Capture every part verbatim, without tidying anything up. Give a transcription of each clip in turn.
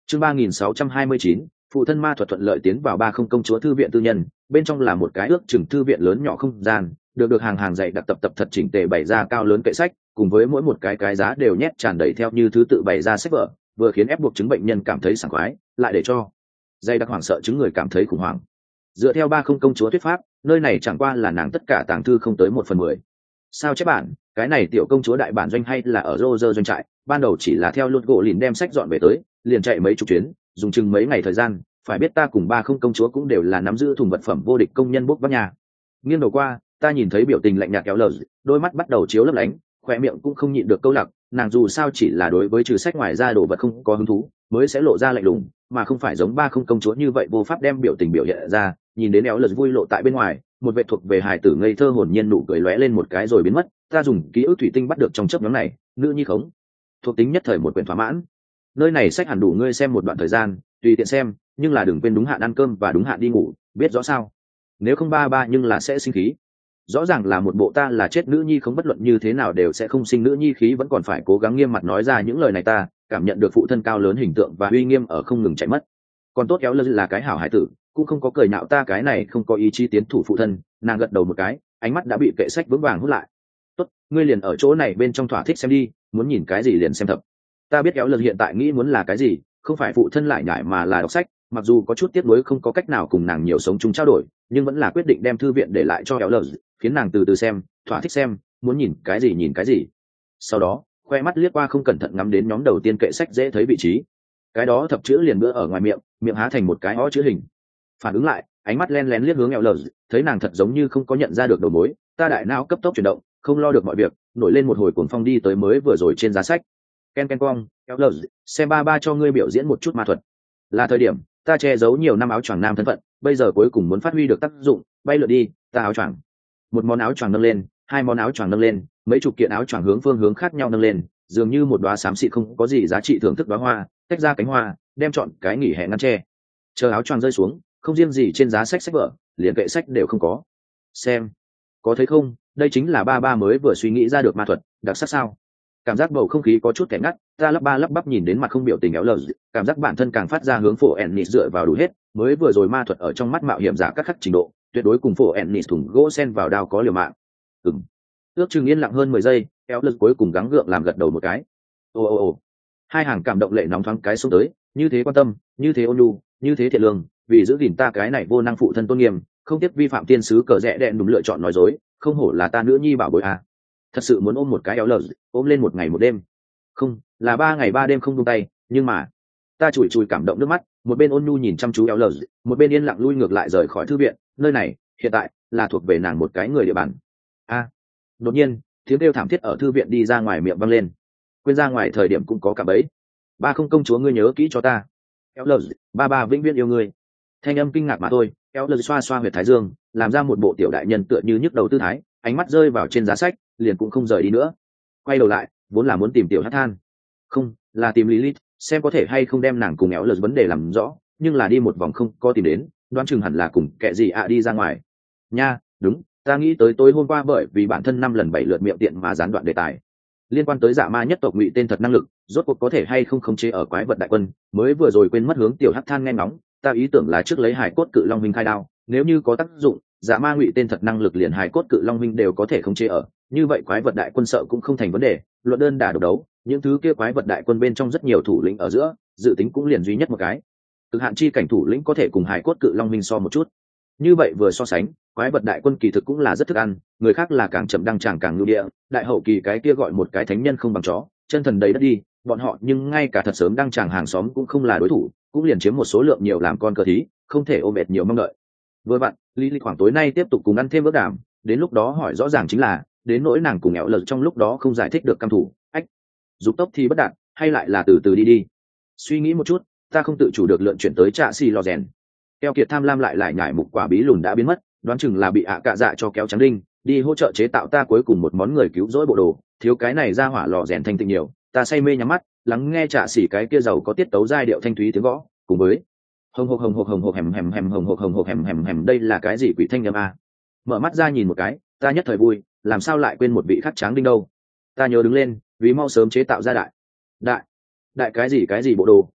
chương ba nghìn sáu trăm hai mươi chín, phụ thân ma thuật thuận lợi tiến vào ba không công chúa thư viện tư nhân. Bên trong là một cái ước chừng thư viện lớn nhỏ không gian, được được hàng hàng dạy đặc tập tập thật chỉnh tề bày ra cao lớn kệ sách, cùng với mỗi một cái cái giá đều nhét tràn đầy theo như thứ tự bày ra sách vở, vừa khiến ép buộc chứng bệnh nhân cảm thấy sảng khoái, lại để cho dày đặc hoảng sợ chứng người cảm thấy khủng hoảng. Dựa theo ba không công chúa thuyết pháp, nơi này chẳng qua là nàng tất cả tàng thư không tới một phần mười. Sao chép bản, cái này tiểu công chúa đại bản doanh hay là ở Roger doanh trại, ban đầu chỉ là theo lút gỗ lìn đem sách dọn về tới, liền chạy mấy chục chuyến, dùng chừng mấy ngày thời gian. Phải biết ta cùng ba không công chúa cũng đều là nắm giữ thùng vật phẩm vô địch công nhân bốc vác nhà. Nghiêng đầu qua, ta nhìn thấy biểu tình lạnh nhạt kéo lờ, đôi mắt bắt đầu chiếu lấp lánh, khỏe miệng cũng không nhịn được câu lạc. Nàng dù sao chỉ là đối với trừ sách ngoài ra đồ vật không có hứng thú, mới sẽ lộ ra lạnh lùng, mà không phải giống ba không công chúa như vậy vô pháp đem biểu tình biểu hiện ra. Nhìn đến éo lờ vui lộ tại bên ngoài, một vệ thuộc về hài tử ngây thơ hồn nhiên nụ cười lóe lên một cái rồi biến mất. Ta dùng ký ức thủy tinh bắt được trong chớp nhoáng này, nữ nhi khống thuộc tính nhất thời một quyển thỏa mãn. Nơi này sách hẳn đủ ngươi xem một đoạn thời gian, tùy tiện xem, nhưng là đừng quên đúng hạn ăn cơm và đúng hạn đi ngủ, biết rõ sao? Nếu không ba ba nhưng là sẽ sinh khí. Rõ ràng là một bộ ta là chết nữ nhi không bất luận như thế nào đều sẽ không sinh nữ nhi khí vẫn còn phải cố gắng nghiêm mặt nói ra những lời này. Ta cảm nhận được phụ thân cao lớn hình tượng và uy nghiêm ở không ngừng chạy mất. Còn tốt kéo lơ là cái hảo hải tử, cũng không có cười nhạo ta cái này không có ý chí tiến thủ phụ thân. Nàng gật đầu một cái, ánh mắt đã bị kệ sách vững vàng hút lại. Tốt, ngươi liền ở chỗ này bên trong thỏa thích xem đi, muốn nhìn cái gì liền xem thập. Ta biết kéo lơ hiện tại nghĩ muốn là cái gì, không phải phụ thân lại nhải mà là đọc sách. Mặc dù có chút tiếc nuối không có cách nào cùng nàng nhiều sống chung trao đổi, nhưng vẫn là quyết định đem thư viện để lại cho kéo lơ, khiến nàng từ từ xem, thỏa thích xem, muốn nhìn cái gì nhìn cái gì. Sau đó khoe mắt liếc qua không cẩn thận ngắm đến nhóm đầu tiên kệ sách dễ thấy vị trí, cái đó thập chữ liền bữa ở ngoài miệng, miệng há thành một cái ó chữ hình. Phản ứng lại, ánh mắt len lén liếc hướng kéo lơ, thấy nàng thật giống như không có nhận ra được đầu mối. Ta đại não cấp tốc chuyển động, không lo được mọi việc, nổi lên một hồi cuồng phong đi tới mới vừa rồi trên giá sách. Ken ken cong, kéo lơ, xem ba ba cho ngươi biểu diễn một chút ma thuật. Là thời điểm ta che giấu nhiều năm áo choàng nam thân phận, bây giờ cuối cùng muốn phát huy được tác dụng, bay lượn đi, ta áo choàng. Một món áo choàng nâng lên, hai món áo choàng nâng lên, mấy chục kiện áo choàng hướng phương hướng khác nhau nâng lên, dường như một đóa xám xịt không có gì giá trị thưởng thức đóa hoa, tách ra cánh hoa, đem chọn cái nghỉ hè ngăn che. Chờ áo choàng rơi xuống, không riêng gì trên giá sách sách vở, liền kệ sách đều không có. Xem, có thấy không, đây chính là ba ba mới vừa suy nghĩ ra được ma thuật, đặc sắc sao? Cảm giác bầu không khí có chút kẻ ngắt, ta lắp ba lắp bắp nhìn đến mặt không biểu tình éo lờ, cảm giác bản thân càng phát ra hướng phổ ennis dựa vào đủ hết, mới vừa rồi ma thuật ở trong mắt mạo hiểm giả các khắc trình độ, tuyệt đối cùng phổ ennis thủng gỗ sen vào đao có liều mạng. Ừm. Ước chừng yên lặng hơn mười giây, éo lờ cuối cùng gắng gượng làm gật đầu một cái. Ồ ồ ồ. Hai hàng cảm động lệ nóng thoáng cái xuống tới, như thế quan tâm, như thế ôn nhu, như thế thiện lương, vì giữ gìn ta cái này vô năng phụ thân tôn nghiêm, không tiếp vi phạm tiên sứ cờ rẽ đẹn đúng lựa chọn nói dối, không hổ là ta nữ nhi bảo bối à. Thật sự muốn ôm một cái éo lờ, ôm lên một ngày một đêm, không là ba ngày ba đêm không buông tay. Nhưng mà ta chùi chùi cảm động nước mắt, một bên ôn nhu nhìn chăm chú éo lờ, một bên yên lặng lui ngược lại rời khỏi thư viện. Nơi này hiện tại là thuộc về nàng một cái người địa bàn. A à, đột nhiên tiếng kêu thảm thiết ở thư viện đi ra ngoài miệng vang lên. Quên ra ngoài thời điểm cũng có cả bấy. Ba không công chúa ngươi nhớ kỹ cho ta. Éo lờ, ba ba vĩnh viễn yêu ngươi. Thanh âm kinh ngạc mà thôi. Éo lờ xoa xoa huyệt thái dương, làm ra một bộ tiểu đại nhân tựa như nhức đầu tư thái, ánh mắt rơi vào trên giá sách, liền cũng không rời đi nữa. Quay đầu lại, vốn là muốn tìm tiểu hát than, không là tìm Lilith, xem có thể hay không đem nàng cùng éo lờ vấn đề làm rõ, nhưng là đi một vòng không có tìm đến, đoán chừng hẳn là cùng kẻ gì ạ đi ra ngoài. Nha, đúng, ta nghĩ tới tối hôm qua bởi vì bản thân năm lần bảy lượt miệng tiện mà gián đoạn đề tài liên quan tới dạ ma nhất tộc ngụy tên thật năng lực, rốt cuộc có thể hay không khống chế ở quái vật đại quân, mới vừa rồi quên mất hướng tiểu hắc than nghe ngóng. Ta ý tưởng là trước lấy hải cốt cự long minh khai đao, nếu như có tác dụng, dạ ma ngụy tên thật năng lực liền hải cốt cự long minh đều có thể khống chế ở, như vậy quái vật đại quân sợ cũng không thành vấn đề. Luận đơn đả độc đấu, những thứ kia quái vật đại quân bên trong rất nhiều thủ lĩnh ở giữa, dự tính cũng liền duy nhất một cái cực hạn chi cảnh thủ lĩnh có thể cùng hải cốt cự long minh so một chút. Như vậy vừa so sánh, quái vật đại quân kỳ thực cũng là rất thức ăn, người khác là càng chậm đăng tràng càng lưu địa, đại hậu kỳ cái kia gọi một cái thánh nhân không bằng chó, chân thần đầy đất đi, bọn họ nhưng ngay cả thật sớm đăng tràng hàng xóm cũng không là đối thủ, cũng liền chiếm một số lượng nhiều làm con cờ thí, không thể ôm ệt nhiều mong đợi. Vừa bạn, Lý Lý khoảng tối nay tiếp tục cùng ăn thêm bữa đàm, đến lúc đó hỏi rõ ràng chính là, đến nỗi nàng cùng nghẹo lợt trong lúc đó không giải thích được cam thủ, ách, dục tốc thì bất đạt, hay lại là từ từ đi đi. Suy nghĩ một chút, ta không tự chủ được lượn chuyển tới trạ xì lò rèn. Keo kiệt tham lam lại lại nhảy mục quả bí lùn đã biến mất, đoán chừng là bị ạ cạ dạ cho kéo trắng đinh đi hỗ trợ chế tạo ta cuối cùng một món người cứu rỗi bộ đồ, thiếu cái này ra hỏa lò rèn thanh tịnh nhiều. Ta say mê nhắm mắt lắng nghe trạ xỉ cái kia giàu có tiết tấu giai điệu thanh thúy tiếng gõ, cùng với hồng hộc hồng hộc hồng hộc hèm hèm hèm hồng hộc hồng hộc hèm hèm hèm. Đây là cái gì quỷ thanh âm a? Mở mắt ra nhìn một cái, ta nhất thời vui, làm sao lại quên một vị khắc tráng đinh đâu. Ta nhớ đứng lên, vì mau sớm chế tạo ra đại đại đại cái gì cái gì bộ đồ,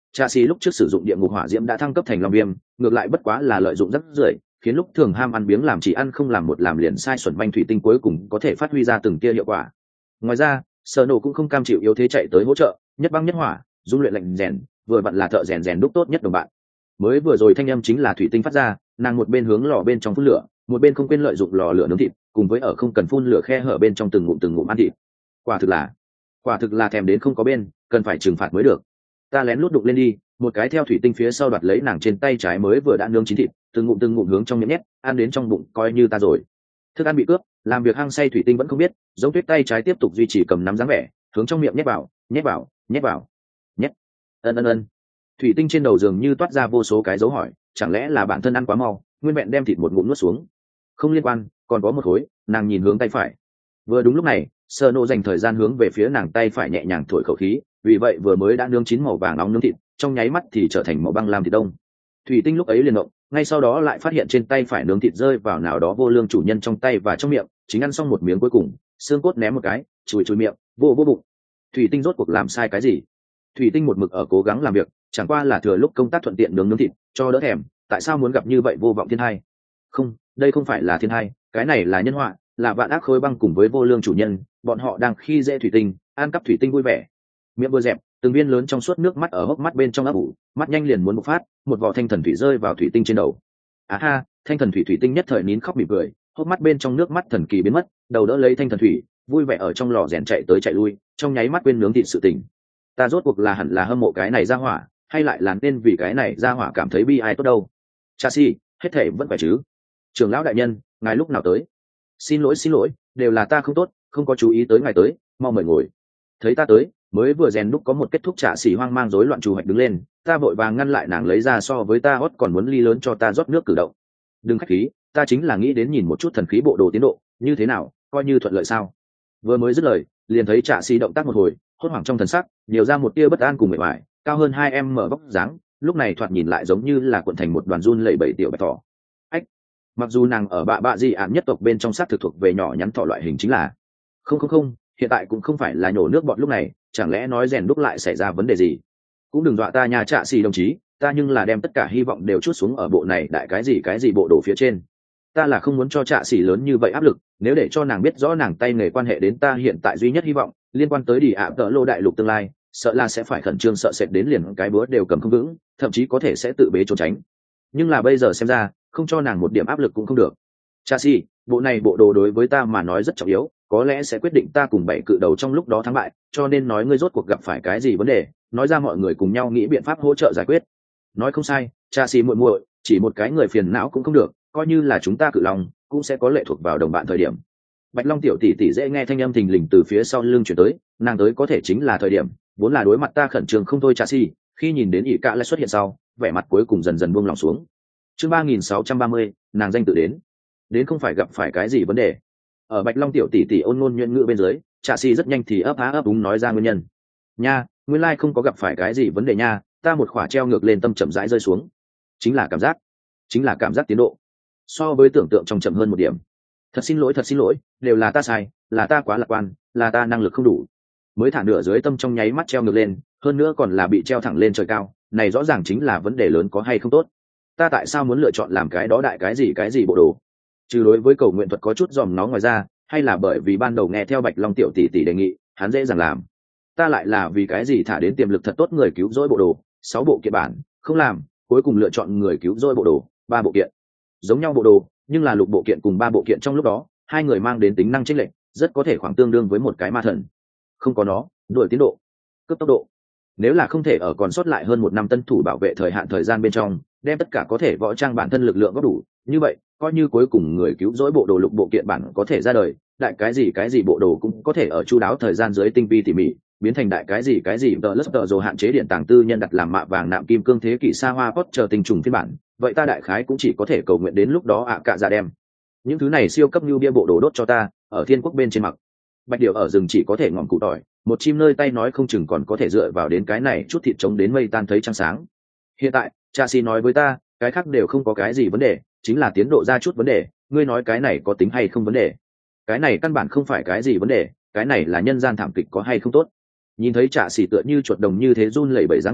Cha xì lúc trước sử dụng địa ngục hỏa diễm đã thăng cấp thành long viêm, ngược lại bất quá là lợi dụng rất rưởi, khiến lúc thường ham ăn biếng làm chỉ ăn không làm một làm liền sai xuẩn manh thủy tinh cuối cùng có thể phát huy ra từng tia hiệu quả. Ngoài ra, Sở Nổ cũng không cam chịu yếu thế chạy tới hỗ trợ, nhất băng nhất hỏa, dung luyện lạnh rèn, vừa vặn là thợ rèn rèn đúc tốt nhất đồng bạn. Mới vừa rồi thanh âm chính là thủy tinh phát ra, nàng một bên hướng lò bên trong phun lửa, một bên không quên lợi dụng lò lửa nướng thịt, cùng với ở không cần phun lửa khe hở bên trong từng ngụm từng ngụm ăn thịt. Quả thực là, quả thực là thèm đến không có bên, cần phải trừng phạt mới được. Ta lén lút đụng lên đi, một cái theo thủy tinh phía sau đoạt lấy nàng trên tay trái mới vừa đã nướng chín thịt, từng ngụm từng ngụm hướng trong miệng nhét, ăn đến trong bụng coi như ta rồi. Thức ăn bị cướp, làm việc hăng say thủy tinh vẫn không biết, giống tuyết tay trái tiếp tục duy trì cầm nắm dáng vẻ, hướng trong miệng nhét vào, nhét vào, nhét vào, nhét. Ân ân ân. Thủy tinh trên đầu giường như toát ra vô số cái dấu hỏi, chẳng lẽ là bản thân ăn quá mau, nguyên vẹn đem thịt một ngụm nuốt xuống. Không liên quan, còn có một khối. Nàng nhìn hướng tay phải. Vừa đúng lúc này, Sơ Nô dành thời gian hướng về phía nàng tay phải nhẹ nhàng thổi khẩu khí, vì vậy vừa mới đã nướng chín màu vàng nóng nướng thịt, trong nháy mắt thì trở thành màu băng lam thịt đông. Thủy tinh lúc ấy liền động, ngay sau đó lại phát hiện trên tay phải nướng thịt rơi vào nào đó vô lương chủ nhân trong tay và trong miệng, chính ăn xong một miếng cuối cùng, xương cốt ném một cái, chùi chùi miệng, vô vô bụng. Thủy tinh rốt cuộc làm sai cái gì? Thủy tinh một mực ở cố gắng làm việc, chẳng qua là thừa lúc công tác thuận tiện nướng nướng thịt, cho đỡ thèm, tại sao muốn gặp như vậy vô vọng thiên hai? Không, đây không phải là thiên hai, cái này là nhân họa, là vạn ác khối băng cùng với vô lương chủ nhân, bọn họ đang khi dễ thủy tinh, ăn cắp thủy tinh vui vẻ. Miệng vừa dẹp, từng viên lớn trong suốt nước mắt ở hốc mắt bên trong ấp ủ, mắt nhanh liền muốn bộc phát, một vỏ thanh thần thủy rơi vào thủy tinh trên đầu. À ha, thanh thần thủy thủy tinh nhất thời nín khóc mỉm cười, hốc mắt bên trong nước mắt thần kỳ biến mất, đầu đỡ lấy thanh thần thủy, vui vẻ ở trong lò rèn chạy tới chạy lui, trong nháy mắt quên nướng thịt sự tình. Ta rốt cuộc là hẳn là hâm mộ cái này ra hỏa, hay lại là nên vì cái này ra hỏa cảm thấy bi ai tốt đâu? Cha si, hết thể vẫn phải chứ? Trưởng lão đại nhân, ngài lúc nào tới? Xin lỗi xin lỗi, đều là ta không tốt, không có chú ý tới ngài tới, mau mời ngồi. Thấy ta tới, mới vừa rèn đúc có một kết thúc trả xỉ hoang mang rối loạn trù hoạch đứng lên, ta vội vàng ngăn lại nàng lấy ra so với ta hót còn muốn ly lớn cho ta rót nước cử động. Đừng khách khí, ta chính là nghĩ đến nhìn một chút thần khí bộ đồ tiến độ như thế nào, coi như thuận lợi sao? Vừa mới dứt lời, liền thấy trả xỉ động tác một hồi, hốt hoảng trong thần sắc, nhiều ra một tia bất an cùng mệt mỏi, cao hơn hai em mở vóc dáng, lúc này thoạt nhìn lại giống như là cuộn thành một đoàn run lẩy bẩy tiểu bạch thỏ. Ách, mặc dù nàng ở bạ bạ gì ạn nhất tộc bên trong xác thực thuộc về nhỏ nhắn thỏ loại hình chính là, không không không, hiện tại cũng không phải là nhổ nước bọt lúc này, chẳng lẽ nói rèn đúc lại xảy ra vấn đề gì? Cũng đừng dọa ta nhà trạ xì đồng chí, ta nhưng là đem tất cả hy vọng đều chút xuống ở bộ này đại cái gì cái gì bộ đồ phía trên. Ta là không muốn cho trạ xì lớn như vậy áp lực, nếu để cho nàng biết rõ nàng tay nghề quan hệ đến ta hiện tại duy nhất hy vọng liên quan tới đi ạ tợ lô đại lục tương lai, sợ là sẽ phải khẩn trương sợ sệt đến liền cái búa đều cầm không vững, thậm chí có thể sẽ tự bế trốn tránh. Nhưng là bây giờ xem ra, không cho nàng một điểm áp lực cũng không được. Cha si, bộ này bộ đồ đối với ta mà nói rất trọng yếu, có lẽ sẽ quyết định ta cùng bảy cự đầu trong lúc đó thắng bại, cho nên nói ngươi rốt cuộc gặp phải cái gì vấn đề, nói ra mọi người cùng nhau nghĩ biện pháp hỗ trợ giải quyết. Nói không sai, cha si muội muội, chỉ một cái người phiền não cũng không được, coi như là chúng ta cự lòng, cũng sẽ có lệ thuộc vào đồng bạn thời điểm. Bạch Long tiểu tỷ tỷ dễ nghe thanh âm thình lình từ phía sau lưng chuyển tới, nàng tới có thể chính là thời điểm, vốn là đối mặt ta khẩn trương không thôi cha si, khi nhìn đến ỷ cạ lại xuất hiện sau, vẻ mặt cuối cùng dần dần buông lòng xuống. Chương ba nghìn sáu trăm ba mươi, nàng danh tự đến. Đến không phải gặp phải cái gì vấn đề. Ở Bạch Long tiểu tỷ tỷ ôn ngôn nhuyễn ngữ bên dưới, Trạ Sĩ rất nhanh thì ấp há ấp úng nói ra nguyên nhân. Nha, nguyên lai không có gặp phải cái gì vấn đề nha, ta một khỏa treo ngược lên tâm chậm rãi rơi xuống. Chính là cảm giác, chính là cảm giác tiến độ. So với tưởng tượng trong chậm hơn một điểm. Thật xin lỗi, thật xin lỗi, đều là ta sai, là ta quá lạc quan, là ta năng lực không đủ. Mới thả nửa dưới tâm trong nháy mắt treo ngược lên, hơn nữa còn là bị treo thẳng lên trời cao, này rõ ràng chính là vấn đề lớn có hay không tốt. Ta tại sao muốn lựa chọn làm cái đó đại cái gì cái gì bộ đồ? Trừ đối với cầu nguyện thuật có chút dòm nó ngoài ra, hay là bởi vì ban đầu nghe theo Bạch Long tiểu tỷ tỷ đề nghị, hắn dễ dàng làm. Ta lại là vì cái gì thả đến tiềm lực thật tốt người cứu rỗi bộ đồ, sáu bộ kiện bản, không làm, cuối cùng lựa chọn người cứu rỗi bộ đồ, ba bộ kiện. Giống nhau bộ đồ, nhưng là lục bộ kiện cùng ba bộ kiện trong lúc đó, hai người mang đến tính năng chênh lệch, rất có thể khoảng tương đương với một cái ma thần. Không có nó, đuổi tiến độ, cấp tốc độ. Nếu là không thể ở còn sót lại hơn một năm tân thủ bảo vệ thời hạn thời gian bên trong, đem tất cả có thể võ trang bản thân lực lượng góp đủ, như vậy coi như cuối cùng người cứu rỗi bộ đồ lục bộ kiện bản có thể ra đời, đại cái gì cái gì bộ đồ cũng có thể ở chu đáo thời gian dưới tinh vi tỉ mỉ biến thành đại cái gì cái gì tờ lớp tờ rồi hạn chế điện tàng tư nhân đặt làm mạ vàng nạm kim cương thế kỷ xa hoa pot chờ tình trùng phiên bản, vậy ta đại khái cũng chỉ có thể cầu nguyện đến lúc đó ạ à cạ ra đem những thứ này siêu cấp như bia bộ đồ đốt cho ta ở thiên quốc bên trên mặc. Bạch điệu ở rừng chỉ có thể ngọn cụ tỏi, một chim nơi tay nói không chừng còn có thể dựa vào đến cái này chút thịt trống đến mây tan thấy trăng sáng. Hiện tại cha si nói với ta cái khác đều không có cái gì vấn đề, chính là tiến độ ra chút vấn đề, ngươi nói cái này có tính hay không vấn đề? Cái này căn bản không phải cái gì vấn đề, cái này là nhân gian thảm kịch có hay không tốt. Nhìn thấy Trạ Sĩ tựa như chuột đồng như thế run lẩy bẩy dáng vẻ,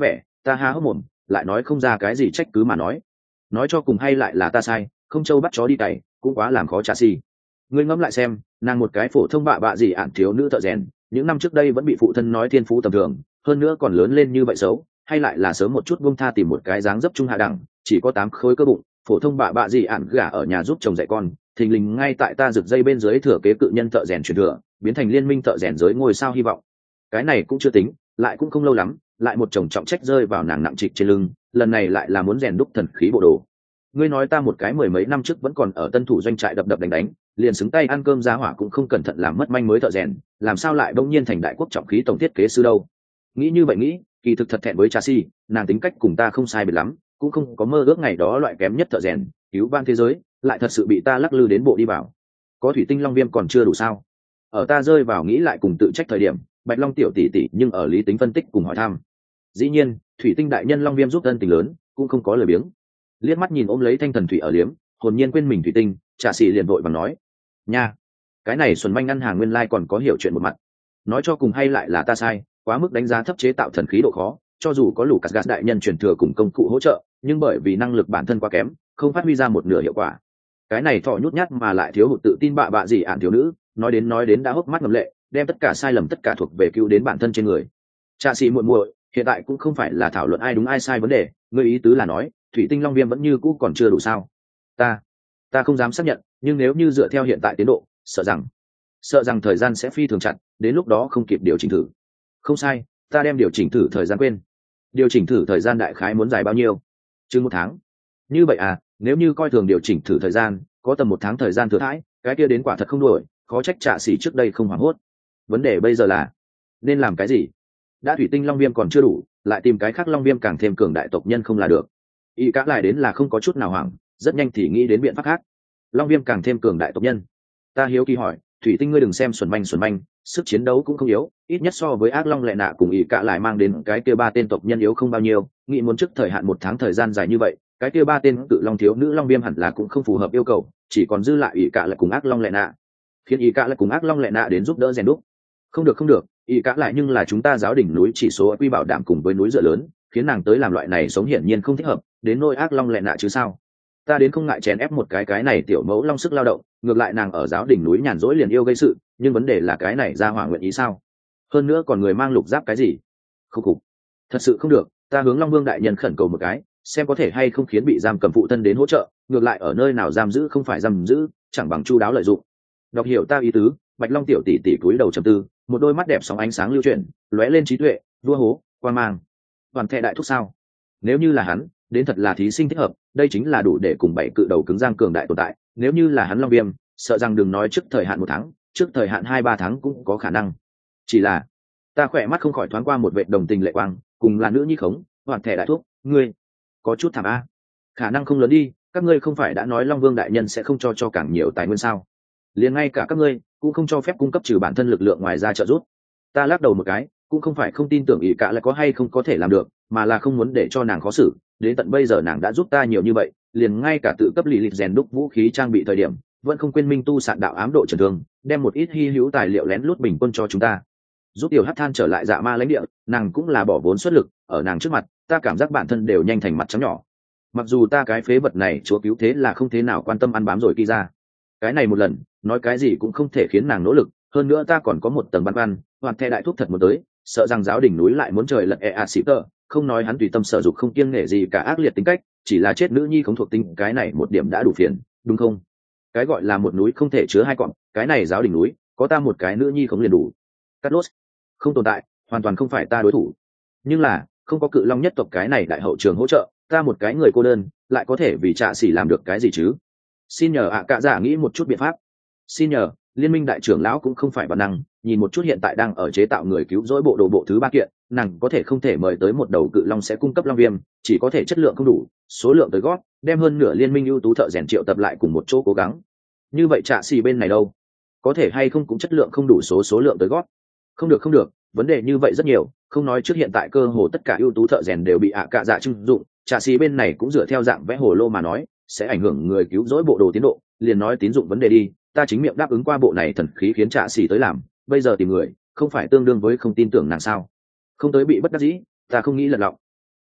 Ta há hốc mồm, lại nói không ra cái gì trách cứ mà nói. Nói cho cùng hay lại là ta sai, không trâu bắt chó đi cày, cũng quá làm khó Trà Xì. Ngươi ngẫm lại xem, nàng một cái phổ thông bạ bạ gì ạn thiếu nữ thợ rèn, những năm trước đây vẫn bị phụ thân nói thiên phú tầm thường, hơn nữa còn lớn lên như vậy xấu, hay lại là sớm một chút buông tha tìm một cái dáng dấp trung hạ đẳng, chỉ có tám khối cơ bụng, phổ thông bạ bạ gì ạn gả ở nhà giúp chồng dạy con, thình lình ngay tại ta rực dây bên dưới thừa kế cự nhân thợ rèn truyền thừa, biến thành liên minh thợ rèn giới ngôi sao hy vọng. Cái này cũng chưa tính, lại cũng không lâu lắm, lại một chồng trọng trách rơi vào nàng nặng trịch trên lưng, lần này lại là muốn rèn đúc thần khí bộ đồ. Ngươi nói ta một cái mười mấy năm trước vẫn còn ở tân thủ doanh trại đập đập đánh đánh, liền xứng tay ăn cơm giá hỏa cũng không cẩn thận làm mất manh mới thợ rèn, làm sao lại bỗng nhiên thành đại quốc trọng khí tổng thiết kế sư đâu? Nghĩ như vậy nghĩ, kỳ thực thật thẹn với Trà Xì, nàng tính cách cùng ta không sai biệt lắm, cũng không có mơ ước ngày đó loại kém nhất thợ rèn, cứu van thế giới, lại thật sự bị ta lắc lư đến bộ đi vào. Có thủy tinh long viêm còn chưa đủ sao? Ở ta rơi vào nghĩ lại cùng tự trách thời điểm, Bạch Long tiểu tỷ tỷ nhưng ở lý tính phân tích cùng hỏi thăm. Dĩ nhiên, thủy tinh đại nhân long viêm giúp ân tình lớn, cũng không có lời biếng. Liếc mắt nhìn ôm lấy thanh thần thủy ở liếm, hồn nhiên quên mình thủy tinh, Trà Xì liền vội vàng nói: "Nha, cái này xuân manh ngăn hàng nguyên lai còn có hiểu chuyện một mặt. Nói cho cùng hay lại là ta sai, quá mức đánh giá thấp chế tạo thần khí độ khó, cho dù có lũ cắt gas đại nhân truyền thừa cùng công cụ hỗ trợ, nhưng bởi vì năng lực bản thân quá kém, không phát huy ra một nửa hiệu quả. Cái này thọ nhút nhát mà lại thiếu hụt tự tin bạ bạ gì ạn thiếu nữ, nói đến nói đến đã hốc mắt ngầm lệ, đem tất cả sai lầm tất cả thuộc về cứu đến bản thân trên người. Trà Xì muội muội, hiện tại cũng không phải là thảo luận ai đúng ai sai vấn đề, ngươi ý tứ là nói, thủy tinh long viêm vẫn như cũ còn chưa đủ sao?" Ta, ta không dám xác nhận, nhưng nếu như dựa theo hiện tại tiến độ, sợ rằng sợ rằng thời gian sẽ phi thường chặt, đến lúc đó không kịp điều chỉnh thử. Không sai, ta đem điều chỉnh thử thời gian quên. Điều chỉnh thử thời gian đại khái muốn dài bao nhiêu? Chừng một tháng. Như vậy à, nếu như coi thường điều chỉnh thử thời gian, có tầm một tháng thời gian thừa thãi, cái kia đến quả thật không đổi, khó trách Trà Xì trước đây không hoảng hốt. Vấn đề bây giờ là nên làm cái gì? Đã thủy tinh long viêm còn chưa đủ, lại tìm cái khác long viêm càng thêm cường đại tộc nhân không là được. Y cả lại đến là không có chút nào hoảng, rất nhanh thì nghĩ đến biện pháp khác. Long viêm càng thêm cường đại tộc nhân. Ta hiếu kỳ hỏi, thủy tinh ngươi đừng xem xuẩn manh xuẩn manh, sức chiến đấu cũng không yếu, ít nhất so với ác long lệ nạ cùng Y cả lại mang đến cái kia ba tên tộc nhân yếu không bao nhiêu, nghĩ muốn trước thời hạn một tháng thời gian dài như vậy, cái kia ba tên tự long thiếu nữ long viêm hẳn là cũng không phù hợp yêu cầu, chỉ còn dư lại Y cả lại cùng ác long lệ nạ. Khiến Y cả lại cùng ác long lệ nạ đến giúp đỡ rèn đúc. Không được không được, Y cả lại nhưng là chúng ta giáo đỉnh núi chỉ số quy bảo đảm cùng với núi dựa lớn, khiến nàng tới làm loại này sống hiển nhiên không thích hợp, đến nôi ác long lệ nạ chứ sao? Ta đến không ngại chèn ép một cái cái này tiểu mẫu long sức lao động, ngược lại nàng ở giáo đỉnh núi nhàn rỗi liền yêu gây sự, nhưng vấn đề là cái này ra hỏa nguyện ý sao? Hơn nữa còn người mang lục giáp cái gì? Khúc khục. Thật sự không được, ta hướng Long Vương đại nhân khẩn cầu một cái, xem có thể hay không khiến bị giam cầm phụ thân đến hỗ trợ, ngược lại ở nơi nào giam giữ không phải giam giữ, chẳng bằng chu đáo lợi dụng. Đọc hiểu ta ý tứ, Bạch Long tiểu tỷ tỷ cúi đầu trầm tư, một đôi mắt đẹp sóng ánh sáng lưu chuyển, lóe lên trí tuệ, vua hố, quan mang. Toàn thệ đại thúc sao? Nếu như là hắn, đến thật là thí sinh thích hợp, đây chính là đủ để cùng bảy cự đầu cứng giang cường đại tồn tại. Nếu như là hắn Long Viêm, sợ rằng đừng nói trước thời hạn một tháng, trước thời hạn hai ba tháng cũng có khả năng. Chỉ là ta khỏe mắt không khỏi thoáng qua một vệ đồng tình lệ quang, cùng là nữ nhi khống, hoàn thẻ đại thuốc, ngươi có chút thảm a. Khả năng không lớn đi, các ngươi không phải đã nói Long Vương đại nhân sẽ không cho cho càng nhiều tài nguyên sao? Liền ngay cả các ngươi cũng không cho phép cung cấp trừ bản thân lực lượng ngoài ra trợ giúp. Ta lắc đầu một cái, cũng không phải không tin tưởng ý cả là có hay không có thể làm được, mà là không muốn để cho nàng khó xử. Đến tận bây giờ nàng đã giúp ta nhiều như vậy, liền ngay cả tự cấp lì lịch rèn đúc vũ khí trang bị thời điểm, vẫn không quên minh tu sạn đạo ám độ trần thương, đem một ít hy hữu tài liệu lén lút bình quân cho chúng ta. Giúp tiểu hắc than trở lại dạ ma lãnh địa, nàng cũng là bỏ vốn xuất lực, ở nàng trước mặt, ta cảm giác bản thân đều nhanh thành mặt trắng nhỏ. Mặc dù ta cái phế vật này chúa cứu thế là không thế nào quan tâm ăn bám rồi kỳ ra. Cái này một lần, nói cái gì cũng không thể khiến nàng nỗ lực, hơn nữa ta còn có một tầng băn khoăn, hoàn thẻ đại thuốc thật muốn tới, sợ rằng giáo đỉnh núi lại muốn trời lật e a xí tơ, không nói hắn tùy tâm sở dục không kiêng nể gì cả ác liệt tính cách, chỉ là chết nữ nhi không thuộc tính, cái này một điểm đã đủ phiền, đúng không? Cái gọi là một núi không thể chứa hai cọp, cái này giáo đỉnh núi, có ta một cái nữ nhi không liền đủ. Cắt lốt, không tồn tại, hoàn toàn không phải ta đối thủ. Nhưng là, không có cự long nhất tộc cái này đại hậu trường hỗ trợ, ta một cái người cô đơn, lại có thể vì Trà Xì làm được cái gì chứ? Xin nhờ ạ cạ giả nghĩ một chút biện pháp. Xin nhờ, liên minh đại trưởng lão cũng không phải bản năng, nhìn một chút hiện tại đang ở chế tạo người cứu rỗi bộ đồ bộ thứ ba kiện, nàng có thể không thể mời tới một đầu cự long sẽ cung cấp long viêm, chỉ có thể chất lượng không đủ, số lượng tới gót, đem hơn nửa liên minh ưu tú thợ rèn triệu tập lại cùng một chỗ cố gắng. Như vậy Trà Xì bên này đâu? Có thể hay không cũng chất lượng không đủ số số lượng tới gót. Không được không được, vấn đề như vậy rất nhiều, không nói trước hiện tại cơ hồ tất cả ưu tú thợ rèn đều bị ạ cạ dạ trưng dụng, Trà Xì bên này cũng dựa theo dạng vẽ hồ lô mà nói, sẽ ảnh hưởng người cứu rỗi bộ đồ tiến độ, liền nói tín dụng vấn đề đi, ta chính miệng đáp ứng qua bộ này thần khí khiến Trà Xì tới làm, bây giờ tìm người, không phải tương đương với không tin tưởng nàng sao? Không tới bị bất đắc dĩ, ta không nghĩ lật lọng.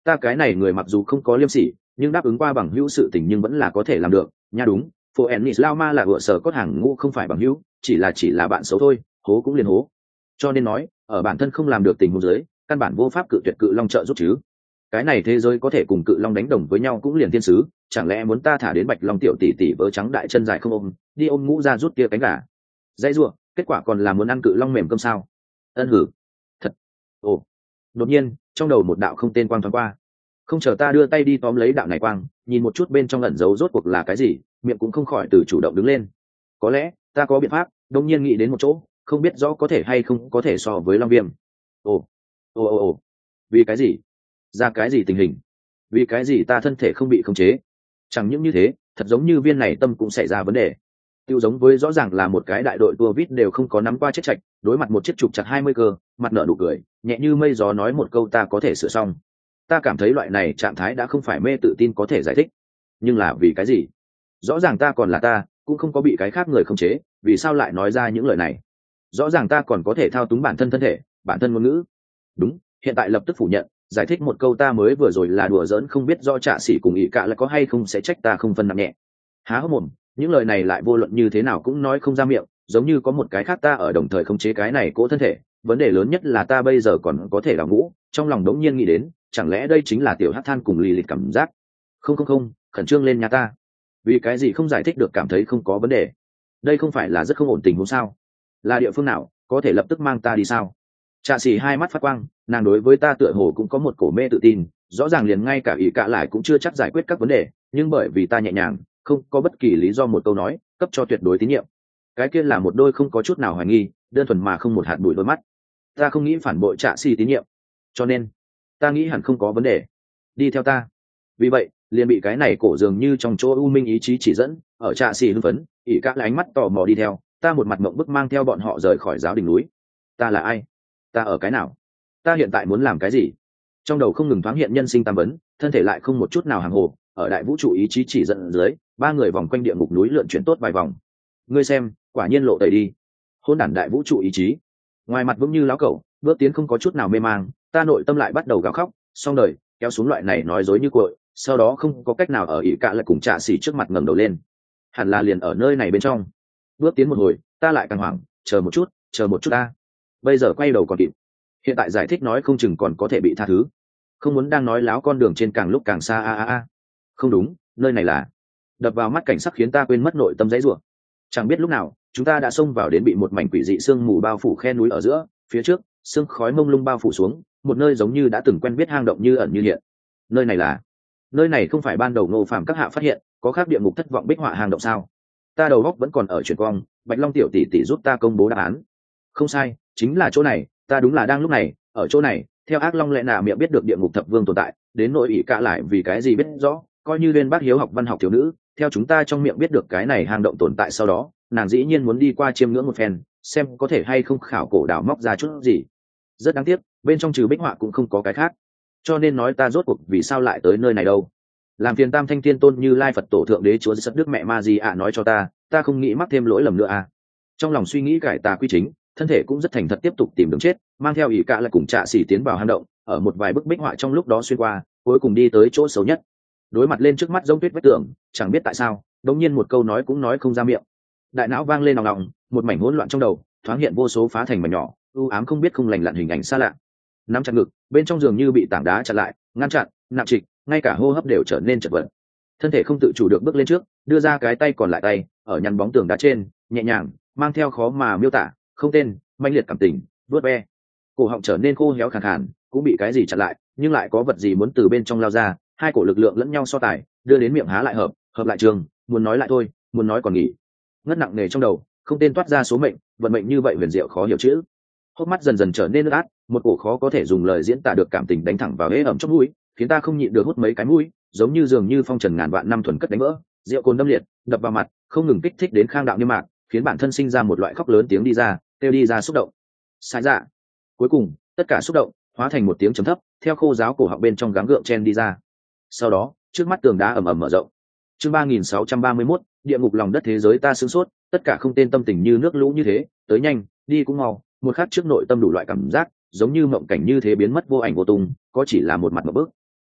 Ta cái này người mặc dù không có liêm sỉ nhưng đáp ứng qua bằng hữu sự tình nhưng vẫn là có thể làm được nha. Đúng, phố ennis lao ma là vựa sở cốt hàng ngũ không phải bằng hữu, chỉ là chỉ là bạn xấu thôi, hố cũng liền hố. Cho nên nói ở bản thân không làm được tình huống dưới, căn bản vô pháp cự tuyệt cự long trợ giúp chứ. Cái này thế giới có thể cùng cự long đánh đồng với nhau cũng liền thiên sứ, chẳng lẽ muốn ta thả đến bạch long tiểu tỷ tỷ vớ trắng đại chân dài không ôm đi ôm ngũ ra rút kia cánh gà dây rủa, kết quả còn là muốn ăn cự long mềm cơm sao? Ân hử, thật. Ồ, đột nhiên trong đầu một đạo không tên quang thoáng qua, không chờ ta đưa tay đi tóm lấy đạo này quang, nhìn một chút bên trong ẩn giấu rốt cuộc là cái gì, miệng cũng không khỏi từ chủ động đứng lên. Có lẽ ta có biện pháp. Đông nhiên nghĩ đến một chỗ, không biết rõ có thể hay không có thể so với long viêm. Ồ, ồ ồ ồ, vì cái gì? Ra cái gì tình hình? Vì cái gì ta thân thể không bị khống chế? Chẳng những như thế, thật giống như viên này tâm cũng xảy ra vấn đề. Tiêu giống với rõ ràng là một cái đại đội tua vít đều không có nắm qua chết chạch, đối mặt một chiếc trục chặt hai mươi cơ, mặt nở nụ cười, nhẹ như mây gió nói một câu ta có thể sửa xong. Ta cảm thấy loại này trạng thái đã không phải mê tự tin có thể giải thích. Nhưng là vì cái gì? Rõ ràng ta còn là ta, cũng không có bị cái khác người khống chế, vì sao lại nói ra những lời này? Rõ ràng ta còn có thể thao túng bản thân thân thể, bản thân ngôn ngữ. Đúng, hiện tại lập tức phủ nhận, giải thích một câu ta mới vừa rồi là đùa giỡn, không biết do trạ sĩ cùng ý cả là có hay không sẽ trách ta không phân nặng nhẹ. Há hốc mồm, những lời này lại vô luận như thế nào cũng nói không ra miệng, giống như có một cái khác ta ở đồng thời khống chế cái này cỗ thân thể. Vấn đề lớn nhất là ta bây giờ còn có thể đào ngũ, trong lòng đống nhiên nghĩ đến, chẳng lẽ đây chính là tiểu hắc than cùng lì lịch cảm giác? Không không không, khẩn trương lên nhà ta. Vì cái gì không giải thích được, cảm thấy không có vấn đề. Đây không phải là rất không ổn tình huống sao? Là địa phương nào, có thể lập tức mang ta đi sao? Trạ sĩ hai mắt phát quang, nàng đối với ta tựa hồ cũng có một cổ mê tự tin, rõ ràng liền ngay cả ý cả lại cũng chưa chắc giải quyết các vấn đề, nhưng bởi vì ta nhẹ nhàng, không có bất kỳ lý do một câu nói, cấp cho tuyệt đối tín nhiệm. Cái kia là một đôi không có chút nào hoài nghi, đơn thuần mà không một hạt bụi đôi mắt. Ta không nghĩ phản bội trạ sĩ tín nhiệm, cho nên ta nghĩ hẳn không có vấn đề. Đi theo ta. Vì vậy, liền bị cái này cổ dường như trong chỗ u minh ý chí chỉ dẫn, ở trạ sĩ hưng phấn, ỷ các ánh mắt tò mò đi theo, ta một mặt mộng bức mang theo bọn họ rời khỏi giáo đỉnh núi. Ta là ai? Ta ở cái nào? Ta hiện tại muốn làm cái gì? Trong đầu không ngừng thoáng hiện nhân sinh tam vấn, thân thể lại không một chút nào hàng hồ, ở đại vũ trụ ý chí chỉ dẫn dưới, ba người vòng quanh địa ngục núi lượn chuyển tốt vài vòng. Ngươi xem, quả nhiên lộ tẩy đi. Hôn đản đại vũ trụ ý chí. Ngoài mặt vững như láo cẩu, bước tiến không có chút nào mê mang, ta nội tâm lại bắt đầu gào khóc, xong đời, kéo xuống loại này nói dối như cội, sau đó không có cách nào ở ỷ cả lại cùng trạ xỉ trước mặt ngẩng đầu lên. Hẳn là liền ở nơi này bên trong. Bước tiến một hồi, ta lại càng hoảng, chờ một chút, chờ một chút ta. Bây giờ quay đầu còn kịp. Hiện tại giải thích nói không chừng còn có thể bị tha thứ. Không muốn đang nói láo con đường trên càng lúc càng xa a a a. Không đúng, nơi này là. Đập vào mắt cảnh sắc khiến ta quên mất nội tâm dãy rủa. Chẳng biết lúc nào, chúng ta đã xông vào đến bị một mảnh quỷ dị sương mù bao phủ khe núi ở giữa, phía trước, sương khói mông lung bao phủ xuống, một nơi giống như đã từng quen biết hang động như ẩn như hiện. Nơi này là? Nơi này không phải ban đầu Ngô Phàm các hạ phát hiện, có khác địa ngục thất vọng bích họa hang động sao? Ta đầu góc vẫn còn ở chuyển cong, Bạch Long tiểu tỷ tỷ giúp ta công bố đáp án. Không sai, chính là chỗ này, ta đúng là đang lúc này, ở chỗ này, theo ác long lẽ nạ miệng biết được địa ngục thập vương tồn tại, đến nội ỷ cả lại vì cái gì biết rõ, coi như bên bác hiếu học văn học thiếu nữ, theo chúng ta trong miệng biết được cái này hang động tồn tại sau đó, nàng dĩ nhiên muốn đi qua chiêm ngưỡng một phen, xem có thể hay không khảo cổ đào móc ra chút gì. Rất đáng tiếc, bên trong trừ bích họa cũng không có cái khác. Cho nên nói ta rốt cuộc vì sao lại tới nơi này đâu? Làm phiền Tam Thanh Thiên Tôn Như Lai Phật Tổ Thượng Đế Chúa Giêsu Đức Mẹ Ma Di ạ nói cho ta, ta không nghĩ mắc thêm lỗi lầm nữa à? Trong lòng suy nghĩ cải tà quy chính, thân thể cũng rất thành thật tiếp tục tìm đường chết, mang theo ỷ cả lại cùng trạ xỉ tiến vào hang động, ở một vài bức bích họa trong lúc đó xuyên qua, cuối cùng đi tới chỗ xấu nhất. Đối mặt lên trước mắt giống tuyết vách tường, chẳng biết tại sao, đột nhiên một câu nói cũng nói không ra miệng. Đại não vang lên nòng nòng, một mảnh hỗn loạn trong đầu, thoáng hiện vô số phá thành mảnh nhỏ, u ám không biết không lành lặn hình ảnh xa lạ. Nắm chặt ngực, bên trong giường như bị tảng đá chặn lại, ngăn chặn, nặng trịch, ngay cả hô hấp đều trở nên chật vật. Thân thể không tự chủ được bước lên trước, đưa ra cái tay còn lại tay, ở nhăn bóng tường đá trên, nhẹ nhàng, mang theo khó mà miêu tả, không tên, manh liệt cảm tình, vớt ve. Cổ họng trở nên khô héo khàn khàn, cũng bị cái gì chặn lại, nhưng lại có vật gì muốn từ bên trong lao ra, hai cổ lực lượng lẫn nhau so tài, đưa đến miệng há lại hợp, hợp lại trường, muốn nói lại thôi, muốn nói còn nghỉ. Ngất nặng nề trong đầu, không tên toát ra số mệnh, vận mệnh như vậy huyền diệu khó hiểu chữ. Hốc mắt dần dần trở nên ướt át, một cổ khó có thể dùng lời diễn tả được cảm tình đánh thẳng vào hế ẩm trong mũi, khiến ta không nhịn được hút mấy cái mũi, giống như dường như phong trần ngàn vạn năm thuần cất đánh vỡ, rượu cồn đâm liệt, đập vào mặt, không ngừng kích thích đến khang đạo niêm mạc, khiến bản thân sinh ra một loại khóc lớn tiếng đi ra, kêu đi ra xúc động. Sai dạ. Cuối cùng, tất cả xúc động hóa thành một tiếng trầm thấp, theo khô giáo cổ họng bên trong gắng gượng chen đi ra. Sau đó, trước mắt tường đá ầm ầm mở rộng. Chương ba nghìn sáu trăm ba mươi mốt, địa ngục lòng đất thế giới ta sướng sốt, tất cả không tên tâm tình như nước lũ như thế, tới nhanh, đi cũng mau, một khắc trước nội tâm đủ loại cảm giác, giống như mộng cảnh như thế biến mất vô ảnh vô tung, có chỉ là một mặt một bước.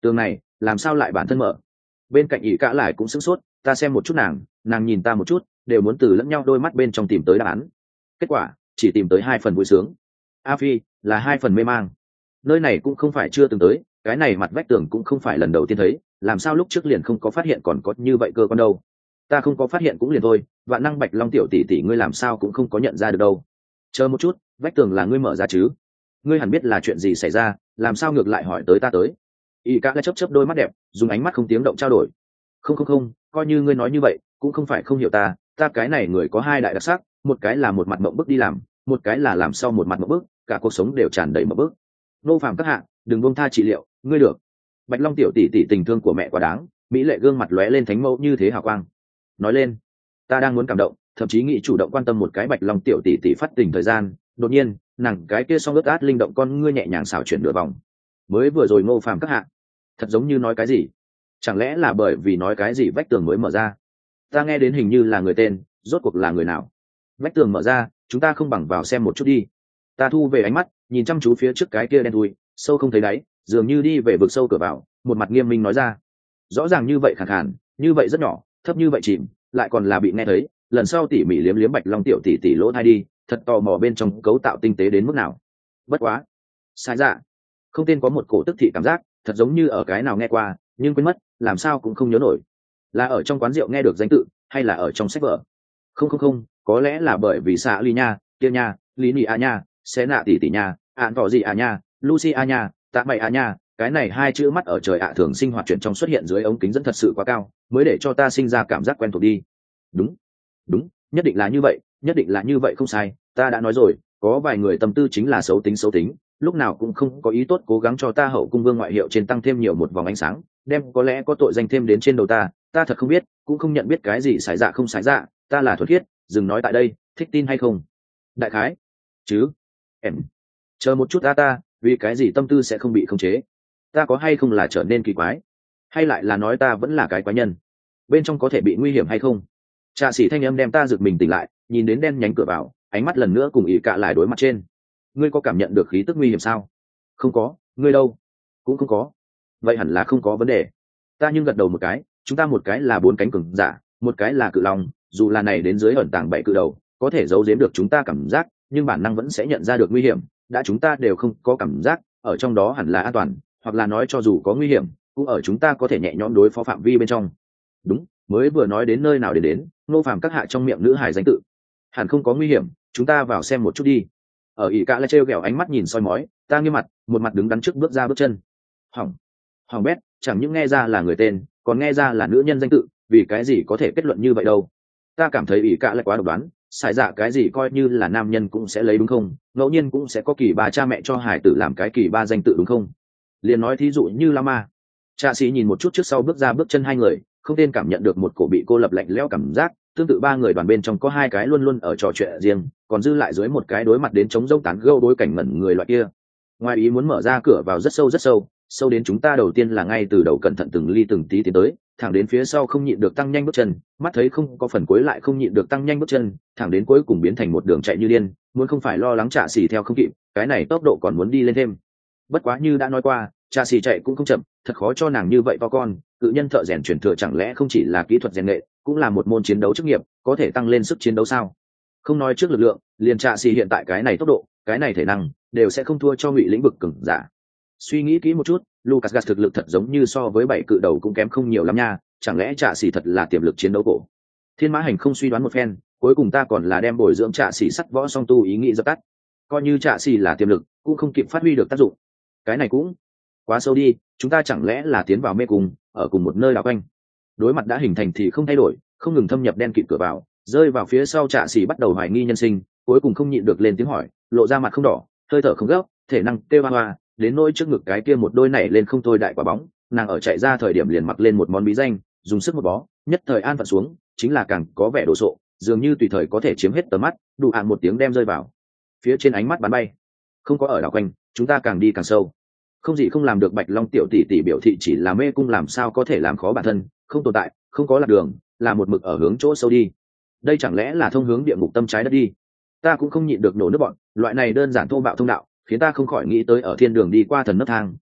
tường này làm sao lại bản thân mở? Bên cạnh ỷ cả lại cũng sửng sốt, ta xem một chút nàng, nàng nhìn ta một chút, đều muốn từ lẫn nhau đôi mắt bên trong tìm tới đáp án. Kết quả chỉ tìm tới hai phần vui sướng. A Phi là hai phần mê mang. Nơi này cũng không phải chưa từng tới, cái này mặt vách tường cũng không phải lần đầu tiên thấy, làm sao lúc trước liền không có phát hiện còn có như vậy cơ quan đâu? Ta không có phát hiện cũng liền thôi, vạn năng bạch long tiểu tỷ tỷ ngươi làm sao cũng không có nhận ra được đâu. Chờ một chút, vách tường là ngươi mở ra chứ? Ngươi hẳn biết là chuyện gì xảy ra, làm sao ngược lại hỏi tới ta tới? Y cả lại chớp chớp đôi mắt đẹp, dùng ánh mắt không tiếng động trao đổi. Không không không, coi như ngươi nói như vậy, cũng không phải không hiểu ta, ta cái này người có hai đại đặc sắc, một cái là một mặt mộng bức đi làm, một cái là làm sau một mặt mộng bức, cả cuộc sống đều tràn đầy mộng bức. Nô Phàm các hạ, đừng buông tha trị liệu, ngươi được. Bạch Long tiểu tỷ tỷ tình thương của mẹ quá đáng, mỹ lệ gương mặt lóe lên thánh mẫu như thế hào quang. Nói lên, ta đang muốn cảm động, thậm chí nghĩ chủ động quan tâm một cái Bạch Long tiểu tỷ tỷ phát tình thời gian, đột nhiên, nàng cái kia song ướt át linh động con ngươi nhẹ nhàng xảo chuyển nửa vòng. Mới vừa rồi Ngô Phàm các hạ, thật giống như nói cái gì? Chẳng lẽ là bởi vì nói cái gì vách tường mới mở ra? Ta nghe đến hình như là người tên, rốt cuộc là người nào? Vách tường mở ra, chúng ta không bằng vào xem một chút đi. Ta thu về ánh mắt, nhìn chăm chú phía trước cái kia đen thui, sâu không thấy đáy, dường như đi về vực sâu cửa vào, một mặt nghiêm minh nói ra. Rõ ràng như vậy khàn khàn, như vậy rất nhỏ, thấp như vậy chìm, lại còn là bị nghe thấy, lần sau tỉ mỉ liếm liếm Bạch Long tiểu tỷ tỷ lỗ tai đi, thật tò mò bên trong cấu tạo tinh tế đến mức nào. Bất quá, sai dạ, không tên có một cổ tức thị cảm giác, thật giống như ở cái nào nghe qua, nhưng quên mất, làm sao cũng không nhớ nổi. Là ở trong quán rượu nghe được danh tự, hay là ở trong sách vở? Không không không, có lẽ là bởi vì xạ ly nha, kia nha, lý nị a nha, xé nạ tỷ tỷ nha, ạn tỏ gì a nha, Lucy a nha, tạ mày a nha, cái này hai chữ mắt ở trời ạ thường sinh hoạt chuyển trong xuất hiện dưới ống kính dẫn thật sự quá cao, mới để cho ta sinh ra cảm giác quen thuộc đi. Đúng, đúng, nhất định là như vậy, nhất định là như vậy không sai, ta đã nói rồi, có vài người tâm tư chính là xấu tính xấu tính, lúc nào cũng không có ý tốt cố gắng cho ta hậu cung vương ngoại hiệu trên tăng thêm nhiều một vòng ánh sáng, đem có lẽ có tội danh thêm đến trên đầu ta, ta thật không biết, cũng không nhận biết cái gì xài dạ không xài dạ, ta là thuật thiết, dừng nói tại đây, thích tin hay không? Đại khái, chứ, em, chờ một chút ta ta, vì cái gì tâm tư sẽ không bị khống chế? Ta có hay không là trở nên kỳ quái? Hay lại là nói ta vẫn là cái quái nhân? Bên trong có thể bị nguy hiểm hay không? Trà sĩ thanh âm đem ta giật mình tỉnh lại, nhìn đến đen nhánh cửa vào, ánh mắt lần nữa cùng ỉ cạ lại đối mặt trên. Ngươi có cảm nhận được khí tức nguy hiểm sao? Không có, ngươi đâu? Cũng không có. Vậy hẳn là không có vấn đề. Ta nhưng gật đầu một cái, chúng ta một cái là bốn cánh cường giả, một cái là cự long, dù là này đến dưới ẩn tàng bảy cự đầu, có thể giấu giếm được chúng ta cảm giác, nhưng bản năng vẫn sẽ nhận ra được nguy hiểm, đã chúng ta đều không có cảm giác, ở trong đó hẳn là an toàn, hoặc là nói cho dù có nguy hiểm, cũng ở chúng ta có thể nhẹ nhõm đối phó phạm vi bên trong. Đúng, mới vừa nói đến nơi nào để đến, Nô Phàm các hạ trong miệng nữ hải danh tự. Hẳn không có nguy hiểm, chúng ta vào xem một chút đi. Ở ỷ cả lại trêu ghẹo ánh mắt nhìn soi mói, ta nghiêm mặt, một mặt đứng đắn trước bước ra bước chân. Hỏng, hỏng bét, chẳng những nghe ra là người tên, còn nghe ra là nữ nhân danh tự, vì cái gì có thể kết luận như vậy đâu? Ta cảm thấy ỷ cả lại quá độc đoán, xài dạ cái gì coi như là nam nhân cũng sẽ lấy đúng không? Ngẫu nhiên cũng sẽ có kỳ ba cha mẹ cho hải tử làm cái kỳ ba danh tự đúng không? Liền nói thí dụ như Lama. Trà sĩ nhìn một chút trước sau bước ra bước chân hai người, không tên cảm nhận được một cổ bị cô lập lạnh lẽo cảm giác, tương tự ba người đoàn bên trong có hai cái luôn luôn ở trò chuyện riêng, còn dư lại dưới một cái đối mặt đến chống rông tán gẫu đối cảnh ngẩn người loại kia. Ngoài ý muốn mở ra cửa vào rất sâu rất sâu, sâu đến chúng ta đầu tiên là ngay từ đầu cẩn thận từng ly từng tí tiến tới, thẳng đến phía sau không nhịn được tăng nhanh bước chân, mắt thấy không có phần cuối lại không nhịn được tăng nhanh bước chân, thẳng đến cuối cùng biến thành một đường chạy như điên, muốn không phải lo lắng Trà sĩ theo không kịp, cái này tốc độ còn muốn đi lên thêm. Bất quá như đã nói qua, Trà sĩ chạy cũng không chậm, thật khó cho nàng như vậy to con, cự nhân thợ rèn truyền thừa chẳng lẽ không chỉ là kỹ thuật rèn nghệ, cũng là một môn chiến đấu chức nghiệp, có thể tăng lên sức chiến đấu sao? Không nói trước lực lượng, liền Trà sĩ hiện tại cái này tốc độ, cái này thể năng, đều sẽ không thua cho ngụy lĩnh vực cường giả. Suy nghĩ kỹ một chút, Lucas Gas thực lực thật giống như so với bảy cự đầu cũng kém không nhiều lắm nha, chẳng lẽ Trà sĩ thật là tiềm lực chiến đấu cổ? Thiên Mã Hành không suy đoán một phen, cuối cùng ta còn là đem bồi dưỡng Trà sĩ sắt võ song tu ý nghĩ dập tắt. Coi như Trà sĩ là tiềm lực, cũng không kịp phát huy được tác dụng. Cái này cũng quá sâu đi, chúng ta chẳng lẽ là tiến vào mê cung, ở cùng một nơi đảo quanh. Đối mặt đã hình thành thì không thay đổi, không ngừng thâm nhập đen kịt cửa vào, rơi vào phía sau Trà sĩ bắt đầu hoài nghi nhân sinh, cuối cùng không nhịn được lên tiếng hỏi, lộ ra mặt không đỏ, hơi thở không gấp, thể năng kêu hoa hoa, đến nỗi trước ngực cái kia một đôi nảy lên không thôi đại quả bóng, nàng ở chạy ra thời điểm liền mặc lên một món bí danh, dùng sức một bó, nhất thời an phận xuống, chính là càng có vẻ đồ sộ, dường như tùy thời có thể chiếm hết tầm mắt, đủ hạn một tiếng đem rơi vào phía trên ánh mắt bắn bay. Không có ở đảo quanh, chúng ta càng đi càng sâu. Không gì không làm được Bạch Long tiểu tỷ tỷ biểu thị chỉ là mê cung làm sao có thể làm khó bản thân, không tồn tại, không có lạc đường, là một mực ở hướng chỗ sâu đi. Đây chẳng lẽ là thông hướng địa ngục tâm trái đất đi? Ta cũng không nhịn được nổ nước bọn, loại này đơn giản thô bạo thông đạo, khiến ta không khỏi nghĩ tới ở thiên đường đi qua thần nấc thang,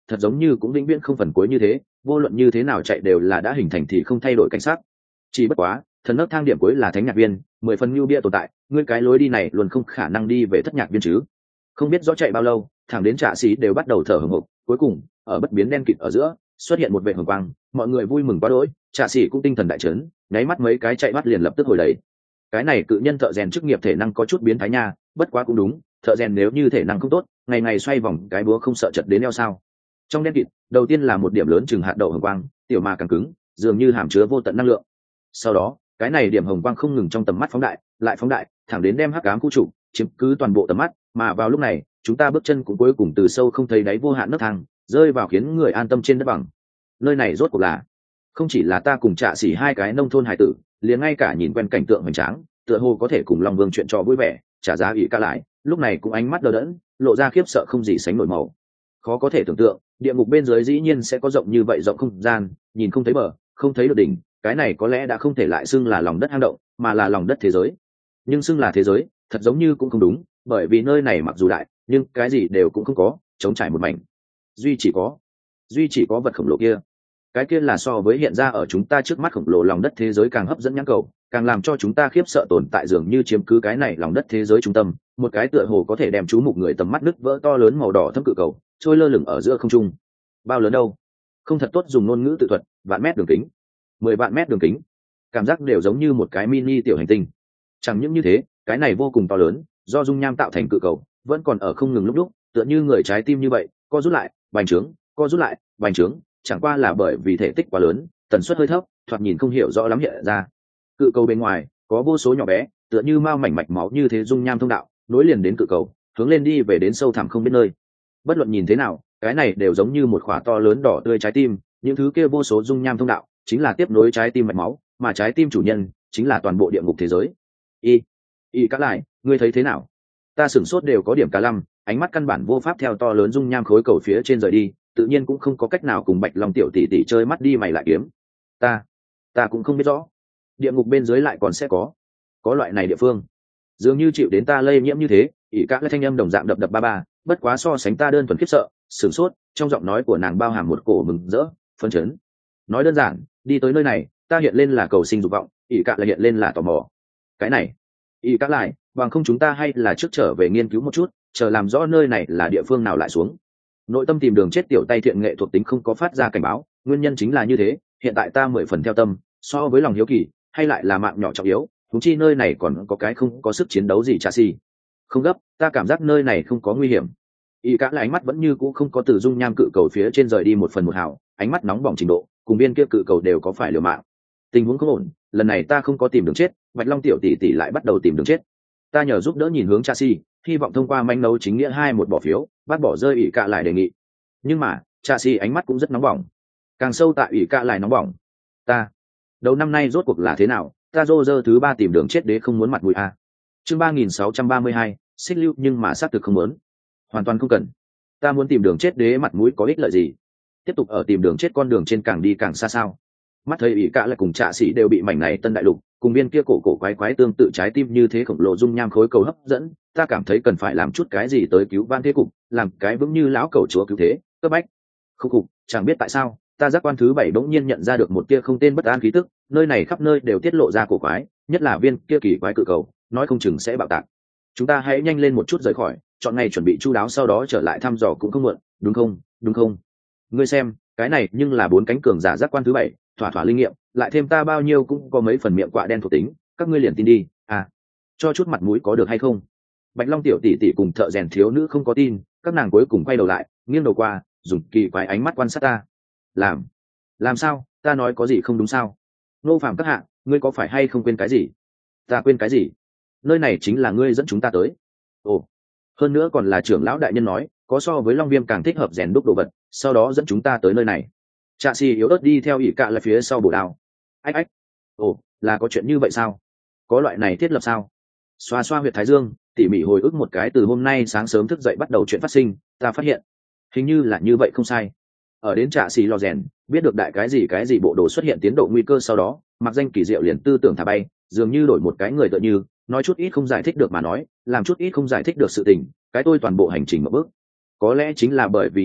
thật giống như cũng vĩnh viễn không phần cuối như thế, vô luận như thế nào chạy đều là đã hình thành thì không thay đổi cảnh sát. Chỉ bất quá thần nấc thang điểm cuối là thánh nhạc viên, mười phần lưu bia tồn tại, ngươi cái lối đi này luôn không khả năng đi về thất nhạc viên chứ. Không biết rõ chạy bao lâu, thẳng đến trạ sĩ đều bắt đầu thở hổn hộc, cuối cùng ở bất biến đen kịt ở giữa xuất hiện một vệt hồng quang, mọi người vui mừng quá đỗi, trạ sĩ cũng tinh thần đại chấn, nháy mắt mấy cái chạy bắt liền lập tức hồi đầy. Cái này cự nhân thợ rèn chức nghiệp thể năng có chút biến thái nha, bất quá cũng đúng, thợ rèn nếu như thể năng không tốt, ngày ngày xoay vòng cái búa không sợ chật đến eo sao. Trong đen kịt đầu tiên là một điểm lớn chừng hạt đậu hồng quang, tiểu mà càng cứng, dường như hàm chứa vô tận năng lượng. Sau đó cái này điểm hồng quang không ngừng trong tầm mắt phóng đại lại phóng đại, thẳng đến đem hắc ám khu trục chiếm cứ toàn bộ tầm mắt, mà vào lúc này chúng ta bước chân cũng cuối cùng từ sâu không thấy đáy vô hạn nấc thang rơi vào khiến người an tâm trên đất bằng. Nơi này rốt cuộc là không chỉ là ta cùng trạ xỉ hai cái nông thôn hải tử, liền ngay cả nhìn quen cảnh tượng hoành tráng tựa hồ có thể cùng long vương chuyện trò vui vẻ trả giá ý ca lại lúc này cũng ánh mắt đờ đẫn, lộ ra khiếp sợ không gì sánh nổi màu. Khó có thể tưởng tượng địa ngục bên dưới dĩ nhiên sẽ có rộng như vậy, rộng không gian, nhìn không thấy bờ, không thấy được đỉnh, cái này có lẽ đã không thể lại xưng là lòng đất hang động, mà là lòng đất thế giới. Nhưng xưng là thế giới thật giống như cũng không đúng, bởi vì nơi này mặc dù đại nhưng cái gì đều cũng không có, trống trải một mảnh. Duy chỉ có duy chỉ có vật khổng lồ kia, cái kia là so với hiện ra ở chúng ta trước mắt khổng lồ lòng đất thế giới càng hấp dẫn nhãn cầu, càng làm cho chúng ta khiếp sợ tồn tại, dường như chiếm cứ cái này lòng đất thế giới trung tâm, một cái tựa hồ có thể đem chú mục người tầm mắt nứt vỡ to lớn màu đỏ thâm cự cầu trôi lơ lửng ở giữa không trung. Bao lớn đâu, không thật tốt dùng ngôn ngữ tự thuật, vạn mét đường kính, mười vạn mét đường kính, cảm giác đều giống như một cái mini tiểu hành tinh. Chẳng những như thế, cái này vô cùng to lớn, do dung nham tạo thành cự cầu vẫn còn ở không ngừng lúc lúc tựa như người trái tim như vậy co rút lại bành trướng, co rút lại bành trướng, chẳng qua là bởi vì thể tích quá lớn, tần suất hơi thấp, thoạt nhìn không hiểu rõ lắm hiện ra. Cự cầu bên ngoài có vô số nhỏ bé tựa như mao mảnh mạch máu như thế dung nham thông đạo nối liền đến cự cầu, hướng lên đi về đến sâu thẳm không biết nơi. Bất luận nhìn thế nào, cái này đều giống như một khỏa to lớn đỏ tươi trái tim, những thứ kia vô số dung nham thông đạo chính là tiếp nối trái tim mạch máu, mà trái tim chủ nhân chính là toàn bộ địa ngục thế giới. Y, y các lại, ngươi thấy thế nào? Ta sửng sốt đều có điểm cả lăm, ánh mắt căn bản vô pháp theo to lớn dung nham khối cầu phía trên rời đi, tự nhiên cũng không có cách nào cùng Bạch Long tiểu tỷ tỷ chơi mắt đi mày lại kiếm. Ta, ta cũng không biết rõ, địa ngục bên dưới lại còn sẽ có, có loại này địa phương, dường như chịu đến ta lây nhiễm như thế. Ỷ các lại thanh âm đồng dạng đập đập ba ba, bất quá so sánh ta đơn thuần khiếp sợ, sửng sốt, trong giọng nói của nàng bao hàm một cổ mừng rỡ, phấn chấn. Nói đơn giản, đi tới nơi này, ta hiện lên là cầu sinh dục vọng, Ỷ các lại hiện lên là tò mò. Cái này, Ỷ các lại, bằng không chúng ta hay là trước trở về nghiên cứu một chút, chờ làm rõ nơi này là địa phương nào lại xuống. Nội tâm tìm đường chết tiểu tay thiện nghệ thuộc tính không có phát ra cảnh báo, nguyên nhân chính là như thế, hiện tại ta mười phần theo tâm, so với lòng hiếu kỳ, hay lại là mạng nhỏ trọng yếu, thúng chi nơi này còn có cái không có sức chiến đấu gì chả gì. Không gấp, ta cảm giác nơi này không có nguy hiểm. Y cả là ánh mắt vẫn như cũ không có từ dung nham cự cầu phía trên rời đi một phần một hào, ánh mắt nóng bỏng trình độ, cùng viên kia cự cầu đều có phải liều mạng. Tình huống không ổn, lần này ta không có tìm đường chết, Bạch Long tiểu tỷ tỷ lại bắt đầu tìm đường chết. Ta nhờ giúp đỡ nhìn hướng Chasi, hy vọng thông qua manh nấu chính nghĩa hai một bỏ phiếu, bắt bỏ rơi ỷ cạ lại đề nghị. Nhưng mà Chasi ánh mắt cũng rất nóng bỏng, càng sâu tại ỷ cạ lại nóng bỏng. Ta đầu năm nay rốt cuộc là thế nào, ta rô rơ thứ ba tìm đường chết đế không muốn mặt mũi a. Chương ba nghìn sáu trăm ba mươi hai, xích lưu nhưng mà xác thực không muốn, hoàn toàn không cần. Ta muốn tìm đường chết đế mặt mũi có ích lợi gì? Tiếp tục ở tìm đường chết con đường trên càng đi càng xa sao? Mắt thấy ỷ cạ lại cùng Trạ Sĩ đều bị mảnh này tân đại lục cùng viên kia cổ cổ quái quái tương tự trái tim như thế khổng lồ dung nham khối cầu hấp dẫn, ta cảm thấy cần phải làm chút cái gì tới cứu van thế cục, làm cái vững như lão cầu chúa cứu thế cấp bách. Không cục, chẳng biết tại sao ta giác quan thứ bảy bỗng nhiên nhận ra được một tia không tên bất an khí tức, nơi này khắp nơi đều tiết lộ ra cổ quái, nhất là viên kia kỳ quái cự cầu, nói không chừng sẽ bạo tạc. Chúng ta hãy nhanh lên một chút rời khỏi, chọn ngày chuẩn bị chu đáo, sau đó trở lại thăm dò cũng không muộn, đúng không? Đúng không? Ngươi xem, cái này nhưng là bốn cánh cường giả giác quan thứ bảy, thỏa thỏa linh nghiệm, lại thêm ta bao nhiêu cũng có mấy phần miệng quạ đen thuộc tính, các ngươi liền tin đi à, cho chút mặt mũi có được hay không? Bạch Long tiểu tỷ tỷ cùng thợ rèn thiếu nữ không có tin, các nàng cuối cùng quay đầu lại, nghiêng đầu qua, dùng kỳ quái ánh mắt quan sát ta. Làm, làm sao? Ta nói có gì không đúng sao? Nô Phạm các hạ, ngươi có phải hay không quên cái gì? Ta quên cái gì? Nơi này chính là ngươi dẫn chúng ta tới. Ồ, hơn nữa còn là trưởng lão đại nhân nói, có so với Long Viêm càng thích hợp rèn đúc đồ vật, sau đó dẫn chúng ta tới nơi này. Trạ Sĩ yếu ớt đi theo ỷ cạ lại phía sau bổ đao. Ách ách, ồ, là có chuyện như vậy sao? Có loại này thiết lập sao? Xoa xoa huyệt thái dương, tỉ mỉ hồi ức một cái từ hôm nay sáng sớm thức dậy bắt đầu chuyện phát sinh, ta phát hiện hình như là như vậy không sai. Ở đến Trạ Sĩ lò rèn, biết được đại cái gì cái gì bộ đồ xuất hiện tiến độ nguy cơ, sau đó mặc danh kỳ diệu liền tư tưởng thả bay, dường như đổi một cái người tựa như nói chút ít không giải thích được mà nói, làm chút ít không giải thích được sự tình, cái tôi toàn bộ hành trình một bước. Có lẽ chính là bởi vì như vậy,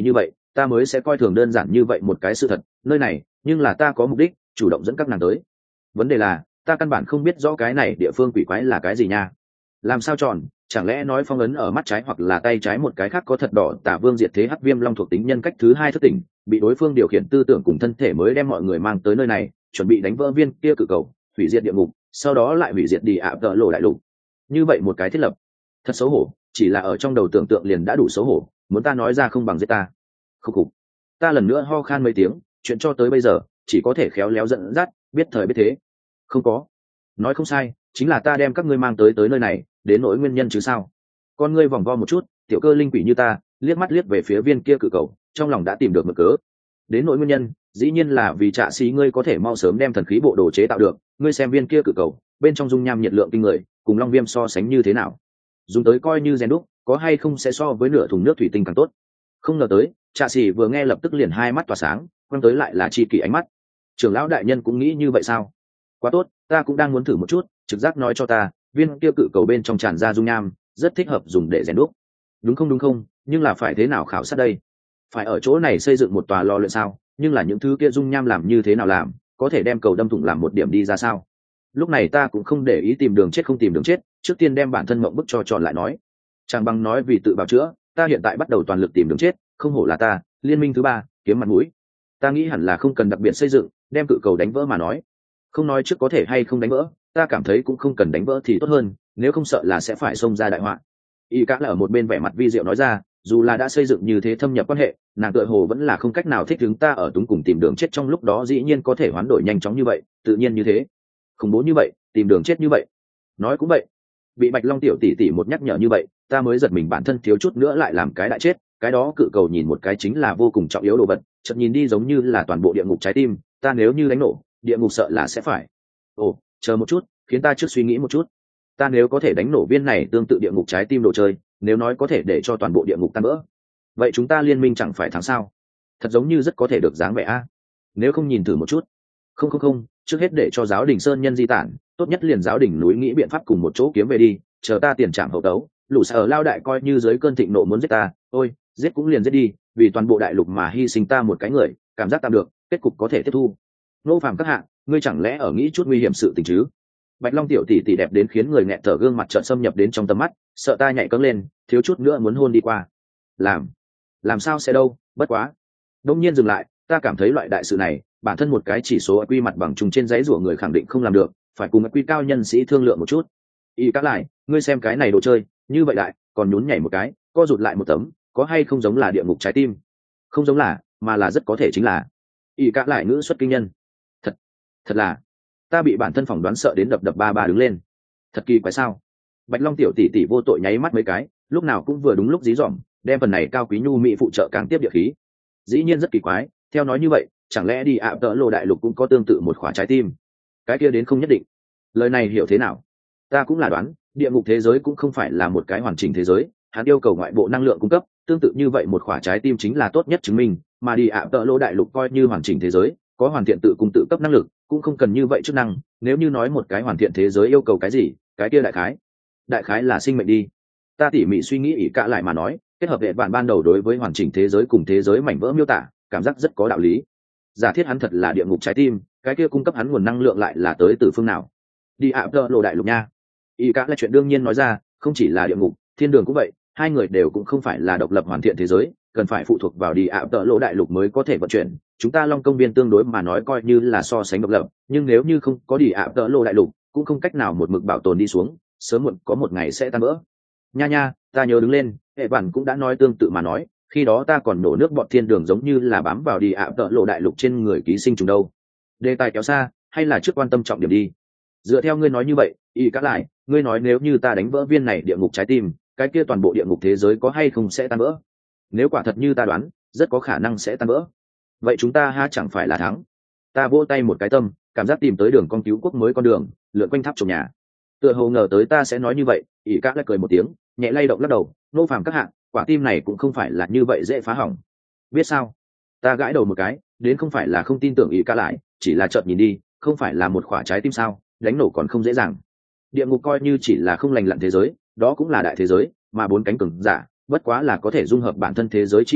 ta mới sẽ coi thường đơn giản như vậy một cái sự thật. Nơi này nhưng là ta có mục đích chủ động dẫn các nàng tới. Vấn đề là ta căn bản không biết rõ cái này địa phương quỷ quái là cái gì nha. Làm sao tròn, chẳng lẽ nói phong ấn ở mắt trái hoặc là tay trái một cái khác có thật đỏ tả vương diệt thế hắc viêm long thuộc tính nhân cách thứ hai thất tỉnh, bị đối phương điều khiển tư tưởng cùng thân thể mới đem mọi người mang tới nơi này, chuẩn bị đánh vỡ viên kia cự cầu, hủy diệt địa ngục, sau đó lại hủy diệt đi ạ tợ lộ đại lục. Như vậy một cái thiết lập thật xấu hổ, chỉ là ở trong đầu tưởng tượng liền đã đủ xấu hổ, muốn ta nói ra không bằng giết ta. Khúc khục, ta lần nữa ho khan mấy tiếng, chuyện cho tới bây giờ chỉ có thể khéo léo dẫn dắt, biết thời biết thế. Không có, nói không sai, chính là ta đem các ngươi mang tới tới nơi này, đến nỗi nguyên nhân chứ sao. Con ngươi vòng vo một chút, tiểu cơ linh quỷ như ta liếc mắt liếc về phía viên kia cự cầu, trong lòng đã tìm được mực cớ. Đến nỗi nguyên nhân, dĩ nhiên là vì trạ xí ngươi có thể mau sớm đem thần khí bộ đồ chế tạo được. Ngươi xem viên kia cự cầu bên trong dung nham nhiệt lượng kinh người, cùng long viêm so sánh như thế nào, dùng tới coi như rèn đúc có hay không sẽ so với nửa thùng nước thủy tinh càng tốt. Không ngờ tới trạ xỉ vừa nghe lập tức liền hai mắt tỏa sáng, quăng tới lại là chi kỷ ánh mắt. Trưởng lão đại nhân cũng nghĩ như vậy sao? Quá tốt, ta cũng đang muốn thử một chút. Trực giác nói cho ta viên kia cự cầu bên trong tràn ra dung nham rất thích hợp dùng để rèn đúc. Đúng không? Đúng không? Nhưng là phải thế nào khảo sát đây? Phải ở chỗ này xây dựng một tòa lò luyện sao? Nhưng là những thứ kia dung nham làm như thế nào làm, có thể đem cầu đâm thủng làm một điểm đi ra sao? Lúc này ta cũng không để ý tìm đường chết không tìm đường chết, trước tiên đem bản thân mộng bức cho tròn lại nói. Chẳng bằng nói vì tự bào chữa, ta hiện tại bắt đầu toàn lực tìm đường chết, không hổ là ta, liên minh thứ ba, kiếm mặt mũi. Ta nghĩ hẳn là không cần đặc biệt xây dựng, đem cự cầu đánh vỡ mà nói. Không nói trước có thể hay không đánh vỡ, ta cảm thấy cũng không cần đánh vỡ thì tốt hơn, nếu không sợ là sẽ phải xông ra đại họa. Y Cả là ở một bên vẻ mặt vi diệu nói ra, dù là đã xây dựng như thế thâm nhập quan hệ, nàng tựa hồ vẫn là không cách nào thích ứng ta ở túng cùng tìm đường chết trong lúc đó dĩ nhiên có thể hoán đổi nhanh chóng như vậy, tự nhiên như thế, khủng bố như vậy, tìm đường chết như vậy. Nói cũng vậy, bị Bạch Long tiểu tỷ tỷ một nhắc nhở như vậy, ta mới giật mình bản thân thiếu chút nữa lại làm cái đại chết. Cái đó cự cầu nhìn một cái chính là vô cùng trọng yếu đồ vật, chợt nhìn đi giống như là toàn bộ địa ngục trái tim, ta nếu như đánh nổ, địa ngục sợ là sẽ phải. Ồ, chờ một chút, khiến ta trước suy nghĩ một chút. Ta nếu có thể đánh nổ viên này tương tự địa ngục trái tim đồ chơi, nếu nói có thể để cho toàn bộ địa ngục tan vỡ, vậy chúng ta liên minh chẳng phải thắng sao? Thật giống như rất có thể được dáng vẻ a. Nếu không nhìn thử một chút. Không không không, trước hết để cho giáo đình sơn nhân di tản, tốt nhất liền giáo đình núi nghĩ biện pháp cùng một chỗ kiếm về đi, chờ ta tiền trảm hậu tấu. Lũ sở lao đại coi như dưới cơn thịnh nộ muốn giết ta, ôi, giết cũng liền giết đi, vì toàn bộ đại lục mà hy sinh ta một cái người, cảm giác tạm được, kết cục có thể tiếp thu. Nô phàm các hạ, ngươi chẳng lẽ ở nghĩ chút nguy hiểm sự tình chứ? Bạch Long tiểu tỷ tỷ đẹp đến khiến người nghẹt thở, gương mặt trợn xâm nhập đến trong tầm mắt, sợ ta nhảy cẫng lên, thiếu chút nữa muốn hôn đi qua. Làm, làm sao sẽ đâu, bất quá. Đông nhiên dừng lại, ta cảm thấy loại đại sự này, bản thân một cái chỉ số i kiu mặt bằng chung trên giấy rủa người khẳng định không làm được, phải cùng i kiu cao nhân sĩ thương lượng một chút. Y Cả lại, ngươi xem cái này đồ chơi, như vậy đại, còn nhún nhảy một cái, co rụt lại một tấm, có hay không giống là địa ngục trái tim? Không giống là, mà là rất có thể chính là. Y Cả lại ngữ xuất kinh nhân. Thật, thật là, ta bị bản thân phỏng đoán sợ đến đập đập ba ba đứng lên. Thật kỳ quái sao? Bạch Long tiểu tỷ tỷ vô tội nháy mắt mấy cái, lúc nào cũng vừa đúng lúc dí dỏm, đem phần này cao quý nhu mỹ phụ trợ càng tiếp địa khí. Dĩ nhiên rất kỳ quái, theo nói như vậy, chẳng lẽ đi ạ tợ lộ đại lục cũng có tương tự một khỏa trái tim? Cái kia đến không nhất định. Lời này hiểu thế nào? Ta cũng là đoán, địa ngục thế giới cũng không phải là một cái hoàn chỉnh thế giới, hắn yêu cầu ngoại bộ năng lượng cung cấp, tương tự như vậy một khỏa trái tim chính là tốt nhất chứng minh, mà đi ạ tợ lộ đại lục coi như hoàn chỉnh thế giới, có hoàn thiện tự cung tự cấp năng lực, cũng không cần như vậy chức năng. Nếu như nói một cái hoàn thiện thế giới yêu cầu cái gì, cái kia đại khái, đại khái là sinh mệnh đi. Ta tỉ mỉ suy nghĩ ỉ cả lại mà nói, kết hợp hệ bản ban đầu đối với hoàn chỉnh thế giới cùng thế giới mảnh vỡ miêu tả, cảm giác rất có đạo lý. Giả thiết hắn thật là địa ngục trái tim, cái kia cung cấp hắn nguồn năng lượng lại là tới từ phương nào? Đi ạ tợ lộ đại lục nha. Y cả là chuyện đương nhiên nói ra, không chỉ là địa ngục, thiên đường cũng vậy, hai người đều cũng không phải là độc lập hoàn thiện thế giới, cần phải phụ thuộc vào đi ạ tợ lộ đại lục mới có thể vận chuyển. Chúng ta Long công viên tương đối mà nói coi như là so sánh độc lập, nhưng nếu như không có đi ạ tợ lộ đại lục, cũng không cách nào một mực bảo tồn đi xuống, sớm muộn có một ngày sẽ tan vỡ. Nha nha, ta nhớ đứng lên, hệ bản cũng đã nói tương tự mà nói, khi đó ta còn nổ nước bọt thiên đường giống như là bám vào đi ạ tợ lộ đại lục trên người ký sinh trùng đâu. Đề tài kéo xa, hay là trước quan tâm trọng điểm đi. Dựa theo ngươi nói như vậy, Y Cả lại, ngươi nói nếu như ta đánh vỡ viên này địa ngục trái tim, cái kia toàn bộ địa ngục thế giới có hay không sẽ tan vỡ? Nếu quả thật như ta đoán, rất có khả năng sẽ tan vỡ. Vậy chúng ta ha chẳng phải là thắng? Ta vỗ tay một cái tâm, cảm giác tìm tới đường con cứu quốc mới con đường, lượn quanh tháp trồng nhà. Tựa hồ ngờ tới ta sẽ nói như vậy, ỷ Cả lại cười một tiếng, nhẹ lay động lắc đầu, nô phàm các hạng, quả tim này cũng không phải là như vậy dễ phá hỏng. Biết sao? Ta gãi đầu một cái, đến không phải là không tin tưởng ỷ Cả lại, chỉ là chợt nhìn đi, không phải là một quả trái tim sao, đánh nổ còn không dễ dàng. Địa ngục coi như chỉ là không lành lặn thế giới, đó cũng là đại thế giới, mà bốn cánh cường giả, bất quá là có thể dung hợp bản thân thế giới trí lực,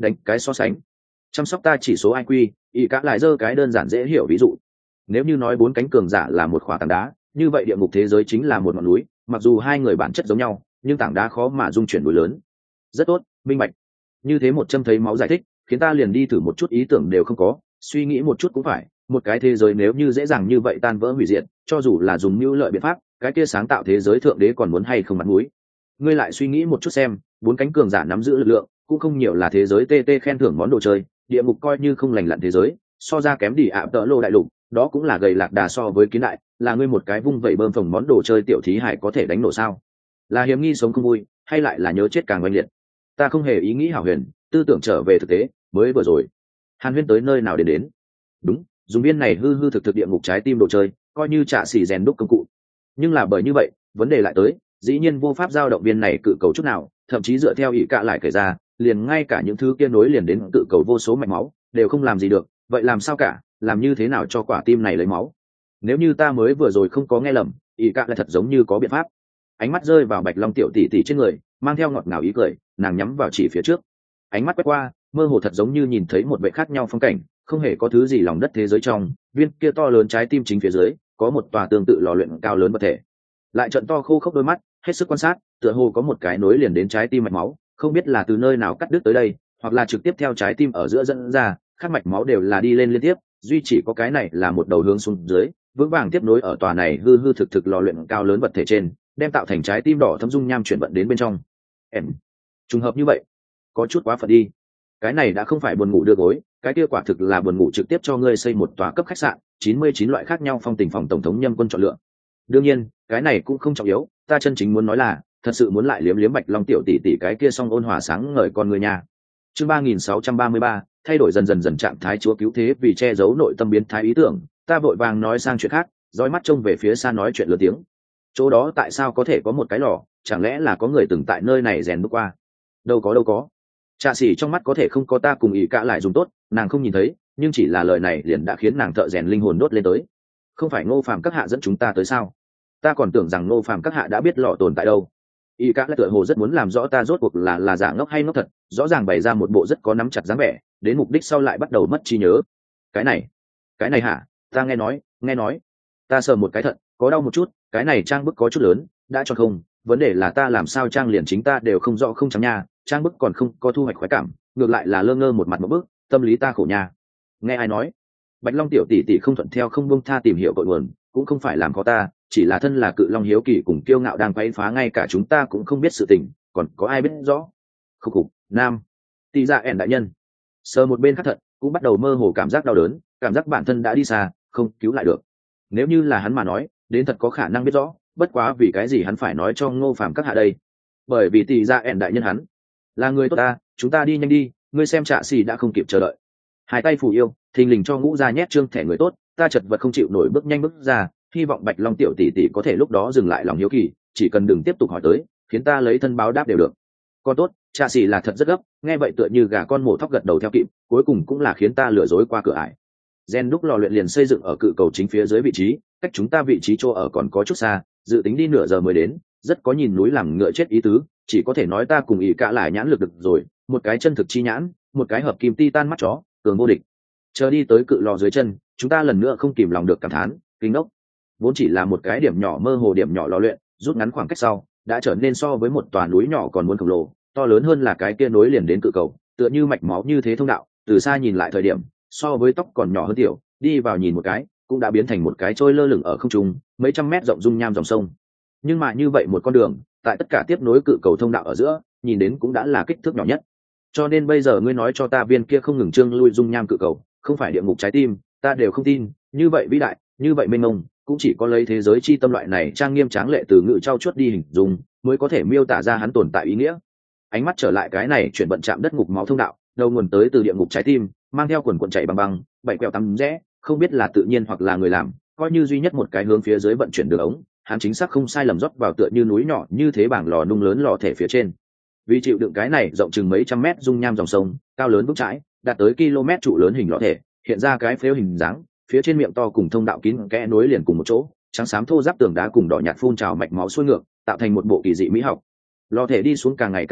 đánh cái so sánh. Chăm sóc ta chỉ số i kiu, ý cả lại dơ cái đơn giản dễ hiểu ví dụ. Nếu như nói bốn cánh cường giả là một khỏa tảng đá, như vậy địa ngục thế giới chính là một ngọn núi, mặc dù hai người bản chất giống nhau, nhưng tảng đá khó mà dung chuyển núi lớn. Rất tốt, minh bạch. Như thế một châm thấy máu giải thích, khiến ta liền đi thử một chút ý tưởng đều không có, suy nghĩ một chút cũng phải, một cái thế giới nếu như dễ dàng như vậy tan vỡ hủy diệt, cho dù là dùng mưu lợi biện pháp, cái kia sáng tạo thế giới thượng đế còn muốn hay không mặt mũi. Ngươi lại suy nghĩ một chút xem, bốn cánh cường giả nắm giữ lực lượng, cũng không nhiều là thế giới tê tê khen thưởng món đồ chơi, địa ngục coi như không lành lặn thế giới, so ra kém đi ạ tợ lô đại lục, đó cũng là gầy lạc đà so với kiến đại, là ngươi một cái vung vẩy bơm phồng món đồ chơi tiểu thí hải có thể đánh nổ sao? Là hiếm nghi sống không vui, hay lại là nhớ chết càng oanh liệt? Ta không hề ý nghĩ hảo huyền, tư tưởng trở về thực tế, mới vừa rồi. Hàn Huyên tới nơi nào đến đến? Đúng, dùng viên này hư hư thực thực địa ngục trái tim đồ chơi, coi như trả xỉ rèn đúc công cụ. Nhưng là bởi như vậy, vấn đề lại tới, dĩ nhiên vô pháp giao động viên này cự cầu chút nào, thậm chí dựa theo ý cạ lại kể ra, liền ngay cả những thứ kia nối liền đến cự cầu vô số mạch máu, đều không làm gì được, vậy làm sao cả, làm như thế nào cho quả tim này lấy máu? Nếu như ta mới vừa rồi không có nghe lầm, ý cạ lại thật giống như có biện pháp. Ánh mắt rơi vào Bạch Long tiểu tỷ tỷ trên người, mang theo ngọt ngào ý cười, nàng nhắm vào chỉ phía trước. Ánh mắt quét qua, mơ hồ thật giống như nhìn thấy một vẻ khác nhau phong cảnh, không hề có thứ gì lòng đất thế giới trong, viên kia to lớn trái tim chính phía dưới, có một tòa tương tự lò luyện cao lớn vật thể. Lại trận to khô khốc đôi mắt, hết sức quan sát, tựa hồ có một cái nối liền đến trái tim mạch máu, không biết là từ nơi nào cắt đứt tới đây, hoặc là trực tiếp theo trái tim ở giữa dẫn ra, các mạch máu đều là đi lên liên tiếp, duy chỉ có cái này là một đầu hướng xuống dưới, vững vàng tiếp nối ở tòa này hư hư thực thực lò luyện cao lớn vật thể trên, đem tạo thành trái tim đỏ thâm dung nham chuyển vận đến bên trong. Em, trùng hợp như vậy, có chút quá phận đi. Cái này đã không phải buồn ngủ đưa gối, cái kia quả thực là buồn ngủ trực tiếp cho ngươi xây một tòa cấp khách sạn, chín mươi chín loại khác nhau phong tình phòng tổng thống nhâm quân chọn lựa. Đương nhiên, cái này cũng không trọng yếu, ta chân chính muốn nói là, thật sự muốn lại liếm liếm Bạch Long tiểu tỷ tỷ cái kia song ôn hòa sáng ngời con người nhà. Chương ba nghìn sáu trăm ba mươi ba, thay đổi dần dần dần trạng thái chúa cứu thế vì che giấu nội tâm biến thái ý tưởng, ta vội vàng nói sang chuyện khác, dõi mắt trông về phía xa nói chuyện lớn tiếng. Chỗ đó tại sao có thể có một cái lò, chẳng lẽ là có người từng tại nơi này rèn đúc qua? Đâu có đâu có. Trạ xỉ trong mắt có thể không có ta cùng ý cả lại dùng tốt, nàng không nhìn thấy, nhưng chỉ là lời này liền đã khiến nàng thợ rèn linh hồn đốt lên tới. Không phải Ngô Phàm các hạ dẫn chúng ta tới sao? Ta còn tưởng rằng Ngô Phàm các hạ đã biết lò tồn tại đâu. Ý cả lại tựa hồ rất muốn làm rõ ta rốt cuộc là là giả ngốc hay ngốc thật, rõ ràng bày ra một bộ rất có nắm chặt dáng vẻ, đến mục đích sau lại bắt đầu mất trí nhớ. Cái này, cái này hả? Ta nghe nói, nghe nói. Ta sờ một cái thận, có đau một chút, cái này trang bức có chút lớn, đã cho không, vấn đề là ta làm sao trang liền chính ta đều không rõ không trắng nha, trang bức còn không có thu hoạch khoái cảm, ngược lại là lơ ngơ một mặt một bức, tâm lý ta khổ nha. Nghe ai nói? Bạch Long tiểu tỷ tỷ không thuận theo không buông tha tìm hiểu cội nguồn, cũng không phải làm khó ta, chỉ là thân là cự long hiếu kỳ cùng kiêu ngạo đang quấy phá ngay cả chúng ta cũng không biết sự tình, còn có ai biết rõ? Khúc khục, nam, tỷ dạ ẻn đại nhân. Sờ một bên khắc thận, cũng bắt đầu mơ hồ cảm giác đau đớn, cảm giác bản thân đã đi xa, không cứu lại được. Nếu như là hắn mà nói, đến thật có khả năng biết rõ, bất quá vì cái gì hắn phải nói cho Ngô Phàm các hạ đây? Bởi vì tỷ dạ ẻn đại nhân hắn là người tốt ta, chúng ta đi nhanh đi, ngươi xem Trạ xỉ đã không kịp chờ đợi. Hai tay phù yêu, thình lình cho ngũ ra nhét trương thẻ người tốt, ta chật vật không chịu nổi bước nhanh bước ra, hy vọng Bạch Long tiểu tỷ tỷ có thể lúc đó dừng lại lòng hiếu kỳ, chỉ cần đừng tiếp tục hỏi tới, khiến ta lấy thân báo đáp đều được. Con tốt, Trạ xỉ là thật rất gấp, nghe vậy tựa như gà con mổ thóc gật đầu theo kịp, cuối cùng cũng là khiến ta lừa dối qua cửa ải. Gen đúc lò luyện liền xây dựng ở cự cầu chính phía dưới vị trí, cách chúng ta vị trí chỗ ở còn có chút xa, dự tính đi nửa giờ mới đến, rất có nhìn núi làm ngựa chết ý tứ, chỉ có thể nói ta cùng ý cả lại nhãn lực được rồi, một cái chân thực chi nhãn, một cái hợp kim titan mắt chó, cường vô địch. Chờ đi tới cự lò dưới chân, chúng ta lần nữa không kìm lòng được cảm thán, kinh đốc. Vốn chỉ là một cái điểm nhỏ mơ hồ điểm nhỏ lò luyện, rút ngắn khoảng cách sau, đã trở nên so với một tòa núi nhỏ còn muốn khổng lồ, to lớn hơn là cái kia nối liền đến cự cầu, tựa như mạch máu như thế thông đạo, từ xa nhìn lại thời điểm, so với tóc còn nhỏ hơn tiểu, đi vào nhìn một cái, cũng đã biến thành một cái trôi lơ lửng ở không trung, mấy trăm mét rộng dung nham dòng sông. Nhưng mà như vậy một con đường, tại tất cả tiếp nối cự cầu thông đạo ở giữa, nhìn đến cũng đã là kích thước nhỏ nhất. Cho nên bây giờ ngươi nói cho ta viên kia không ngừng trương lui dung nham cự cầu, không phải địa ngục trái tim, ta đều không tin. Như vậy vĩ đại, như vậy mênh mông, cũng chỉ có lấy thế giới chi tâm loại này trang nghiêm tráng lệ từ ngữ trau chuốt đi hình dung, mới có thể miêu tả ra hắn tồn tại ý nghĩa. Ánh mắt trở lại cái này chuyển vận chạm đất ngục máu thông đạo, đầu nguồn tới từ địa ngục trái tim, mang theo quần quần chạy bằng băng, bảy quẹo tăm rẽ, không biết là tự nhiên hoặc là người làm, coi như duy nhất một cái hướng phía dưới vận chuyển đường ống, hắn chính xác không sai lầm rót vào tựa như núi nhỏ như thế bảng lò nung lớn lò thể phía trên. Vì chịu đựng cái này rộng chừng mấy trăm mét dung nham dòng sông, cao lớn vững chãi, đạt tới km trụ lớn hình lò thể, hiện ra cái phếu hình dáng, phía trên miệng to cùng thông đạo kín kẽ nối liền cùng một chỗ, trắng xám thô ráp tường đá cùng đỏ nhạt phun trào mạch máu xuôi ngược, tạo thành một bộ kỳ dị mỹ học. Lò thể đi xuống càng ngày càng nhỏ,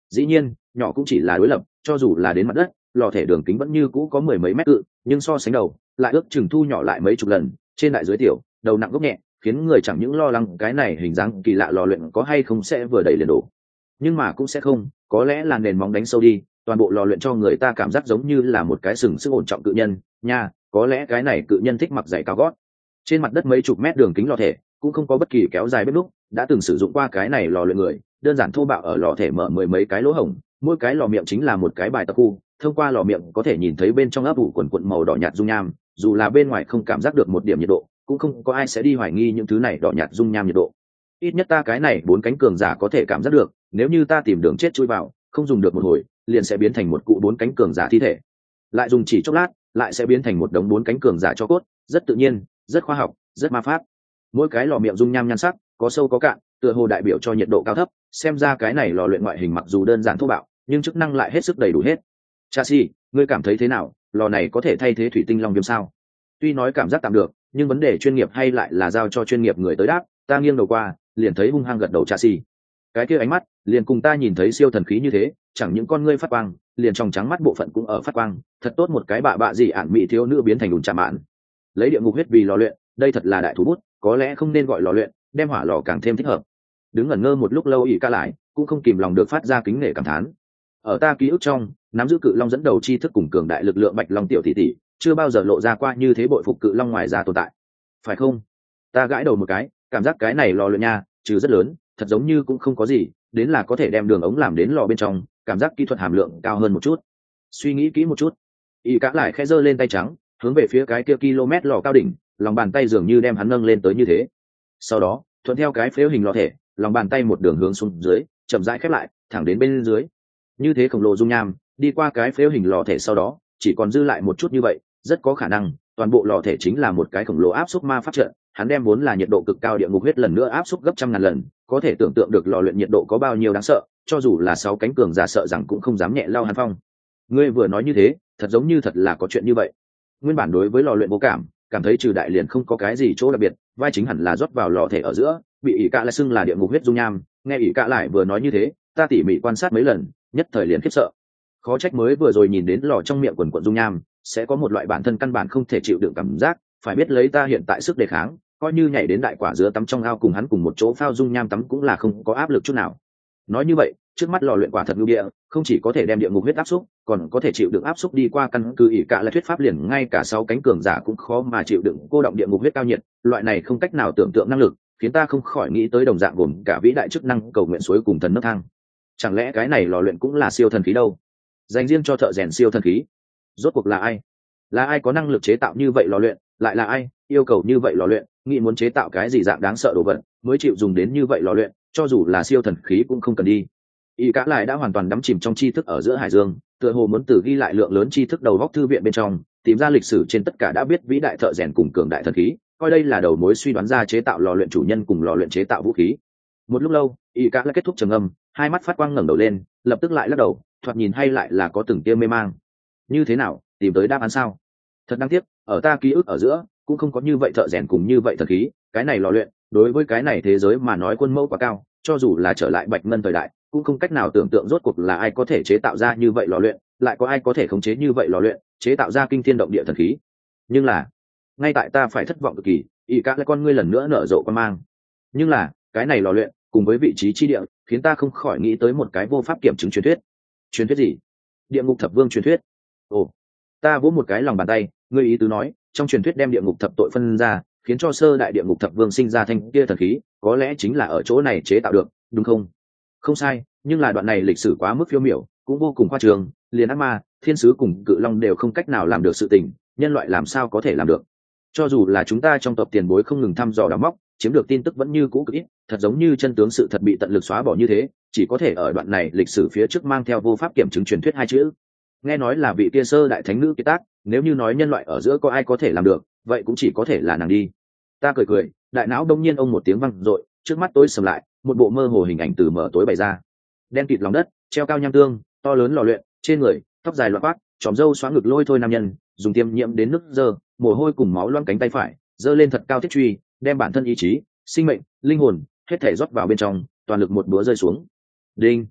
dĩ nhiên nhỏ cũng chỉ là đối lập, cho dù là đến mặt đất lò thể đường kính vẫn như cũ có mười mấy mét cự, nhưng so sánh đầu lại ước chừng thu nhỏ lại mấy chục lần, trên đại dưới tiểu, đầu nặng gốc nhẹ, khiến người chẳng những lo lắng cái này hình dáng kỳ lạ lò luyện có hay không sẽ vừa đẩy liền đổ, nhưng mà cũng sẽ không, có lẽ là nền móng đánh sâu đi, toàn bộ lò luyện cho người ta cảm giác giống như là một cái sừng sức ổn trọng cự nhân nha. Có lẽ cái này cự nhân thích mặc giày cao gót. Trên mặt đất mấy chục mét đường kính lò thể cũng không có bất kỳ kéo dài bếp núc, đã từng sử dụng qua cái này lò luyện người đơn giản thô bạo ở lò thể mở mười mấy cái lỗ hổng, mỗi cái lò miệng chính là một cái bài tập khu, thông qua lò miệng có thể nhìn thấy bên trong ấp ủ quần quần màu đỏ nhạt dung nham, dù là bên ngoài không cảm giác được một điểm nhiệt độ cũng không có ai sẽ đi hoài nghi những thứ này đỏ nhạt dung nham nhiệt độ. Ít nhất ta cái này bốn cánh cường giả có thể cảm giác được, nếu như ta tìm đường chết chui vào, không dùng được một hồi liền sẽ biến thành một cụ bốn cánh cường giả thi thể, lại dùng chỉ chốc lát lại sẽ biến thành một đống bốn cánh cường giả cho cốt, rất tự nhiên, rất khoa học, rất ma pháp. Mỗi cái lò miệng dung nham nhan sắc có sâu có cạn, tựa hồ đại biểu cho nhiệt độ cao thấp, xem ra cái này lò luyện ngoại hình mặc dù đơn giản thô bạo nhưng chức năng lại hết sức đầy đủ hết. Chassis, ngươi cảm thấy thế nào, lò này có thể thay thế thủy tinh long viêm sao? Tuy nói cảm giác tạm được, nhưng vấn đề chuyên nghiệp hay lại là giao cho chuyên nghiệp người tới đáp. Ta nghiêng đầu qua liền thấy hung hăng gật đầu Chassis. Cái kia ánh mắt liền cùng ta nhìn thấy siêu thần khí như thế, chẳng những con ngươi phát quang, liền trong trắng mắt bộ phận cũng ở phát quang, thật tốt một cái bạ bạ gì ản mỹ thiếu nữ biến thành đùn chạm mạn. Lấy địa ngục huyết vì lò luyện, đây thật là đại thú bút, có lẽ không nên gọi lò luyện, đem hỏa lò càng thêm thích hợp. Đứng ngẩn ngơ một lúc lâu ỉ ca lại cũng không kìm lòng được phát ra kính nể cảm thán. Ở ta ký ức trong, nắm giữ cự long dẫn đầu tri thức cùng cường đại lực lượng bạch long tiểu tỷ tỷ chưa bao giờ lộ ra qua như thế bội phục cự long ngoài ra tồn tại, phải không? Ta gãi đầu một cái, cảm giác cái này lò luyện nha trừ rất lớn, thật giống như cũng không có gì, đến là có thể đem đường ống làm đến lò bên trong, cảm giác kỹ thuật hàm lượng cao hơn một chút. Suy nghĩ kỹ một chút, y cá lại khẽ giơ lên tay trắng hướng về phía cái kia km lò cao đỉnh, lòng bàn tay dường như đem hắn nâng lên tới như thế. Sau đó thuận theo cái phếu hình lò thể, lòng bàn tay một đường hướng xuống dưới, chậm rãi khép lại, thẳng đến bên dưới. Như thế khổng lồ dung nham đi qua cái phếu hình lò thể, sau đó chỉ còn dư lại một chút như vậy, rất có khả năng toàn bộ lò thể chính là một cái khổng lồ áp suất ma pháp trận. Hắn đem vốn là nhiệt độ cực cao địa ngục huyết lần nữa áp suất gấp trăm ngàn lần, có thể tưởng tượng được lò luyện nhiệt độ có bao nhiêu đáng sợ, cho dù là sáu cánh cường giả sợ rằng cũng không dám nhẹ lao hắn phong. Ngươi vừa nói như thế, thật giống như thật là có chuyện như vậy. Nguyên bản đối với lò luyện vô cảm, cảm thấy trừ đại liền không có cái gì chỗ đặc biệt, vai chính hẳn là rót vào lò thể ở giữa, bị ỷ cạ lại xưng là địa ngục huyết dung nham. Nghe ỷ cạ lại vừa nói như thế, ta tỉ mỉ quan sát mấy lần, nhất thời liền khiếp sợ. Khó trách mới vừa rồi nhìn đến lò trong miệng quần quần dung nham sẽ có một loại bản thân căn bản không thể chịu đựng cảm giác, phải biết lấy ta hiện tại sức đề kháng, coi như nhảy đến đại quả dứa tắm trong ao cùng hắn cùng một chỗ phao dung nham tắm cũng là không có áp lực chút nào. Nói như vậy, trước mắt lò luyện quả thật ngưu địa, không chỉ có thể đem địa ngục huyết áp xúc, còn có thể chịu đựng áp xúc đi qua căn cứ ỷ cạ là thuyết pháp liền ngay cả sáu cánh cường giả cũng khó mà chịu đựng cô động địa ngục huyết cao nhiệt, loại này không cách nào tưởng tượng năng lực, khiến ta không khỏi nghĩ tới đồng dạng gồm cả vĩ đại chức năng cầu nguyện suối cùng thần nấc thang. Chẳng lẽ cái này lò luyện cũng là siêu thần khí đâu? Dành riêng cho thợ rèn siêu thần khí. Rốt cuộc là ai? Là ai có năng lực chế tạo như vậy lò luyện, lại là ai yêu cầu như vậy lò luyện, nghĩ muốn chế tạo cái gì dạng đáng sợ đồ vật mới chịu dùng đến như vậy lò luyện, cho dù là siêu thần khí cũng không cần đi. Y cá lại đã hoàn toàn đắm chìm trong tri thức ở giữa hải dương, tựa hồ muốn từ ghi lại lượng lớn tri thức đầu góc thư viện bên trong, tìm ra lịch sử trên tất cả đã biết vĩ đại thợ rèn cùng cường đại thần khí, coi đây là đầu mối suy đoán ra chế tạo lò luyện chủ nhân cùng lò luyện chế tạo vũ khí. Một lúc lâu, Y cá lại kết thúc trầm âm, hai mắt phát quang ngẩng đầu lên, lập tức lại lắc đầu, thoạt nhìn hay lại là có từng tia mê mang. Như thế nào, tìm tới đáp án sao? Thật đáng tiếc, ở ta ký ức ở giữa cũng không có như vậy thợ rèn cùng như vậy thần khí, cái này lò luyện đối với cái này thế giới mà nói quân mẫu quá cao, cho dù là trở lại bạch ngân thời đại cũng không cách nào tưởng tượng rốt cuộc là ai có thể chế tạo ra như vậy lò luyện, lại có ai có thể khống chế như vậy lò luyện, chế tạo ra kinh thiên động địa thần khí. Nhưng là ngay tại ta phải thất vọng cực kỳ, y cá lại con ngươi lần nữa nở rộ quan mang. Nhưng là cái này lò luyện cùng với vị trí chi địa khiến ta không khỏi nghĩ tới một cái vô pháp kiểm chứng truyền thuyết. Truyền thuyết gì? Địa ngục thập vương truyền thuyết. Ồ, ta vỗ một cái lòng bàn tay, ngươi ý tứ nói trong truyền thuyết đem địa ngục thập tội phân ra, khiến cho sơ đại địa ngục thập vương sinh ra thanh kia thần khí, có lẽ chính là ở chỗ này chế tạo được, đúng không? Không sai, nhưng là đoạn này lịch sử quá mức phiêu miểu, cũng vô cùng khoa trương, liền ác ma, thiên sứ cùng cự long đều không cách nào làm được sự tình, nhân loại làm sao có thể làm được? Cho dù là chúng ta trong tộc tiền bối không ngừng thăm dò đào móc, chiếm được tin tức vẫn như cũ cực ít, thật giống như chân tướng sự thật bị tận lực xóa bỏ như thế, chỉ có thể ở đoạn này lịch sử phía trước mang theo vô pháp kiểm chứng truyền thuyết hai chữ. Nghe nói là vị kia sơ đại thánh nữ kiệt tác, nếu như nói nhân loại ở giữa có ai có thể làm được, vậy cũng chỉ có thể là nàng đi. Ta cười cười, đại não đông nhiên ông một tiếng vang dội, trước mắt tối sầm lại, một bộ mơ hồ hình ảnh từ mở tối bày ra. Đen kịt lòng đất, treo cao nham tương, to lớn lò luyện, trên người, tóc dài loạn quát, tròm râu xóa ngực lôi thôi nam nhân, dùng tiêm nhiễm đến nước dơ, mồ hôi cùng máu loang cánh tay phải, giơ lên thật cao thiết truy, đem bản thân ý chí, sinh mệnh, linh hồn, hết thể rót vào bên trong, toàn lực một búa rơi xuống. Đinh.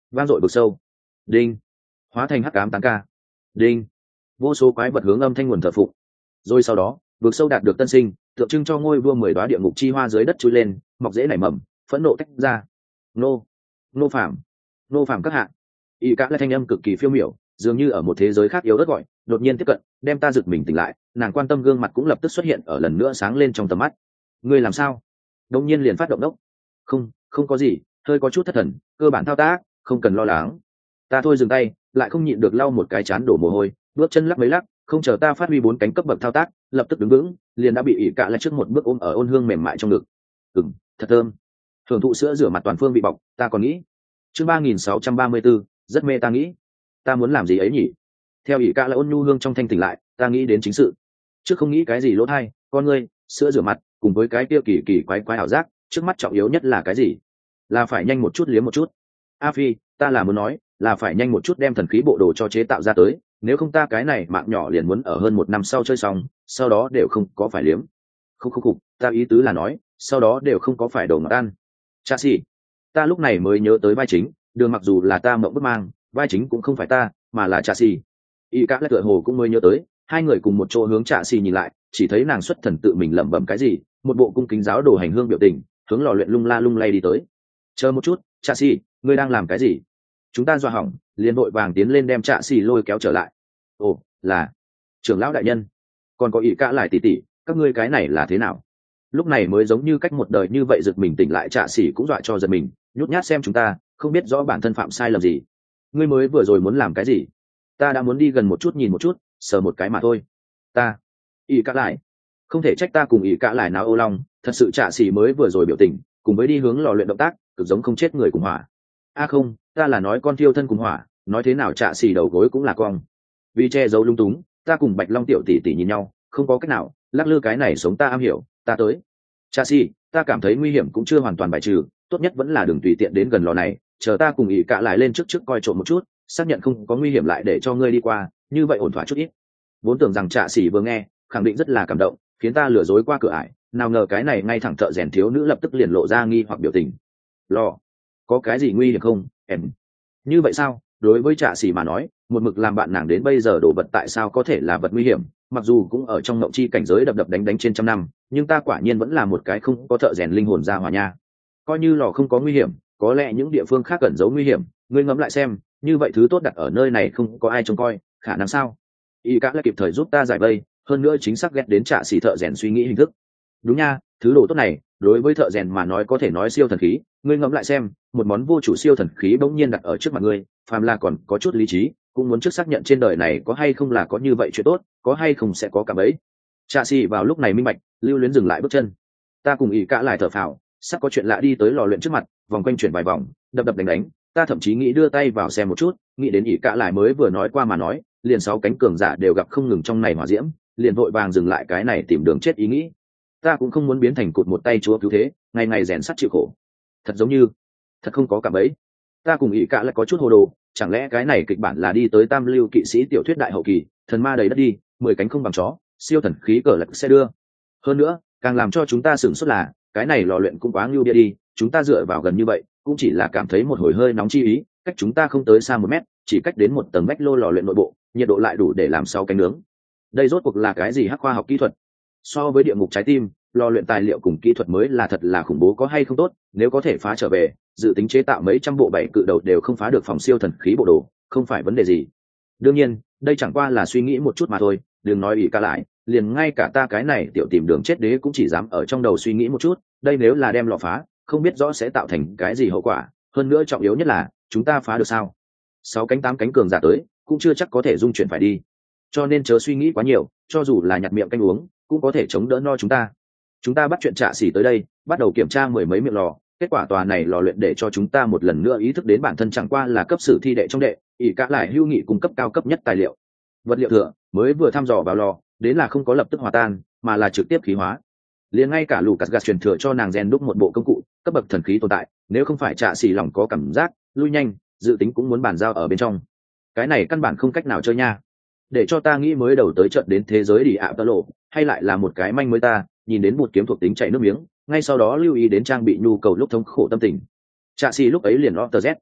vang dội vực sâu. Đinh. Hóa thành hắc ám tán ca. Đinh. Vô số quái vật hướng âm thanh nguồn thờ phụng. Rồi sau đó vực sâu đạt được tân sinh, tượng trưng cho ngôi vua mười đoá địa ngục chi hoa dưới đất chui lên, mọc rễ nảy mầm, phẫn nộ tách ra. Nô. Nô phạm. Nô phạm các hạ. Y cả là thanh âm cực kỳ phiêu miểu, dường như ở một thế giới khác yếu ớt gọi, đột nhiên tiếp cận, đem ta giật mình tỉnh lại. Nàng quan tâm gương mặt cũng lập tức xuất hiện ở lần nữa sáng lên trong tầm mắt. Ngươi làm sao? Đông nhiên liền phát động đốc. Không, không có gì, hơi có chút thất thần, cơ bản thao tác, không cần lo lắng. Ta thôi dừng tay, lại không nhịn được lau một cái chán đổ mồ hôi, bước chân lắc mấy lắc, không chờ ta phát huy bốn cánh cấp bậc thao tác, lập tức đứng vững, liền đã bị ỉ cạ lại trước một bước ôm ở ôn hương mềm mại trong ngực. Ừm, thật thơm. Thưởng thụ sữa rửa mặt toàn phương bị bọc, ta còn nghĩ. Chương ba nghìn sáu trăm ba mươi bốn, rất mê ta nghĩ. Ta muốn làm gì ấy nhỉ? Theo ỉ cạ lại ôn nhu hương trong thanh tỉnh lại, ta nghĩ đến chính sự. Trước không nghĩ cái gì lỗ thay, con ngươi, sữa rửa mặt, cùng với cái kia kỳ kỳ quái quái ảo giác, trước mắt trọng yếu nhất là cái gì? Là phải nhanh một chút liếm một chút. A Phi, ta là muốn nói, là phải nhanh một chút đem thần khí bộ đồ cho chế tạo ra tới, nếu không ta cái này mạng nhỏ liền muốn ở hơn một năm sau chơi xong, sau đó đều không có phải liếm. Không không không, ta ý tứ là nói, sau đó đều không có phải đầu ngọt ăn. Cha xỉ, ta lúc này mới nhớ tới vai chính, đường mặc dù là ta mộng bức mang, vai chính cũng không phải ta, mà là cha xỉ. Y cả lại tựa hồ cũng mới nhớ tới, hai người cùng một chỗ hướng cha xỉ nhìn lại, chỉ thấy nàng xuất thần tự mình lẩm bẩm cái gì, một bộ cung kính giáo đồ hành hương biểu tình, hướng lò luyện lung la lung lay đi tới. Chờ một chút, cha xỉ, ngươi đang làm cái gì? Chúng ta dọa hỏng, liền vội vàng tiến lên đem trạ xì lôi kéo trở lại. Ồ, là trưởng lão đại nhân, còn có ỷ cả lại tỉ tỉ, các ngươi cái này là thế nào? Lúc này mới giống như cách một đời như vậy, giật mình tỉnh lại, trạ xì cũng dọa cho giật mình, nhút nhát xem chúng ta, không biết rõ bản thân phạm sai lầm gì. Ngươi mới vừa rồi muốn làm cái gì? Ta đã muốn đi gần một chút nhìn một chút, sờ một cái mà thôi. Ta, ỷ cả lại, không thể trách ta cùng ỷ cả lại nào ô long, thật sự trạ xì mới vừa rồi biểu tình, cùng với đi hướng lò luyện động tác, cực giống không chết người cùng hỏa. A không, ta là nói con thiêu thân cùng hỏa, nói thế nào trạ xì đầu gối cũng là cong. Vì che giấu lung túng, ta cùng bạch long tiểu tỷ tỷ nhìn nhau, không có cách nào, lắc lư cái này sống ta am hiểu, ta tới. Trạ xì, ta cảm thấy nguy hiểm cũng chưa hoàn toàn bài trừ, tốt nhất vẫn là đừng tùy tiện đến gần lò này, chờ ta cùng ỉ cả lại lên trước trước coi trộm một chút, xác nhận không có nguy hiểm lại để cho ngươi đi qua, như vậy ổn thỏa chút ít. Vốn tưởng rằng trạ xì vừa nghe, khẳng định rất là cảm động, khiến ta lừa dối qua cửa ải, nào ngờ cái này ngay thẳng thợ rèn thiếu nữ lập tức liền lộ ra nghi hoặc biểu tình. Lò, có cái gì nguy hiểm không em? Như vậy sao? Đối với trạ xỉ mà nói, một mực làm bạn nàng đến bây giờ đồ vật tại sao có thể là vật nguy hiểm, mặc dù cũng ở trong mộng chi cảnh giới đập đập đánh đánh trên trăm năm, nhưng ta quả nhiên vẫn là một cái không có thợ rèn linh hồn ra hỏa nha. Coi như lò không có nguy hiểm, có lẽ những địa phương khác cẩn giấu nguy hiểm, ngươi ngẫm lại xem, như vậy thứ tốt đặt ở nơi này không có ai trông coi, khả năng sao? Y các lại kịp thời giúp ta giải vây, hơn nữa chính xác ghét đến trạ xỉ thợ rèn suy nghĩ hình thức. Đúng nha, thứ đồ tốt này đối với thợ rèn mà nói có thể nói siêu thần khí, ngươi ngẫm lại xem, một món vô chủ siêu thần khí bỗng nhiên đặt ở trước mặt ngươi, phàm là còn có chút lý trí cũng muốn trước xác nhận trên đời này có hay không là có như vậy chuyện tốt, có hay không sẽ có cả bấy. Trạ xỉ vào lúc này minh bạch, lưu luyến dừng lại bước chân. Ta cùng ỉ cả lại thở phào, sắp có chuyện lạ đi tới lò luyện trước mặt, vòng quanh chuyển vài vòng, đập đập đánh đánh, ta thậm chí nghĩ đưa tay vào xem một chút, nghĩ đến ỉ cả lại mới vừa nói qua mà nói, liền sáu cánh cường giả đều gặp không ngừng trong này hỏa diễm, liền vội vàng dừng lại cái này tìm đường chết ý nghĩ. Ta cũng không muốn biến thành cụt một tay chúa cứu thế, ngày ngày rèn sắt chịu khổ, thật giống như thật không có cả bấy. Ta cùng ỉ cả lại có chút hồ đồ, chẳng lẽ cái này kịch bản là đi tới tam lưu kỵ sĩ tiểu thuyết đại hậu kỳ, thần ma đầy đất đi, mười cánh không bằng chó, siêu thần khí cờ lật xe đưa. Hơn nữa, càng làm cho chúng ta sửng sốt là cái này lò luyện cũng quá ngưu bia đi, chúng ta dựa vào gần như vậy cũng chỉ là cảm thấy một hồi hơi nóng chi ý, cách chúng ta không tới xa một mét, chỉ cách đến một tầng vách lô lò luyện nội bộ, nhiệt độ lại đủ để làm sáu cánh nướng. Đây rốt cuộc là cái gì hắc khoa học kỹ thuật? So với địa ngục trái tim, lò luyện tài liệu cùng kỹ thuật mới là thật là khủng bố, có hay không tốt, nếu có thể phá trở về, dự tính chế tạo mấy trăm bộ bảy cự đầu đều không phá được phòng siêu thần khí bộ đồ, không phải vấn đề gì. Đương nhiên, đây chẳng qua là suy nghĩ một chút mà thôi, đừng nói ỉ cả lại, liền ngay cả ta cái này tiểu tìm đường chết đế cũng chỉ dám ở trong đầu suy nghĩ một chút, đây nếu là đem lò phá, không biết rõ sẽ tạo thành cái gì hậu quả, hơn nữa trọng yếu nhất là, chúng ta phá được sao? Sáu cánh tám cánh cường giả tới, cũng chưa chắc có thể dung chuyển phải đi. Cho nên chớ suy nghĩ quá nhiều, cho dù là nhặt miệng canh uống, cũng có thể chống đỡ no chúng ta. Chúng ta bắt chuyện trạ xỉ tới đây, bắt đầu kiểm tra mười mấy miệng lò, kết quả tòa này lò luyện để cho chúng ta một lần nữa ý thức đến bản thân chẳng qua là cấp sử thi đệ trong đệ, ỷ cả lại hưu nghị cung cấp cao cấp nhất tài liệu. Vật liệu thừa mới vừa thăm dò vào lò, đến là không có lập tức hòa tan, mà là trực tiếp khí hóa. Liền ngay cả Lucas gạt truyền thừa cho nàng rèn đúc một bộ công cụ cấp bậc thần khí tồn tại, nếu không phải trạ xỉ lòng có cảm giác lui nhanh, dự tính cũng muốn bàn giao ở bên trong. Cái này căn bản không cách nào chơi nha. Để cho ta nghĩ mới đầu tới trận đến thế giới đi ạ tơ lộ, hay lại là một cái manh mới ta nhìn đến một kiếm thuộc tính chảy nước miếng, ngay sau đó lưu ý đến trang bị nhu cầu lúc thống khổ tâm tình. Trạ xỉ lúc ấy liền lo tờ z,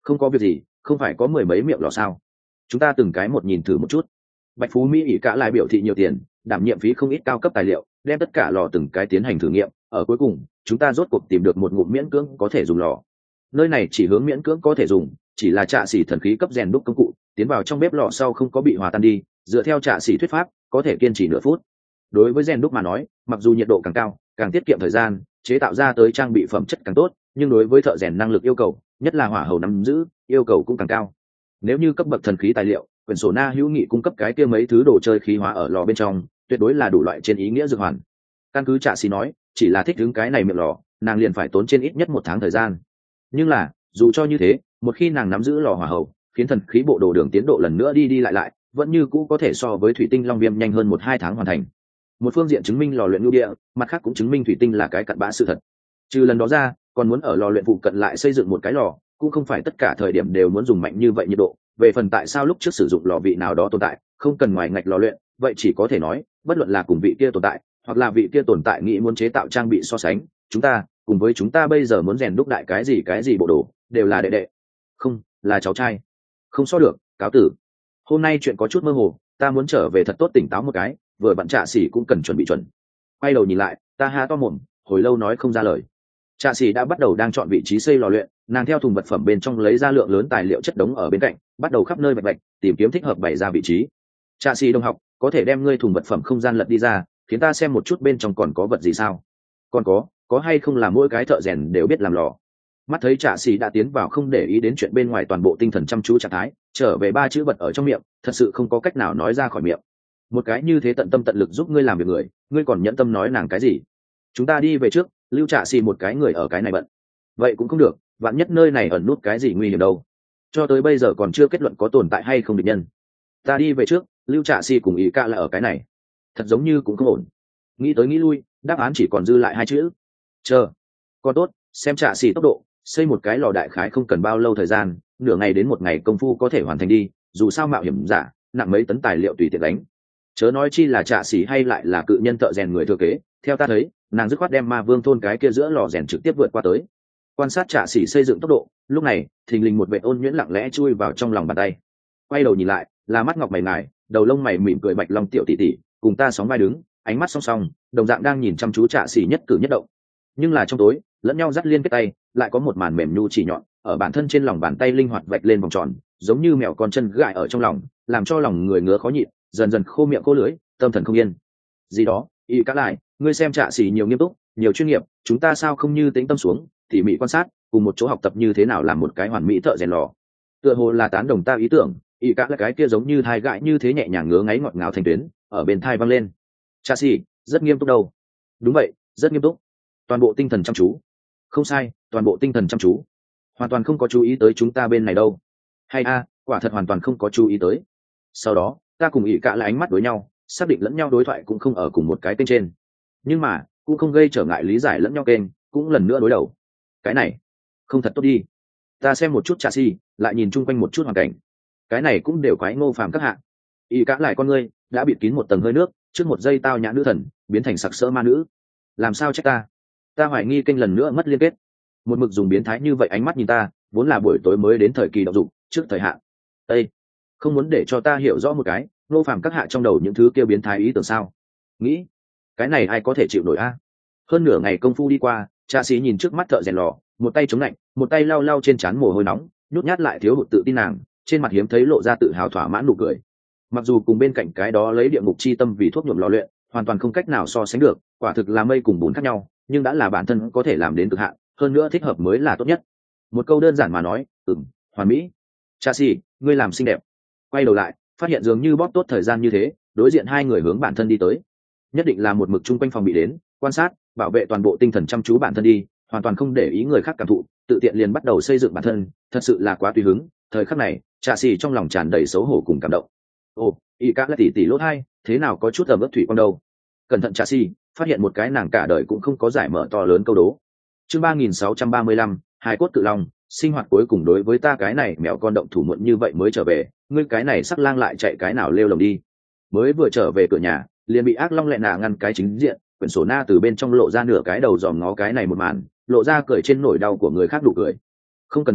Không có việc gì, không phải có mười mấy miệng lò sao? Chúng ta từng cái một nhìn thử một chút. Bạch Phú Mỹ ỷ cả lại biểu thị nhiều tiền, đảm nhiệm phí không ít cao cấp tài liệu, đem tất cả lò từng cái tiến hành thử nghiệm. Ở cuối cùng, chúng ta rốt cuộc tìm được một ngụm miễn cưỡng có thể dùng lò. Nơi này chỉ hướng miễn cưỡng có thể dùng, chỉ là trạ xỉ thần khí cấp rèn đúc công cụ, tiến vào trong bếp lò sau không có bị hòa tan đi, dựa theo trạ xỉ thuyết pháp, có thể kiên trì nửa phút. Đối với rèn đúc mà nói, mặc dù nhiệt độ càng cao, càng tiết kiệm thời gian, chế tạo ra tới trang bị phẩm chất càng tốt, nhưng đối với thợ rèn năng lực yêu cầu, nhất là hỏa hầu nắm giữ, yêu cầu cũng càng cao. Nếu như cấp bậc thần khí tài liệu, quyển sổ Na hữu nghị cung cấp cái kia mấy thứ đồ chơi khí hóa ở lò bên trong, tuyệt đối là đủ loại trên ý nghĩa dược hoàn. Căn cứ trạ xỉ nói, chỉ là thích ứng cái này miệng lò, nàng liền phải tốn trên ít nhất một tháng thời gian. Nhưng là, dù cho như thế, một khi nàng nắm giữ lò hỏa hầu, khiến thần khí bộ đồ đường tiến độ lần nữa đi đi lại lại, vẫn như cũ có thể so với thủy tinh long viêm nhanh hơn một hai tháng hoàn thành. Một phương diện chứng minh lò luyện ngưu địa, mặt khác cũng chứng minh thủy tinh là cái cặn bã sự thật. Trừ lần đó ra, còn muốn ở lò luyện phụ cận lại xây dựng một cái lò, cũng không phải tất cả thời điểm đều muốn dùng mạnh như vậy nhiệt độ. Về phần tại sao lúc trước sử dụng lò vị nào đó tồn tại, không cần ngoài ngạch lò luyện, vậy chỉ có thể nói, bất luận là cùng vị kia tồn tại, hoặc là vị kia tồn tại nghĩ muốn chế tạo trang bị so sánh, chúng ta, cùng với chúng ta bây giờ muốn rèn đúc đại cái gì cái gì bộ đồ, đều là đệ đệ, không, là cháu trai. Không so được, cáo tử. Hôm nay chuyện có chút mơ hồ, ta muốn trở về thật tốt tỉnh táo một cái, vừa bạn trạ xỉ cũng cần chuẩn bị chuẩn. Quay đầu nhìn lại, ta há to mồm, hồi lâu nói không ra lời. Trạ xỉ đã bắt đầu đang chọn vị trí xây lò luyện, nàng theo thùng vật phẩm bên trong lấy ra lượng lớn tài liệu chất đống ở bên cạnh, bắt đầu khắp nơi bạch bạch tìm kiếm thích hợp bày ra vị trí. Trạ xỉ đồng học, có thể đem ngươi thùng vật phẩm không gian lật đi ra, khiến ta xem một chút bên trong còn có vật gì sao? Còn có, có hay không là mỗi cái thợ rèn đều biết làm lò? Mắt thấy trạ xỉ đã tiến vào không để ý đến chuyện bên ngoài, toàn bộ tinh thần chăm chú trạng thái, trở về ba chữ vật ở trong miệng, thật sự không có cách nào nói ra khỏi miệng. Một cái như thế tận tâm tận lực giúp ngươi làm việc người, ngươi còn nhẫn tâm nói nàng cái gì? Chúng ta đi về trước, lưu trạ xỉ một cái người ở cái này bận. Vậy cũng không được, vạn nhất nơi này ẩn nút cái gì nguy hiểm đâu. Cho tới bây giờ còn chưa kết luận có tồn tại hay không địch nhân. Ta đi về trước, lưu trạ xỉ cùng ý ca là ở cái này. Thật giống như cũng không ổn. Nghĩ tới nghĩ lui, đáp án chỉ còn dư lại hai chữ: chờ. Còn tốt, xem trạ xỉ tốc độ, xây một cái lò đại khái không cần bao lâu thời gian, nửa ngày đến một ngày công phu có thể hoàn thành đi, dù sao mạo hiểm giả, nặng mấy tấn tài liệu tùy tiện đánh. Chớ nói chi là trạ xỉ hay lại là cự nhân thợ rèn người thừa kế, theo ta thấy, nàng dứt khoát đem ma vương thôn cái kia giữa lò rèn trực tiếp vượt qua tới. Quan sát trạ xỉ xây dựng tốc độ, lúc này, thình lình một vệ ôn nhuyễn lặng lẽ chui vào trong lòng bàn tay. Quay đầu nhìn lại, là mắt ngọc mày ngài, đầu lông mày mỉm cười bạch long tiểu tỷ tỷ, cùng ta sóng vai đứng, ánh mắt song song, đồng dạng đang nhìn chăm chú trạ xỉ nhất cử nhất động. Nhưng là trong tối, lẫn nhau dắt liên kết tay, lại có một màn mềm nhu chỉ nhọn ở bản thân trên lòng bàn tay linh hoạt vạch lên vòng tròn, giống như mèo con chân gại ở trong lòng, làm cho lòng người ngứa khó nhịn, dần dần khô miệng khô lưỡi, tâm thần không yên. Gì đó, ý cả lại, ngươi xem trạ xỉ nhiều nghiêm túc, nhiều chuyên nghiệp, chúng ta sao không như tĩnh tâm xuống, tỉ mỉ quan sát, cùng một chỗ học tập như thế nào làm một cái hoàn mỹ thợ rèn lò. Tựa hồ là tán đồng ta ý tưởng, ý cả là cái kia giống như thai gãi như thế nhẹ nhàng ngứa ngáy ngọt ngào thành tuyến, ở bên thai văng lên. Trạ xỉ, rất nghiêm túc đâu. Đúng vậy, rất nghiêm túc. Toàn bộ tinh thần chăm chú. Không sai, toàn bộ tinh thần chăm chú, hoàn toàn không có chú ý tới chúng ta bên này đâu. Hay a, quả thật hoàn toàn không có chú ý tới. Sau đó, ta cùng ỷ cả lại ánh mắt đối nhau, xác định lẫn nhau đối thoại cũng không ở cùng một cái kênh trên, nhưng mà cũng không gây trở ngại lý giải lẫn nhau kênh, cũng lần nữa đối đầu. Cái này không thật tốt đi. Ta xem một chút trà xỉ, lại nhìn chung quanh một chút hoàn cảnh. Cái này cũng đều quái Ngô Phàm các hạ. ỷ cả lại con ngươi đã bịt kín một tầng hơi nước, trước một giây tao nhã nữ thần biến thành sặc sỡ ma nữ. Làm sao trách ta? Ta hoài nghi kênh lần nữa mất liên kết. Một mực dùng biến thái như vậy ánh mắt nhìn ta, vốn là buổi tối mới đến thời kỳ đọc dụng, trước thời hạn. Ê, không muốn để cho ta hiểu rõ một cái, Ngô Phàm các hạ trong đầu những thứ kia biến thái ý tưởng sao? Nghĩ, cái này ai có thể chịu nổi a? Hơn nửa ngày công phu đi qua, Trạ Sĩ nhìn trước mắt thợ rèn lò, một tay chống lạnh, một tay lau lau trên trán mồ hôi nóng, nhút nhát lại thiếu hụt tự tin nàng, trên mặt hiếm thấy lộ ra tự hào thỏa mãn nụ cười. Mặc dù cùng bên cạnh cái đó lấy địa ngục chi tâm vì thuốc nhuộm lò luyện, hoàn toàn không cách nào so sánh được, quả thực là mây cùng bùn khác nhau, nhưng đã là bản thân có thể làm đến cực hạn, hơn nữa thích hợp mới là tốt nhất. Một câu đơn giản mà nói, ừm, hoàn mỹ. Trạ Sĩ, ngươi làm xinh đẹp. Quay đầu lại, phát hiện dường như bóp tốt thời gian như thế, đối diện hai người hướng bản thân đi tới. Nhất định là một mực chung quanh phòng bị đến, quan sát, bảo vệ toàn bộ tinh thần chăm chú bản thân đi, hoàn toàn không để ý người khác cảm thụ, tự tiện liền bắt đầu xây dựng bản thân, thật sự là quá tùy hứng. Thời khắc này, Trạ Sĩ trong lòng tràn đầy xấu hổ cùng cảm động. Ồ, y các là tỷ tỷ lốt hai, thế nào có chút ẩm ướt thủy con đâu. Cẩn thận Trạ Sĩ, phát hiện một cái nàng cả đời cũng không có giải mở to lớn câu đố. Chương ba nghìn sáu trăm ba mươi lăm, hai cốt cự long, sinh hoạt cuối cùng đối với ta cái này mèo con động thủ muộn như vậy mới trở về, ngươi cái này sắc lang lại chạy cái nào lêu lồng đi. Mới vừa trở về cửa nhà, liền bị ác long lẹ nạ ngăn cái chính diện, quyển sổ na từ bên trong lộ ra nửa cái đầu dòm ngó cái này một màn, lộ ra cười trên nỗi đau của người khác đủ cười. Không cần đoán,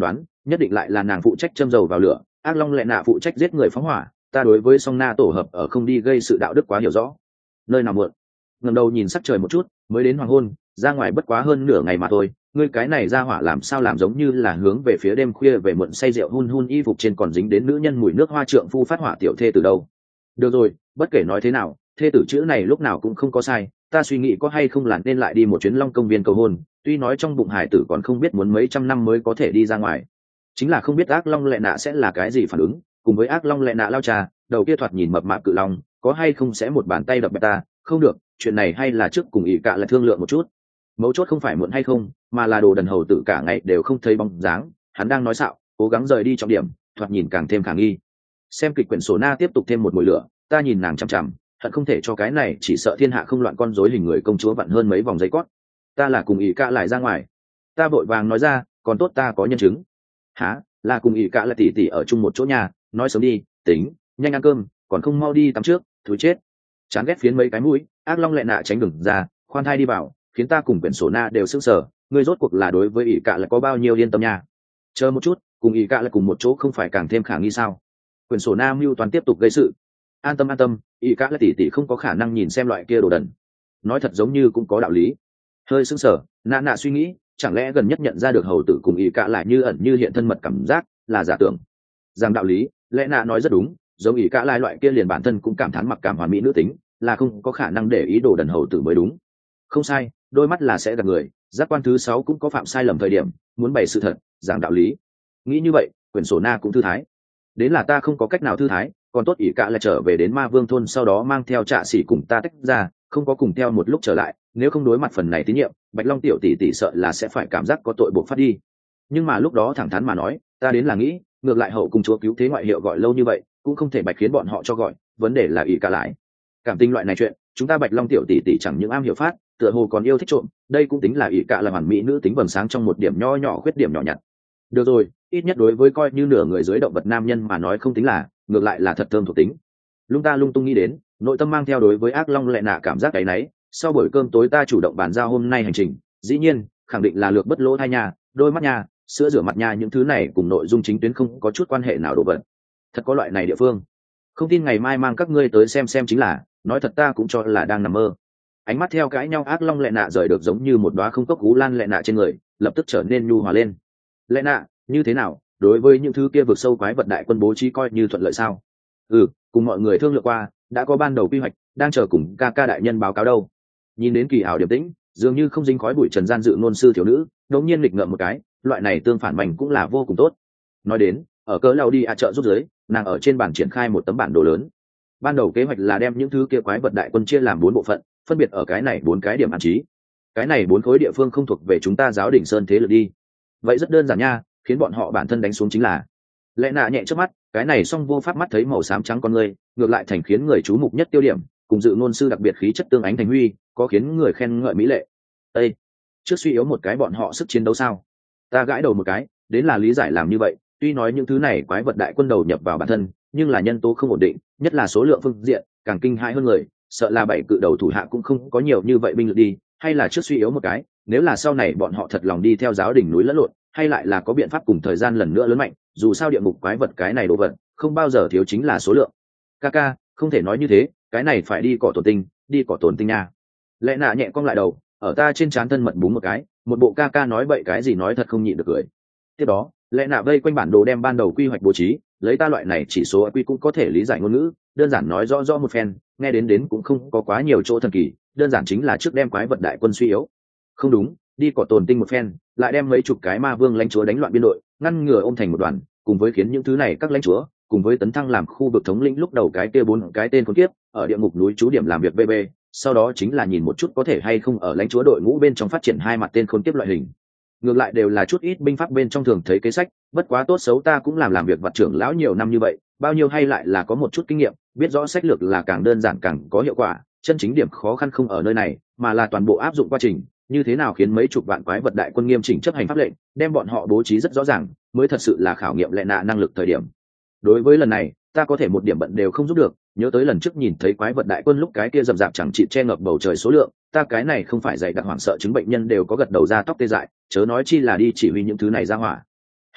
nhất định lại là nàng phụ trách châm dầu vào lửa, ác long lệ nạ phụ trách giết người phóng hỏa. Ta đối với song na tổ hợp ở không đi gây sự đạo đức quá hiểu rõ. Nơi nào muộn, ngẩng đầu nhìn sắc trời một chút, mới đến hoàng hôn, ra ngoài bất quá hơn nửa ngày mà thôi. Ngươi cái này ra hỏa làm sao làm giống như là hướng về phía đêm khuya về muộn say rượu, hun hun y phục trên còn dính đến nữ nhân mùi nước hoa trượng phu phát hỏa tiểu thê từ đâu. Được rồi, bất kể nói thế nào, thê tử chữ này lúc nào cũng không có sai. Ta suy nghĩ có hay không là nên lại đi một chuyến Long công viên cầu hôn, tuy nói trong bụng hải tử còn không biết muốn mấy trăm năm mới có thể đi ra ngoài, chính là không biết ác long lệ nạ sẽ là cái gì phản ứng, cùng với ác long lệ nạ lao trà đầu kia thoạt nhìn mập mạp cự long có hay không sẽ một bàn tay đập bẹp ta. Không được, chuyện này hay là trước cùng ỷ cạ lại thương lượng một chút. Mấu chốt không phải muộn hay không, mà là đồ đần hầu tử cả ngày đều không thấy bóng dáng. Hắn đang nói xạo, cố gắng rời đi trọng điểm, thoạt nhìn càng thêm khả nghi. Xem kịch quyển sổ na tiếp tục thêm một mùi lửa, ta nhìn nàng chằm chằm, hận không thể cho cái này chỉ sợ thiên hạ không loạn con rối hình người công chúa vặn hơn mấy vòng giấy cót. Ta là cùng ỷ cạ lại ra ngoài. Ta vội vàng nói ra, còn tốt ta có nhân chứng. Hả? Là cùng ỷ cạ lại tỉ tỉ ở chung một chỗ nhà, nói sớm đi, tính, nhanh ăn cơm, còn không mau đi tắm trước, thúi chết. Chán ghét phiến mấy cái mũi, ác long lệ nạ tránh đừng ra, khoan thai đi vào, khiến ta cùng quyển sổ na đều sững sờ. Ngươi rốt cuộc là đối với ỷ cạ lại có bao nhiêu yên tâm nha? Chờ một chút, cùng ỷ cạ lại cùng một chỗ không phải càng thêm khả nghi sao? Quyển sổ na mưu toán tiếp tục gây sự. An tâm an tâm, ỷ cạ lại tỉ tỉ không có khả năng nhìn xem loại kia đồ đần. Nói thật giống như cũng có đạo lý. Hơi sững sờ, nạ nạ suy nghĩ, chẳng lẽ gần nhất nhận ra được hầu tử cùng ỷ cạ lại như ẩn như hiện thân mật cảm giác là giả tưởng. Rằng đạo lý, lẽ nạ nói rất đúng, giống ỷ cạ lại loại kia liền bản thân cũng cảm thán mặc cảm hoàn mỹ nữ tính, là không có khả năng để ý đồ đần hầu tử mới đúng. Không sai, đôi mắt là sẽ gạt người, giác quan thứ sáu cũng có phạm sai lầm thời điểm, muốn bày sự thật, giảng đạo lý. Nghĩ như vậy, quyển sổ na cũng thư thái. Đến là ta không có cách nào thư thái, còn tốt ỷ cạ lại trở về đến ma vương thôn sau đó mang theo trạ sĩ cùng ta tách ra, không có cùng theo một lúc trở lại, nếu không đối mặt phần này tín nhiệm, bạch long tiểu tỷ tỷ sợ là sẽ phải cảm giác có tội buộc phát đi. Nhưng mà lúc đó thẳng thắn mà nói, ta đến là nghĩ, ngược lại hậu cung chúa cứu thế ngoại hiệu gọi lâu như vậy, cũng không thể bạch khiến bọn họ cho gọi, vấn đề là ỷ cạ lại. Cảm tình loại này chuyện, chúng ta bạch long tiểu tỷ tỷ chẳng những am hiểu phát, tựa hồ còn yêu thích trộm, đây cũng tính là ỷ cạ là hoàn mỹ nữ tính vầng sáng trong một điểm nho nhỏ khuyết điểm nhỏ nhặt. Được rồi, ít nhất đối với coi như nửa người dưới động vật nam nhân mà nói không tính là, ngược lại là thật thơm thuộc tính. Lung ta lung tung nghĩ đến, nội tâm mang theo đối với ác long lệ nạ cảm giác cái nấy. Sau buổi cơm tối ta chủ động bàn giao hôm nay hành trình, dĩ nhiên khẳng định là lược bất lỗ thai nhà, đôi mắt nhà, sữa rửa mặt nhà, những thứ này cùng nội dung chính tuyến không có chút quan hệ nào đồ vật. Thật có loại này địa phương, không tin ngày mai mang các ngươi tới xem xem chính là. Nói thật ta cũng cho là đang nằm mơ. Ánh mắt theo cãi nhau ác long lệ nạ rời được giống như một đóa không cốc cú lan lệ nạ trên người, lập tức trở nên nhu hòa lên. Lệ nạ, như thế nào, đối với những thứ kia vượt sâu quái vật đại quân bố trí coi như thuận lợi sao? Ừ, cùng mọi người thương lượng qua, đã có ban đầu quy hoạch, đang chờ cùng ca ca đại nhân báo cáo đâu. Nhìn đến kỳ ảo điềm tĩnh, dường như không dính khói bụi trần gian dự ngôn sư thiếu nữ, đột nhiên nghịch ngợm một cái, loại này tương phản mạnh cũng là vô cùng tốt. Nói đến, ở cỡ lao đi à chợ rút dưới, nàng ở trên bàn triển khai một tấm bản đồ lớn. Ban đầu kế hoạch là đem những thứ kia quái vật đại quân chia làm bốn bộ phận, phân biệt ở cái này bốn cái điểm an trí. Cái này bốn khối địa phương không thuộc về chúng ta giáo đỉnh sơn thế lực đi. Vậy rất đơn giản nha, khiến bọn họ bản thân đánh xuống chính là. Lẽ nạ nhẹ trước mắt, cái này song vô pháp mắt thấy màu xám trắng con người, ngược lại thành khiến người chú mục nhất tiêu điểm, cùng dự ngôn sư đặc biệt khí chất tương ánh thành huy, có khiến người khen ngợi mỹ lệ. Ê, trước suy yếu một cái bọn họ sức chiến đấu sao? Ta gãi đầu một cái, đến là lý giải làm như vậy, tuy nói những thứ này quái vật đại quân đầu nhập vào bản thân, nhưng là nhân tố không ổn định, nhất là số lượng phương diện càng kinh hãi hơn người, sợ là bảy cự đầu thủ hạ cũng không có nhiều như vậy binh lực đi, hay là trước suy yếu một cái, nếu là sau này bọn họ thật lòng đi theo giáo đỉnh núi lẫn lộn, hay lại là có biện pháp cùng thời gian lần nữa lớn mạnh, dù sao địa ngục quái vật cái này đồ vật không bao giờ thiếu chính là số lượng. Kaka, không thể nói như thế, cái này phải đi cỏ tổn tinh, đi cỏ tổn tinh nha. Lẽ nạ nhẹ cong lại đầu, ở ta trên trán thân mật búng một cái, một bộ Kaka nói bậy cái gì nói thật không nhịn được cười. Tiếp đó, lẽ nạ vây quanh bản đồ đem ban đầu quy hoạch bố trí, lấy ta loại này chỉ số quy cũng có thể lý giải ngôn ngữ, đơn giản nói rõ rõ một phen, nghe đến đến cũng không có quá nhiều chỗ thần kỳ, đơn giản chính là trước đem quái vật đại quân suy yếu. Không đúng, đi cỏ tồn tinh một phen, lại đem mấy chục cái ma vương lãnh chúa đánh loạn biên đội, ngăn ngừa ôm thành một đoàn, cùng với khiến những thứ này các lãnh chúa, cùng với tấn thăng làm khu vực thống lĩnh lúc đầu cái kia bốn cái tên khốn kiếp, ở địa ngục núi trú điểm làm việc vê bê, sau đó chính là nhìn một chút có thể hay không ở lãnh chúa đội ngũ bên trong phát triển hai mặt tên khốn kiếp loại hình. Ngược lại đều là chút ít binh pháp bên trong thường thấy kế sách, bất quá tốt xấu ta cũng làm làm việc vặt trưởng lão nhiều năm như vậy, bao nhiêu hay lại là có một chút kinh nghiệm, biết rõ sách lược là càng đơn giản càng có hiệu quả, chân chính điểm khó khăn không ở nơi này, mà là toàn bộ áp dụng quá trình, như thế nào khiến mấy chục vạn quái vật đại quân nghiêm chỉnh chấp hành pháp lệnh, đem bọn họ bố trí rất rõ ràng, mới thật sự là khảo nghiệm lệ nạ năng lực thời điểm. Đối với lần này, ta có thể một điểm bận đều không giúp được, nhớ tới lần trước nhìn thấy quái vật đại quân lúc cái kia rậm rạp chẳng chịt che ngập bầu trời số lượng, ta cái này không phải dạy đặc hoảng sợ chứng bệnh nhân đều có gật đầu ra tóc tê dại, chớ nói chi là đi chỉ huy những thứ này ra hỏa.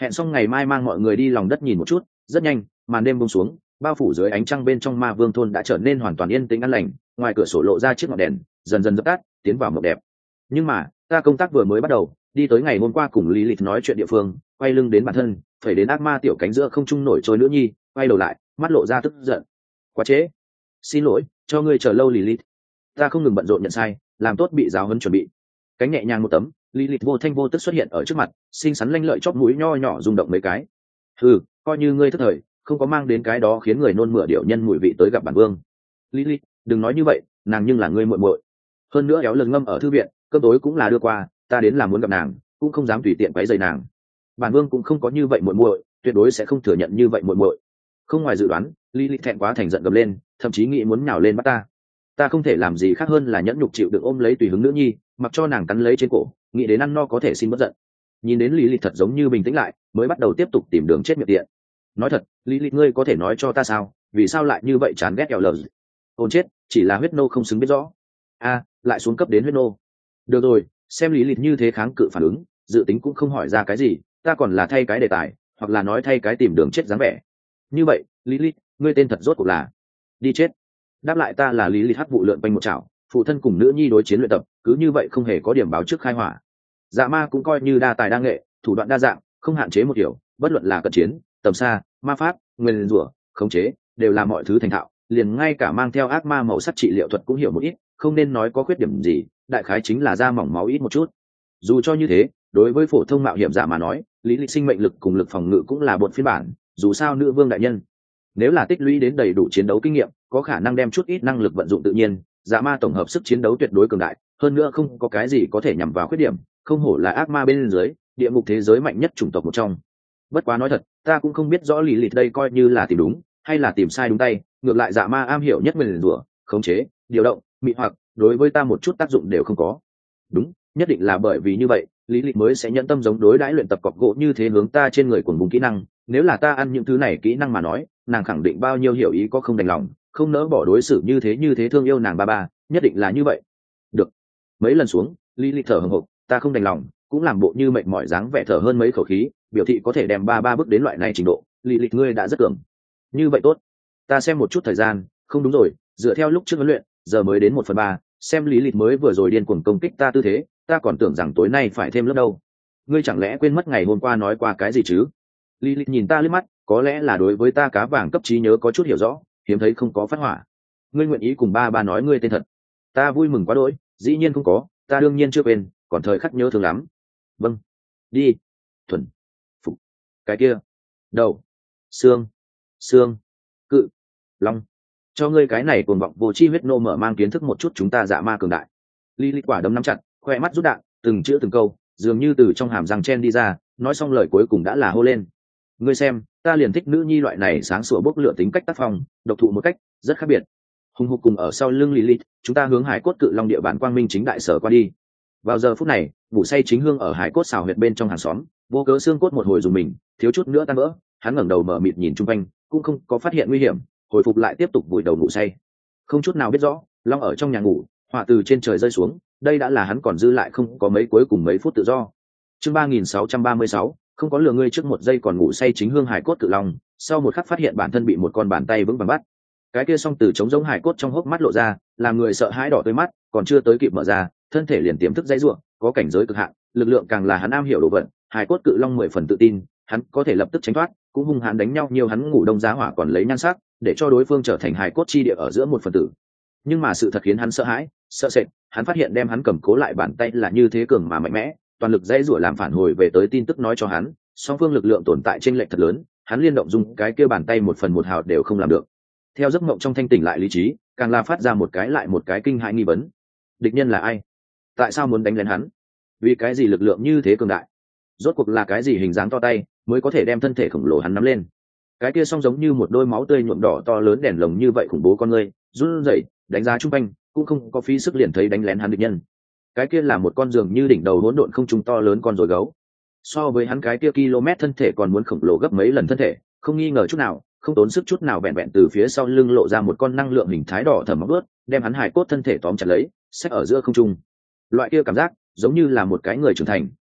hẹn xong ngày mai mang mọi người đi lòng đất nhìn một chút. Rất nhanh màn đêm buông xuống, bao phủ dưới ánh trăng bên trong ma vương thôn đã trở nên hoàn toàn yên tĩnh an lành. Ngoài cửa sổ lộ ra chiếc ngọn đèn dần dần dập tắt, tiến vào mộng đẹp. Nhưng mà ta công tác vừa mới bắt đầu, đi tới ngày hôm qua cùng Lilith nói chuyện địa phương, quay lưng đến bản thân phải đến ác ma tiểu cánh giữa không trung nổi trôi nữa nhi, quay đầu lại mắt lộ ra tức giận. Quá trễ, xin lỗi cho ngươi chờ lâu Lilith. Ta không ngừng bận rộn nhận sai, làm tốt bị giáo huấn chuẩn bị. Cánh nhẹ nhàng một tấm, Lilith vô thanh vô tức xuất hiện ở trước mặt, xinh xắn lanh lợi chóp mũi nho nhỏ rung động mấy cái. Ừ, coi như ngươi thất thời, không có mang đến cái đó khiến người nôn mửa điệu nhân mùi vị tới gặp bản vương. Lilith, đừng nói như vậy, nàng nhưng là ngươi muội muội. Hơn nữa éo lần ngâm ở thư viện, cơm tối cũng là đưa qua, ta đến là muốn gặp nàng, cũng không dám tùy tiện quấy rầy nàng. Bản vương cũng không có như vậy muội muội, tuyệt đối sẽ không thừa nhận như vậy muội muội. Không ngoài dự đoán, Lilith thẹn quá thành giận gầm lên, thậm chí nghĩ muốn nhào lên bắt ta. Ta không thể làm gì khác hơn là nhẫn nhục chịu đựng ôm lấy tùy hứng nữ nhi, mặc cho nàng cắn lấy trên cổ, nghĩ đến ăn no có thể xin bất giận. Nhìn đến Lilith thật giống như bình tĩnh lại, mới bắt đầu tiếp tục tìm đường chết miệng tiện. Nói thật, Lilith ngươi có thể nói cho ta sao, vì sao lại như vậy chán ghét kẹo lờ? Ôn chết, chỉ là huyết nô không xứng biết rõ. A, lại xuống cấp đến huyết nô. Được rồi, xem Lilith như thế kháng cự phản ứng, dự tính cũng không hỏi ra cái gì, ta còn là thay cái đề tài, hoặc là nói thay cái tìm đường chết dáng vẻ. Như vậy, Lilith, ngươi tên thật rốt cuộc là? Đi chết. Đáp lại ta là Lilith hắc vụ lượn quanh một chảo, phụ thân cùng nữ nhi đối chiến luyện tập, cứ như vậy không hề có điểm báo trước khai hỏa. Dạ ma cũng coi như đa tài đa nghệ, thủ đoạn đa dạng, không hạn chế một kiểu, bất luận là cận chiến, tầm xa, ma pháp, nguyên rủa, khống chế, đều là mọi thứ thành thạo, liền ngay cả mang theo ác ma màu sắc trị liệu thuật cũng hiểu một ít, không nên nói có khuyết điểm gì, đại khái chính là da mỏng máu ít một chút. Dù cho như thế, đối với phổ thông mạo hiểm giả mà nói, lý lịch sinh mệnh lực cùng lực phòng ngự cũng là bột phiên bản, dù sao nữ vương đại nhân. Nếu là tích lũy đến đầy đủ chiến đấu kinh nghiệm, có khả năng đem chút ít năng lực vận dụng tự nhiên, dạ ma tổng hợp sức chiến đấu tuyệt đối cường đại, hơn nữa không có cái gì có thể nhằm vào khuyết điểm, không hổ là ác ma bên dưới, địa ngục thế giới mạnh nhất chủng tộc một trong. Bất quá nói thật, ta cũng không biết rõ lý lịch đây coi như là tìm đúng hay là tìm sai đúng tay, ngược lại dạ ma am hiểu nhất mình rủa, khống chế, điều động, mị hoặc, đối với ta một chút tác dụng đều không có. Đúng, nhất định là bởi vì như vậy, lý lịch mới sẽ nhận tâm giống đối đãi luyện tập cọc gỗ như thế hướng ta trên người cuồng bùng kỹ năng, nếu là ta ăn những thứ này kỹ năng mà nói, nàng khẳng định bao nhiêu hiểu ý có không đành lòng, không nỡ bỏ đối xử như thế như thế thương yêu nàng ba ba, nhất định là như vậy. Được. Mấy lần xuống, lý lịch thở hổn hộc, ta không đành lòng, cũng làm bộ như mệt mỏi dáng vẻ thở hơn mấy khẩu khí, biểu thị có thể đem ba ba bước đến loại này trình độ, lý lịch ngươi đã rất cường. Như vậy tốt. Ta xem một chút thời gian, không đúng rồi, dựa theo lúc trước huấn luyện, giờ mới đến một phần ba, xem lý lịch mới vừa rồi điên cuồng công kích ta tư thế, ta còn tưởng rằng tối nay phải thêm lớp đâu. Ngươi chẳng lẽ quên mất ngày hôm qua nói qua cái gì chứ? Lý lịch nhìn ta liếc mắt, có lẽ là đối với ta cá vàng cấp trí nhớ có chút hiểu rõ, hiếm thấy không có phát hỏa. Ngươi nguyện ý cùng ba ba nói ngươi tên thật? Ta vui mừng quá đỗi, dĩ nhiên không có, ta đương nhiên chưa quên, còn thời khắc nhớ thương lắm. Vâng. Đi. Thuần. Phục. Cái kia. Đầu. Xương. Xương. Cự. Long. Cho ngươi cái này cuồng vọng vô chi huyết nô mở mang kiến thức một chút chúng ta dạ ma cường đại. Lý lịch quả đấm nắm chặt, khoe mắt rút đạn, từng chữ từng câu, dường như từ trong hàm răng chen đi ra, nói xong lời cuối cùng đã là hô lên. Ngươi xem, ta liền thích nữ nhi loại này sáng sủa bốc lửa tính cách tác phong, độc thụ một cách rất khác biệt. Hùng hục cùng ở sau lưng Lilith, chúng ta hướng hải cốt cự long địa bàn quang minh chính đại sở qua đi. Vào giờ phút này, ngủ say chính hương ở hải cốt xào huyệt bên trong hàng xóm, vô cớ xương cốt một hồi dùng mình, thiếu chút nữa tan vỡ, hắn ngẩng đầu mở mịt nhìn chung quanh, cũng không có phát hiện nguy hiểm, hồi phục lại tiếp tục vùi đầu ngủ say. Không chút nào biết rõ, long ở trong nhà ngủ, họa từ trên trời rơi xuống, đây đã là hắn còn dư lại không có mấy cuối cùng mấy phút tự do. Chương ba nghìn sáu trăm ba mươi sáu, không có lừa ngươi trước một giây còn ngủ say chính hương hải cốt cự long, sau một khắc phát hiện bản thân bị một con bàn tay vững vàng bắt. Cái kia song từ chống giống hải cốt trong hốc mắt lộ ra, làm người sợ hãi đỏ tới mắt, còn chưa tới kịp mở ra, thân thể liền tiềm thức dãy rủa, có cảnh giới cực hạn, lực lượng càng là hắn am hiểu đồ vận, hải cốt cự long mười phần tự tin, hắn có thể lập tức tránh thoát, cũng hung hãn đánh nhau nhiều hắn ngủ đông giá hỏa còn lấy nhan sắc, để cho đối phương trở thành hải cốt chi địa ở giữa một phần tử. Nhưng mà sự thật khiến hắn sợ hãi, sợ sệt, hắn phát hiện đem hắn cầm cố lại bàn tay là như thế cường mà mạnh mẽ, toàn lực dãy rủa làm phản hồi về tới tin tức nói cho hắn, song phương lực lượng tồn tại chênh lệch thật lớn, hắn liên động dùng cái kia bàn tay một phần một hào đều không làm được. Theo giấc mộng trong thanh tỉnh lại lý trí, càng là phát ra một cái lại một cái kinh hãi nghi vấn. Địch nhân là ai? Tại sao muốn đánh lén hắn? Vì cái gì lực lượng như thế cường đại? Rốt cuộc là cái gì hình dáng to tay mới có thể đem thân thể khổng lồ hắn nắm lên? Cái kia song giống như một đôi máu tươi nhuộm đỏ to lớn đèn lồng như vậy khủng bố con người, run rẩy, đánh giá trung quanh, cũng không có phí sức liền thấy đánh lén hắn địch nhân. Cái kia là một con giường như đỉnh đầu hỗn độn không trung to lớn con rồi gấu. So với hắn cái kia km thân thể còn muốn khổng lồ gấp mấy lần thân thể, không nghi ngờ chút nào, không tốn sức chút nào vẹn vẹn từ phía sau lưng lộ ra một con năng lượng hình thái đỏ thẫm móng vuốt, đem hắn hài cốt thân thể tóm chặt lấy, xếp ở giữa không trung. Loại kia cảm giác giống như là một cái người trưởng thành,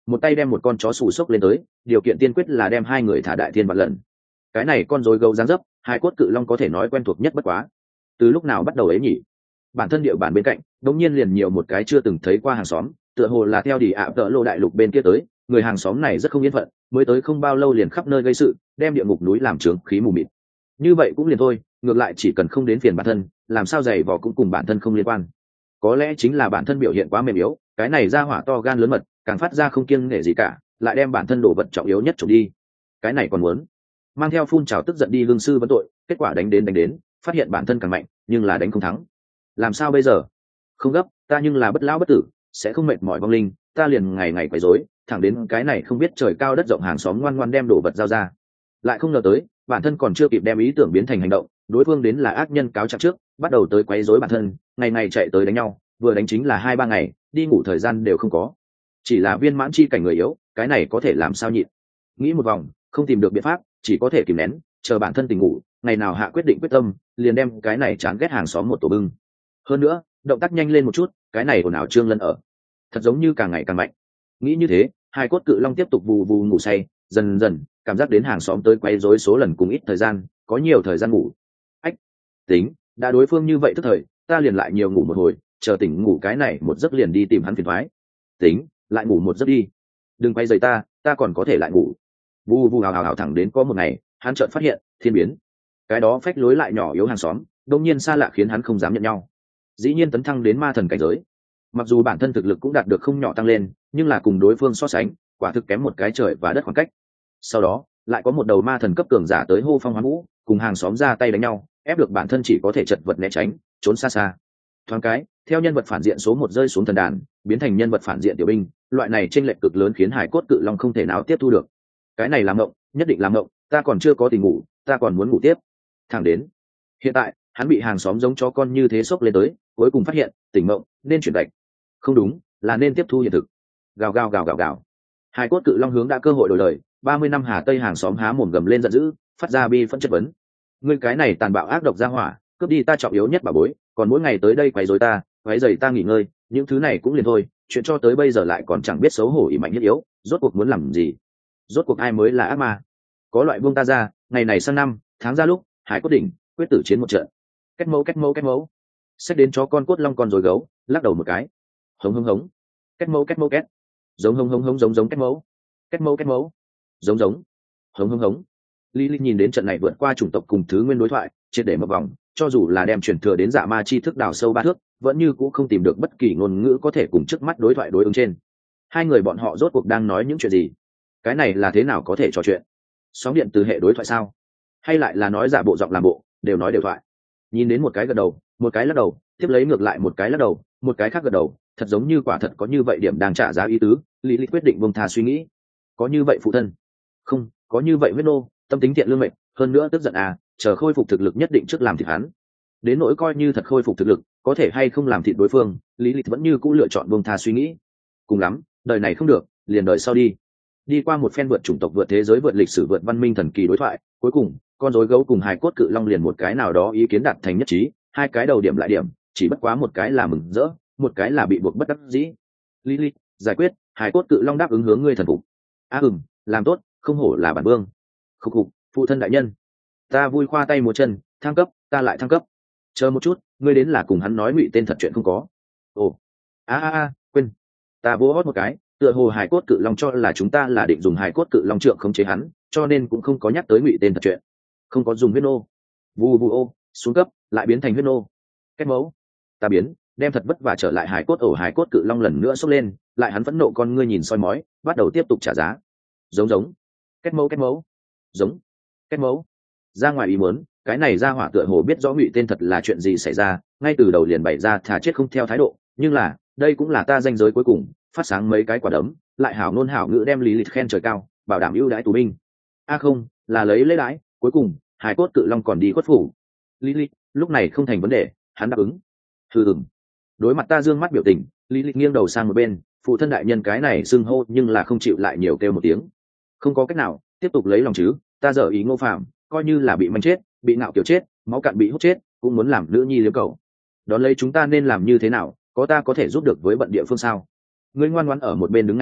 một tay đem một con chó xù xốc lên tới, điều kiện tiên quyết là đem hai người thả đại thiên vạn lần. Cái này con rối gấu dáng dấp, hai cốt cự long có thể nói quen thuộc nhất bất quá. Từ lúc nào bắt đầu ấy nhỉ? Bản thân địa bàn bên cạnh đống nhiên liền nhiều một cái chưa từng thấy qua hàng xóm, tựa hồ là theo đi ạ tợ lô đại lục bên kia tới. Người hàng xóm này rất không yên phận, mới tới không bao lâu liền khắp nơi gây sự, đem địa ngục núi làm trướng khí mù mịt. Như vậy cũng liền thôi, ngược lại chỉ cần không đến phiền bản thân, làm sao giày vò cũng cùng bản thân không liên quan. Có lẽ chính là bản thân biểu hiện quá mềm yếu, cái này ra hỏa to gan lớn mật, càng phát ra không kiêng nể gì cả, lại đem bản thân đồ vật trọng yếu nhất trộm đi. Cái này còn muốn mang theo phun trào tức giận đi lương sư vấn tội, kết quả đánh đến đánh đến, phát hiện bản thân càng mạnh, nhưng là đánh không thắng. Làm sao bây giờ? Không gấp, ta nhưng là bất lão bất tử, sẽ không mệt mỏi vong linh, ta liền ngày ngày quấy rối, thẳng đến cái này không biết trời cao đất rộng hàng xóm ngoan ngoan đem đồ vật giao ra. Lại không ngờ tới, bản thân còn chưa kịp đem ý tưởng biến thành hành động, đối phương đến là ác nhân cáo trạng trước, bắt đầu tới quấy rối bản thân, ngày ngày chạy tới đánh nhau, vừa đánh chính là hai ba ngày, đi ngủ thời gian đều không có. Chỉ là viên mãn chi cảnh người yếu, cái này có thể làm sao nhịn. Nghĩ một vòng, không tìm được biện pháp, chỉ có thể kìm nén, chờ bản thân tỉnh ngủ, ngày nào hạ quyết định quyết tâm, liền đem cái này chán ghét hàng xóm một tổ bưng. Hơn nữa, động tác nhanh lên một chút, cái này ồn ào Trương Lân ở, thật giống như càng ngày càng mạnh. Nghĩ như thế, hai cốt cự long tiếp tục vù vù ngủ say, dần dần cảm giác đến hàng xóm tới quấy rối số lần cùng ít thời gian, có nhiều thời gian ngủ. Ách, tính, đã đối phương như vậy tức thời, ta liền lại nhiều ngủ một hồi, chờ tỉnh ngủ cái này một giấc liền đi tìm hắn phiền toái. Tính, lại ngủ một giấc đi, đừng quay rời ta, ta còn có thể lại ngủ. Vù vù hào hào hào thẳng đến có một ngày, hắn chợt phát hiện thiên biến, cái đó phách lối lại nhỏ yếu hàng xóm, đông nhiên xa lạ khiến hắn không dám nhận nhau. Dĩ nhiên tấn thăng đến ma thần cảnh giới, mặc dù bản thân thực lực cũng đạt được không nhỏ tăng lên, nhưng là cùng đối phương so sánh, quả thực kém một cái trời và đất khoảng cách. Sau đó lại có một đầu ma thần cấp cường giả tới hô phong hoán vũ, cùng hàng xóm ra tay đánh nhau, ép được bản thân chỉ có thể chật vật né tránh, trốn xa xa. Thoáng cái, theo nhân vật phản diện số một rơi xuống thần đàn, biến thành nhân vật phản diện tiểu binh, loại này chênh lệch cực lớn khiến hải cốt cự long không thể nào tiếp thu được. Cái này làm ngộng, nhất định làm ngộng, ta còn chưa có tình ngủ, ta còn muốn ngủ tiếp. Thẳng đến hiện tại, hắn bị hàng xóm giống chó con như thế sốc lên tới, cuối cùng phát hiện tỉnh mộng nên chuyển đạch, không đúng, là nên tiếp thu hiện thực. Gào gào gào gào gào, hải cốt cự long hướng đã cơ hội đổi lời. Ba mươi năm Hà Tây hàng xóm há mồm gầm lên giận dữ, phát ra bi phẫn chất vấn. Ngươi cái này tàn bạo ác độc ra hỏa, cướp đi ta trọng yếu nhất bà bối, còn mỗi ngày tới đây quấy rối ta, quấy rầy ta nghỉ ngơi, những thứ này cũng liền thôi, chuyện cho tới bây giờ lại còn chẳng biết xấu hổ ỷ mạnh nhất yếu, rốt cuộc muốn làm gì? Rốt cuộc ai mới là ác ma? Có loại buông ta ra, ngày này sang năm, tháng ra lúc, Hải cốt đỉnh, quyết tử chiến một trận. Kết mẫu kết mẫu kết mẫu. Xét đến chó con cốt long con rồi gấu, lắc đầu một cái. Hống hống hống. Kết mẫu kết mẫu kết. Giống hống hống hống giống giống kết mẫu. Kết mẫu kết mẫu. Giống giống. Hống hống hống. Lilith nhìn đến trận này vượt qua chủng tộc cùng thứ nguyên đối thoại, triệt để một vòng, cho dù là đem chuyển thừa đến dạ ma chi thức đào sâu ba thước, vẫn như cũng không tìm được bất kỳ ngôn ngữ có thể cùng trước mắt đối thoại đối ứng trên. Hai người bọn họ rốt cuộc đang nói những chuyện gì? Cái này là thế nào có thể trò chuyện? Sóng điện từ hệ đối thoại sao? Hay lại là nói giả bộ giọng làm bộ, đều nói đều thoại? Nhìn đến một cái gật đầu, một cái lắc đầu, tiếp lấy ngược lại một cái lắc đầu, một cái khác gật đầu, thật giống như quả thật có như vậy điểm đang trả giá ý tứ. Lilith quyết định buông tha suy nghĩ. Có như vậy phụ thân? Không, có như vậy huyết nô, tâm tính thiện lương mệnh, hơn nữa tức giận à, chờ khôi phục thực lực nhất định trước làm thịt hắn. Đến nỗi coi như thật khôi phục thực lực, có thể hay không làm thịt đối phương, Lý Lịch vẫn như cũ lựa chọn buông tha suy nghĩ. Cùng lắm, đời này không được, liền đời sau đi. Đi qua một phen vượt chủng tộc, vượt thế giới, vượt lịch sử, vượt văn minh thần kỳ đối thoại, cuối cùng, con rối gấu cùng hài cốt cự long liền một cái nào đó ý kiến đạt thành nhất trí, hai cái đầu điểm lại điểm, chỉ bất quá một cái là mừng rỡ, một cái là bị buộc bất đắc dĩ. Lý Lịch, giải quyết, hài cốt cự long đáp ứng hướng ngươi thần phục. A à, ừm, làm tốt, không hổ là bản vương. Khục khục, phụ thân đại nhân, ta vui khoa tay múa chân, thăng cấp, ta lại thăng cấp. Chờ một chút, ngươi đến là cùng hắn nói ngụy tên thật chuyện không có? Ồ, a a a, quên, ta vỗ hót một cái, tựa hồ hài cốt cự long cho là chúng ta là định dùng hài cốt cự long trượng khống chế hắn, cho nên cũng không có nhắc tới ngụy tên thật chuyện, không có dùng huyết nô. Vù vù ô, xuống cấp, lại biến thành huyết nô. Kết mẫu, ta biến, đem thật vất vả trở lại hài cốt ổ hài cốt cự long lần nữa xốc lên, lại hắn phẫn nộ con ngươi nhìn soi mói, bắt đầu tiếp tục trả giá. Giống giống, kết mẫu kết mẫu, giống, kết mẫu. Ra ngoài ý muốn, cái này ra hỏa tựa hồ biết rõ ngụy tên thật là chuyện gì xảy ra, ngay từ đầu liền bày ra thà chết không theo thái độ, nhưng là đây cũng là ta danh giới cuối cùng, phát sáng mấy cái quả đấm, lại hảo ngôn hảo ngữ đem Lý Lịch khen trời cao, bảo đảm ưu đãi tù binh. A à không, là lấy lễ đãi, cuối cùng hài cốt cự long còn đi khuất phủ. Lý Lịch lúc này không thành vấn đề, hắn đáp ứng. Hừ ừm. Đối mặt ta dương mắt biểu tình, Lý Lịch nghiêng đầu sang một bên, phụ thân đại nhân cái này xưng hô nhưng là không chịu lại nhiều kêu một tiếng. Không có cách nào, tiếp tục lấy lòng chứ, ta dở ý Ngô Phạm, coi như là bị manh chết, bị ngạo kiểu chết, máu cạn bị hút chết, cũng muốn làm nữ nhi liếm cầu. Đón lấy chúng ta nên làm như thế nào, có ta có thể giúp được với bận địa phương sao? Ngươi ngoan ngoãn ở một bên đứng ngay ngắn,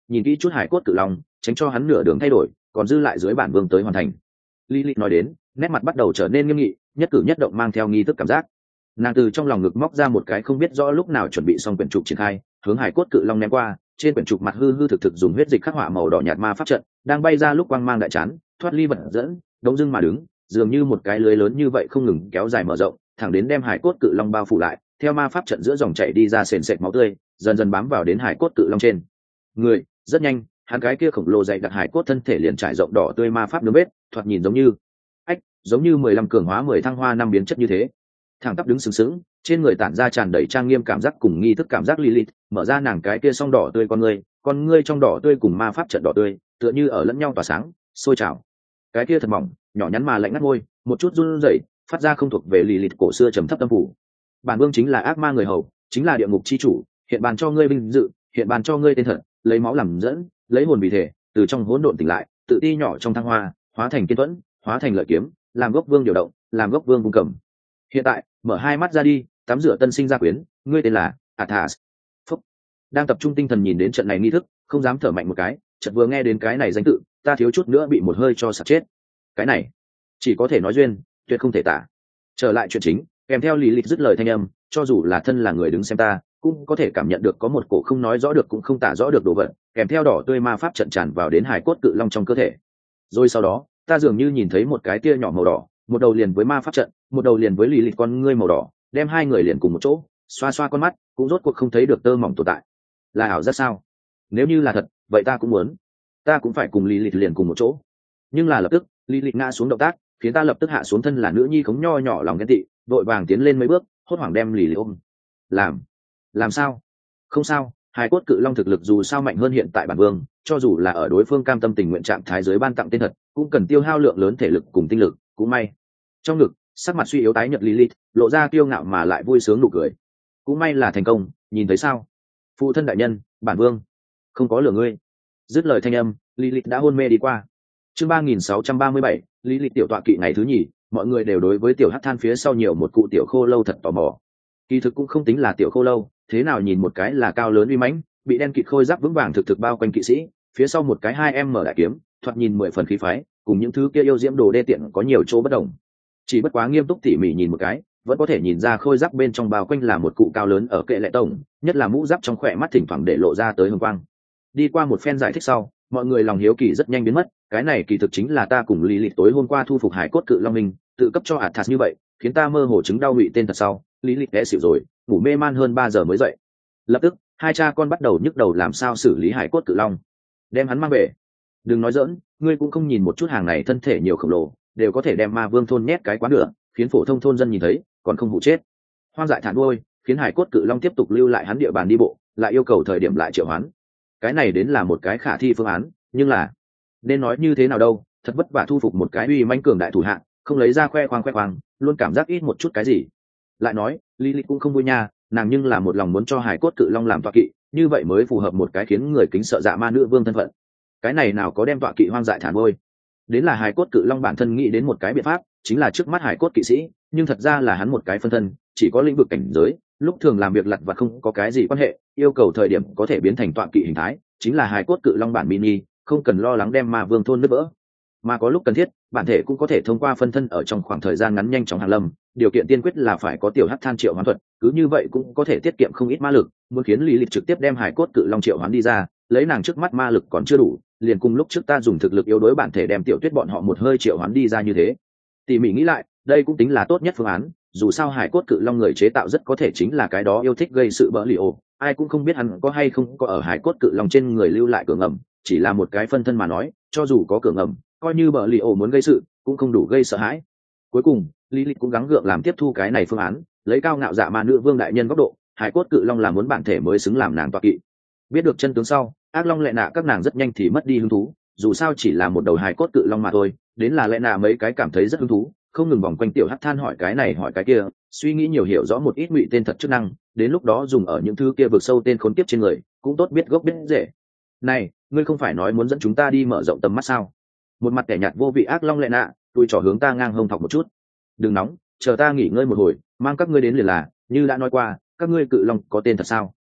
nhìn kỹ chút hải cốt cự long, tránh cho hắn nửa đường thay đổi, còn dư lại dưới bản vương tới hoàn thành. Lilith nói đến, nét mặt bắt đầu trở nên nghiêm nghị, nhất cử nhất động mang theo nghi thức cảm giác. Nàng từ trong lòng ngực móc ra một cái không biết rõ lúc nào chuẩn bị xong quyển trục triển khai, hướng hải cốt cự long ném qua. Trên quyển trục mặt hư hư thực thực dùng huyết dịch khắc họa màu đỏ nhạt ma pháp trận, đang bay ra lúc quang mang đại chán, thoát ly vật dẫn, đống dưng mà đứng, dường như một cái lưới lớn như vậy không ngừng kéo dài mở rộng, thẳng đến đem hải cốt cự long bao phủ lại. Theo ma pháp trận giữa dòng chảy đi ra sền sệt máu tươi, dần dần bám vào đến hải cốt cự long trên người. Rất nhanh, hắn cái kia khổng lồ dày đặc hải cốt thân thể liền trải rộng đỏ tươi ma pháp nướng bết, thoạt nhìn giống như ách, giống như mười lăm cường hóa mười thăng hoa năm biến chất như thế. Thẳng tắp đứng sừng sững, trên người tản ra tràn đầy trang nghiêm cảm giác cùng nghi thức cảm giác. Lilith mở ra nàng cái kia song đỏ tươi con ngươi, con ngươi trong đỏ tươi cùng ma pháp trận đỏ tươi, tựa như ở lẫn nhau tỏa sáng, sôi trào. Cái kia thật mỏng, nhỏ nhắn mà lạnh ngắt môi, một chút run rẩy, phát ra không thuộc về Lilith cổ xưa trầm thấp tâm phủ. Bản vương chính là ác ma người hầu, chính là địa ngục chi chủ, hiện bàn cho ngươi vinh dự, hiện bàn cho ngươi tên thật, lấy máu làm dẫn, lấy hồn vì thể, từ trong hỗn độn tỉnh lại, tự ti nhỏ trong thăng hoa, hóa thành kiên tuẫn, hóa thành lợi kiếm, làm gốc vương điều động, làm gốc vương vung cầm. Hiện tại, mở hai mắt ra đi, tắm rửa tân sinh gia quyến, ngươi tên là Athas. Phúc. Đang tập trung tinh thần nhìn đến trận này nghi thức, không dám thở mạnh một cái, chợt vừa nghe đến cái này danh tự, ta thiếu chút nữa bị một hơi cho sặc chết. Cái này, chỉ có thể nói duyên, tuyệt không thể tả. Trở lại chuyện chính, kèm theo Lilith dứt lời thanh âm, cho dù là thân là người đứng xem ta, cũng có thể cảm nhận được có một cổ không nói rõ được cũng không tả rõ được đồ vật, kèm theo đỏ tươi ma pháp trận tràn vào đến hải cốt cự long trong cơ thể. Rồi sau đó, ta dường như nhìn thấy một cái tia nhỏ màu đỏ, một đầu liền với ma pháp trận, một đầu liền với Lilith con ngươi màu đỏ, đem hai người liền cùng một chỗ, xoa xoa con mắt, cũng rốt cuộc không thấy được tơ mỏng tồn tại. Là ảo giác sao? Nếu như là thật, vậy ta cũng muốn, ta cũng phải cùng Lilith liền cùng một chỗ. Nhưng là lập tức, Lilith ngã xuống động tác, khiến ta lập tức hạ xuống thân là nữ nhi khống nho nhỏ lòng ghen tị, vội vàng tiến lên mấy bước, hốt hoảng đem Lilith ôm. Làm, làm sao? Không sao, hải cốt cự long thực lực dù sao mạnh hơn hiện tại bản vương, cho dù là ở đối phương cam tâm tình nguyện trạng thái giới ban tặng tên thật, cũng cần tiêu hao lượng lớn thể lực cùng tinh lực, cũng may. Trong ngực, sắc mặt suy yếu tái nhợt Lilith, lộ ra kiêu ngạo mà lại vui sướng nụ cười. Cũng may là thành công, nhìn thấy sao? Phụ thân đại nhân, bản vương không có lừa ngươi. Dứt lời thanh âm, Lilith đã hôn mê đi qua. Chương ba nghìn sáu trăm ba mươi bảy, Lilith tiểu tọa kỵ ngày thứ nhì, mọi người đều đối với tiểu hắc than phía sau nhiều một cụ tiểu khô lâu thật tò mò. Kỳ thực cũng không tính là tiểu khô lâu, thế nào nhìn một cái là cao lớn uy mãnh, bị đen kịt khôi giáp vững vàng thực thực bao quanh kỵ sĩ, phía sau một cái hai em mở đại kiếm, thoạt nhìn mười phần khí phái, cùng những thứ kia yêu diễm đồ đê tiện có nhiều chỗ bất đồng. Chỉ bất quá nghiêm túc tỉ mỉ nhìn một cái, vẫn có thể nhìn ra khôi giáp bên trong bao quanh là một cụ cao lớn ở kệ lệ tổng, nhất là mũ giáp trong khỏe mắt thỉnh thoảng để lộ ra tới hồng quang. Đi qua một phen giải thích sau, mọi người lòng hiếu kỳ rất nhanh biến mất, cái này kỳ thực chính là ta cùng Lilith tối hôm qua thu phục hải cốt cự long minh, tự cấp cho Athas như vậy, khiến ta mơ hồ chứng đau bị tên thật sau, Lilith té xỉu rồi, ngủ mê man hơn ba giờ mới dậy. Lập tức, hai cha con bắt đầu nhức đầu làm sao xử lý hải cốt cự long, đem hắn mang về. Đừng nói dỡn, ngươi cũng không nhìn một chút hàng này thân thể nhiều khổng lồ, đều có thể đem ma vương thôn nhét cái quán nữa, khiến phổ thông thôn dân nhìn thấy, còn không hụ chết. Hoang dại thản nuôi, khiến hải cốt cự long tiếp tục lưu lại hắn địa bàn đi bộ, lại yêu cầu thời điểm lại triệu hoán. Cái này đến là một cái khả thi phương án, nhưng là nên nói như thế nào đâu, thật vất vả thu phục một cái uy manh cường đại thủ hạng, không lấy ra khoe khoang khoe khoang, luôn cảm giác ít một chút cái gì. Lại nói, Lilith cũng không vui nha, nàng nhưng là một lòng muốn cho hải cốt cự long làm tọa kỵ, như vậy mới phù hợp một cái khiến người kính sợ dạ ma nữ vương thân phận. Cái này nào có đem tọa kỵ hoang dại thản vôi. Đến là hải cốt cự long bản thân nghĩ đến một cái biện pháp, chính là trước mắt hải cốt kỵ sĩ, nhưng thật ra là hắn một cái phân thân, chỉ có lĩnh vực cảnh giới, lúc thường làm việc lặt và không có cái gì quan hệ, yêu cầu thời điểm có thể biến thành tọa kỵ hình thái, chính là hải cốt cự long bản mini, không cần lo lắng đem ma vương thôn nứt vỡ. Mà có lúc cần thiết, bản thể cũng có thể thông qua phân thân ở trong khoảng thời gian ngắn nhanh chóng hàng lâm, điều kiện tiên quyết là phải có tiểu hắc than triệu hoán thuật, cứ như vậy cũng có thể tiết kiệm không ít ma lực. Muốn khiến Lý Lịch trực tiếp đem hải cốt cự long triệu hoán đi ra, lấy nàng trước mắt ma lực còn chưa đủ, liền cùng lúc trước ta dùng thực lực yếu đối bản thể đem tiểu tuyết bọn họ một hơi triệu hoán đi ra như thế. Tỉ mỉ nghĩ lại, đây cũng tính là tốt nhất phương án, dù sao hải cốt cự long người chế tạo rất có thể chính là cái đó yêu thích gây sự bỡ liều, ai cũng không biết hắn có hay không có ở hải cốt cự long trên người lưu lại cửa ngầm, chỉ là một cái phân thân mà nói, cho dù có cửa ngầm, coi như bỡ liều muốn gây sự, cũng không đủ gây sợ hãi. Cuối cùng, Lý Lịch cũng gắng gượng làm tiếp thu cái này phương án, lấy cao ngạo dạ ma nữ vương đại nhân góc độ, hải cốt cự long là muốn bản thể mới xứng làm nàng tọa kỵ. Biết được chân tướng sau, ác long lệ nạ các nàng rất nhanh thì mất đi hứng thú, dù sao chỉ là một đầu hải cốt cự long mà thôi, đến là lệ nạ mấy cái cảm thấy rất hứng thú, không ngừng vòng quanh tiểu hắc than hỏi cái này hỏi cái kia, suy nghĩ nhiều hiểu rõ một ít ngụy tên thật chức năng, đến lúc đó dùng ở những thứ kia vực sâu tên khốn kiếp trên người, cũng tốt biết gốc biết rễ. Này, ngươi không phải nói muốn dẫn chúng ta đi mở rộng tầm mắt sao? Một mặt kẻ nhạt vô vị ác long lệ nạ, tụi trỏ hướng ta ngang hông thọc một chút. Đừng nóng, chờ ta nghỉ ngơi một hồi, mang các ngươi đến liền là, như đã nói qua, các ngươi cự long có tên thật sao?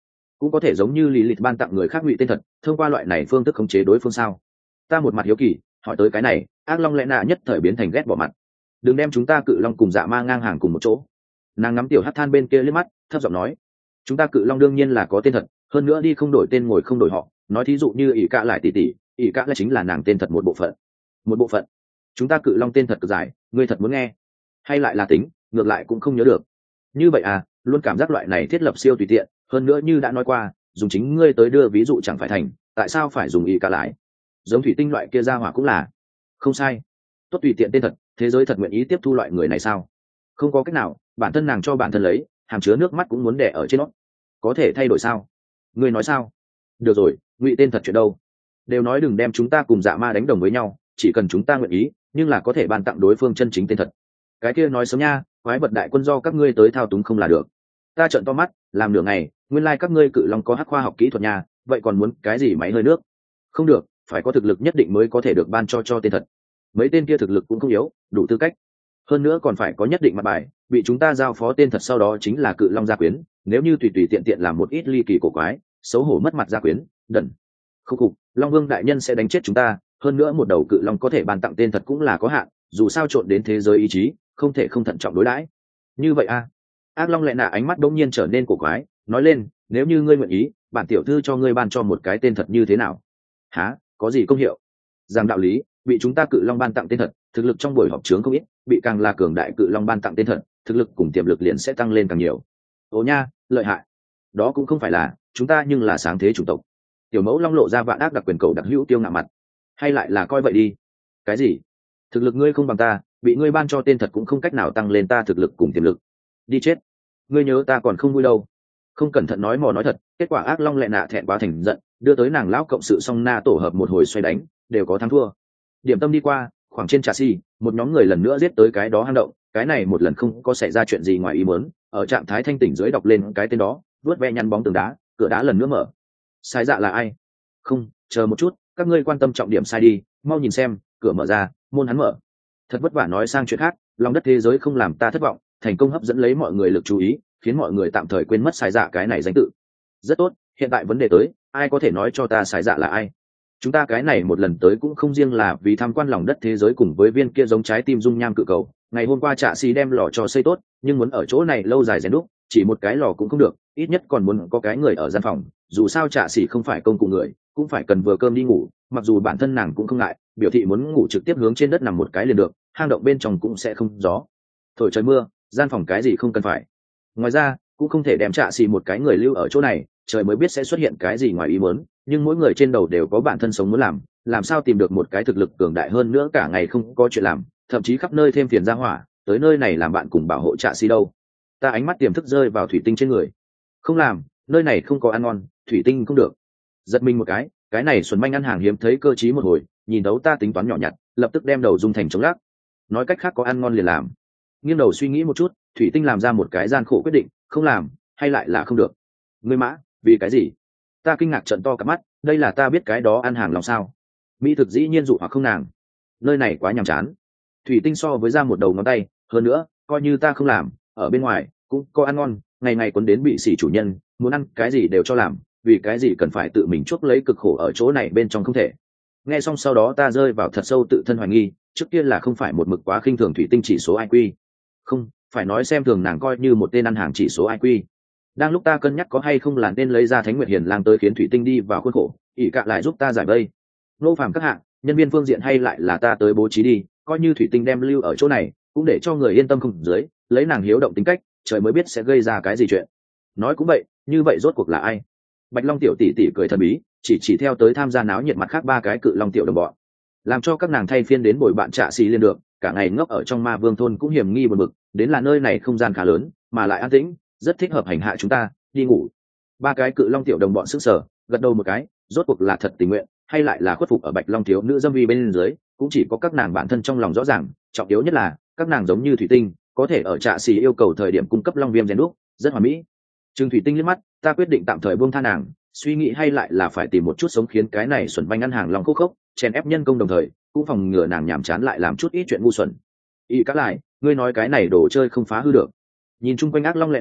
cũng có thể giống như lý lịch ban tặng người khác ngụy tên thật thông qua loại này phương thức khống chế đối phương sao? Ta một mặt hiếu kỳ hỏi tới cái này, ác long lẽ nạ nhất thời biến thành ghét bỏ mặt. Đừng đem chúng ta cự long cùng dạ ma ngang hàng cùng một chỗ. Nàng ngắm tiểu hát than bên kia liếc mắt, thấp giọng nói, chúng ta cự long đương nhiên là có tên thật, hơn nữa đi không đổi tên ngồi không đổi họ. Nói thí dụ như ỷ cạ lại tỷ tỷ, ỷ cạ lại chính là nàng tên thật một bộ phận. Một bộ phận. Chúng ta cự long tên thật cực dài, ngươi thật muốn nghe? Hay lại là tính, ngược lại cũng không nhớ được. Như vậy à, luôn cảm giác loại này thiết lập siêu tùy tiện, hơn nữa như đã nói qua, dùng chính ngươi tới đưa ví dụ chẳng phải thành, tại sao phải dùng ỷ cạ lại? Giống thủy tinh loại kia ra hỏa cũng là. Không sai. Tốt tùy tiện tên thật, thế giới thật nguyện ý tiếp thu loại người này sao? Không có cách nào, bản thân nàng cho bản thân lấy, hàm chứa nước mắt cũng muốn đẻ ở trên nó. Có thể thay đổi sao? Ngươi nói sao? Được rồi, ngụy tên thật chuyện đâu? Đều nói đừng đem chúng ta cùng dạ ma đánh đồng với nhau, chỉ cần chúng ta nguyện ý, nhưng là có thể ban tặng đối phương chân chính tên thật. Cái kia nói sớm nha, quái vật đại quân do các ngươi tới thao túng không là được. Ta trợn to mắt, làm nửa ngày, nguyên lai các ngươi cự long có hắc khoa học kỹ thuật nha, vậy còn muốn cái gì máy hơi nước? Không được, phải có thực lực nhất định mới có thể được ban cho cho tên thật. Mấy tên kia thực lực cũng không yếu, đủ tư cách. Hơn nữa còn phải có nhất định mặt bài, bị chúng ta giao phó tên thật sau đó chính là cự long gia quyến, nếu như tùy tùy tiện tiện làm một ít ly kỳ cổ quái, xấu hổ mất mặt gia quyến, đần. Không cục, long vương đại nhân sẽ đánh chết chúng ta, hơn nữa một đầu cự long có thể ban tặng tên thật cũng là có hạn, dù sao trộn đến thế giới ý chí, không thể không thận trọng đối đãi. Như vậy a? À? Ác long lẹ nạ ánh mắt đống nhiên trở nên cổ quái, nói lên, nếu như ngươi nguyện ý, bản tiểu thư cho ngươi ban cho một cái tên thật như thế nào? Hả? Có gì công hiệu? Rằng đạo lý, bị chúng ta cự long ban tặng tên thật, thực lực trong buổi họp chướng không ít, bị càng là cường đại cự long ban tặng tên thật, thực lực cùng tiềm lực liền sẽ tăng lên càng nhiều. Ồ nha, lợi hại. Đó cũng không phải là, chúng ta nhưng là sáng thế chủng tộc. Tiểu mẫu long lộ ra vạn ác đặc quyền cầu đặc hữu tiêu ngạo mặt. Hay lại là coi vậy đi. Cái gì? Thực lực ngươi không bằng ta, bị ngươi ban cho tên thật cũng không cách nào tăng lên ta thực lực cùng tiềm lực. Đi chết. Ngươi nhớ ta còn không vui đâu. Không cẩn thận nói mò nói thật, kết quả ác long lẹ nạ thẹn quá thành giận, đưa tới nàng lão cộng sự song na tổ hợp một hồi xoay đánh, đều có thắng thua. Điểm tâm đi qua, khoảng trên trà xi, một nhóm người lần nữa giết tới cái đó hang động, cái này một lần không có xảy ra chuyện gì ngoài ý muốn, ở trạng thái thanh tỉnh dưới đọc lên cái tên đó, vuốt ve nhăn bóng tường đá, cửa đá lần nữa mở. Sai dạ là ai? Không, chờ một chút, các ngươi quan tâm trọng điểm sai đi, mau nhìn xem, cửa mở ra, môn hắn mở. Thật vất vả nói sang chuyện khác, lòng đất thế giới không làm ta thất vọng, thành công hấp dẫn lấy mọi người lực chú ý, khiến mọi người tạm thời quên mất sai dạ cái này danh tự. Rất tốt, hiện tại vấn đề tới, ai có thể nói cho ta sai dạ là ai? Chúng ta cái này một lần tới cũng không riêng là vì tham quan lòng đất thế giới cùng với viên kia giống trái tim dung nham cự cầu. Ngày hôm qua Trạ Xi đem lò cho xây tốt, nhưng muốn ở chỗ này lâu dài rèn đúc, chỉ một cái lò cũng không được, ít nhất còn muốn có cái người ở gian phòng. Dù sao Trạ Xi không phải công cụ người, cũng phải cần vừa cơm đi ngủ. Mặc dù bản thân nàng cũng không ngại, biểu thị muốn ngủ trực tiếp hướng trên đất nằm một cái liền được, hang động bên trong cũng sẽ không gió thổi trời mưa, gian phòng cái gì không cần phải. Ngoài ra, cũng không thể đem Trạ Xi một cái người lưu ở chỗ này, trời mới biết sẽ xuất hiện cái gì ngoài ý muốn. Nhưng mỗi người trên đầu đều có bản thân sống muốn làm, làm sao tìm được một cái thực lực cường đại hơn nữa cả ngày không có chuyện làm, thậm chí khắp nơi thêm phiền ra hỏa, tới nơi này làm bạn cùng bảo hộ Trạ Xi đâu. Ta ánh mắt tiềm thức rơi vào thủy tinh trên người. Không làm, nơi này không có ăn ngon, thủy tinh không được. Giật mình một cái, cái này xuẩn manh ăn hàng hiếm thấy cơ trí một hồi, nhìn đấu ta tính toán nhỏ nhặt, lập tức đem đầu dung thành chống lắc. Nói cách khác có ăn ngon liền làm. Nghiêng đầu suy nghĩ một chút, thủy tinh làm ra một cái gian khổ quyết định, không làm, hay lại là không được. Ngươi mã, vì cái gì? Ta kinh ngạc trận to cả mắt, đây là ta biết cái đó ăn hàng lòng sao? Mỹ thực dĩ nhiên dụ hoặc không nàng. Nơi này quá nhàm chán. Thủy tinh so với ra một đầu ngón tay, hơn nữa, coi như ta không làm, ở bên ngoài cũng có ăn ngon, ngày ngày quấn đến bị sỉ chủ nhân, muốn ăn cái gì đều cho làm, vì cái gì cần phải tự mình chuốc lấy cực khổ ở chỗ này bên trong không thể. Nghe xong sau đó ta rơi vào thật sâu tự thân hoài nghi, trước kia là không phải một mực quá khinh thường thủy tinh chỉ số i kiu. Không, phải nói xem thường nàng coi như một tên ăn hàng chỉ số i kiu. Đang lúc ta cân nhắc có hay không là nên lấy ra Thánh Nguyệt Hiền Lang tới khiến thủy tinh đi vào khuôn khổ, ỷ cạ lại giúp ta giải vây. Nô phàm các hạng, nhân viên phương diện hay lại là ta tới bố trí đi, coi như thủy tinh đem lưu ở chỗ này, cũng để cho người yên tâm không dưới, lấy nàng hiếu động tính cách, trời mới biết sẽ gây ra cái gì chuyện. Nói cũng vậy, như vậy rốt cuộc là ai? Bạch Long tiểu tỷ tỷ cười thần bí, chỉ chỉ theo tới tham gia náo nhiệt mặt khác ba cái cự long tiểu đồng bọn, làm cho các nàng thay phiên đến bồi bạn Trạ Xi liên được, cả ngày ngốc ở trong ma vương thôn cũng hiểm nghi buồn bực, đến là nơi này không gian khá lớn, mà lại an tĩnh, rất thích hợp hành hạ chúng ta, đi ngủ. Ba cái cự long tiểu đồng bọn sức sở, gật đầu một cái, rốt cuộc là thật tình nguyện, hay lại là khuất phục ở Bạch Long thiếu nữ dâm vi bên dưới, cũng chỉ có các nàng bản thân trong lòng rõ ràng, trọng yếu nhất là các nàng giống như thủy tinh, có thể ở Trạ Xi yêu cầu thời điểm cung cấp long viêm rèn đúc, rất hoàn mỹ. Trương Thủy Tinh liếc mắt, ta quyết định tạm thời buông tha nàng, suy nghĩ hay lại là phải tìm một chút sống khiến cái này xuẩn banh ăn hàng long khúc khốc, chèn ép nhân công đồng thời, cũng phòng ngừa nàng nhảm chán lại làm chút ít chuyện ngu xuẩn. Y các lại, ngươi nói cái này đồ chơi không phá hư được. Nhìn chung quanh ác long lệ nạ,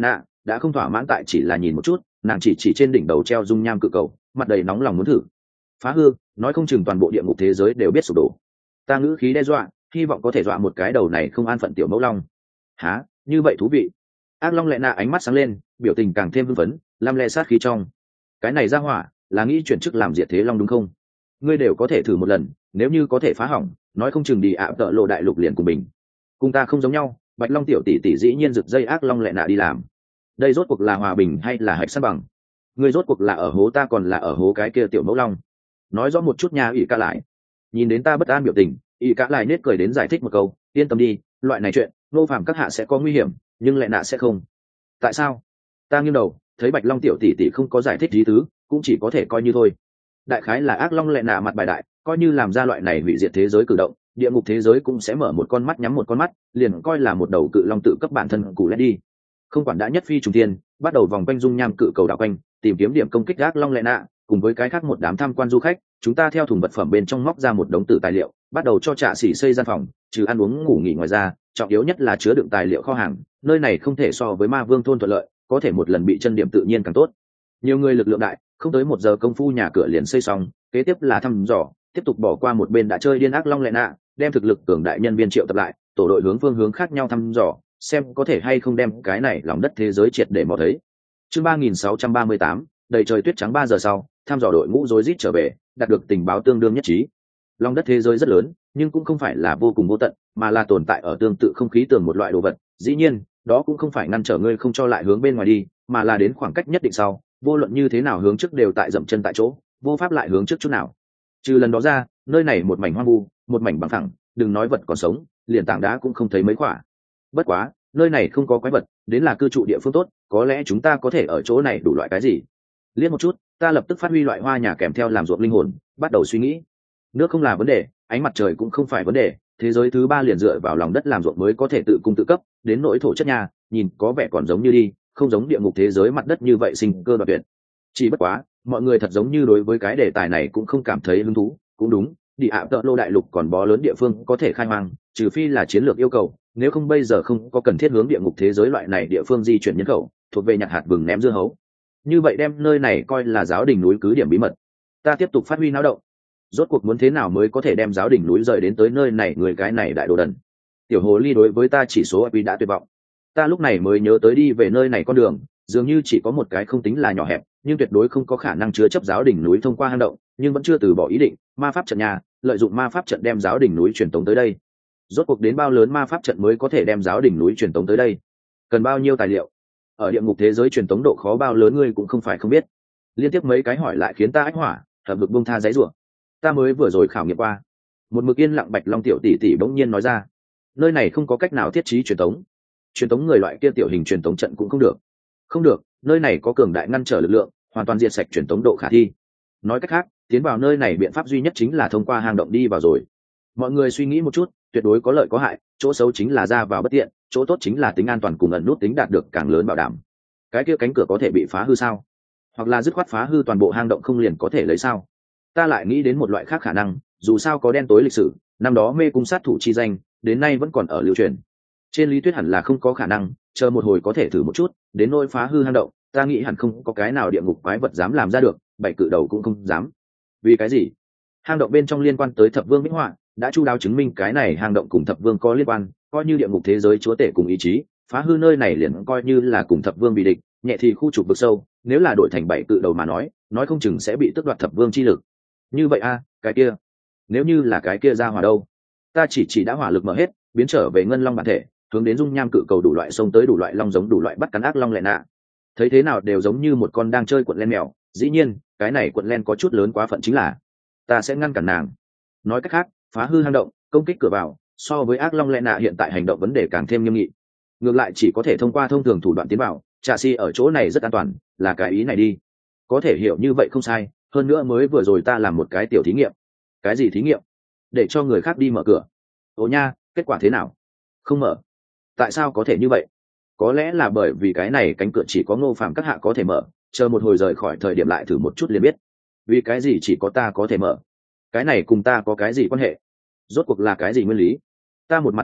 đã không thỏa mãn tại chỉ là nhìn một chút, nàng chỉ chỉ trên đỉnh đầu treo dung nham cự cầu, mặt đầy nóng lòng muốn thử. Phá hư, nói không chừng toàn bộ địa ngục thế giới đều biết sụp đổ. Ta ngữ khí đe dọa, hy vọng có thể dọa một cái đầu này không an phận tiểu mẫu long. Hả, như vậy thú vị. Ác long lệ nạ ánh mắt sáng lên, biểu tình càng thêm hưng phấn, lam lệ sát khí trong. Cái này ra hỏa, là nghĩ chuyển chức làm diệt thế long đúng không? Ngươi đều có thể thử một lần, nếu như có thể phá hỏng, nói không chừng đi ạ tợ lộ đại lục liền của mình. Cùng ta không giống nhau, bạch long tiểu tỷ tỷ dĩ nhiên rực dây ác long lệ nạ đi làm. Đây rốt cuộc là hòa bình hay là hạch sát bằng? Ngươi rốt cuộc là ở hố ta còn là ở hố cái kia tiểu mẫu long? Nói rõ một chút nha. Ỷ Cả lại nhìn đến ta bất an biểu tình, Ỷ Cả lại nết cười đến giải thích một câu, yên tâm đi, loại này chuyện nô phàm các hạ sẽ có nguy hiểm, nhưng lệ nạ sẽ không. Tại sao? Ta nghiêng đầu thấy bạch long tiểu tỷ tỷ không có giải thích lý tứ, cũng chỉ có thể coi như thôi. Đại khái là ác long lệ nạ mặt bài đại, coi như làm ra loại này hủy diệt thế giới cử động, địa ngục thế giới cũng sẽ mở một con mắt nhắm một con mắt, liền coi là một đầu cự long tự cấp bản thân cụ lét đi. Không quản đã nhất phi trùng thiên, bắt đầu vòng quanh dung nham cự cầu đảo quanh, tìm kiếm điểm công kích ác long lệ nạ, cùng với cái khác một đám tham quan du khách, chúng ta theo thùng vật phẩm bên trong móc ra một đống tử tài liệu, bắt đầu cho trạ sĩ xây gian phòng, trừ ăn uống ngủ nghỉ ngoài ra, trọng yếu nhất là chứa đựng tài liệu kho hàng, nơi này không thể so với ma vương thôn thuận lợi, có thể một lần bị chân điểm tự nhiên càng tốt. Nhiều người lực lượng đại, không tới một giờ công phu nhà cửa liền xây xong, kế tiếp là thăm dò, tiếp tục bỏ qua một bên đã chơi điên ác long lệ nạ, đem thực lực cường đại nhân viên triệu tập lại, tổ đội hướng phương hướng khác nhau thăm dò, xem có thể hay không đem cái này lòng đất thế giới triệt để mò thấy. Chương ba nghìn sáu trăm ba mươi tám, đầy trời tuyết trắng ba giờ sau, thăm dò đội ngũ rối rít trở về, đạt được tình báo tương đương nhất trí. Lòng đất thế giới rất lớn, nhưng cũng không phải là vô cùng vô tận, mà là tồn tại ở tương tự không khí tường một loại đồ vật. Dĩ nhiên, đó cũng không phải ngăn trở ngươi không cho lại hướng bên ngoài đi, mà là đến khoảng cách nhất định sau, vô luận như thế nào hướng trước đều tại dậm chân tại chỗ, vô pháp lại hướng trước chút nào. Trừ lần đó ra, nơi này một mảnh hoang vu, một mảnh bằng phẳng, đừng nói vật còn sống, liền tảng đá cũng không thấy mấy quả. Bất quá, nơi này không có quái vật, đến là cư trụ địa phương tốt, có lẽ chúng ta có thể ở chỗ này đủ loại cái gì. Liếc một chút, ta lập tức phát huy loại hoa nhà kèm theo làm ruộng linh hồn, bắt đầu suy nghĩ. Nước không là vấn đề, ánh mặt trời cũng không phải vấn đề, thế giới thứ ba liền dựa vào lòng đất làm ruộng mới có thể tự cung tự cấp, đến nỗi thổ chất nhà, nhìn có vẻ còn giống như đi, không giống địa ngục thế giới mặt đất như vậy sinh cơ đoạt tuyệt. Chỉ bất quá, mọi người thật giống như đối với cái đề tài này cũng không cảm thấy hứng thú, cũng đúng, đi ạ tợ lô đại lục còn bó lớn địa phương có thể khai hoang, trừ phi là chiến lược yêu cầu, nếu không bây giờ không có cần thiết hướng địa ngục thế giới loại này địa phương di chuyển nhân khẩu, thuộc về nhặt hạt vừng ném dưa hấu. Như vậy đem nơi này coi là giáo đình núi cứ điểm bí mật. Ta tiếp tục phát huy náo động. Rốt cuộc muốn thế nào mới có thể đem giáo đình núi rời đến tới nơi này, người cái này đại đồ đần. Tiểu hồ ly đối với ta chỉ số ép đã tuyệt vọng. Ta lúc này mới nhớ tới đi về nơi này con đường, dường như chỉ có một cái không tính là nhỏ hẹp, nhưng tuyệt đối không có khả năng chứa chấp giáo đình núi thông qua hang động, nhưng vẫn chưa từ bỏ ý định, ma pháp trận nhà, lợi dụng ma pháp trận đem giáo đình núi truyền tống tới đây. Rốt cuộc đến bao lớn ma pháp trận mới có thể đem giáo đình núi truyền tống tới đây? Cần bao nhiêu tài liệu? Ở địa ngục thế giới truyền tống độ khó bao lớn ngươi cũng không phải không biết. Liên tiếp mấy cái hỏi lại khiến ta ách hỏa, hợp lực buông tha giấy rủa. Ta mới vừa rồi khảo nghiệm qua. Một mực yên lặng bạch long tiểu tỷ tỷ bỗng nhiên nói ra, nơi này không có cách nào thiết trí truyền tống. Truyền tống người loại kia tiểu hình truyền tống trận cũng không được. Không được, nơi này có cường đại ngăn trở lực lượng, hoàn toàn diệt sạch truyền tống độ khả thi. Nói cách khác, tiến vào nơi này biện pháp duy nhất chính là thông qua hang động đi vào rồi. Mọi người suy nghĩ một chút, tuyệt đối có lợi có hại, chỗ xấu chính là ra vào bất tiện, chỗ tốt chính là tính an toàn cùng ẩn nút tính đạt được càng lớn bảo đảm. Cái kia cánh cửa có thể bị phá hư sao? Hoặc là dứt khoát phá hư toàn bộ hang động không liền có thể lấy sao? Ta lại nghĩ đến một loại khác khả năng, dù sao có đen tối lịch sử, năm đó mê cung sát thủ chi danh, đến nay vẫn còn ở lưu truyền. Trên lý thuyết hẳn là không có khả năng, chờ một hồi có thể thử một chút, đến nỗi phá hư hang động, ta nghĩ hẳn không có cái nào địa ngục quái vật dám làm ra được, bảy cự đầu cũng không dám. Vì cái gì? Hang động bên trong liên quan tới thập vương minh họa, đã chu đáo chứng minh cái này hang động cùng thập vương có liên quan, coi như địa ngục thế giới chúa tể cùng ý chí, phá hư nơi này liền coi như là cùng thập vương bị địch, nhẹ thì khu trục vực sâu, nếu là đổi thành bảy cự đầu mà nói, nói không chừng sẽ bị tước đoạt thập vương chi lực. Như vậy a, cái kia, nếu như là cái kia ra hỏa đâu? Ta chỉ chỉ đã hỏa lực mở hết, biến trở về ngân long bản thể, hướng đến dung nham cự cầu đủ loại sông tới đủ loại long giống đủ loại bắt cắn ác long lệ nạ. Thấy thế nào đều giống như một con đang chơi cuộn len mèo, dĩ nhiên, cái này cuộn len có chút lớn quá phận chính là, ta sẽ ngăn cản nàng. Nói cách khác, phá hư hang động, công kích cửa vào, so với ác long lệ nạ hiện tại hành động vấn đề càng thêm nghiêm nghị. Ngược lại chỉ có thể thông qua thông thường thủ đoạn tiến vào, trà si ở chỗ này rất an toàn, là cái ý này đi. Có thể hiểu như vậy không sai, hơn nữa mới vừa rồi ta làm một cái tiểu thí nghiệm. Cái gì thí nghiệm? Để cho người khác đi mở cửa. Ồ nha, kết quả thế nào? Không mở. Tại sao có thể như vậy? Có lẽ là bởi vì cái này cánh cửa chỉ có Ngô Phàm các hạ có thể mở, chờ một hồi rời khỏi thời điểm lại thử một chút liền biết. Vì cái gì chỉ có ta có thể mở? Cái này cùng ta có cái gì quan hệ? Rốt cuộc là cái gì nguyên lý? Ta một mặt một bức,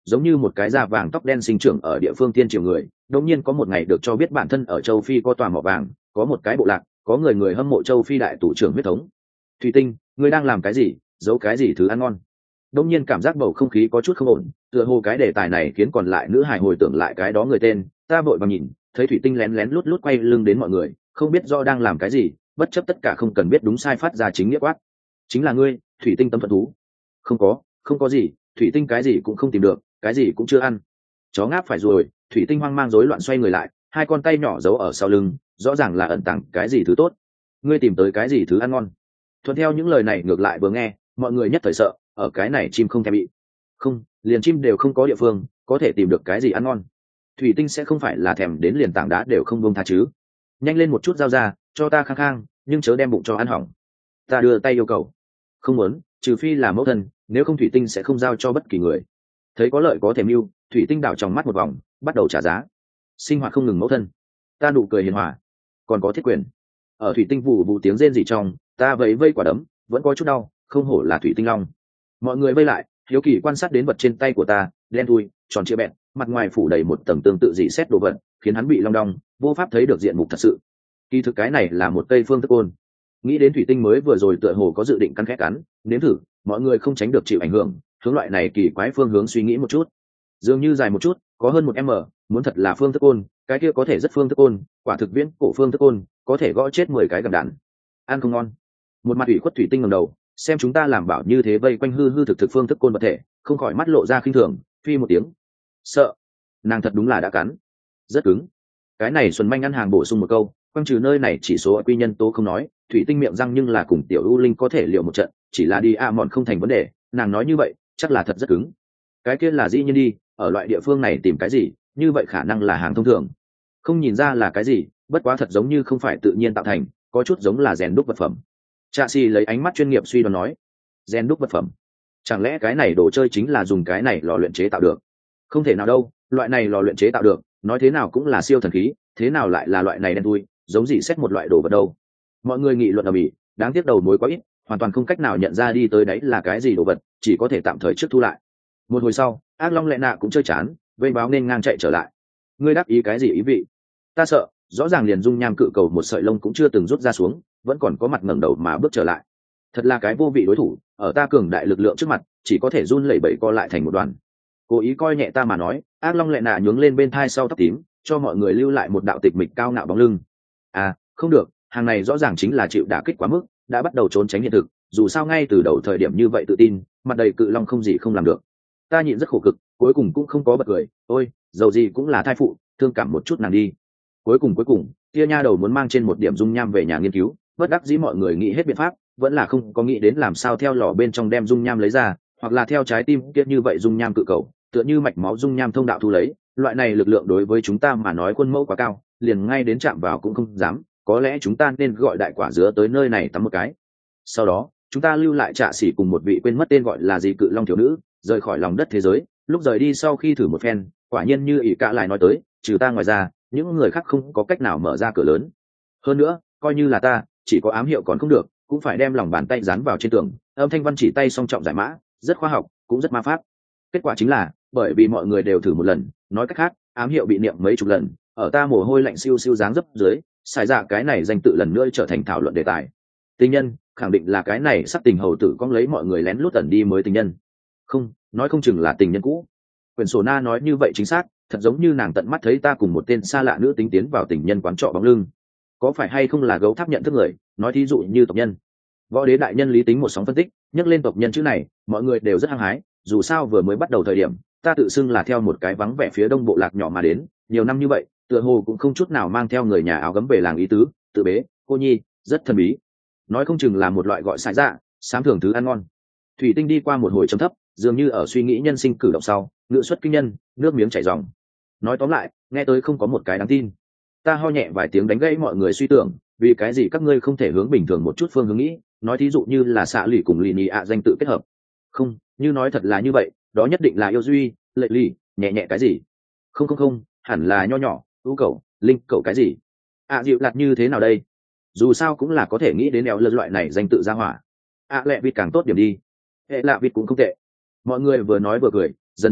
giống như một cái da vàng tóc đen sinh trưởng ở địa phương tiên triều người đột nhiên có một ngày được cho biết bản thân ở châu Phi có tòa mỏ vàng, có một cái bộ lạc, có người người hâm mộ châu Phi đại tủ trưởng huyết thống. Thủy Tinh, ngươi đang làm cái gì, giấu cái gì thứ ăn ngon? Đột nhiên cảm giác bầu không khí có chút không ổn, tựa hồ cái đề tài này khiến còn lại nữ hài hồi tưởng lại cái đó người tên, ta vội vàng nhìn, thấy Thủy Tinh lén lén lút lút quay lưng đến mọi người, không biết do đang làm cái gì, bất chấp tất cả không cần biết đúng sai phát ra chính nghĩa quát. Chính là ngươi, Thủy Tinh tâm thuận thú. Không có, không có gì, Thủy Tinh cái gì cũng không tìm được, cái gì cũng chưa ăn. Chó ngáp phải rồi, Thủy Tinh hoang mang rối loạn xoay người lại, hai con tay nhỏ giấu ở sau lưng, rõ ràng là ẩn tàng cái gì thứ tốt. Ngươi tìm tới cái gì thứ ăn ngon? Thuận theo những lời này ngược lại vừa nghe, mọi người nhất thời sợ, ở cái này chim không thèm bị. Không, liền chim đều không có địa phương, có thể tìm được cái gì ăn ngon. Thủy Tinh sẽ không phải là thèm đến liền tảng đá đều không buông tha chứ? Nhanh lên một chút giao ra, cho ta khang khang, nhưng chớ đem bụng cho ăn hỏng. Ta đưa tay yêu cầu. Không muốn, trừ phi là mẫu thân, nếu không Thủy Tinh sẽ không giao cho bất kỳ người. Thấy có lợi có thể mưu, Thủy Tinh đảo trong mắt một vòng, bắt đầu trả giá. Sinh hoạt không ngừng mẫu thân, ta nụ cười hiền hòa, còn có thiết quyền. Ở Thủy Tinh vụ vụ tiếng rên rỉ trong, ta vẫy vây quả đấm, vẫn có chút đau, không hổ là Thủy Tinh long. Mọi người vây lại, hiếu kỳ quan sát đến vật trên tay của ta, đen thui, tròn trịa bẹn, mặt ngoài phủ đầy một tầng tương tự dị xét đồ vật, khiến hắn bị long đong, vô pháp thấy được diện mục thật sự. Kỳ thực cái này là một cây phương thức côn. Nghĩ đến Thủy Tinh mới vừa rồi tựa hồ có dự định cắn khẽ cắn, nếm thử, mọi người không tránh được chịu ảnh hưởng, hướng loại này kỳ quái phương hướng suy nghĩ một chút. Dường như dài một chút, có hơn một m, muốn thật là phương thức côn, cái kia có thể rất phương thức côn, quả thực viễn cổ phương thức côn, có thể gõ chết mười cái gặm đạn. Ăn không ngon. Một mặt ủy khuất Thủy Tinh ngẩng đầu, xem chúng ta làm bảo như thế vây quanh hư hư thực thực phương thức côn vật thể, không khỏi mắt lộ ra khinh thường, phi một tiếng. Sợ. Nàng thật đúng là đã cắn. Rất cứng. Cái này Xuân Manh ăn hàng bổ sung một câu, quang trừ nơi này chỉ số quy nhân tố không nói, Thủy Tinh miệng răng nhưng là cùng tiểu U Linh có thể liệu một trận, chỉ là đi a mòn không thành vấn đề, nàng nói như vậy, chắc là thật rất cứng. Cái kia là dĩ nhiên đi, ở loại địa phương này tìm cái gì, như vậy khả năng là hàng thông thường. Không nhìn ra là cái gì, bất quá thật giống như không phải tự nhiên tạo thành, có chút giống là rèn đúc vật phẩm. Trạ Sĩ lấy ánh mắt chuyên nghiệp suy đoán nói, rèn đúc vật phẩm, chẳng lẽ cái này đồ chơi chính là dùng cái này lò luyện chế tạo được? Không thể nào đâu, loại này lò luyện chế tạo được, nói thế nào cũng là siêu thần khí, thế nào lại là loại này đen thui, giống gì xét một loại đồ vật đâu. Mọi người nghị luận ở mỹ, đáng tiếc đầu mối quá ít, hoàn toàn không cách nào nhận ra đi tới đấy là cái gì đồ vật, chỉ có thể tạm thời trước thu lại. Một hồi sau, ác long lệ nạ cũng chơi chán, vây báo nên ngang chạy trở lại. Ngươi đáp ý cái gì ý vị? Ta sợ, rõ ràng liền dung nham cự cầu một sợi lông cũng chưa từng rút ra xuống, vẫn còn có mặt ngẩng đầu mà bước trở lại. Thật là cái vô vị đối thủ, ở ta cường đại lực lượng trước mặt, chỉ có thể run lẩy bẩy co lại thành một đoàn. Cố ý coi nhẹ ta mà nói, ác long lệ nạ nhướng lên bên thai sau tóc tím, cho mọi người lưu lại một đạo tịch mịch cao ngạo bóng lưng. À, không được, hàng này rõ ràng chính là chịu đả kích quá mức, đã bắt đầu trốn tránh hiện thực, dù sao ngay từ đầu thời điểm như vậy tự tin, mặt đầy cự long không gì không làm được. Ta nhịn rất khổ cực, cuối cùng cũng không có bật cười, ôi, dầu gì cũng là thai phụ, thương cảm một chút nàng đi. Cuối cùng cuối cùng, kia nha đầu muốn mang trên một điểm dung nham về nhà nghiên cứu, bất đắc dĩ mọi người nghĩ hết biện pháp, vẫn là không có nghĩ đến làm sao theo lò bên trong đem dung nham lấy ra, hoặc là theo trái tim kia như vậy dung nham cự cầu, tựa như mạch máu dung nham thông đạo thu lấy, loại này lực lượng đối với chúng ta mà nói quân mẫu quá cao, liền ngay đến chạm vào cũng không dám, có lẽ chúng ta nên gọi đại quả dứa tới nơi này tắm một cái. Sau đó, chúng ta lưu lại Trạ Sĩ cùng một vị quên mất tên gọi là gì cự long thiếu nữ, rời khỏi lòng đất thế giới. Lúc rời đi sau khi thử một phen, quả nhiên như ỷ cả lại nói tới, trừ ta ngoài ra, những người khác không có cách nào mở ra cửa lớn. Hơn nữa, coi như là ta, chỉ có ám hiệu còn không được, cũng phải đem lòng bàn tay dán vào trên tường, âm thanh văn chỉ tay song trọng giải mã, rất khoa học, cũng rất ma pháp. Kết quả chính là, bởi vì mọi người đều thử một lần, nói cách khác, ám hiệu bị niệm mấy chục lần, ở ta mồ hôi lạnh siêu siêu dáng dấp dưới, xài ra cái này danh tự lần nữa trở thành thảo luận đề tài. Tình nhân, khẳng định là cái này sắc tình hầu tử con lấy mọi người lén lút ẩn đi mới tình nhân. Không, nói không chừng là tình nhân cũ. Quyển sổ na nói như vậy chính xác, thật giống như nàng tận mắt thấy ta cùng một tên xa lạ nữ tính tiến vào tình nhân quán trọ bóng lưng. Có phải hay không là gấu tháp nhận thức người, nói thí dụ như tộc nhân. Võ đế đại nhân lý tính một sóng phân tích, nhắc lên tộc nhân chữ này, mọi người đều rất hăng hái, dù sao vừa mới bắt đầu thời điểm, ta tự xưng là theo một cái vắng vẻ phía đông bộ lạc nhỏ mà đến, nhiều năm như vậy, tựa hồ cũng không chút nào mang theo người nhà áo gấm về làng ý tứ, tự bế, cô nhi, rất thần bí. Nói không chừng là một loại gọi sải dạ, sám thưởng thứ ăn ngon. Thủy Tinh đi qua một hồi trầm thấp, dường như ở suy nghĩ nhân sinh cử động sau, ngữ xuất kinh nhân, nước miếng chảy ròng. Nói tóm lại, nghe tới không có một cái đáng tin. Ta ho nhẹ vài tiếng đánh gãy mọi người suy tưởng, vì cái gì các ngươi không thể hướng bình thường một chút phương hướng nghĩ, nói thí dụ như là xạ lì cùng lì nhì ạ danh tự kết hợp. Không, như nói thật là như vậy, đó nhất định là yêu duy, lệ lì, nhẹ nhẹ cái gì. Không không không, hẳn là nho nhỏ, ưu cầu, linh cầu cái gì. À dịu lạt như thế nào đây? Dù sao cũng là có thể nghĩ đến eo lật loại này danh tự ra hỏa. À lẹ vịt càng tốt điểm đi. Hệ lạ vịt cũng không tệ. Mọi người vừa nói vừa cười, dần dần,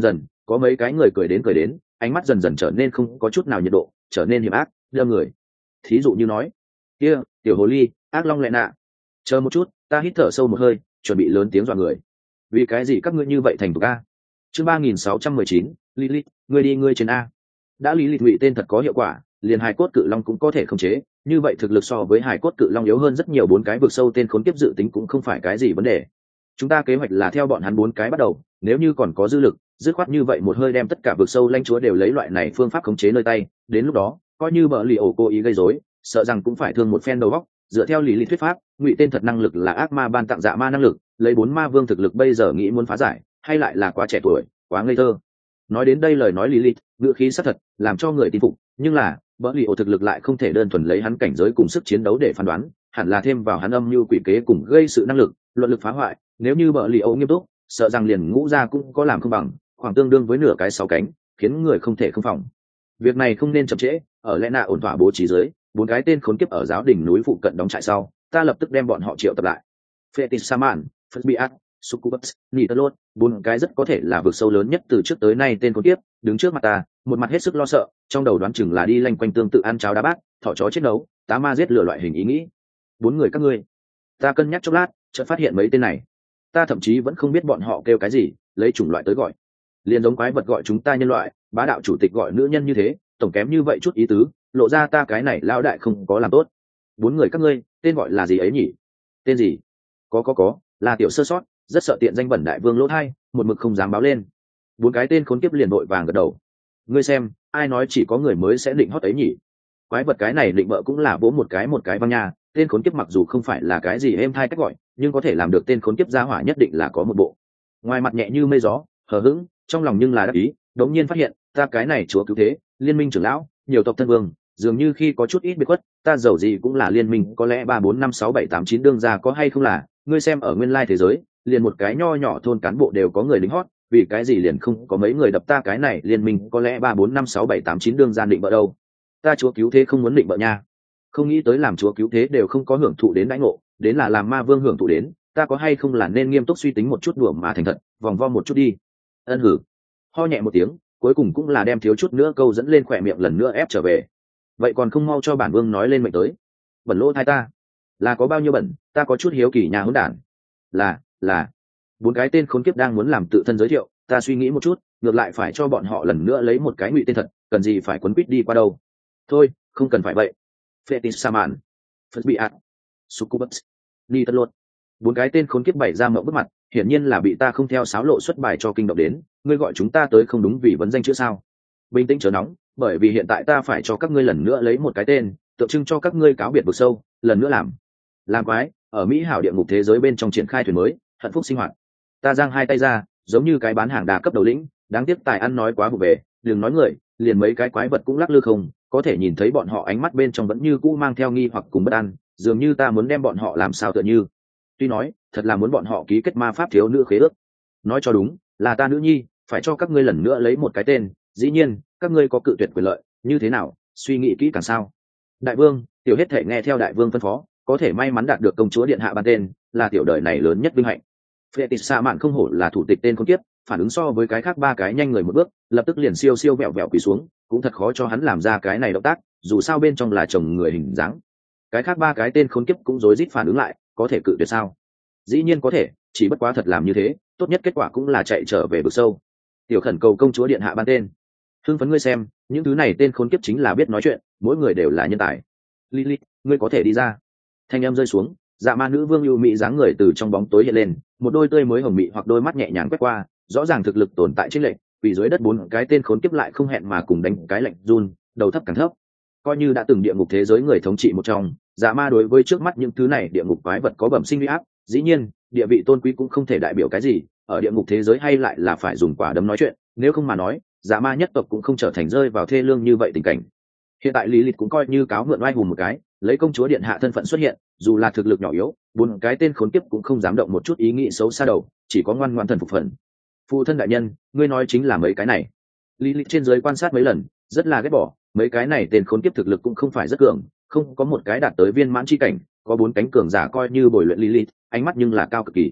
có mấy cái người cười đến cười đến, ánh mắt dần dần trở nên không có chút nào nhiệt độ, trở nên hiểm ác đâm người. Thí dụ như nói, kia tiểu hồ ly ác long lẹ nạ, chờ một chút, ta hít thở sâu một hơi, chuẩn bị lớn tiếng dọa người. Vì cái gì các ngươi như vậy thành tục a? Chương ba nghìn sáu trăm mười chín, Lilith, ngươi đi ngươi trên a. Đã Lilith ngụy tên thật có hiệu quả, liền hài cốt cự long cũng có thể khống chế, như vậy thực lực so với hài cốt cự long yếu hơn rất nhiều, bốn cái vực sâu tên khốn kiếp dự tính cũng không phải cái gì vấn đề. Chúng ta kế hoạch là theo bọn hắn bốn cái bắt đầu, nếu như còn có dư lực, dứt khoát như vậy một hơi đem tất cả vực sâu lãnh chúa đều lấy loại này phương pháp khống chế nơi tay, đến lúc đó, coi như bợ lì ổ cố ý gây rối, sợ rằng cũng phải thương một phen đầu óc. Dựa theo lý lịch thuyết pháp, ngụy tên thật năng lực là ác ma ban tặng dạ ma năng lực, lấy bốn ma vương thực lực bây giờ nghĩ muốn phá giải, hay lại là quá trẻ tuổi, quá ngây thơ. Nói đến đây lời nói lý lịch, ngữ khí sắc thật, làm cho người tin phục, nhưng là, bợ lì ổ thực lực lại không thể đơn thuần lấy hắn cảnh giới cùng sức chiến đấu để phán đoán, hẳn là thêm vào hắn âm mưu quỷ kế cùng gây sự năng lực, luận lực phá hoại, nếu như bợ lì ổ nghiêm túc, sợ rằng liền ngũ gia cũng có làm không bằng, khoảng tương đương với nửa cái sáu cánh, khiến người không thể không phòng. Việc này không nên chậm trễ, ở lẽ nạ ổn thỏa bố trí dưới, bốn cái tên khốn kiếp ở giáo đỉnh núi phụ cận đóng trại sau, ta lập tức đem bọn họ triệu tập lại. Fetis Saman, Phật Succubus, Nitalot, bốn cái rất có thể là vực sâu lớn nhất từ trước tới nay tên khốn kiếp, đứng trước mặt ta, một mặt hết sức lo sợ, trong đầu đoán chừng là đi lanh quanh tương tự ăn cháo đá bát, thỏ chó chết nấu, tá ma giết lửa loại hình ý nghĩ. Bốn người các ngươi, ta cân nhắc chốc lát, chợt phát hiện mấy tên này, ta thậm chí vẫn không biết bọn họ kêu cái gì, lấy chủng loại tới gọi, liền giống quái vật gọi chúng ta nhân loại, bá đạo chủ tịch gọi nữ nhân như thế, tổng kém như vậy chút ý tứ, lộ ra ta cái này lão đại không có làm tốt. Bốn người các ngươi tên gọi là gì ấy nhỉ? Tên gì? Có có có, là tiểu sơ sót, rất sợ tiện danh bẩn đại vương lỗ thai, một mực không dám báo lên. Bốn cái tên khốn kiếp liền vội vàng gật đầu. Ngươi xem, ai nói chỉ có người mới sẽ định hót ấy nhỉ? Quái vật cái này định bợ cũng là vỗ một cái một cái văng nha. Tên khốn kiếp mặc dù không phải là cái gì êm thai cách gọi, nhưng có thể làm được tên khốn kiếp gia hỏa nhất định là có một bộ. Ngoài mặt nhẹ như mây gió, hờ hững, trong lòng nhưng là đắc ý, đống nhiên phát hiện, ta cái này chúa cứu thế, liên minh trưởng lão, nhiều tộc thân vương, dường như khi có chút ít biệt khuất, ta giàu gì cũng là liên minh, có lẽ ba bốn năm sáu bảy tám chín đương ra có hay không là, ngươi xem ở nguyên lai thế giới, liền một cái nho nhỏ thôn cán bộ đều có người lính hót, vì cái gì liền không có mấy người đập ta cái này liên minh, có lẽ ba bốn năm sáu bảy tám chín đương ra định bợ đâu. Ta chúa cứu thế không muốn định bợ nha. Không nghĩ tới làm chúa cứu thế đều không có hưởng thụ đến đãi ngộ, đến là làm ma vương hưởng thụ đến, ta có hay không là nên nghiêm túc suy tính một chút, đùa mà thành thật, vòng vo một chút đi. Ân hử. Ho nhẹ một tiếng, cuối cùng cũng là đem thiếu chút nữa câu dẫn lên khỏe miệng lần nữa ép trở về. Vậy còn không mau cho bản vương nói lên mệnh tới. Bẩn lỗ thai ta, là có bao nhiêu bẩn, ta có chút hiếu kỳ nhà hỗn đản. Là, là. Bốn cái tên khốn kiếp đang muốn làm tự thân giới thiệu, ta suy nghĩ một chút, ngược lại phải cho bọn họ lần nữa lấy một cái ngụy tên thật, cần gì phải quấn quýt đi qua đâu. Thôi, không cần phải vậy. Fetis Saman, Phật Succubus, Nitalot. Bốn cái tên khốn kiếp bày ra mộng bức mặt, hiển nhiên là bị ta không theo sáo lộ xuất bài cho kinh động đến, ngươi gọi chúng ta tới không đúng vì vấn danh chữ sao? Bình tĩnh chớ nóng, bởi vì hiện tại ta phải cho các ngươi lần nữa lấy một cái tên, tượng trưng cho các ngươi cáo biệt vực sâu, lần nữa làm. Làm quái, ở Mỹ hảo địa ngục thế giới bên trong triển khai thuyền mới, hạnh phúc sinh hoạt. Ta giang hai tay ra, giống như cái bán hàng đa cấp đầu lĩnh, đáng tiếc tài ăn nói quá vụ về, đừng nói người, liền mấy cái quái vật cũng lắc lư không, có thể nhìn thấy bọn họ ánh mắt bên trong vẫn như cũ mang theo nghi hoặc cùng bất an, dường như ta muốn đem bọn họ làm sao tựa như. Tuy nói, thật là muốn bọn họ ký kết ma pháp thiếu nữ khế ước. Nói cho đúng, là ta nữ nhi, phải cho các ngươi lần nữa lấy một cái tên, dĩ nhiên, các ngươi có cự tuyệt quyền lợi, như thế nào, suy nghĩ kỹ càng sao. Đại vương, tiểu hết thể nghe theo đại vương phân phó, có thể may mắn đạt được công chúa điện hạ ban tên, là tiểu đời này lớn nhất vinh hạnh. Fetis Sa Mạn không hổ là thủ tịch tên con kiếp, phản ứng so với cái khác ba cái nhanh người một bước, lập tức liền siêu siêu vẹo vẹo quỳ xuống, cũng thật khó cho hắn làm ra cái này động tác, dù sao bên trong là chồng người hình dáng. Cái khác ba cái tên khốn kiếp cũng rối rít phản ứng lại, có thể cự tuyệt sao? Dĩ nhiên có thể, chỉ bất quá thật làm như thế, tốt nhất kết quả cũng là chạy trở về vực sâu. Tiểu khẩn cầu công chúa điện hạ ban tên. Hưng phấn ngươi xem, những thứ này tên khốn kiếp chính là biết nói chuyện, mỗi người đều là nhân tài. Lilith, ngươi có thể đi ra. Thanh em rơi xuống, dạ ma nữ vương ưu mỹ dáng người từ trong bóng tối hiện lên, một đôi tươi mới hồng mị hoặc đôi mắt nhẹ nhàng quét qua, rõ ràng thực lực tồn tại trên lệnh, vì dưới đất bốn cái tên khốn kiếp lại không hẹn mà cùng đánh cái lệnh run, đầu thấp càng thấp. Coi như đã từng địa ngục thế giới người thống trị một trong, dạ ma đối với trước mắt những thứ này địa ngục quái vật có bẩm sinh uy áp, dĩ nhiên, địa vị tôn quý cũng không thể đại biểu cái gì, ở địa ngục thế giới hay lại là phải dùng quả đấm nói chuyện, nếu không mà nói, dạ ma nhất tộc cũng không trở thành rơi vào thê lương như vậy tình cảnh. Hiện tại Lý Lịch cũng coi như cáo mượn oai hùng một cái, lấy công chúa điện hạ thân phận xuất hiện, dù là thực lực nhỏ yếu, bốn cái tên khốn kiếp cũng không dám động một chút ý nghĩ xấu xa đầu, chỉ có ngoan ngoãn thần phục phần. Phụ thân đại nhân, ngươi nói chính là mấy cái này. Lý Lịch trên dưới quan sát mấy lần, rất là ghét bỏ, mấy cái này tên khốn kiếp thực lực cũng không phải rất cường, không có một cái đạt tới viên mãn chi cảnh, có bốn cánh cường giả coi như bồi luyện Lý Lịch, ánh mắt nhưng là cao cực kỳ.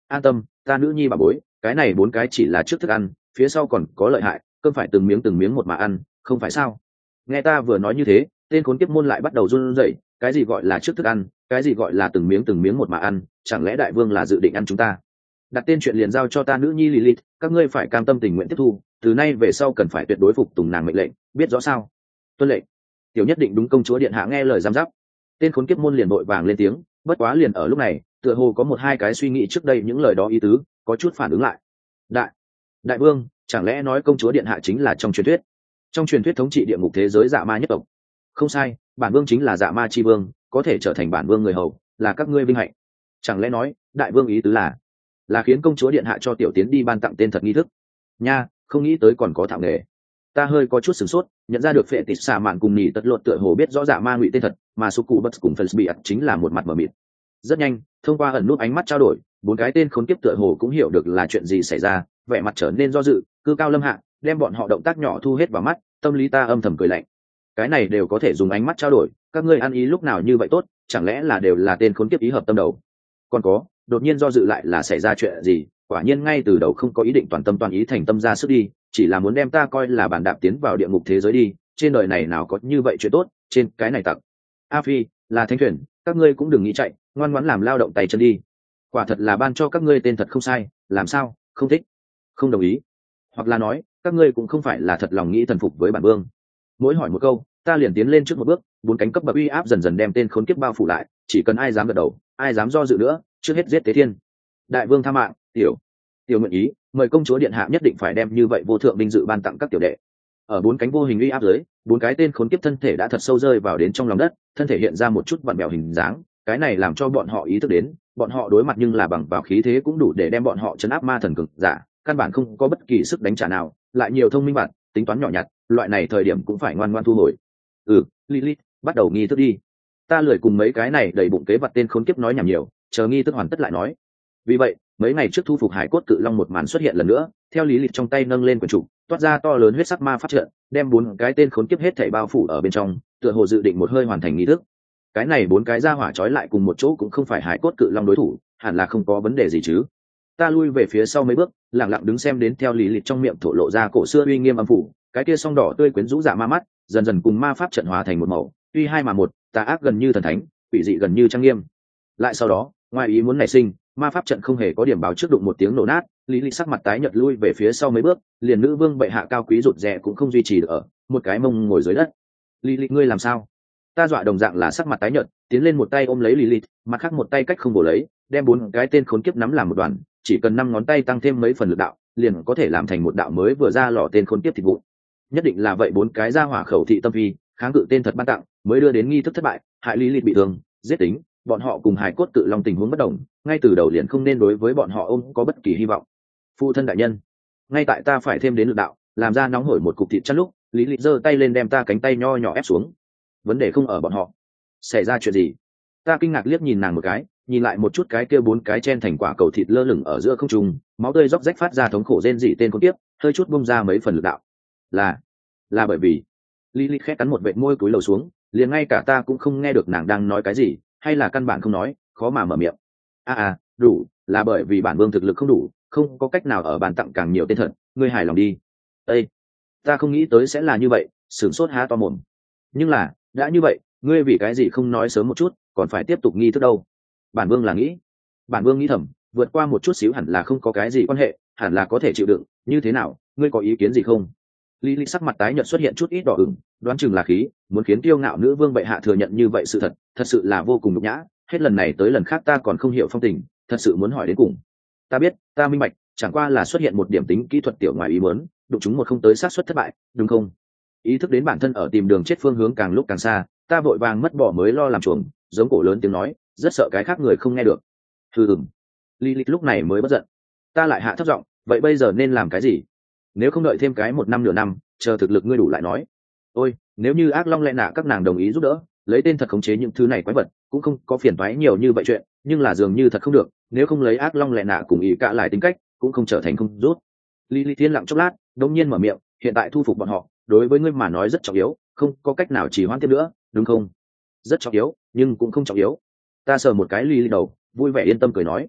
An tâm, ta nữ nhi bà bối, cái này bốn cái chỉ là trước thức ăn, phía sau còn có lợi hại, cơm phải từng miếng từng miếng một mà ăn, không phải sao? Nghe ta vừa nói như thế, tên khốn kiếp môn lại bắt đầu run rẩy, cái gì gọi là trước thức ăn, cái gì gọi là từng miếng từng miếng một mà ăn, chẳng lẽ đại vương là dự định ăn chúng ta? Đặt tên chuyện liền giao cho ta nữ nhi Lilith, các ngươi phải cam tâm tình nguyện tiếp thu, từ nay về sau cần phải tuyệt đối phục tùng nàng mệnh lệnh, biết rõ sao? Tuân lệnh. Tiểu nhất định đúng công chúa điện hạ nghe lời giám giáp. Tên khốn kiếp môn liền vội vàng lên tiếng, bất quá liền ở lúc này, tựa hồ có một hai cái suy nghĩ trước đây những lời đó ý tứ, có chút phản ứng lại. Đại, đại vương, chẳng lẽ nói công chúa điện hạ chính là trong truyền thuyết? Trong truyền thuyết thống trị địa ngục thế giới dạ ma nhất tộc. Không sai, bản vương chính là dạ ma chi vương, có thể trở thành bản vương người hầu, là các ngươi vinh hạnh. Chẳng lẽ nói, đại vương ý tứ là là khiến công chúa điện hạ cho tiểu tiến đi ban tặng tên thật nghi thức? Nha, không nghĩ tới còn có thạo nghề. Ta hơi có chút sửng sốt, nhận ra được phệ tịt xà mạn cùng nhỉ tật lột tựa hồ biết rõ dạ ma ngụy tên thật, mà su cụ bất cùng phần bị ắt chính là một mặt mờ mịt. Rất nhanh, thông qua ẩn nút ánh mắt trao đổi, bốn cái tên khốn kiếp tựa hồ cũng hiểu được là chuyện gì xảy ra, vẻ mặt trở nên do dự, cư cao lâm hạ, đem bọn họ động tác nhỏ thu hết vào mắt, tâm lý ta âm thầm cười lạnh. Cái này đều có thể dùng ánh mắt trao đổi, các ngươi ăn ý lúc nào như vậy tốt, chẳng lẽ là đều là tên khốn kiếp ý hợp tâm đầu? Còn có, đột nhiên do dự lại là xảy ra chuyện gì? Quả nhiên ngay từ đầu không có ý định toàn tâm toàn ý thành tâm ra sức đi, chỉ là muốn đem ta coi là bàn đạp tiến vào địa ngục thế giới đi, trên đời này nào có như vậy chuyện tốt, trên cái này tặc. A Phi, là Thánh Thuyền, các ngươi cũng đừng nghĩ chạy, ngoan ngoãn làm lao động tay chân đi. Quả thật là ban cho các ngươi tên thật không sai, làm sao, không thích, không đồng ý, hoặc là nói, các ngươi cũng không phải là thật lòng nghĩ thần phục với bản vương. Mỗi hỏi một câu, ta liền tiến lên trước một bước, bốn cánh cấp bậc uy áp dần dần đem tên khốn kiếp bao phủ lại, chỉ cần ai dám gật đầu, ai dám do dự nữa, trước hết giết Tế Thiên. Đại vương tha mạng, tiểu, tiểu nguyện ý, mời công chúa điện hạ nhất định phải đem như vậy vô thượng vinh dự ban tặng các tiểu đệ. Ở bốn cánh vô hình uy áp dưới, bốn cái tên khốn kiếp thân thể đã thật sâu rơi vào đến trong lòng đất, thân thể hiện ra một chút vặn bèo hình dáng, cái này làm cho bọn họ ý thức đến, bọn họ đối mặt nhưng là bằng vào khí thế cũng đủ để đem bọn họ chấn áp ma thần cực giả, căn bản không có bất kỳ sức đánh trả nào, lại nhiều thông minh bản, tính toán nhỏ nhặt, loại này thời điểm cũng phải ngoan ngoan thu hồi. Ừ, Lilith, bắt đầu nghi thức đi. Ta lười cùng mấy cái này đầy bụng kế vật tên khốn kiếp nói nhảm nhiều, chờ nghi thức hoàn tất lại nói. Vì vậy, mấy ngày trước thu phục hải cốt cự long một màn xuất hiện lần nữa, theo lý lịch trong tay nâng lên quyển trục, toát ra to lớn huyết sắc ma pháp trận, đem bốn cái tên khốn kiếp hết thảy bao phủ ở bên trong, tựa hồ dự định một hơi hoàn thành nghi thức. Cái này bốn cái ra hỏa trói lại cùng một chỗ cũng không phải hải cốt cự long đối thủ, hẳn là không có vấn đề gì chứ. Ta lui về phía sau mấy bước, lặng lặng đứng xem đến theo lý lịch trong miệng thổ lộ ra cổ xưa uy nghiêm âm phủ, cái kia song đỏ tươi quyến rũ dạ ma mắt, dần dần cùng ma pháp trận hóa thành một màu, tuy hai mà một, tà ác gần như thần thánh, quỷ dị gần như trang nghiêm. Lại sau đó, ngoài ý muốn nảy sinh, ma pháp trận không hề có điểm báo trước đụng một tiếng nổ nát, lý lịch sắc mặt tái nhợt lui về phía sau mấy bước, liền nữ vương bệ hạ cao quý rụt rè cũng không duy trì được ở, một cái mông ngồi dưới đất. Lý lịch ngươi làm sao? Ta dọa đồng dạng là sắc mặt tái nhợt, tiến lên một tay ôm lấy lý lịch, mặt khác một tay cách không bổ lấy, đem bốn cái tên khốn kiếp nắm làm một đoàn, chỉ cần năm ngón tay tăng thêm mấy phần lực đạo, liền có thể làm thành một đạo mới vừa ra lò tên khốn kiếp thịt vụn. Nhất định là vậy bốn cái ra hỏa khẩu thị tâm phi, kháng cự tên thật ban tặng, mới đưa đến nghi thức thất bại, hại lý lịch bị thương, giết tính. Bọn họ cùng hải cốt cự long tình huống bất đồng, ngay từ đầu liền không nên đối với bọn họ ôm có bất kỳ hy vọng. Phụ thân đại nhân, ngay tại ta phải thêm đến lực đạo, làm ra nóng hổi một cục thịt chăn lúc, lý lịch giơ tay lên đem ta cánh tay nho nhỏ ép xuống. Vấn đề không ở bọn họ, xảy ra chuyện gì? Ta kinh ngạc liếc nhìn nàng một cái, nhìn lại một chút cái kia bốn cái chen thành quả cầu thịt lơ lửng ở giữa không trung, máu tươi róc rách phát ra thống khổ rên rỉ tên con tiếp, hơi chút bung ra mấy phần lực đạo. Là, là bởi vì lý lịch khẽ cắn một vệt môi cúi lầu xuống, liền ngay cả ta cũng không nghe được nàng đang nói cái gì, hay là căn bản không nói, khó mà mở miệng. À à, đủ, là bởi vì bản vương thực lực không đủ, không có cách nào ở bàn tặng càng nhiều tên thật, ngươi hài lòng đi. Ê, ta không nghĩ tới sẽ là như vậy, sửng sốt há to mồm. Nhưng là, đã như vậy, ngươi vì cái gì không nói sớm một chút, còn phải tiếp tục nghi thức đâu? Bản vương là nghĩ, bản vương nghĩ thầm, vượt qua một chút xíu hẳn là không có cái gì quan hệ, hẳn là có thể chịu đựng, như thế nào, ngươi có ý kiến gì không? Lý Lý sắc mặt tái nhợt xuất hiện chút ít đỏ ửng, đoán chừng là khí, muốn khiến kiêu ngạo nữ vương bệ hạ thừa nhận như vậy sự thật, thật sự là vô cùng nhục nhã, hết lần này tới lần khác ta còn không hiểu phong tình, thật sự muốn hỏi đến cùng. Ta biết, ta minh bạch, chẳng qua là xuất hiện một điểm tính kỹ thuật tiểu ngoài ý muốn, đụng chúng một không tới xác suất thất bại, đúng không? Ý thức đến bản thân ở tìm đường chết phương hướng càng lúc càng xa, ta vội vàng mất bỏ mới lo làm chuồng, giống cổ lớn tiếng nói, rất sợ cái khác người không nghe được. Hừ ừm. Lý Lý lúc này mới bất giận. Ta lại hạ thấp giọng, vậy bây giờ nên làm cái gì? Nếu không đợi thêm cái một năm nửa năm, chờ thực lực ngươi đủ lại nói. Ôi, nếu như ác long lẽ nạ các nàng đồng ý giúp đỡ, lấy tên thật khống chế những thứ này quái vật, cũng không có phiền toái nhiều như vậy chuyện, nhưng là dường như thật không được, nếu không lấy ác long lẽ nạ cùng ý cả lại tính cách, cũng không trở thành không rút. Lý Lý thiên lặng chốc lát, đột nhiên mở miệng, hiện tại thu phục bọn họ, đối với ngươi mà nói rất trọng yếu, không có cách nào trì hoãn tiếp nữa, đúng không? Rất trọng yếu, nhưng cũng không trọng yếu. Ta sờ một cái Lý Lý đầu, vui vẻ yên tâm cười nói,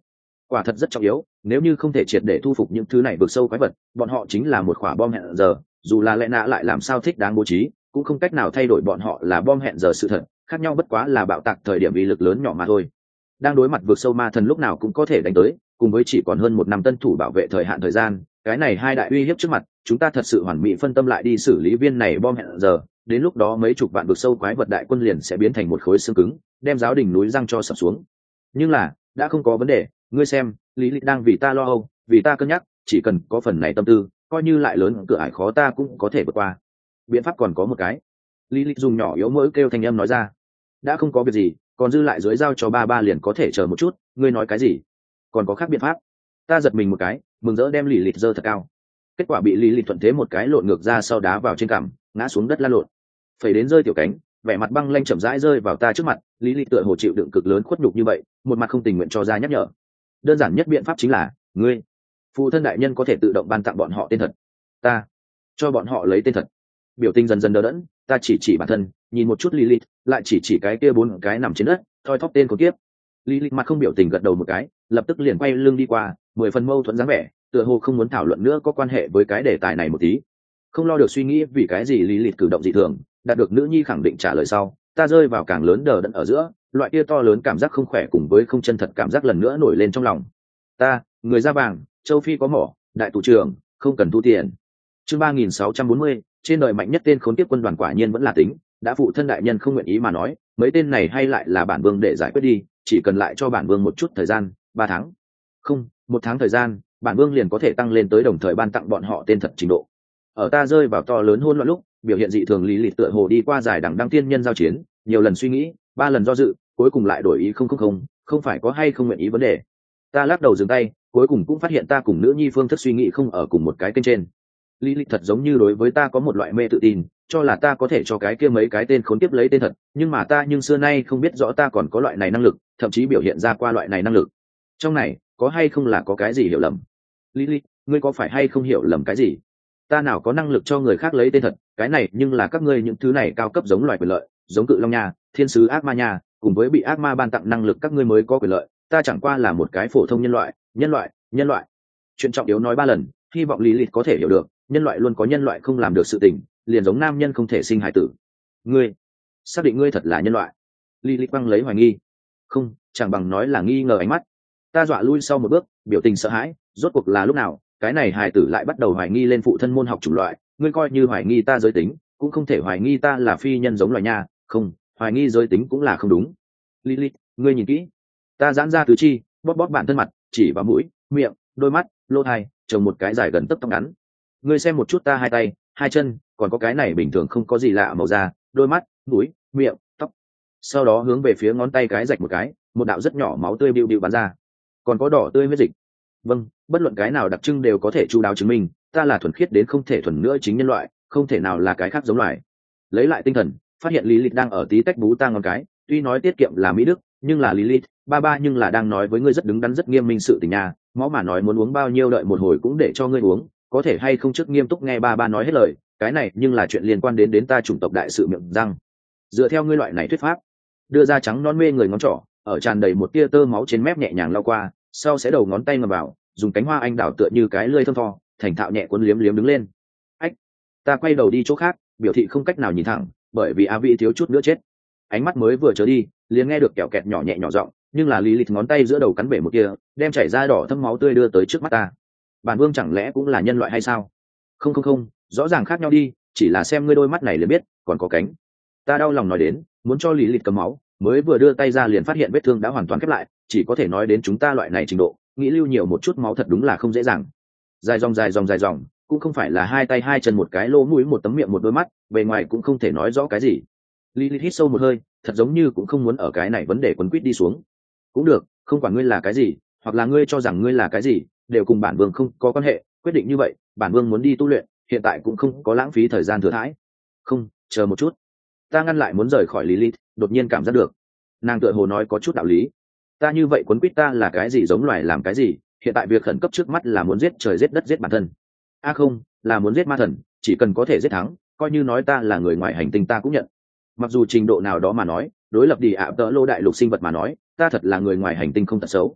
quả thật rất trọng yếu. Nếu như không thể triệt để thu phục những thứ này vượt sâu quái vật, bọn họ chính là một quả bom hẹn giờ, dù là lẽ nã lại làm sao thích đáng bố trí cũng không cách nào thay đổi bọn họ là bom hẹn giờ sự thật, khác nhau bất quá là bạo tạc thời điểm uy lực lớn nhỏ mà thôi. Đang đối mặt vượt sâu ma thần lúc nào cũng có thể đánh tới, cùng với chỉ còn hơn một năm tân thủ bảo vệ thời hạn thời gian, cái này hai đại uy hiếp trước mặt, chúng ta thật sự hoàn mỹ phân tâm lại đi xử lý viên này bom hẹn giờ, đến lúc đó mấy chục vạn vượt sâu quái vật đại quân liền sẽ biến thành một khối xương cứng, đem giáo đình núi răng cho sập xuống. Nhưng là đã không có vấn đề, ngươi xem, lý lịch đang vì ta lo âu, vì ta cân nhắc, chỉ cần có phần này tâm tư, coi như lại lớn cửa ải khó ta cũng có thể vượt qua. Biện pháp còn có một cái. Lý lịch dùng nhỏ yếu mỗi kêu thanh âm nói ra. Đã không có việc gì, còn dư lại dưới giao cho ba ba liền có thể chờ một chút. Ngươi nói cái gì? Còn có khác biện pháp? Ta giật mình một cái, mừng rỡ đem Lý lịch giơ thật cao. Kết quả bị Lý lịch thuận thế một cái lộn ngược ra sau đá vào trên cằm, ngã xuống đất lăn lộn. Phẩy đến rơi tiểu cánh, vẻ mặt băng lanh chậm rãi rơi vào ta trước mặt. Lý lịch tựa hồ chịu đựng cực lớn khuất nhục như vậy, một mặt không tình nguyện cho ra nhắc nhở. Đơn giản nhất biện pháp chính là ngươi, phụ thân đại nhân có thể tự động ban tặng bọn họ tên thật. Ta cho bọn họ lấy tên thật. Biểu tình dần dần đờ đẫn, ta chỉ chỉ bản thân, nhìn một chút Lilith, lại chỉ chỉ cái kia bốn cái nằm trên đất, thoi thóp tên của kiếp. Lilith mặt không biểu tình gật đầu một cái, lập tức liền quay lưng đi qua, mười phần mâu thuẫn dáng vẻ, tựa hồ không muốn thảo luận nữa có quan hệ với cái đề tài này một tí. Không lo được suy nghĩ vì cái gì Lilith cử động dị thường, đạt được nữ nhi khẳng định trả lời sau, ta rơi vào càng lớn đờ đẫn ở giữa, loại kia to lớn cảm giác không khỏe cùng với không chân thật cảm giác lần nữa nổi lên trong lòng. Ta, người da vàng, châu Phi có mỏ, đại tù trưởng, không cần thu tiền. Chương ba nghìn sáu trăm bốn mươi, trên đời mạnh nhất tên khốn kiếp quân đoàn quả nhiên vẫn là tính, đã phụ thân đại nhân không nguyện ý mà nói, mấy tên này hay lại là bản vương để giải quyết đi, chỉ cần lại cho bản vương một chút thời gian, ba tháng. Không, một tháng thời gian, bản vương liền có thể tăng lên tới đồng thời ban tặng bọn họ tên thật trình độ. Ở ta rơi vào to lớn hỗn loạn lúc, biểu hiện dị thường lý lịch tựa hồ đi qua giải đẳng đăng tiên nhân giao chiến, nhiều lần suy nghĩ, ba lần do dự, cuối cùng lại đổi ý không không không, không phải có hay không nguyện ý vấn đề. Ta lắc đầu dừng tay, cuối cùng cũng phát hiện ta cùng nữ nhi phương thức suy nghĩ không ở cùng một cái kênh trên. Lý lịch thật giống như đối với ta có một loại mê tự tin, cho là ta có thể cho cái kia mấy cái tên khốn kiếp lấy tên thật, nhưng mà ta nhưng xưa nay không biết rõ ta còn có loại này năng lực, thậm chí biểu hiện ra qua loại này năng lực. Trong này, có hay không là có cái gì hiểu lầm? Lý lịch, ngươi có phải hay không hiểu lầm cái gì? Ta nào có năng lực cho người khác lấy tên thật, cái này nhưng là các ngươi những thứ này cao cấp giống loài quyền lợi, giống cự long nha, thiên sứ ác ma nha, cùng với bị ác ma ban tặng năng lực các ngươi mới có quyền lợi, ta chẳng qua là một cái phổ thông nhân loại, nhân loại, nhân loại. Chuyện trọng yếu nói ba lần, hy vọng lý lịch có thể hiểu được, nhân loại luôn có nhân loại không làm được sự tình, liền giống nam nhân không thể sinh hải tử. Ngươi, xác định ngươi thật là nhân loại? Lý lịch băng lấy hoài nghi. Không, chẳng bằng nói là nghi ngờ ánh mắt. Ta dọa lui sau một bước, biểu tình sợ hãi, rốt cuộc là lúc nào, cái này hài tử lại bắt đầu hoài nghi lên phụ thân môn học chủng loại, ngươi coi như hoài nghi ta giới tính, cũng không thể hoài nghi ta là phi nhân giống loài nha, không, hoài nghi giới tính cũng là không đúng. Lilith, ngươi nhìn kỹ. Ta giãn ra tứ chi, bóp bóp bản thân mặt, chỉ vào mũi, miệng, đôi mắt, lỗ tai, trồng một cái dài gần tấc tóc ngắn. Ngươi xem một chút ta hai tay, hai chân, còn có cái này bình thường không có gì lạ màu da, đôi mắt, mũi, miệng, tóc. Sau đó hướng về phía ngón tay cái rạch một cái, một đạo rất nhỏ máu tươi bịu bịu bắn ra. Còn có đỏ tươi huyết dịch. Vâng, bất luận cái nào đặc trưng đều có thể chu đáo chứng minh, ta là thuần khiết đến không thể thuần nữa chính nhân loại, không thể nào là cái khác giống loài. Lấy lại tinh thần, phát hiện Lilith đang ở tí tách bú ta ngón cái, tuy nói tiết kiệm là mỹ đức, nhưng là Lilith, ba ba nhưng là đang nói với ngươi rất đứng đắn rất nghiêm minh sự tình nha, máu mà nói muốn uống bao nhiêu đợi một hồi cũng để cho ngươi uống, có thể hay không trước nghiêm túc nghe ba ba nói hết lời, cái này nhưng là chuyện liên quan đến đến ta chủng tộc đại sự miệng răng. Dựa theo ngươi loại này thuyết pháp, đưa ra trắng non mê người ngón trỏ, ở tràn đầy một tia tơ máu trên mép nhẹ nhàng lau qua, sau sẽ đầu ngón tay ngầm vào, dùng cánh hoa anh đào tựa như cái lưỡi thơm tho, thành thạo nhẹ cuốn liếm liếm đứng lên. Ách, ta quay đầu đi chỗ khác, biểu thị không cách nào nhìn thẳng, bởi vì A Vĩ thiếu chút nữa chết. Ánh mắt mới vừa trở đi, liền nghe được kẹo kẹt nhỏ nhẹ nhỏ giọng, nhưng là Lilith ngón tay giữa đầu cắn bể một kia, đem chảy ra đỏ thâm máu tươi đưa tới trước mắt ta. Bản vương chẳng lẽ cũng là nhân loại hay sao? Không không không, rõ ràng khác nhau đi, chỉ là xem ngươi đôi mắt này liền biết, còn có cánh. Ta đau lòng nói đến, muốn cho Lilith cầm máu, mới vừa đưa tay ra liền phát hiện vết thương đã hoàn toàn khép lại, chỉ có thể nói đến chúng ta loại này trình độ, nghĩ lưu nhiều một chút máu thật đúng là không dễ dàng. Dài dòng dài dòng dài dòng, cũng không phải là hai tay hai chân một cái lỗ mũi một tấm miệng một đôi mắt, bề ngoài cũng không thể nói rõ cái gì. Lilith hít sâu một hơi, thật giống như cũng không muốn ở cái này vấn đề quấn quýt đi xuống. Cũng được, không quản ngươi là cái gì, hoặc là ngươi cho rằng ngươi là cái gì, đều cùng bản vương không có quan hệ, quyết định như vậy, bản vương muốn đi tu luyện, hiện tại cũng không có lãng phí thời gian thừa thãi. Không, chờ một chút. Ta ngăn lại muốn rời khỏi Lilith, đột nhiên cảm giác được, nàng tựa hồ nói có chút đạo lý. Ta như vậy quấn quýt ta là cái gì giống loài làm cái gì, hiện tại việc khẩn cấp trước mắt là muốn giết trời giết đất giết bản thân. A à không, là muốn giết ma thần, chỉ cần có thể giết thắng, coi như nói ta là người ngoài hành tinh ta cũng nhận. Mặc dù trình độ nào đó mà nói, đối lập đi ạ tợ lô đại lục sinh vật mà nói, ta thật là người ngoài hành tinh không tật xấu.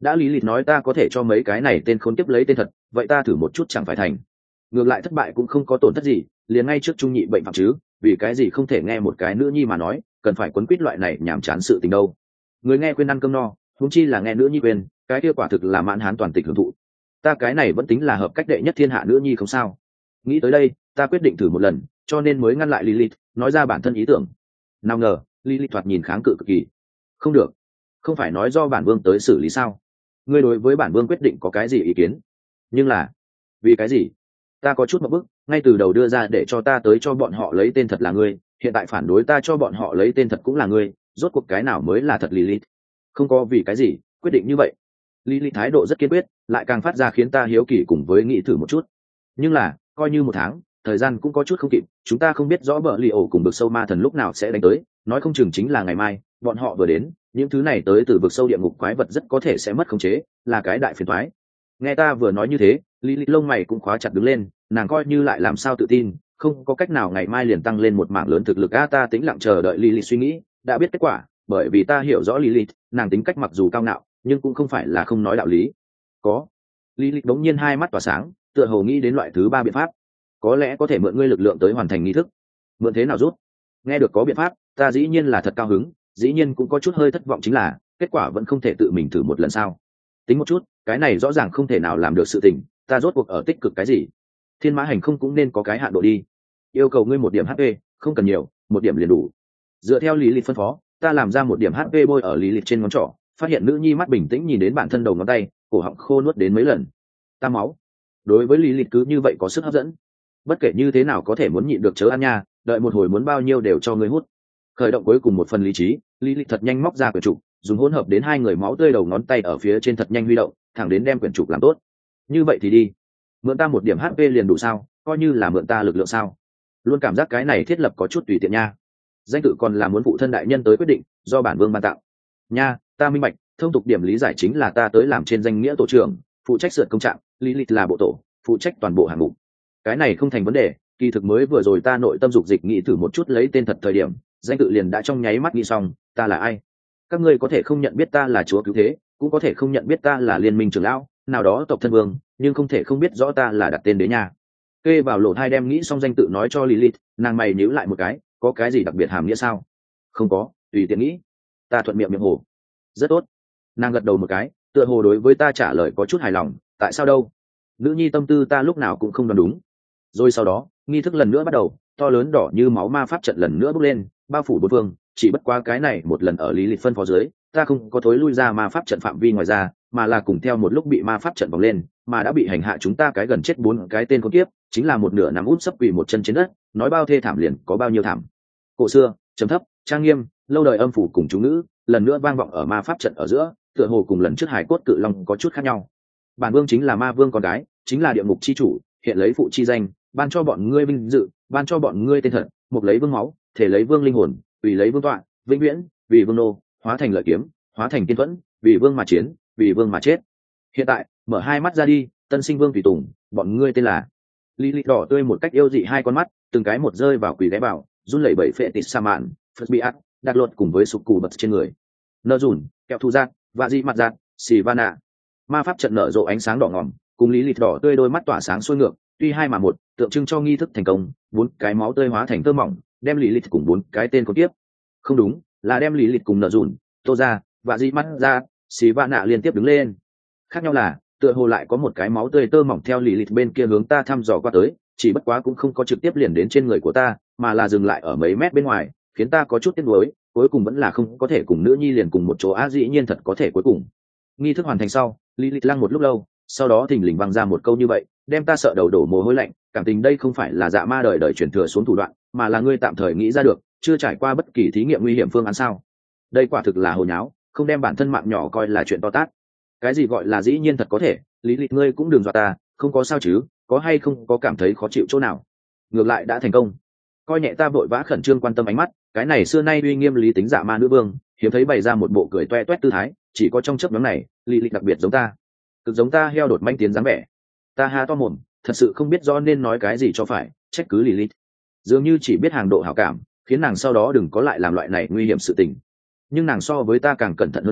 đã lý lịch nói ta có thể cho mấy cái này tên khốn kiếp lấy tên thật, vậy ta thử một chút chẳng phải thành. Ngược lại thất bại cũng không có tổn thất gì, liền ngay trước trung nhị bệnh phạm chứ, vì cái gì không thể nghe một cái nữ nhi mà nói, cần phải quấn quýt loại này nhảm chán sự tình đâu. Người nghe quên ăn cơm no, huống chi là nghe nữ nhi quên, cái kia quả thực là mãn hán toàn tịch hưởng thụ. Ta cái này vẫn tính là hợp cách đệ nhất thiên hạ nữ nhi không sao. Nghĩ tới đây, ta quyết định thử một lần, cho nên mới ngăn lại Lilith, nói ra bản thân ý tưởng. Nào ngờ, Lilith thoạt nhìn kháng cự cực kỳ. Không được, không phải nói do bản vương tới xử lý sao? Ngươi đối với bản vương quyết định có cái gì ý kiến? Nhưng là, vì cái gì? Ta có chút một bức, ngay từ đầu đưa ra để cho ta tới cho bọn họ lấy tên thật là ngươi, hiện tại phản đối ta cho bọn họ lấy tên thật cũng là ngươi, rốt cuộc cái nào mới là thật Lilith? Không có vì cái gì, quyết định như vậy. Lilith thái độ rất kiên quyết, lại càng phát ra khiến ta hiếu kỳ cùng với nghĩ thử một chút. Nhưng là, coi như một tháng, thời gian cũng có chút không kịp, chúng ta không biết rõ bờ lì ổ cùng vực sâu ma thần lúc nào sẽ đánh tới, nói không chừng chính là ngày mai, bọn họ vừa đến, những thứ này tới từ vực sâu địa ngục quái vật rất có thể sẽ mất khống chế, là cái đại phiền toái. Nghe ta vừa nói như thế, Lilith lông mày cũng khóa chặt đứng lên, nàng coi như lại làm sao tự tin, không có cách nào ngày mai liền tăng lên một mảng lớn thực lực. A ta tĩnh lặng chờ đợi Lilith suy nghĩ, đã biết kết quả, bởi vì ta hiểu rõ Lilith, nàng tính cách mặc dù cao ngạo, nhưng cũng không phải là không nói đạo lý. Có. Lilith đống nhiên hai mắt tỏa sáng, tựa hồ nghĩ đến loại thứ ba biện pháp. Có lẽ có thể mượn ngươi lực lượng tới hoàn thành nghi thức. Mượn thế nào rút? Nghe được có biện pháp, ta dĩ nhiên là thật cao hứng, dĩ nhiên cũng có chút hơi thất vọng, chính là kết quả vẫn không thể tự mình thử một lần sao? Tính một chút, cái này rõ ràng không thể nào làm được sự tình, ta rốt cuộc ở tích cực cái gì? Thiên mã hành không cũng nên có cái hạn độ đi. Yêu cầu ngươi một điểm hát pê, không cần nhiều, một điểm liền đủ. Dựa theo lý lịch phân phó, ta làm ra một điểm hát pê bôi ở lý lịch trên ngón trỏ, phát hiện nữ nhi mắt bình tĩnh nhìn đến bản thân đầu ngón tay, cổ họng khô nuốt đến mấy lần. Ta máu. Đối với lý lịch cứ như vậy có sức hấp dẫn. Bất kể như thế nào có thể muốn nhịn được chớ ăn nha, đợi một hồi muốn bao nhiêu đều cho ngươi hút. Khởi động cuối cùng một phần lý trí, lý lịch thật nhanh móc ra quyển trục, dùng hỗn hợp đến hai người máu tươi đầu ngón tay ở phía trên thật nhanh huy động, thẳng đến đem quyển trục làm tốt. Như vậy thì đi. Mượn ta một điểm hát pê liền đủ sao? Coi như là mượn ta lực lượng sao? Luôn cảm giác cái này thiết lập có chút tùy tiện nha. Danh tự còn là muốn phụ thân đại nhân tới quyết định, do bản vương ban tặng. Nha, ta minh bạch, thông tục điểm lý giải chính là ta tới làm trên danh nghĩa tổ trưởng, phụ trách sượt công trạng, lý lịch là bộ tổ, phụ trách toàn bộ hạng mục. Cái này không thành vấn đề, kỳ thực mới vừa rồi ta nội tâm dục dịch nghĩ thử một chút lấy tên thật thời điểm, danh tự liền đã trong nháy mắt nghĩ xong, ta là ai? Các ngươi có thể không nhận biết ta là chúa cứu thế, cũng có thể không nhận biết ta là liên minh trưởng lão, nào đó tộc thân vương, nhưng không thể không biết rõ ta là đặt tên đế nha. Kê vào lỗ hai đem nghĩ xong danh tự nói cho Lilith, nàng mày nhíu lại một cái, có cái gì đặc biệt hàm nghĩa sao? Không có, tùy tiện nghĩ. Ta thuận miệng miệng hồ. Rất tốt. Nàng gật đầu một cái, tựa hồ đối với ta trả lời có chút hài lòng, tại sao đâu? Nữ nhi tâm tư ta lúc nào cũng không đoán đúng. Rồi sau đó, nghi thức lần nữa bắt đầu, to lớn đỏ như máu ma pháp trận lần nữa bốc lên, bao phủ bốn phương, chỉ bất quá cái này một lần ở lý lịch phân phó dưới, ta không có thối lui ra ma pháp trận phạm vi ngoài ra, mà là cùng theo một lúc bị ma pháp trận vòng lên, mà đã bị hành hạ chúng ta cái gần chết bốn cái tên con kiếp, chính là một nửa nằm út sấp quỳ một chân trên đất, nói bao thê thảm liền có bao nhiêu thảm. Cổ xưa, trầm thấp, trang nghiêm, lâu đời âm phủ cùng chú ngữ, lần nữa vang vọng ở ma pháp trận ở giữa, tựa hồ cùng lần trước hải cốt cự long có chút khác nhau. Bản vương chính là ma vương con gái, chính là địa ngục chi chủ, hiện lấy phụ chi danh, ban cho bọn ngươi vinh dự, ban cho bọn ngươi tên thật, một lấy vương máu, thể lấy vương linh hồn, vì lấy vương tọa, vĩnh viễn, vì vương nô, hóa thành lợi kiếm, hóa thành tiên thuẫn, vì vương mà chiến, vì vương mà chết. Hiện tại, mở hai mắt ra đi, tân sinh vương tùy tùng, bọn ngươi tên là. Lý lịch đỏ tươi một cách yêu dị hai con mắt, từng cái một rơi vào quỳ ghé vào, run lẩy bẩy phệ tịt sa mạn, phật bị ác, đặt luật cùng với sụp cù bật trên người. Nơ rủn, kẹo thu giác, và dị mặt giác, xì va nạ. Ma pháp trận nở rộ ánh sáng đỏ ngòm, cùng lý lịch đỏ tươi đôi mắt tỏa sáng xuôi ngược, tuy hai mà một, tượng trưng cho nghi thức thành công, bốn cái máu tươi hóa thành tơ mỏng, đem lý lịch cùng bốn cái tên con tiếp. Không đúng, là đem lý lịch cùng nở rủn, tô ra, và dị mắt ra, xì va nạ liên tiếp đứng lên. Khác nhau là, tựa hồ lại có một cái máu tươi tơ mỏng theo lý lịch bên kia hướng ta thăm dò qua tới, chỉ bất quá cũng không có trực tiếp liền đến trên người của ta, mà là dừng lại ở mấy mét bên ngoài, khiến ta có chút tiếc nuối, cuối cùng vẫn là không có thể cùng nữ nhi liền cùng một chỗ. Á dĩ nhiên thật có thể cuối cùng. Nghi thức hoàn thành sau, lý lịch lăng một lúc lâu, sau đó thình lình văng ra một câu như vậy, đem ta sợ đầu đổ mồ hôi lạnh, cảm tình đây không phải là dạ ma đời đời truyền thừa xuống thủ đoạn, mà là ngươi tạm thời nghĩ ra được, chưa trải qua bất kỳ thí nghiệm nguy hiểm phương án sao? Đây quả thực là hồ nháo, không đem bản thân mạng nhỏ coi là chuyện to tát. Cái gì gọi là dĩ nhiên thật có thể, lý lịch ngươi cũng đừng dọa ta, không có sao chứ, có hay không có cảm thấy khó chịu chỗ nào? Ngược lại đã thành công. Coi nhẹ ta vội vã khẩn trương quan tâm ánh mắt, cái này xưa nay uy nghiêm lý tính dạ ma nữ vương, hiếm thấy bày ra một bộ cười toe toét tư thái, chỉ có trong chớp nhoáng này, lý lịch đặc biệt giống ta, cực giống ta heo đột manh tiến dáng vẻ. Ta ha to mồm, thật sự không biết rõ nên nói cái gì cho phải, trách cứ lý lịch. Dường như chỉ biết hàng độ hảo cảm, khiến nàng sau đó đừng có lại làm loại này nguy hiểm sự tình. Nhưng nàng so với ta càng cẩn thận hơn nha,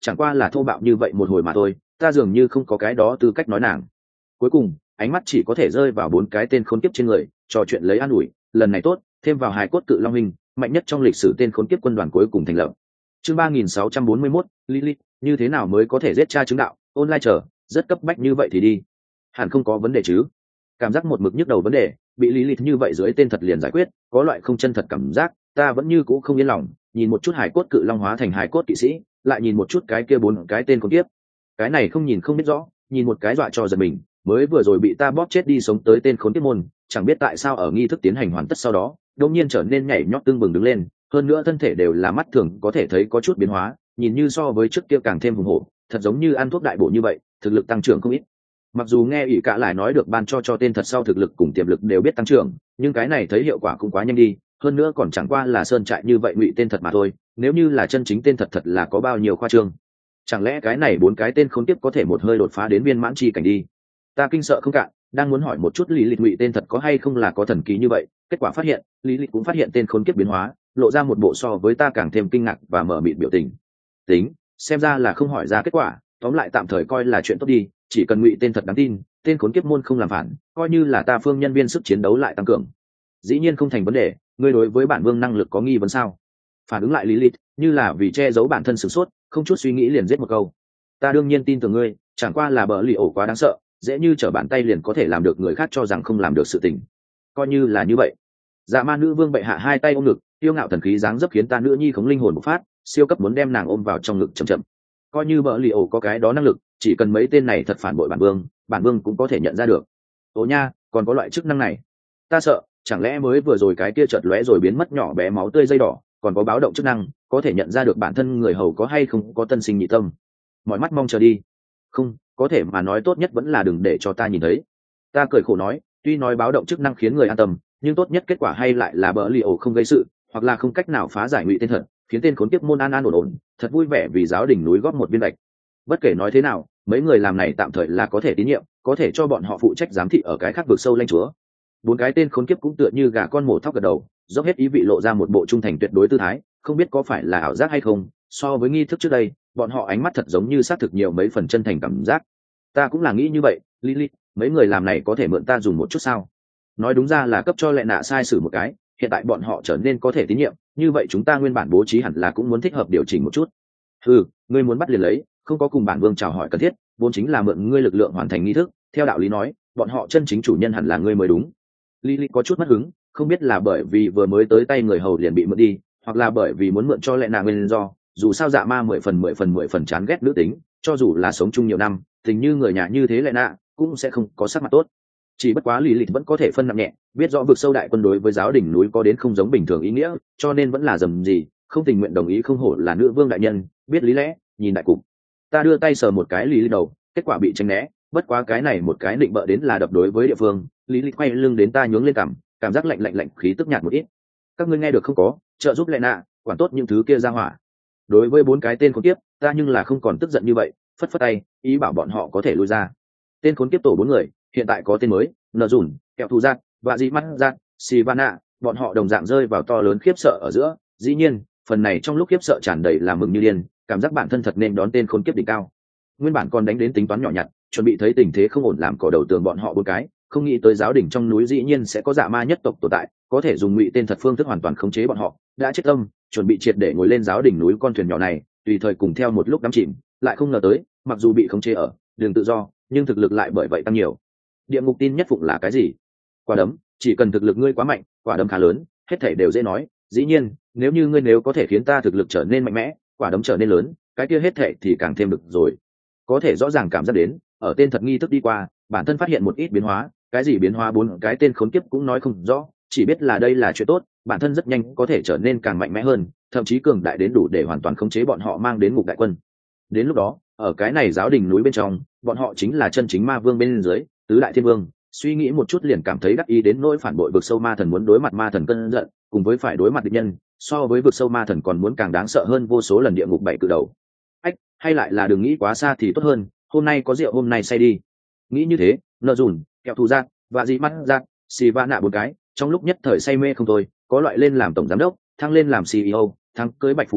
chẳng qua là thô bạo như vậy một hồi mà thôi, ta dường như không có cái đó tư cách nói nàng. Cuối cùng ánh mắt chỉ có thể rơi vào bốn cái tên khốn kiếp trên người, trò chuyện lấy an ủi, lần này tốt, thêm vào hài cốt cự long hình mạnh nhất trong lịch sử tên khốn kiếp quân đoàn cuối cùng thành lập. Chương ba nghìn sáu trăm bốn mươi mốt, Lilith, như thế nào mới có thể giết cha chứng đạo, online chờ, rất cấp bách như vậy thì đi. Hẳn không có vấn đề chứ? Cảm giác một mực nhức đầu vấn đề, bị Lilith như vậy dưới tên thật liền giải quyết, có loại không chân thật cảm giác, ta vẫn như cũ không yên lòng, nhìn một chút hài cốt cự long hóa thành hài cốt kỵ sĩ, lại nhìn một chút cái kia bốn cái tên khốn kiếp. Cái này không nhìn không biết rõ, nhìn một cái dọa cho giật mình, mới vừa rồi bị ta bóp chết đi sống tới tên khốn kiếp môn, chẳng biết tại sao ở nghi thức tiến hành hoàn tất sau đó, đột nhiên trở nên nhảy nhót tương bừng đứng lên, hơn nữa thân thể đều là mắt thường có thể thấy có chút biến hóa, nhìn như so với trước kia càng thêm hùng hổ, thật giống như ăn thuốc đại bổ như vậy, thực lực tăng trưởng không ít. Mặc dù nghe ỷ cả lại nói được ban cho cho tên thật sau thực lực cùng tiềm lực đều biết tăng trưởng, nhưng cái này thấy hiệu quả cũng quá nhanh đi, hơn nữa còn chẳng qua là sơn trại như vậy ngụy tên thật mà thôi, nếu như là chân chính tên thật thật là có bao nhiêu khoa trương. Chẳng lẽ cái này bốn cái tên khốn kiếp có thể một hơi đột phá đến viên mãn chi cảnh đi? Ta kinh sợ không cạn, đang muốn hỏi một chút lý lịch ngụy tên thật có hay không là có thần kỳ như vậy, kết quả phát hiện lý lịch cũng phát hiện tên khốn kiếp biến hóa, lộ ra một bộ so với ta càng thêm kinh ngạc và mở mịt biểu tình. Tính, xem ra là không hỏi ra kết quả, tóm lại tạm thời coi là chuyện tốt đi, chỉ cần ngụy tên thật đáng tin, tên khốn kiếp môn không làm phản, coi như là ta phương nhân viên sức chiến đấu lại tăng cường. Dĩ nhiên không thành vấn đề, ngươi đối với bản vương năng lực có nghi vấn sao? Phản ứng lại Lilith, như là vì che giấu bản thân sửng sốt, không chút suy nghĩ liền giết một câu. Ta đương nhiên tin tưởng ngươi, chẳng qua là bỡ lì ổ quá đáng sợ, dễ như trở bàn tay liền có thể làm được người khác cho rằng không làm được sự tình. Coi như là như vậy. Dạ ma nữ vương bệ hạ hai tay ôm ngực, tiêu ngạo thần khí dáng dấp khiến ta nữ nhi khống linh hồn bộc phát, siêu cấp muốn đem nàng ôm vào trong ngực chậm chậm. Coi như bỡ lì ổ có cái đó năng lực, chỉ cần mấy tên này thật phản bội bản vương, bản vương cũng có thể nhận ra được. Ồ nha, còn có loại chức năng này. Ta sợ, chẳng lẽ mới vừa rồi cái kia chợt lóe rồi biến mất nhỏ bé máu tươi dây đỏ, còn có báo động chức năng, có thể nhận ra được bản thân người hầu có hay không có tân sinh nhị tâm. Mọi mắt mong chờ đi. Không, có thể mà nói tốt nhất vẫn là đừng để cho ta nhìn thấy. Ta cười khổ nói, tuy nói báo động chức năng khiến người an tâm, nhưng tốt nhất kết quả hay lại là bỡ lì ổ không gây sự, hoặc là không cách nào phá giải ngụy tên thật, khiến tên khốn kiếp môn an an ổn ổn, thật vui vẻ vì giáo đình núi góp một viên bạch. Bất kể nói thế nào, mấy người làm này tạm thời là có thể tín nhiệm, có thể cho bọn họ phụ trách giám thị ở cái khác vực sâu lãnh chúa. Bốn cái tên khốn kiếp cũng tựa như gà con mổ thóc gật đầu, dốc hết ý vị lộ ra một bộ trung thành tuyệt đối tư thái, không biết có phải là ảo giác hay không, so với nghi thức trước đây, bọn họ ánh mắt thật giống như xác thực nhiều mấy phần chân thành cảm giác. Ta cũng là nghĩ như vậy, Lily, mấy người làm này có thể mượn ta dùng một chút sao? Nói đúng ra là cấp cho lệ nạ sai sử một cái, hiện tại bọn họ trở nên có thể tín nhiệm, như vậy chúng ta nguyên bản bố trí hẳn là cũng muốn thích hợp điều chỉnh một chút. Ừ, ngươi muốn bắt liền lấy, không có cùng bản vương chào hỏi cần thiết, vốn chính là mượn ngươi lực lượng hoàn thành nghi thức, theo đạo lý nói, bọn họ chân chính chủ nhân hẳn là ngươi mới đúng. Lily có chút mất hứng, không biết là bởi vì vừa mới tới tay người hầu liền bị mượn đi, hoặc là bởi vì muốn mượn cho lệ nạ nguyên do, dù sao dạ ma mười phần mười phần mười phần chán ghét nữ tính, cho dù là sống chung nhiều năm, tình như người nhà như thế lệ nạ cũng sẽ không có sắc mặt tốt. Chỉ bất quá Lilith vẫn có thể phân nặng nhẹ, biết rõ vực sâu đại quân đối với giáo đình núi có đến không giống bình thường ý nghĩa, cho nên vẫn là dầm gì, không tình nguyện đồng ý không hổ là nữ vương đại nhân, biết lý lẽ, nhìn đại cục. Ta đưa tay sờ một cái Lilith đầu, kết quả bị tránh né, bất quá cái này một cái định bợ đến là đập đối với địa phương, Lilith quay lưng đến ta nhướng lên cằm, cảm giác lạnh lạnh lạnh khí tức nhạt một ít. Các ngươi nghe được không có, trợ giúp lệ nạ, quản tốt những thứ kia ra hỏa. Đối với bốn cái tên khốn kiếp, ta nhưng là không còn tức giận như vậy, phất phất tay, ý bảo bọn họ có thể lui ra. Tên khốn kiếp tổ bốn người, hiện tại có tên mới, nợ dùn, kẹo thù giác, và dị mắt giác, Sivana, bọn họ đồng dạng rơi vào to lớn khiếp sợ ở giữa. Dĩ nhiên, phần này trong lúc khiếp sợ tràn đầy là mừng như điên, cảm giác bản thân thật nên đón tên khốn kiếp đỉnh cao. Nguyên bản còn đánh đến tính toán nhỏ nhặt, chuẩn bị thấy tình thế không ổn làm cỏ đầu tường bọn họ bốn cái, không nghĩ tới giáo đình trong núi dĩ nhiên sẽ có dạ ma nhất tộc tồn tại, có thể dùng ngụy tên thật phương thức hoàn toàn khống chế bọn họ. Đã chết tâm, chuẩn bị triệt để ngồi lên giáo đình núi con thuyền nhỏ này, tùy thời cùng theo một lúc đắm chìm, lại không ngờ tới, mặc dù bị khống chế ở đường tự do, nhưng thực lực lại bởi vậy tăng nhiều. Địa ngục tin nhất phụng là cái gì? Quả đấm, chỉ cần thực lực ngươi quá mạnh, quả đấm khá lớn, hết thảy đều dễ nói. Dĩ nhiên, nếu như ngươi nếu có thể khiến ta thực lực trở nên mạnh mẽ, quả đấm trở nên lớn, cái kia hết thảy thì càng thêm được rồi. Có thể rõ ràng cảm giác đến, ở tên thật nghi thức đi qua, bản thân phát hiện một ít biến hóa, cái gì biến hóa bốn cái tên khốn kiếp cũng nói không rõ, chỉ biết là đây là chuyện tốt, bản thân rất nhanh có thể trở nên càng mạnh mẽ hơn, thậm chí cường đại đến đủ để hoàn toàn khống chế bọn họ mang đến ngục đại quân. Đến lúc đó, ở cái này giáo đình núi bên trong, bọn họ chính là chân chính ma vương bên dưới, tứ đại thiên vương. Suy nghĩ một chút liền cảm thấy đắc ý đến nỗi phản bội vực sâu ma thần muốn đối mặt ma thần cơn giận, cùng với phải đối mặt địch nhân, so với vực sâu ma thần còn muốn càng đáng sợ hơn vô số lần địa ngục bảy cự đầu. Ách, hay lại là đừng nghĩ quá xa thì tốt hơn, hôm nay có rượu hôm nay say đi. Nghĩ như thế, nợ dùn, kẹo thù giác, và dị mắt giác, xì va nạ bốn cái, trong lúc nhất thời say mê không thôi, có loại lên làm tổng giám đốc, thăng lên làm xê e ô, thăng cưới bạch phú mỹ,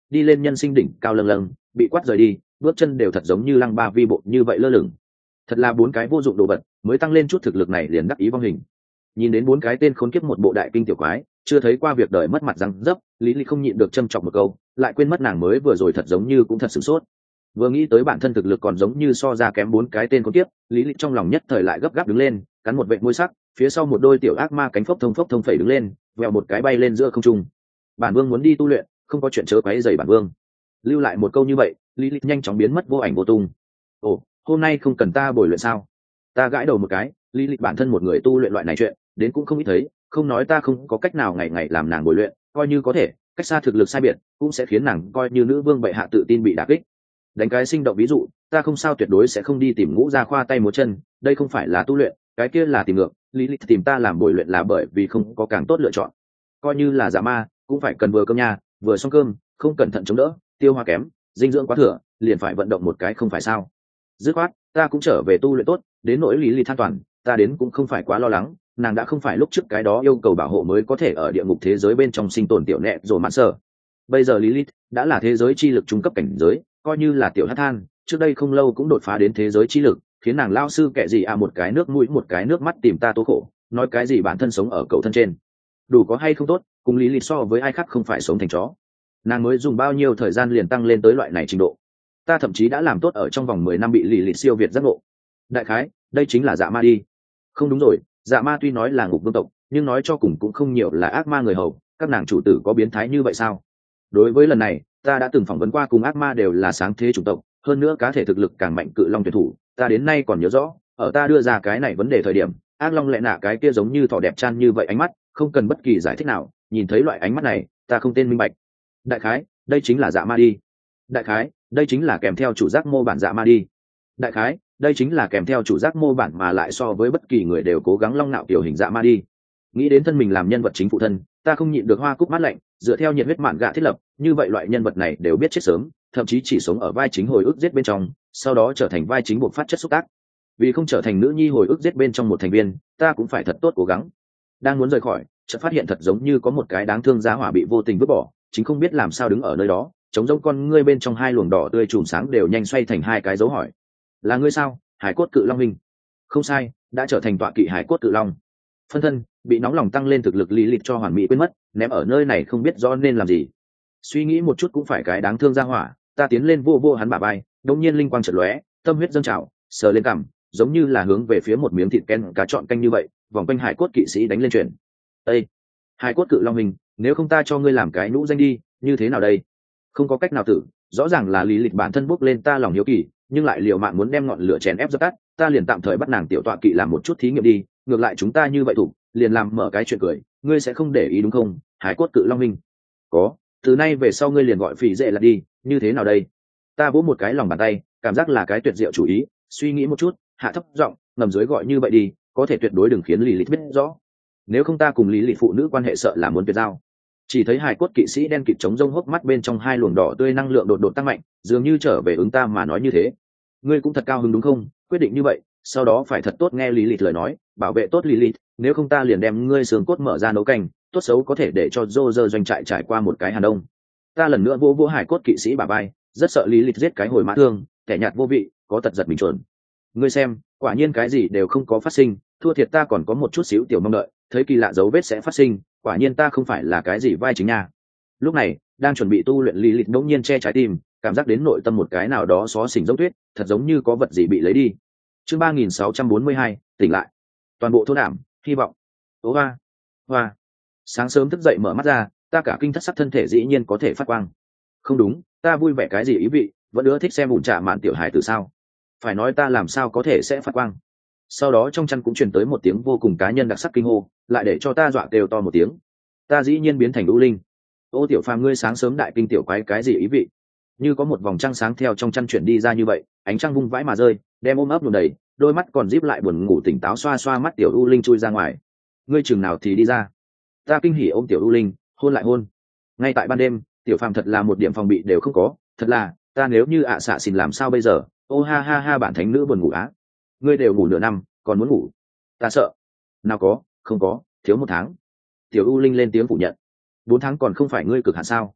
đi lên nhân sinh đỉnh cao lâng lâng, bị quát rời đi, bước chân đều thật giống như lăng ba vi bộ như vậy lơ lửng. Thật là bốn cái vô dụng đồ vật, mới tăng lên chút thực lực này liền đắc ý vong hình. Nhìn đến bốn cái tên khốn kiếp một bộ đại kinh tiểu quái, chưa thấy qua việc đời mất mặt răng dấp, lý lý không nhịn được châm chọc một câu, lại quên mất nàng mới vừa rồi thật giống như cũng thật sửng sốt. Vừa nghĩ tới bản thân thực lực còn giống như so ra kém bốn cái tên khốn kiếp, lý lịch trong lòng nhất thời lại gấp gáp đứng lên, cắn một vệt môi sắc, phía sau một đôi tiểu ác ma cánh phốc thông phốc thông phẩy đứng lên, vèo một cái bay lên giữa không trung. Bản vương muốn đi tu luyện, không có chuyện chớ quấy rầy bản vương. Lưu lại một câu như vậy, lý lịch nhanh chóng biến mất vô ảnh vô tung. Ồ, hôm nay không cần ta bồi luyện sao? Ta gãi đầu một cái, lý lịch bản thân một người tu luyện loại này chuyện, đến cũng không ít thấy, không nói ta không có cách nào ngày ngày làm nàng bồi luyện, coi như có thể, cách xa thực lực sai biệt, cũng sẽ khiến nàng coi như nữ vương bệ hạ tự tin bị đả kích. Đánh cái sinh động ví dụ, ta không sao tuyệt đối sẽ không đi tìm ngũ gia khoa tay múa chân, đây không phải là tu luyện, cái kia là tìm ngược, lý lịch tìm ta làm bồi luyện là bởi vì không có càng tốt lựa chọn. Coi như là dạ ma, cũng phải cần vừa cơm nhà, vừa xong cơm, không cẩn thận chống đỡ, tiêu hóa kém, dinh dưỡng quá thừa, liền phải vận động một cái không phải sao? Dứt khoát, ta cũng trở về tu luyện tốt, đến nỗi lý lịch than toàn, ta đến cũng không phải quá lo lắng, nàng đã không phải lúc trước cái đó yêu cầu bảo hộ mới có thể ở địa ngục thế giới bên trong sinh tồn tiểu nẹ rồi mạn sợ. Bây giờ Lilith đã là thế giới chi lực trung cấp cảnh giới, coi như là tiểu hát than, trước đây không lâu cũng đột phá đến thế giới chi lực, khiến nàng lao sư kệ gì à một cái nước mũi một cái nước mắt tìm ta tố khổ, nói cái gì bản thân sống ở cầu thân trên. Đủ có hay không tốt, cùng Lilith so với ai khác không phải sống thành chó. Nàng mới dùng bao nhiêu thời gian liền tăng lên tới loại này trình độ. Ta thậm chí đã làm tốt ở trong vòng mười năm bị Lilith siêu việt giác ngộ. Đại khái, đây chính là dạ ma đi. Không đúng rồi, dạ ma tuy nói là ngục vương tộc, nhưng nói cho cùng cũng không nhiều là ác ma người hầu, các nàng chủ tử có biến thái như vậy sao? Đối với lần này, ta đã từng phỏng vấn qua cùng ác ma đều là sáng thế chủng tộc, hơn nữa cá thể thực lực càng mạnh cự long tuyển thủ, ta đến nay còn nhớ rõ, ở ta đưa ra cái này vấn đề thời điểm, ác long lệ nạ cái kia giống như thỏ đẹp chan như vậy ánh mắt, không cần bất kỳ giải thích nào, nhìn thấy loại ánh mắt này, ta không tên minh bạch. Đại khái, đây chính là dạ ma đi. Đại khái, đây chính là kèm theo chủ giác mô bản dạ ma đi. Đại khái, đây chính là kèm theo chủ giác mô bản mà lại so với bất kỳ người đều cố gắng long nạo tiểu hình dạ ma đi. Nghĩ đến thân mình làm nhân vật chính phụ thân, ta không nhịn được hoa cúc mát lạnh, dựa theo nhiệt huyết mạn gạ thiết lập, như vậy loại nhân vật này đều biết chết sớm, thậm chí chỉ sống ở vai chính hồi ức giết bên trong, sau đó trở thành vai chính buộc phát chất xúc tác. Vì không trở thành nữ nhi hồi ức giết bên trong một thành viên, ta cũng phải thật tốt cố gắng. Đang muốn rời khỏi, chợt phát hiện thật giống như có một cái đáng thương giá hỏa bị vô tình vứt bỏ, chính không biết làm sao đứng ở nơi đó, chống giống con ngươi bên trong hai luồng đỏ tươi chùm sáng đều nhanh xoay thành hai cái dấu hỏi. Là ngươi sao, Hải cốt cự long minh? Không sai, đã trở thành tọa kỵ Hải cốt cự long. Phân thân bị nóng lòng tăng lên thực lực lý lịch cho hoàn mỹ quên mất, ném ở nơi này không biết rõ nên làm gì. Suy nghĩ một chút cũng phải cái đáng thương ra hỏa, ta tiến lên vô vô hắn bả vai, đống nhiên linh quang chợt lóe, tâm huyết dâng trào, sờ lên cằm, giống như là hướng về phía một miếng thịt ken cá trọn canh như vậy, vòng quanh hải cốt kỵ sĩ đánh lên chuyển. Ê, hải cốt cự long hình, nếu không ta cho ngươi làm cái nhũ danh đi, như thế nào đây? Không có cách nào tử, rõ ràng là lý lịch bản thân bốc lên ta lòng hiếu kỳ, nhưng lại liều mạng muốn đem ngọn lửa chèn ép dập tắt, ta liền tạm thời bắt nàng tiểu tọa kỵ làm một chút thí nghiệm đi, ngược lại chúng ta như vậy thủ, liền làm mở cái chuyện cười, ngươi sẽ không để ý đúng không, hải cốt cự long minh? Có, từ nay về sau ngươi liền gọi phỉ dệ là đi, như thế nào đây? Ta vỗ một cái lòng bàn tay, cảm giác là cái tuyệt diệu chủ ý, suy nghĩ một chút, hạ thấp giọng, ngầm dưới gọi như vậy đi, có thể tuyệt đối đừng khiến lý lịch biết rõ. Nếu không ta cùng lý lịch phụ nữ quan hệ sợ là muốn tuyệt giao. Chỉ thấy hải cốt kỵ sĩ đen kịt chống rông hốc mắt bên trong hai luồng đỏ tươi năng lượng đột đột tăng mạnh, dường như trở về ứng ta mà nói như thế. Ngươi cũng thật cao hứng đúng không? Quyết định như vậy, sau đó phải thật tốt nghe lý lịch lời nói, bảo vệ tốt lý lịch, nếu không ta liền đem ngươi xương cốt mở ra nấu canh, tốt xấu có thể để cho dô dơ doanh trại trải qua một cái hàn đông. Ta lần nữa vỗ vỗ hải cốt kỵ sĩ bả vai, rất sợ lý lịch giết cái hồi mã thương, kẻ nhạt vô vị, có tật giật mình chuẩn. Ngươi xem, quả nhiên cái gì đều không có phát sinh, thua thiệt ta còn có một chút xíu tiểu mong đợi, thấy kỳ lạ dấu vết sẽ phát sinh, quả nhiên ta không phải là cái gì vai chính nha. Lúc này đang chuẩn bị tu luyện lý lịch đống nhiên che trái tim, cảm giác đến nội tâm một cái nào đó xó xỉnh dấu tuyết, thật giống như có vật gì bị lấy đi. Chương ba nghìn sáu trăm bốn mươi hai, tỉnh lại. Toàn bộ thôn ảm, hy vọng. Ố hoa, hoa. Sáng sớm thức dậy mở mắt ra, ta cả kinh thất sắc thân thể dĩ nhiên có thể phát quang. Không đúng, ta vui vẻ cái gì ý vị, vẫn ưa thích xem bùn trà mạn tiểu hài từ sao? Phải nói ta làm sao có thể sẽ phát quang. Sau đó trong chăn cũng truyền tới một tiếng vô cùng cá nhân đặc sắc kinh hô, lại để cho ta dọa kêu to một tiếng. Ta dĩ nhiên biến thành lũ linh. Ô tiểu phàm ngươi sáng sớm đại kinh tiểu quái cái gì ý vị? Như có một vòng trăng sáng theo trong chăn chuyển đi ra như vậy, ánh trăng vung vãi mà rơi, đem ôm ấp đùn đầy, đôi mắt còn díp lại buồn ngủ tỉnh táo xoa xoa mắt tiểu u linh chui ra ngoài. Ngươi chừng nào thì đi ra? Ta kinh hỉ ôm tiểu u linh, hôn lại hôn. Ngay tại ban đêm, tiểu phàm thật là một điểm phòng bị đều không có, thật là, ta nếu như ạ xạ xin làm sao bây giờ? Ô ha ha ha bản thánh nữ buồn ngủ á. Ngươi đều ngủ nửa năm, còn muốn ngủ? Ta sợ. Nào có, không có, thiếu một tháng. Tiểu u linh lên tiếng phủ nhận. Bốn tháng còn không phải ngươi cực hạn sao?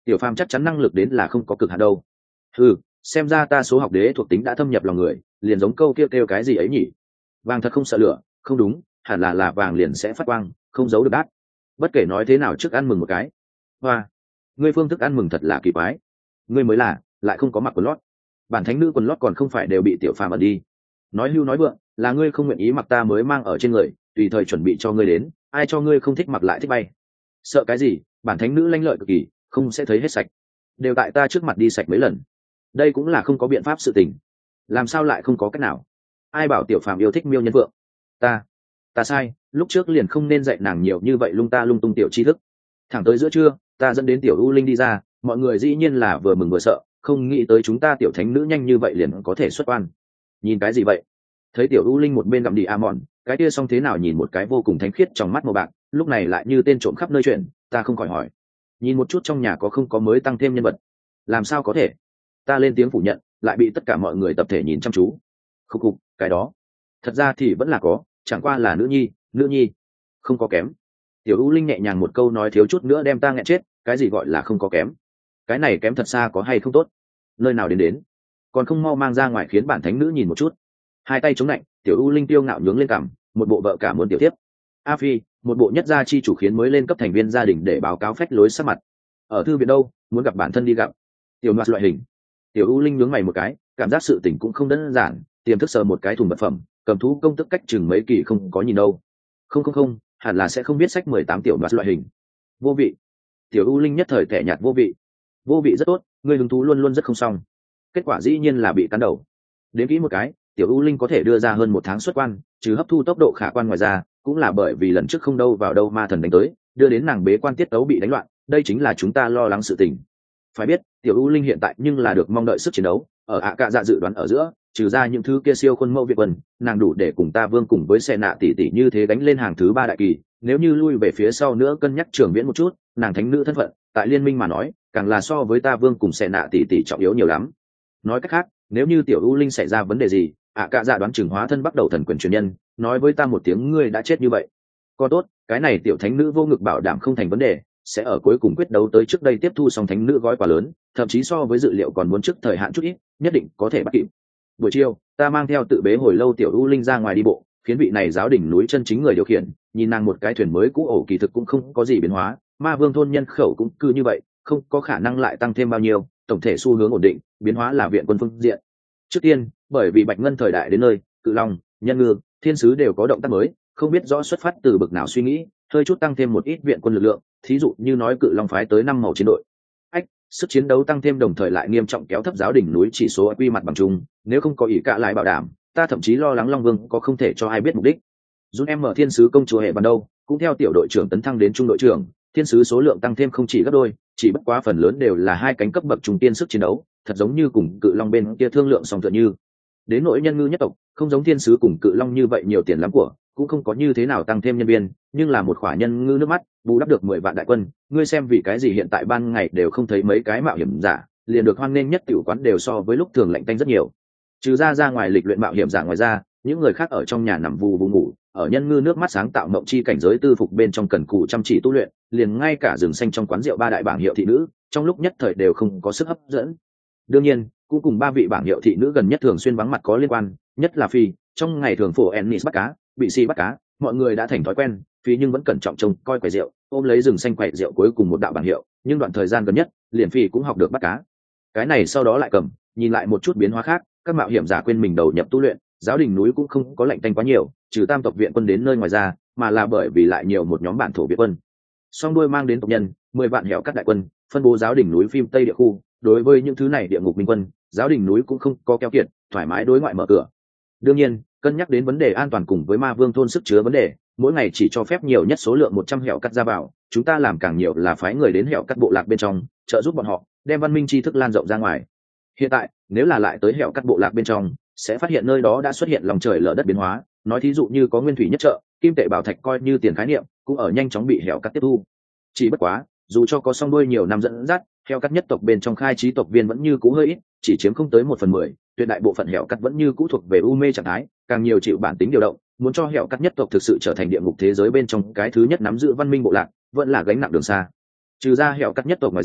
Tiểu phàm chắc chắn năng lực đến là không có cực hạn đâu. Ừ, xem ra ta số học đế thuộc tính đã thâm nhập lòng người, liền giống câu kêu kêu cái gì ấy nhỉ. Vàng thật không sợ lửa, không đúng, hẳn là là vàng liền sẽ phát quang, không giấu được đát. Bất kể nói thế nào trước ăn mừng một cái. Hoa, ngươi phương thức ăn mừng thật là kỳ quái. Ngươi mới là, lại không có mặc quần lót. Bản thánh nữ quần lót còn không phải đều bị tiểu phàm ẩn đi. Nói hưu nói vượng, là ngươi không nguyện ý mặc ta mới mang ở trên người, tùy thời chuẩn bị cho ngươi đến, ai cho ngươi không thích mặc lại thích bay. Sợ cái gì, bản thánh nữ lanh lợi cực kỳ, không sẽ thấy hết sạch. Đều tại ta trước mặt đi sạch mấy lần. Đây cũng là không có biện pháp sự tình. Làm sao lại không có cách nào? Ai bảo tiểu phàm yêu thích miêu nhân vượng? Ta, ta sai, lúc trước liền không nên dạy nàng nhiều như vậy lung ta lung tung tiểu tri thức. Thẳng tới giữa trưa, ta dẫn đến tiểu u linh đi ra, mọi người dĩ nhiên là vừa mừng vừa sợ, không nghĩ tới chúng ta tiểu thánh nữ nhanh như vậy liền có thể xuất oan. Nhìn cái gì vậy? Thấy tiểu u linh một bên gặm đi a mòn, cái kia xong thế nào nhìn một cái vô cùng thánh khiết trong mắt màu bạc, lúc này lại như tên trộm khắp nơi chuyện, ta không khỏi hỏi. Nhìn một chút trong nhà có không có mới tăng thêm nhân vật. Làm sao có thể? Ta lên tiếng phủ nhận, lại bị tất cả mọi người tập thể nhìn chăm chú. Khúc khục, cái đó. Thật ra thì vẫn là có, chẳng qua là nữ nhi, nữ nhi. Không có kém. Tiểu u linh nhẹ nhàng một câu nói thiếu chút nữa đem ta nghẹn chết, cái gì gọi là không có kém? Cái này kém thật xa có hay không tốt? Nơi nào đến đến? Còn không mau mang ra ngoài khiến bản thánh nữ nhìn một chút. Hai tay chống lạnh, tiểu u linh tiêu ngạo nhướng lên cằm, một bộ vợ cả muốn tiểu tiếp. A phi, một bộ nhất gia chi chủ khiến mới lên cấp thành viên gia đình để báo cáo phách lối sắc mặt. Ở thư viện đâu, muốn gặp bản thân đi gặp. Tiểu loạt loại hình. Tiểu u linh nhướng mày một cái, cảm giác sự tình cũng không đơn giản, tiềm thức sờ một cái thùng vật phẩm, cầm thú công tức cách chừng mấy kỳ không có nhìn đâu. Không không không, hẳn là sẽ không biết sách mười tám tiểu loạt loại hình. Vô vị. Tiểu u linh nhất thời thẻ nhạt vô vị. Vô vị rất tốt, người hứng thú luôn luôn rất không xong. Kết quả dĩ nhiên là bị cắn đầu. Đến kỹ một cái, tiểu u linh có thể đưa ra hơn một tháng xuất quan, trừ hấp thu tốc độ khả quan ngoài ra, cũng là bởi vì lần trước không đâu vào đâu ma thần đánh tới, đưa đến nàng bế quan tiết tấu bị đánh loạn, đây chính là chúng ta lo lắng sự tình. Phải biết, tiểu u linh hiện tại nhưng là được mong đợi sức chiến đấu, ở ạ cạ dạ dự đoán ở giữa, trừ ra những thứ kia siêu khuôn mẫu việt quân, nàng đủ để cùng ta vương cùng với xe nạ tỷ tỷ như thế đánh lên hàng thứ ba đại kỳ, nếu như lui về phía sau nữa cân nhắc trường viễn một chút, nàng thánh nữ thân phận, tại liên minh mà nói, càng là so với ta vương cùng xe nạ tỷ tỷ trọng yếu nhiều lắm. Nói cách khác, nếu như tiểu u linh xảy ra vấn đề gì, ạ cạ dạ đoán chừng hóa thân bắt đầu thần quyền truyền nhân, nói với ta một tiếng ngươi đã chết như vậy. Còn tốt, cái này tiểu thánh nữ vô ngực bảo đảm không thành vấn đề, sẽ ở cuối cùng quyết đấu tới trước đây tiếp thu xong thánh nữ gói quà lớn, thậm chí so với dự liệu còn muốn trước thời hạn chút ít, nhất định có thể bắt kịp. Buổi chiều, ta mang theo tự bế hồi lâu tiểu u linh ra ngoài đi bộ, khiến vị này giáo đỉnh núi chân chính người điều khiển, nhìn nàng một cái thuyền mới cũ ổ kỳ thực cũng không có gì biến hóa, ma vương thôn nhân khẩu cũng cư như vậy, không có khả năng lại tăng thêm bao nhiêu, tổng thể xu hướng ổn định, biến hóa là viện quân phương diện. Trước tiên, bởi vì bạch ngân thời đại đến nơi, cự long, nhân ngư, thiên sứ đều có động tác mới, không biết rõ xuất phát từ bực nào suy nghĩ, hơi chút tăng thêm một ít viện quân lực lượng, thí dụ như nói cự long phái tới năm màu chiến đội. Ách, sức chiến đấu tăng thêm đồng thời lại nghiêm trọng kéo thấp giáo đỉnh núi chỉ số quy mặt bằng chung, nếu không có ý cả lại bảo đảm, ta thậm chí lo lắng long vương có không thể cho ai biết mục đích. Dũng em mở thiên sứ công chúa hệ ban đâu, cũng theo tiểu đội trưởng tấn thăng đến trung đội trưởng, thiên sứ số lượng tăng thêm không chỉ gấp đôi, chỉ bất quá phần lớn đều là hai cánh cấp bậc trung tiên sức chiến đấu, thật giống như cùng cự long bên kia thương lượng song tựa như. Đến nỗi nhân ngư nhất tộc, không giống thiên sứ cùng cự long như vậy nhiều tiền lắm của, cũng không có như thế nào tăng thêm nhân viên, nhưng là một khỏa nhân ngư nước mắt, bù đắp được mười vạn đại quân, ngươi xem vì cái gì hiện tại ban ngày đều không thấy mấy cái mạo hiểm giả, liền được hoan nghênh nhất tiểu quán đều so với lúc thường lạnh tanh rất nhiều. Trừ ra ra ngoài lịch luyện mạo hiểm giả ngoài ra, những người khác ở trong nhà nằm vù vù ngủ, ở nhân ngư nước mắt sáng tạo mộng chi cảnh giới tư phục bên trong cần cù chăm chỉ tu luyện, liền ngay cả rừng xanh trong quán rượu ba đại bảng hiệu thị nữ, trong lúc nhất thời đều không có sức hấp dẫn. Đương nhiên, cũng cùng ba vị bảng hiệu thị nữ gần nhất thường xuyên vắng mặt có liên quan, nhất là Phi, trong ngày thường phổ Ennis bắt cá, bị Si bắt cá, mọi người đã thành thói quen, Phi nhưng vẫn cẩn trọng trông coi quầy rượu, ôm lấy rừng xanh quầy rượu cuối cùng một đạo bảng hiệu, nhưng đoạn thời gian gần nhất, liền Phi cũng học được bắt cá. Cái này sau đó lại cầm, nhìn lại một chút biến hóa khác, các mạo hiểm giả quên mình đầu nhập tu luyện, giáo đình núi cũng không có lạnh tanh quá nhiều, trừ tam tộc viện quân đến nơi ngoài ra, mà là bởi vì lại nhiều một nhóm bản thổ viện quân. Song đuôi mang đến tộc nhân, mười vạn hẻo các đại quân, phân bố giáo đỉnh núi phim Tây địa khu, đối với những thứ này địa ngục minh quân, giáo đỉnh núi cũng không có keo kiệt, thoải mái đối ngoại mở cửa. Đương nhiên, cân nhắc đến vấn đề an toàn cùng với ma vương thôn sức chứa vấn đề, mỗi ngày chỉ cho phép nhiều nhất số lượng một trăm hẻo cắt ra vào, chúng ta làm càng nhiều là phái người đến hẻo cắt bộ lạc bên trong, trợ giúp bọn họ đem văn minh tri thức lan rộng ra ngoài. Hiện tại, nếu là lại tới hẻo cắt bộ lạc bên trong, sẽ phát hiện nơi đó đã xuất hiện lòng trời lở đất biến hóa, nói thí dụ như có nguyên thủy nhất trợ, kim tệ bảo thạch coi như tiền khái niệm, cũng ở nhanh chóng bị hẻo cắt tiếp thu. Chỉ bất quá, dù cho có song đuôi nhiều năm dẫn dắt, hẻo cắt nhất tộc bên trong khai trí tộc viên vẫn như cũ hơi ít, chỉ chiếm không tới một phần mười, tuyệt đại bộ phận hẻo cắt vẫn như cũ thuộc về u mê trạng thái, càng nhiều chịu bản tính điều động, muốn cho hẻo cắt nhất tộc thực sự trở thành địa ngục thế giới bên trong cái thứ nhất nắm giữ văn minh bộ lạc, vẫn là gánh nặng đường xa. Trừ ra hẻo cắt nhất tộc ngoài ra,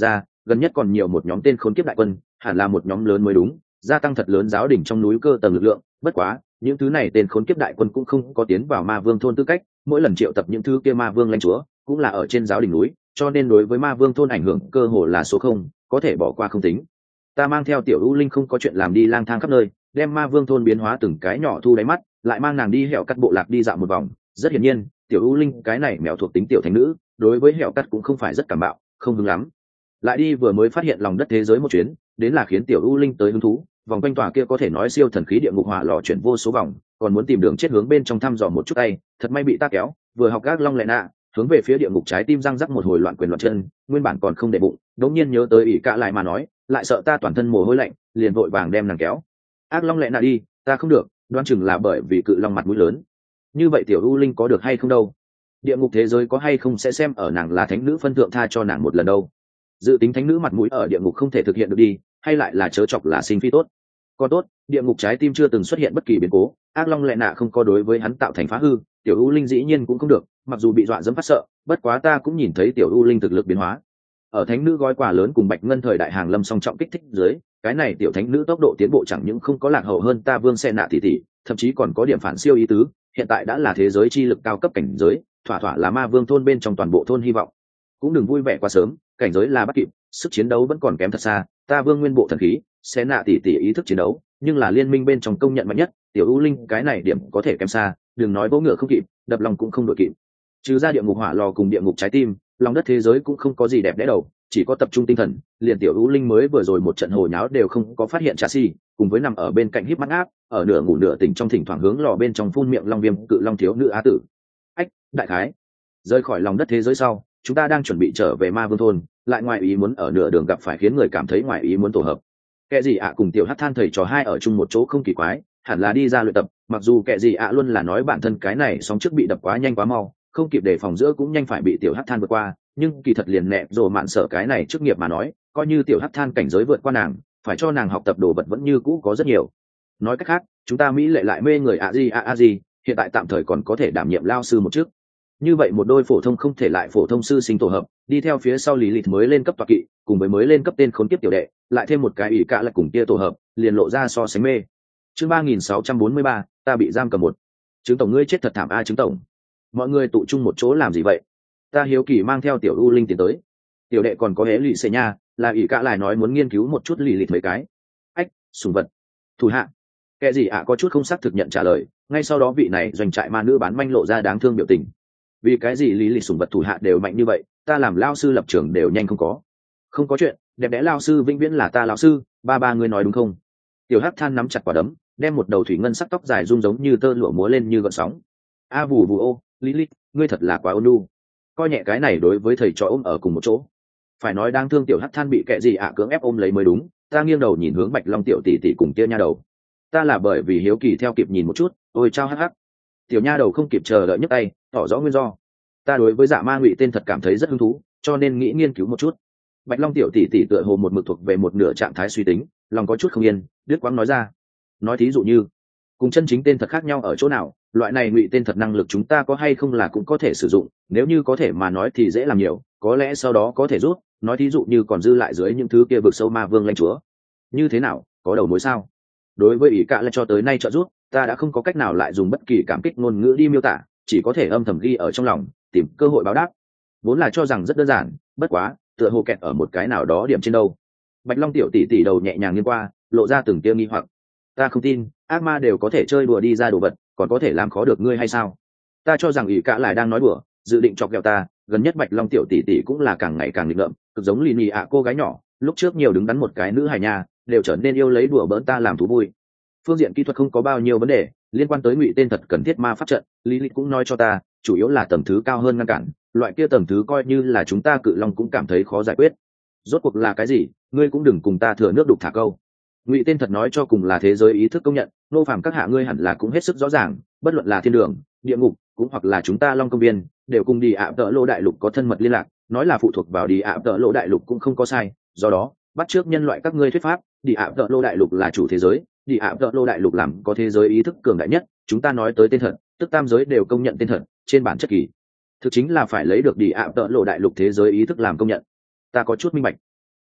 gần nhất còn nhiều một nhóm tên khốn kiếp đại quân, hẳn là một nhóm lớn mới đúng, gia tăng thật lớn giáo đỉnh trong núi cơ tầng lực lượng. Bất quá những thứ này tên khốn kiếp đại quân cũng không có tiến vào ma vương thôn tư cách, mỗi lần triệu tập những thứ kia ma vương lãnh chúa cũng là ở trên giáo đỉnh núi, cho nên đối với ma vương thôn ảnh hưởng cơ hồ là số không, có thể bỏ qua không tính. Ta mang theo tiểu u linh không có chuyện làm đi lang thang khắp nơi, đem ma vương thôn biến hóa từng cái nhỏ thu đáy mắt, lại mang nàng đi hẻo cắt bộ lạc đi dạo một vòng. Rất hiển nhiên tiểu u linh cái này mèo thuộc tính tiểu thánh nữ, đối với hẻo cắt cũng không phải rất cảm bạo, không hứng lắm. Lại đi vừa mới phát hiện lòng đất thế giới một chuyến, đến là khiến tiểu u linh tới hứng thú. Vòng quanh tòa kia có thể nói siêu thần khí địa ngục hỏa lò chuyển vô số vòng, còn muốn tìm đường chết hướng bên trong thăm dò một chút tay, thật may bị ta kéo. Vừa học gác long lệ nạ, hướng về phía địa ngục trái tim răng rắc một hồi loạn quyền loạn chân, nguyên bản còn không để bụng, đống nhiên nhớ tới ỷ cả lại mà nói, lại sợ ta toàn thân mồ hôi lạnh, liền vội vàng đem nàng kéo. Ác long lệ nạ đi, ta không được, đoán chừng là bởi vì cự long mặt mũi lớn. Như vậy tiểu u linh có được hay không đâu? Địa ngục thế giới có hay không sẽ xem ở nàng là thánh nữ phân thượng tha cho nàng một lần đâu. Dự tính thánh nữ mặt mũi ở địa ngục không thể thực hiện được đi, hay lại là chớ chọc là sinh phi tốt. Còn tốt, địa ngục trái tim chưa từng xuất hiện bất kỳ biến cố, ác long lệ nạ không có đối với hắn tạo thành phá hư, tiểu u linh dĩ nhiên cũng không được, mặc dù bị dọa dẫm phát sợ, bất quá ta cũng nhìn thấy tiểu u linh thực lực biến hóa. Ở thánh nữ gói quà lớn cùng bạch ngân thời đại hàng lâm song trọng kích thích dưới, cái này tiểu thánh nữ tốc độ tiến bộ chẳng những không có lạc hậu hơn ta vương xe nạ tỷ tỷ, thậm chí còn có điểm phản siêu ý tứ, hiện tại đã là thế giới chi lực cao cấp cảnh giới, thỏa thỏa là ma vương thôn bên trong toàn bộ thôn hy vọng. Cũng đừng vui vẻ quá sớm, cảnh giới là bắt kịp, sức chiến đấu vẫn còn kém thật xa, ta vương nguyên bộ thần khí xe nạ tỷ tỷ ý thức chiến đấu, nhưng là liên minh bên trong công nhận mạnh nhất, tiểu u linh cái này điểm có thể kém xa, đừng nói vỗ ngựa không kịp, đập lòng cũng không đội kịp. Trừ ra địa ngục hỏa lò cùng địa ngục trái tim, lòng đất thế giới cũng không có gì đẹp đẽ đầu, chỉ có tập trung tinh thần, liền tiểu u linh mới vừa rồi một trận hồi nháo đều không có phát hiện trà si, cùng với nằm ở bên cạnh híp mắt áp, ở nửa ngủ nửa tỉnh trong thỉnh thoảng hướng lò bên trong phun miệng long viêm cự long thiếu nữ á tử. Ách, đại khái rời khỏi lòng đất thế giới sau, chúng ta đang chuẩn bị trở về ma vương thôn, lại ngoài ý muốn ở nửa đường gặp phải khiến người cảm thấy ngoài ý muốn tổ hợp. Kẻ gì ạ cùng tiểu hắc than thầy trò hai ở chung một chỗ không kỳ quái, hẳn là đi ra luyện tập, mặc dù kẻ gì ạ luôn là nói bản thân cái này sóng trước bị đập quá nhanh quá mau, không kịp đề phòng giữa cũng nhanh phải bị tiểu hắc than vượt qua, nhưng kỳ thật liền nẹ rồi mạn sợ cái này chức nghiệp mà nói, coi như tiểu hắc than cảnh giới vượt qua nàng, phải cho nàng học tập đồ vật vẫn như cũ có rất nhiều. Nói cách khác, chúng ta mỹ lệ lại mê người ạ gì ạ a gì, hiện tại tạm thời còn có thể đảm nhiệm lao sư một chức. Như vậy một đôi phổ thông không thể lại phổ thông sư sinh tổ hợp, đi theo phía sau lý lịch mới lên cấp tọa kỵ, cùng với mới lên cấp tên khốn kiếp tiểu đệ, lại thêm một cái ỷ cả lại cùng kia tổ hợp, liền lộ ra so sánh mê. Chương ba nghìn sáu trăm bốn mươi ba, ta bị giam cầm một. Chứng tổng ngươi chết thật thảm a chứng tổng. Mọi người tụ chung một chỗ làm gì vậy? Ta hiếu kỳ mang theo tiểu u linh tiến tới. Tiểu đệ còn có hế lì xệ nha, là ỷ cả lại nói muốn nghiên cứu một chút lì lịch mấy cái. Ách, sùng vật. Thủ hạ. Kẻ gì ạ có chút không xác thực nhận trả lời, ngay sau đó vị này doanh trại ma nữ bán manh lộ ra đáng thương biểu tình. Vì cái gì lý lịch sùng vật thủ hạ đều mạnh như vậy, ta làm lao sư lập trường đều nhanh không có. Không có chuyện, đẹp đẽ lao sư vĩnh viễn là ta lao sư, ba ba ngươi nói đúng không? Tiểu hắc than nắm chặt quả đấm, đem một đầu thủy ngân sắc tóc dài rung giống như tơ lụa múa lên như gợn sóng. A vù vù ô, lý lịch, ngươi thật là quá ôn nhu. Coi nhẹ cái này đối với thầy trò ôm ở cùng một chỗ. Phải nói đang thương tiểu hắc than bị kệ gì ạ cưỡng ép ôm lấy mới đúng. Ta nghiêng đầu nhìn hướng bạch long tiểu tỷ tỷ cùng kia nha đầu. Ta là bởi vì hiếu kỳ theo kịp nhìn một chút, ôi chao hắc hắc. Tiểu nha đầu không kịp chờ đợi nhấc tay, tỏ rõ nguyên do. Ta đối với dạ ma ngụy tên thật cảm thấy rất hứng thú, cho nên nghĩ nghiên cứu một chút. Bạch long tiểu tỷ tỷ tựa hồ một mực thuộc về một nửa trạng thái suy tính, lòng có chút không yên, đứt quãng nói ra. Nói thí dụ như, cùng chân chính tên thật khác nhau ở chỗ nào, loại này ngụy tên thật năng lực chúng ta có hay không là cũng có thể sử dụng, nếu như có thể mà nói thì dễ làm nhiều, có lẽ sau đó có thể rút. Nói thí dụ như còn dư lại dưới những thứ kia vực sâu ma vương lãnh chúa, như thế nào, có đầu mối sao? Đối với ý cả là cho tới nay trợ rút, ta đã không có cách nào lại dùng bất kỳ cảm kích ngôn ngữ đi miêu tả, chỉ có thể âm thầm ghi ở trong lòng, tìm cơ hội báo đáp. Vốn là cho rằng rất đơn giản, bất quá tựa hồ kẹt ở một cái nào đó điểm trên đâu. Bạch long tiểu tỷ tỷ đầu nhẹ nhàng nghiêng qua, lộ ra từng tia nghi hoặc. Ta không tin ác ma đều có thể chơi đùa đi ra đồ vật, còn có thể làm khó được ngươi hay sao? Ta cho rằng ỷ cả lại đang nói đùa, dự định chọc ghẹo ta. Gần nhất bạch long tiểu tỷ tỷ cũng là càng ngày càng nghịch ngợm, cực giống lì nhì ạ cô gái nhỏ, lúc trước nhiều đứng đắn một cái nữ hài nha, đều trở nên yêu lấy đùa bỡn ta làm thú vui. Phương diện kỹ thuật không có bao nhiêu vấn đề, liên quan tới ngụy tên thật cần thiết ma pháp trận, lý lịch cũng nói cho ta, chủ yếu là tầng thứ cao hơn ngăn cản, loại kia tầng thứ coi như là chúng ta cự long cũng cảm thấy khó giải quyết. Rốt cuộc là cái gì, ngươi cũng đừng cùng ta thừa nước đục thả câu. Ngụy tên thật nói cho cùng là thế giới ý thức công nhận, nô phàm các hạ ngươi hẳn là cũng hết sức rõ ràng, bất luận là thiên đường, địa ngục, cũng hoặc là chúng ta long công viên, đều cùng đi ạ tợ lô đại lục có thân mật liên lạc, nói là phụ thuộc vào đi ạ tợ lô đại lục cũng không có sai. Do đó bắt trước nhân loại các ngươi thuyết pháp, đi ạ tợ lô đại lục là chủ thế giới, đi ạ tợ lô đại lục làm có thế giới ý thức cường đại nhất, chúng ta nói tới tên thật, tức tam giới đều công nhận tên thật, trên bản chất kỳ thực chính là phải lấy được đi ạ tợ lô đại lục thế giới ý thức làm công nhận. Ta có chút minh bạch.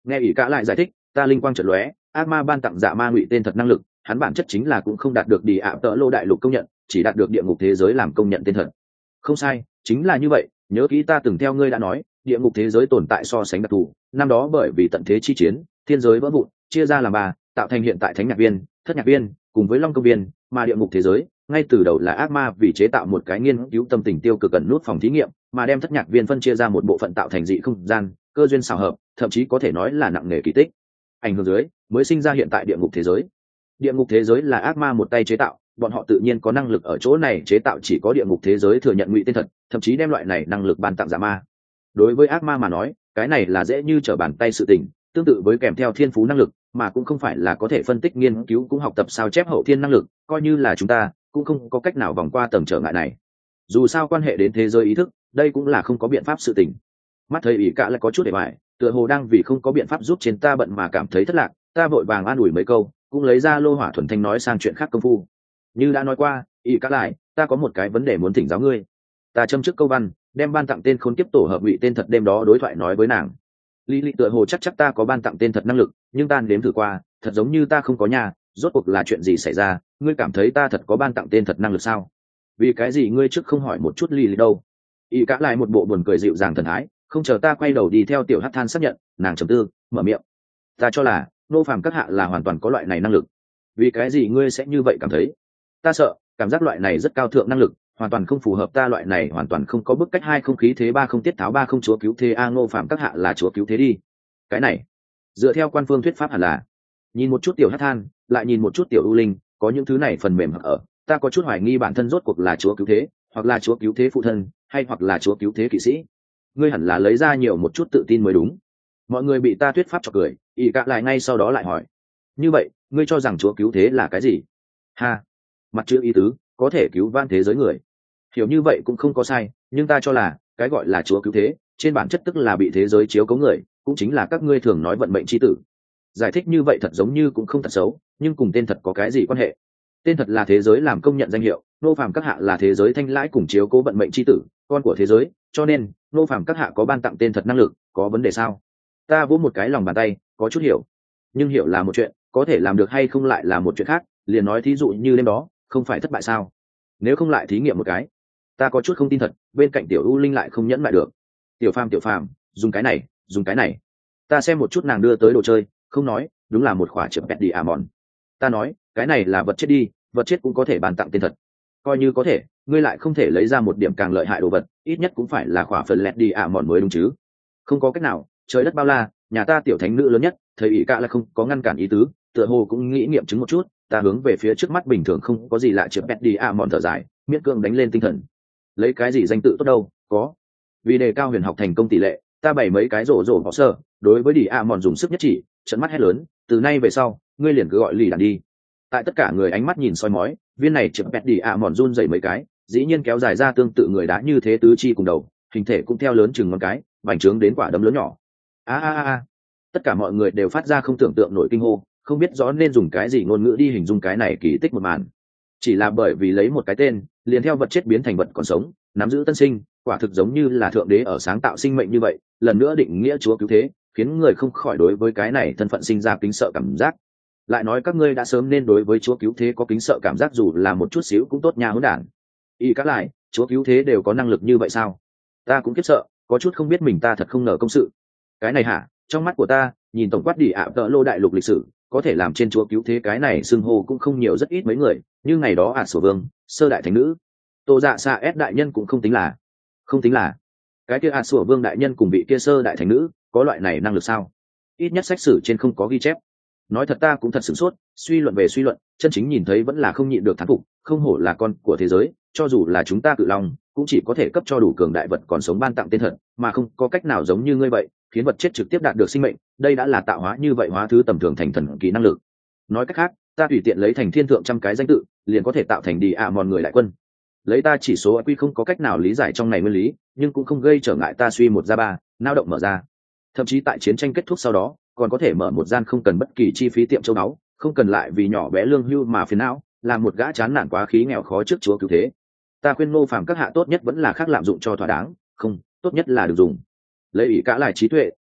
Nghe ỷ cả lại giải thích, ta linh quang chợt lóe, ác ma ban tặng dạ ma ngụy tên thật năng lực, hắn bản chất chính là cũng không đạt được đi ạ tợ lô đại lục công nhận, chỉ đạt được địa ngục thế giới làm công nhận tên thật. Không sai, chính là như vậy, nhớ kỹ ta từng theo ngươi đã nói, địa ngục thế giới tồn tại so sánh đặc thù, năm đó bởi vì tận thế chi chiến, thiên giới vỡ vụn, chia ra làm ba, tạo thành hiện tại thánh nhạc viên, thất nhạc viên, cùng với long công viên, mà địa ngục thế giới ngay từ đầu là ác ma vì chế tạo một cái nghiên cứu tâm tình tiêu cực cần nút phòng thí nghiệm, mà đem thất nhạc viên phân chia ra một bộ phận tạo thành dị không gian, cơ duyên xảo hợp, thậm chí có thể nói là nặng nề kỳ tích. Ảnh hưởng dưới mới sinh ra hiện tại địa ngục thế giới. Địa ngục thế giới là ác ma một tay chế tạo, bọn họ tự nhiên có năng lực ở chỗ này chế tạo chỉ có địa ngục thế giới thừa nhận ngụy tên thật, thậm chí đem loại này năng lực ban tặng giả ma. Đối với ác ma mà nói, cái này là dễ như trở bàn tay sự tình, tương tự với kèm theo thiên phú năng lực, mà cũng không phải là có thể phân tích nghiên cứu cũng học tập sao chép hậu thiên năng lực, coi như là chúng ta cũng không có cách nào vòng qua tầng trở ngại này. Dù sao quan hệ đến thế giới ý thức, đây cũng là không có biện pháp sự tình. Mắt thấy ỷ cả lại có chút để bại, tựa hồ đang vì không có biện pháp giúp trên ta bận mà cảm thấy thất lạc, ta vội vàng an ủi mấy câu, cũng lấy ra lô hỏa thuần thanh nói sang chuyện khác công phu. Như đã nói qua, ỷ cả lại, ta có một cái vấn đề muốn thỉnh giáo ngươi. Ta châm trước câu văn, đem ban tặng tên khốn kiếp tổ hợp ngụy tên thật đêm đó đối thoại nói với nàng. Lý Lý tựa hồ chắc chắc ta có ban tặng tên thật năng lực, nhưng ta nếm thử qua, thật giống như ta không có nhà, rốt cuộc là chuyện gì xảy ra, ngươi cảm thấy ta thật có ban tặng tên thật năng lực sao? Vì cái gì ngươi trước không hỏi một chút Lý Lý đâu? ỷ cả lại một bộ buồn cười dịu dàng thần thái, không chờ ta quay đầu đi theo tiểu hắc than xác nhận, nàng trầm tư, mở miệng. Ta cho là nô phàm các hạ là hoàn toàn có loại này năng lực. Vì cái gì ngươi sẽ như vậy cảm thấy? Ta sợ cảm giác loại này rất cao thượng năng lực, hoàn toàn không phù hợp ta, loại này hoàn toàn không có bức cách hai không khí thế ba không tiết tháo ba không chúa cứu thế a. Ngô phạm các hạ là chúa cứu thế đi. Cái này dựa theo quan phương thuyết pháp hẳn là. Nhìn một chút tiểu hát than, lại nhìn một chút tiểu u linh, có những thứ này phần mềm ở, ta có chút hoài nghi bản thân rốt cuộc là chúa cứu thế, hoặc là chúa cứu thế phụ thân, hay hoặc là chúa cứu thế kỵ sĩ. Ngươi hẳn là lấy ra nhiều một chút tự tin mới đúng. Mọi người bị ta thuyết pháp chọc cười, ỷ cả lại ngay sau đó lại hỏi, như vậy ngươi cho rằng chúa cứu thế là cái gì? Ha, mặt chữ ý tứ, có thể cứu vãn thế giới người. Hiểu như vậy cũng không có sai, nhưng ta cho là cái gọi là chúa cứu thế trên bản chất tức là bị thế giới chiếu cấu người, cũng chính là các ngươi thường nói vận mệnh chi tử. Giải thích như vậy thật giống như cũng không thật xấu, nhưng cùng tên thật có cái gì quan hệ? Tên thật là thế giới làm công nhận danh hiệu, nô phàm các hạ là thế giới thanh lãi cùng chiếu cố vận mệnh chi tử, con của thế giới, cho nên nô phàm các hạ có ban tặng tên thật năng lực, có vấn đề sao? Ta vỗ một cái lòng bàn tay, có chút hiểu, nhưng hiểu là một chuyện, có thể làm được hay không lại là một chuyện khác. Liền nói thí dụ như đêm đó không phải thất bại sao? Nếu không lại thí nghiệm một cái. Ta có chút không tin thật, bên cạnh tiểu u linh lại không nhẫn lại được. Tiểu phàm tiểu phàm, dùng cái này, dùng cái này. Ta xem một chút nàng đưa tới đồ chơi, không nói, đúng là một khỏa chip pet đi à mòn. Ta nói, cái này là vật chết đi, vật chết cũng có thể bàn tặng tên thật. Coi như có thể, ngươi lại không thể lấy ra một điểm càng lợi hại đồ vật, ít nhất cũng phải là khỏa phần lẹt đi à mòn mới đúng chứ. Không có cách nào, trời đất bao la, nhà ta tiểu thánh nữ lớn nhất, thầy ỷ cả là không có ngăn cản ý tứ, tựa hồ cũng nghĩ nghiệm chứng một chút. Ta hướng về phía trước mắt bình thường không có gì lạ chip pet đi à mòn thở dài, miễn cương đánh lên tinh thần. Lấy cái gì danh tự tốt đâu? Có, vì đề cao huyền học thành công tỷ lệ, ta bày mấy cái rổ rổ bỏ sơ, đối với đi a mòn dùng sức nhất chỉ, trận mắt hét lớn, từ nay về sau ngươi liền cứ gọi lì đàn đi. Tại tất cả người ánh mắt nhìn soi mói, viên này chip pet đi a mòn run dậy mấy cái, dĩ nhiên kéo dài ra tương tự người đá như thế tứ chi cùng đầu, hình thể cũng theo lớn chừng ngón cái, bành trướng đến quả đấm lớn nhỏ. A a a, tất cả mọi người đều phát ra không tưởng tượng nổi kinh hô, không biết rõ nên dùng cái gì ngôn ngữ đi hình dung cái này kỳ tích một màn. Chỉ là bởi vì lấy một cái tên liền theo vật chết biến thành vật còn sống, nắm giữ tân sinh, quả thực giống như là thượng đế ở sáng tạo sinh mệnh như vậy, lần nữa định nghĩa chúa cứu thế, khiến người không khỏi đối với cái này thân phận sinh ra kính sợ cảm giác. Lại nói các ngươi đã sớm nên đối với chúa cứu thế có kính sợ cảm giác, dù là một chút xíu cũng tốt nha hỗn đản. Y các lại, chúa cứu thế đều có năng lực như vậy sao? Ta cũng kiếp sợ, có chút không biết mình ta thật không ngờ công sự. Cái này hả? Trong mắt của ta, nhìn tổng quát đỉ ạ tợ lô đại lục lịch sử, có thể làm trên chúa cứu thế cái này xưng hô cũng không nhiều, rất ít mấy người, như ngày đó ả sổ vương, sơ đại thánh nữ, tô dạ xa ép đại nhân cũng không tính là không tính là cái kia ả sổ vương đại nhân cùng vị kia sơ đại thánh nữ có loại này năng lực sao? Ít nhất sách sử trên không có ghi chép. Nói thật ta cũng thật sửng sốt, suy luận về suy luận, chân chính nhìn thấy vẫn là không nhịn được thán phục, không hổ là con của thế giới, cho dù là chúng ta cự long cũng chỉ có thể cấp cho đủ cường đại vật còn sống ban tặng tên thật, mà không có cách nào giống như ngươi vậy khiến vật chết trực tiếp đạt được sinh mệnh. Đây đã là tạo hóa như vậy hóa thứ tầm thường thành thần kỳ năng lực. Nói cách khác, ta tùy tiện lấy thành thiên thượng trăm cái danh tự liền có thể tạo thành đi ạ mòn người đại quân. Lấy ta chỉ số i quy không có cách nào lý giải trong này nguyên lý, nhưng cũng không gây trở ngại ta suy một ra ba, nao động mở ra. Thậm chí tại chiến tranh kết thúc sau đó còn có thể mở một gian không cần bất kỳ chi phí tiệm châu báu, không cần lại vì nhỏ bé lương hưu mà phiền não, làm một gã chán nản quá khí nghèo khó trước chúa cứu thế. Ta khuyên Ngô Phàm các hạ tốt nhất vẫn là khác lạm dụng cho thỏa đáng, không, tốt nhất là được dùng. Lấy ý cả lại trí tuệ,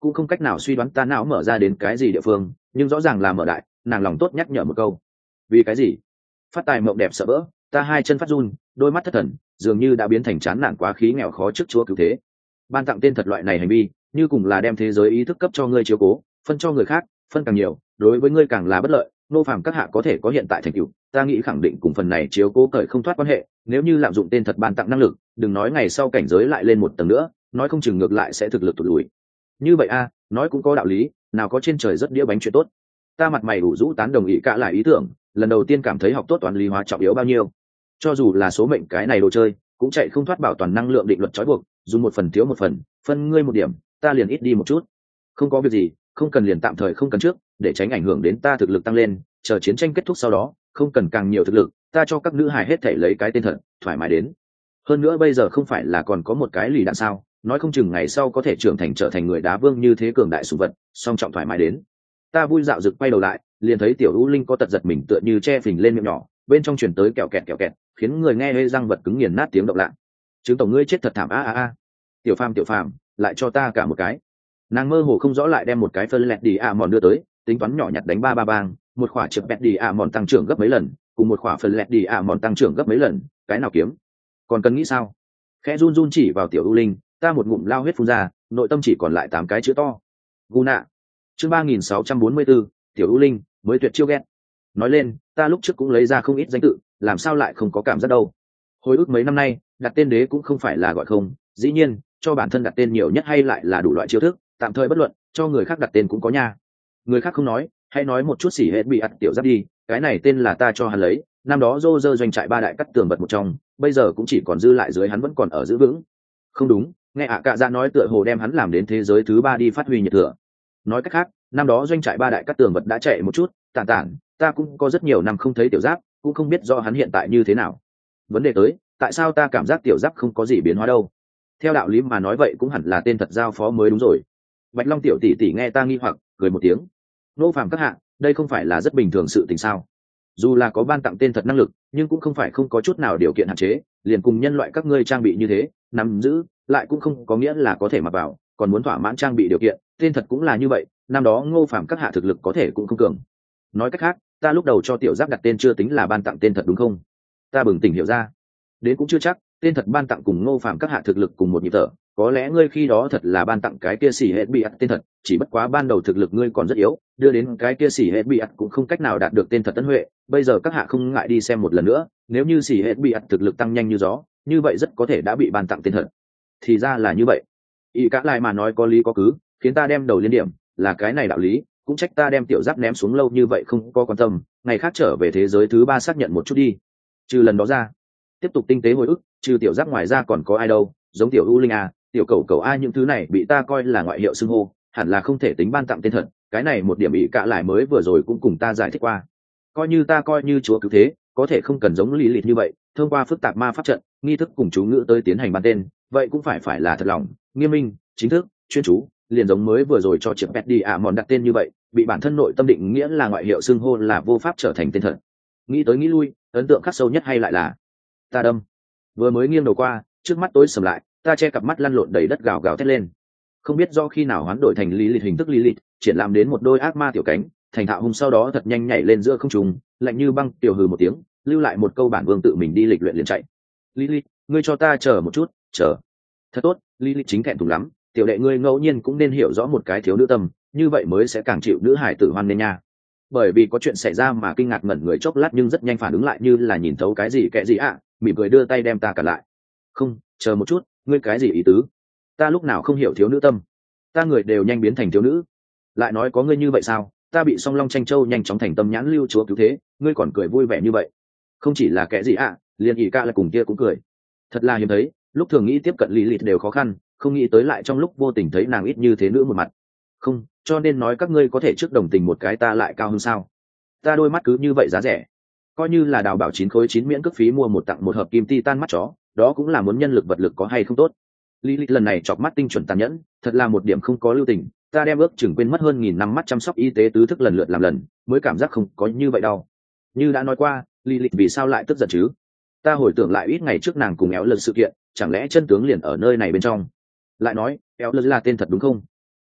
cũng không cách nào suy đoán ta não mở ra đến cái gì địa phương, nhưng rõ ràng là mở đại. Nàng lòng tốt nhắc nhở một câu. Vì cái gì? Phát Tài mộng đẹp sợ vỡ, ta hai chân phát run, đôi mắt thất thần, dường như đã biến thành chán nản quá khí nghèo khó trước chúa cứu thế. Ban tặng tên thật loại này hành vi, như cùng là đem thế giới ý thức cấp cho ngươi chiếu cố, phân cho người khác, phân càng nhiều, đối với ngươi càng là bất lợi. Nô Phàm các hạ có thể có hiện tại thành tựu, ta nghĩ khẳng định cùng phần này chiếu cố cởi không thoát quan hệ. Nếu như lạm dụng tên thật ban tặng năng lực, đừng nói ngày sau cảnh giới lại lên một tầng nữa, nói không chừng ngược lại sẽ thực lực tụt lùi. Như vậy a, nói cũng có đạo lý, nào có trên trời rất đĩa bánh chuyện tốt. Ta mặt mày ủ rũ tán đồng ý cả lại ý tưởng, lần đầu tiên cảm thấy học tốt toán lý hóa trọng yếu bao nhiêu. Cho dù là số mệnh cái này đồ chơi, cũng chạy không thoát bảo toàn năng lượng định luật trói buộc, dùng một phần thiếu một phần, phân ngươi một điểm, ta liền ít đi một chút. Không có việc gì, không cần liền tạm thời không cần trước, để tránh ảnh hưởng đến ta thực lực tăng lên, chờ chiến tranh kết thúc sau đó, không cần càng nhiều thực lực, ta cho các nữ hài hết thể lấy cái tên thật, thoải mái đến. Hơn nữa bây giờ không phải là còn có một cái lì đạn sao, nói không chừng ngày sau có thể trưởng thành trở thành người đá vương như thế cường đại sủng vật, song trọng thoải mái đến. Ta vui dạo rực quay đầu lại, liền thấy tiểu u linh có tật giật mình tựa như che phình lên miệng nhỏ, bên trong truyền tới kẹo kẹt kẹo kẹt, khiến người nghe hơi răng vật cứng nghiền nát tiếng động lạ. Chứng tổng ngươi chết thật thảm a a a. Tiểu Phàm tiểu Phàm, lại cho ta cả một cái. Nàng mơ hồ không rõ lại đem một cái phân lẹt đi ạ mòn đưa tới, tính toán nhỏ nhặt đánh ba ba bang, một khỏa chip pet đi ạ mòn tăng trưởng gấp mấy lần, cùng một khỏa phân lẹt đi ạ mòn tăng trưởng gấp mấy lần, cái nào kiếm? Còn cần nghĩ sao? Khẽ run run chỉ vào tiểu u linh, ta một ngụm lao huyết phun ra, nội tâm chỉ còn lại tám cái chữ to. Guna. Chương ba nghìn sáu trăm bốn mươi bốn, tiểu u linh mới tuyệt chiêu ghét. Nói lên, ta lúc trước cũng lấy ra không ít danh tự, làm sao lại không có cảm giác đâu. Hồi ức mấy năm nay, đặt tên đế cũng không phải là gọi không, dĩ nhiên, cho bản thân đặt tên nhiều nhất hay lại là đủ loại chiêu thức, tạm thời bất luận, cho người khác đặt tên cũng có nha. Người khác không nói, hãy nói một chút xỉ hết bị ặt tiểu giáp đi, cái này tên là ta cho hắn lấy, năm đó Rô Rơ doanh trại ba đại cắt tường bật một trong, bây giờ cũng chỉ còn dư lại dưới hắn vẫn còn ở giữ vững. Không đúng, nghe ạ cạ dạ nói tựa hồ đem hắn làm đến thế giới thứ ba đi phát huy nhiệt thừa. Nói cách khác, năm đó doanh trại ba đại cắt tường vật đã chạy một chút, tản tản, ta cũng có rất nhiều năm không thấy tiểu giáp, cũng không biết do hắn hiện tại như thế nào. Vấn đề tới, tại sao ta cảm giác tiểu giáp không có gì biến hóa đâu? Theo đạo lý mà nói vậy cũng hẳn là tên thật giao phó mới đúng rồi. Bạch Long tiểu tỷ tỷ nghe ta nghi hoặc, cười một tiếng. Nô Phàm các hạ, đây không phải là rất bình thường sự tình sao? Dù là có ban tặng tên thật năng lực, nhưng cũng không phải không có chút nào điều kiện hạn chế, liền cùng nhân loại các ngươi trang bị như thế, nắm giữ, lại cũng không có nghĩa là có thể mặc vào, còn muốn thỏa mãn trang bị điều kiện, tên thật cũng là như vậy, năm đó Ngô Phàm các hạ thực lực có thể cũng không cường. Nói cách khác, ta lúc đầu cho tiểu giáp đặt tên chưa tính là ban tặng tên thật đúng không? Ta bừng tỉnh hiểu ra, đến cũng chưa chắc, tên thật ban tặng cùng Ngô Phàm các hạ thực lực cùng một nhịp thở, có lẽ ngươi khi đó thật là ban tặng cái kia xỉ hết bị ắt tên thật, chỉ bất quá ban đầu thực lực ngươi còn rất yếu, đưa đến cái kia xỉ hết bị ắt cũng không cách nào đạt được tên thật tân huệ, bây giờ các hạ không ngại đi xem một lần nữa, nếu như xỉ hết bị ắt thực lực tăng nhanh như gió, như vậy rất có thể đã bị ban tặng tên thật. Thì ra là như vậy. Ý cả lại mà nói có lý có cứ, khiến ta đem đầu liên điểm, là cái này đạo lý, cũng trách ta đem tiểu giáp ném xuống lâu như vậy không có quan tâm, ngày khác trở về thế giới thứ ba xác nhận một chút đi. Trừ lần đó ra, tiếp tục tinh tế hồi ức, trừ tiểu giáp ngoài ra còn có ai đâu, giống tiểu u linh à, tiểu cầu cầu ai những thứ này bị ta coi là ngoại hiệu xưng hô, hẳn là không thể tính ban tặng tên thật, cái này một điểm ý cả lại mới vừa rồi cũng cùng ta giải thích qua. Coi như ta coi như chúa cứu thế, có thể không cần giống lý lịch như vậy, thông qua phức tạp ma pháp trận, nghi thức cùng chú ngữ tới tiến hành ban tên, vậy cũng phải phải là thật lòng, nghiêm minh, chính thức, chuyên chú, liền giống mới vừa rồi cho chiếc pet đi ạ mòn đặt tên như vậy, bị bản thân nội tâm định nghĩa là ngoại hiệu xưng hô là vô pháp trở thành tên thật. Nghĩ tới nghĩ lui, ấn tượng khắc sâu nhất hay lại là ta đâm. Vừa mới nghiêng đầu qua, trước mắt tối sầm lại, ta che cặp mắt lăn lộn đầy đất gào gào thét lên. Không biết do khi nào hoán đổi thành lý lịch hình thức lý lịch, triển làm đến một đôi ác ma tiểu cánh, thành thạo hung sau đó thật nhanh nhảy lên giữa không trung, lạnh như băng tiểu hừ một tiếng, lưu lại một câu bản vương tự mình đi lịch luyện liền chạy. Lý lịch, ngươi cho ta chờ một chút, chờ. Thật tốt, lý lịch chính thẹn thùng lắm, tiểu đệ ngươi ngẫu nhiên cũng nên hiểu rõ một cái thiếu nữ tâm, như vậy mới sẽ càng chịu nữ hải tử hoan nên nha. Bởi vì có chuyện xảy ra mà kinh ngạc ngẩn người chốc lát nhưng rất nhanh phản ứng lại như là nhìn thấu cái gì kệ gì ạ, à, mỉm cười đưa tay đem ta cản lại. Không, chờ một chút, ngươi cái gì ý tứ? Ta lúc nào không hiểu thiếu nữ tâm? Ta người đều nhanh biến thành thiếu nữ. Lại nói có ngươi như vậy sao? Ta bị song long tranh châu nhanh chóng thành tâm nhãn lưu chúa cứu thế, ngươi còn cười vui vẻ như vậy? Không chỉ là kệ gì ạ, à, liền ỷ ca là cùng kia cũng cười. Thật là hiếm thấy, lúc thường nghĩ tiếp cận lý lịch đều khó khăn, không nghĩ tới lại trong lúc vô tình thấy nàng ít như thế nữ một mặt. Không, cho nên nói các ngươi có thể trước đồng tình một cái ta lại cao hơn sao? Ta đôi mắt cứ như vậy giá rẻ, coi như là đào bảo chín khối chín miễn cước phí mua một tặng một hợp kim titan mắt chó, đó cũng là muốn nhân lực vật lực có hay không tốt. Lý lịch lần này chọc mắt tinh chuẩn tàn nhẫn, thật là một điểm không có lưu tình, ta đem ước chừng quên mất hơn nghìn năm mắt chăm sóc y tế tứ thức lần lượt làm lần, mới cảm giác không có như vậy đâu. Như đã nói qua, Lý lịch vì sao lại tức giận chứ? Ta hồi tưởng lại ít ngày trước nàng cùng éo lần sự kiện, chẳng lẽ chân tướng liền ở nơi này bên trong? Lại nói, éo lần là tên thật đúng không?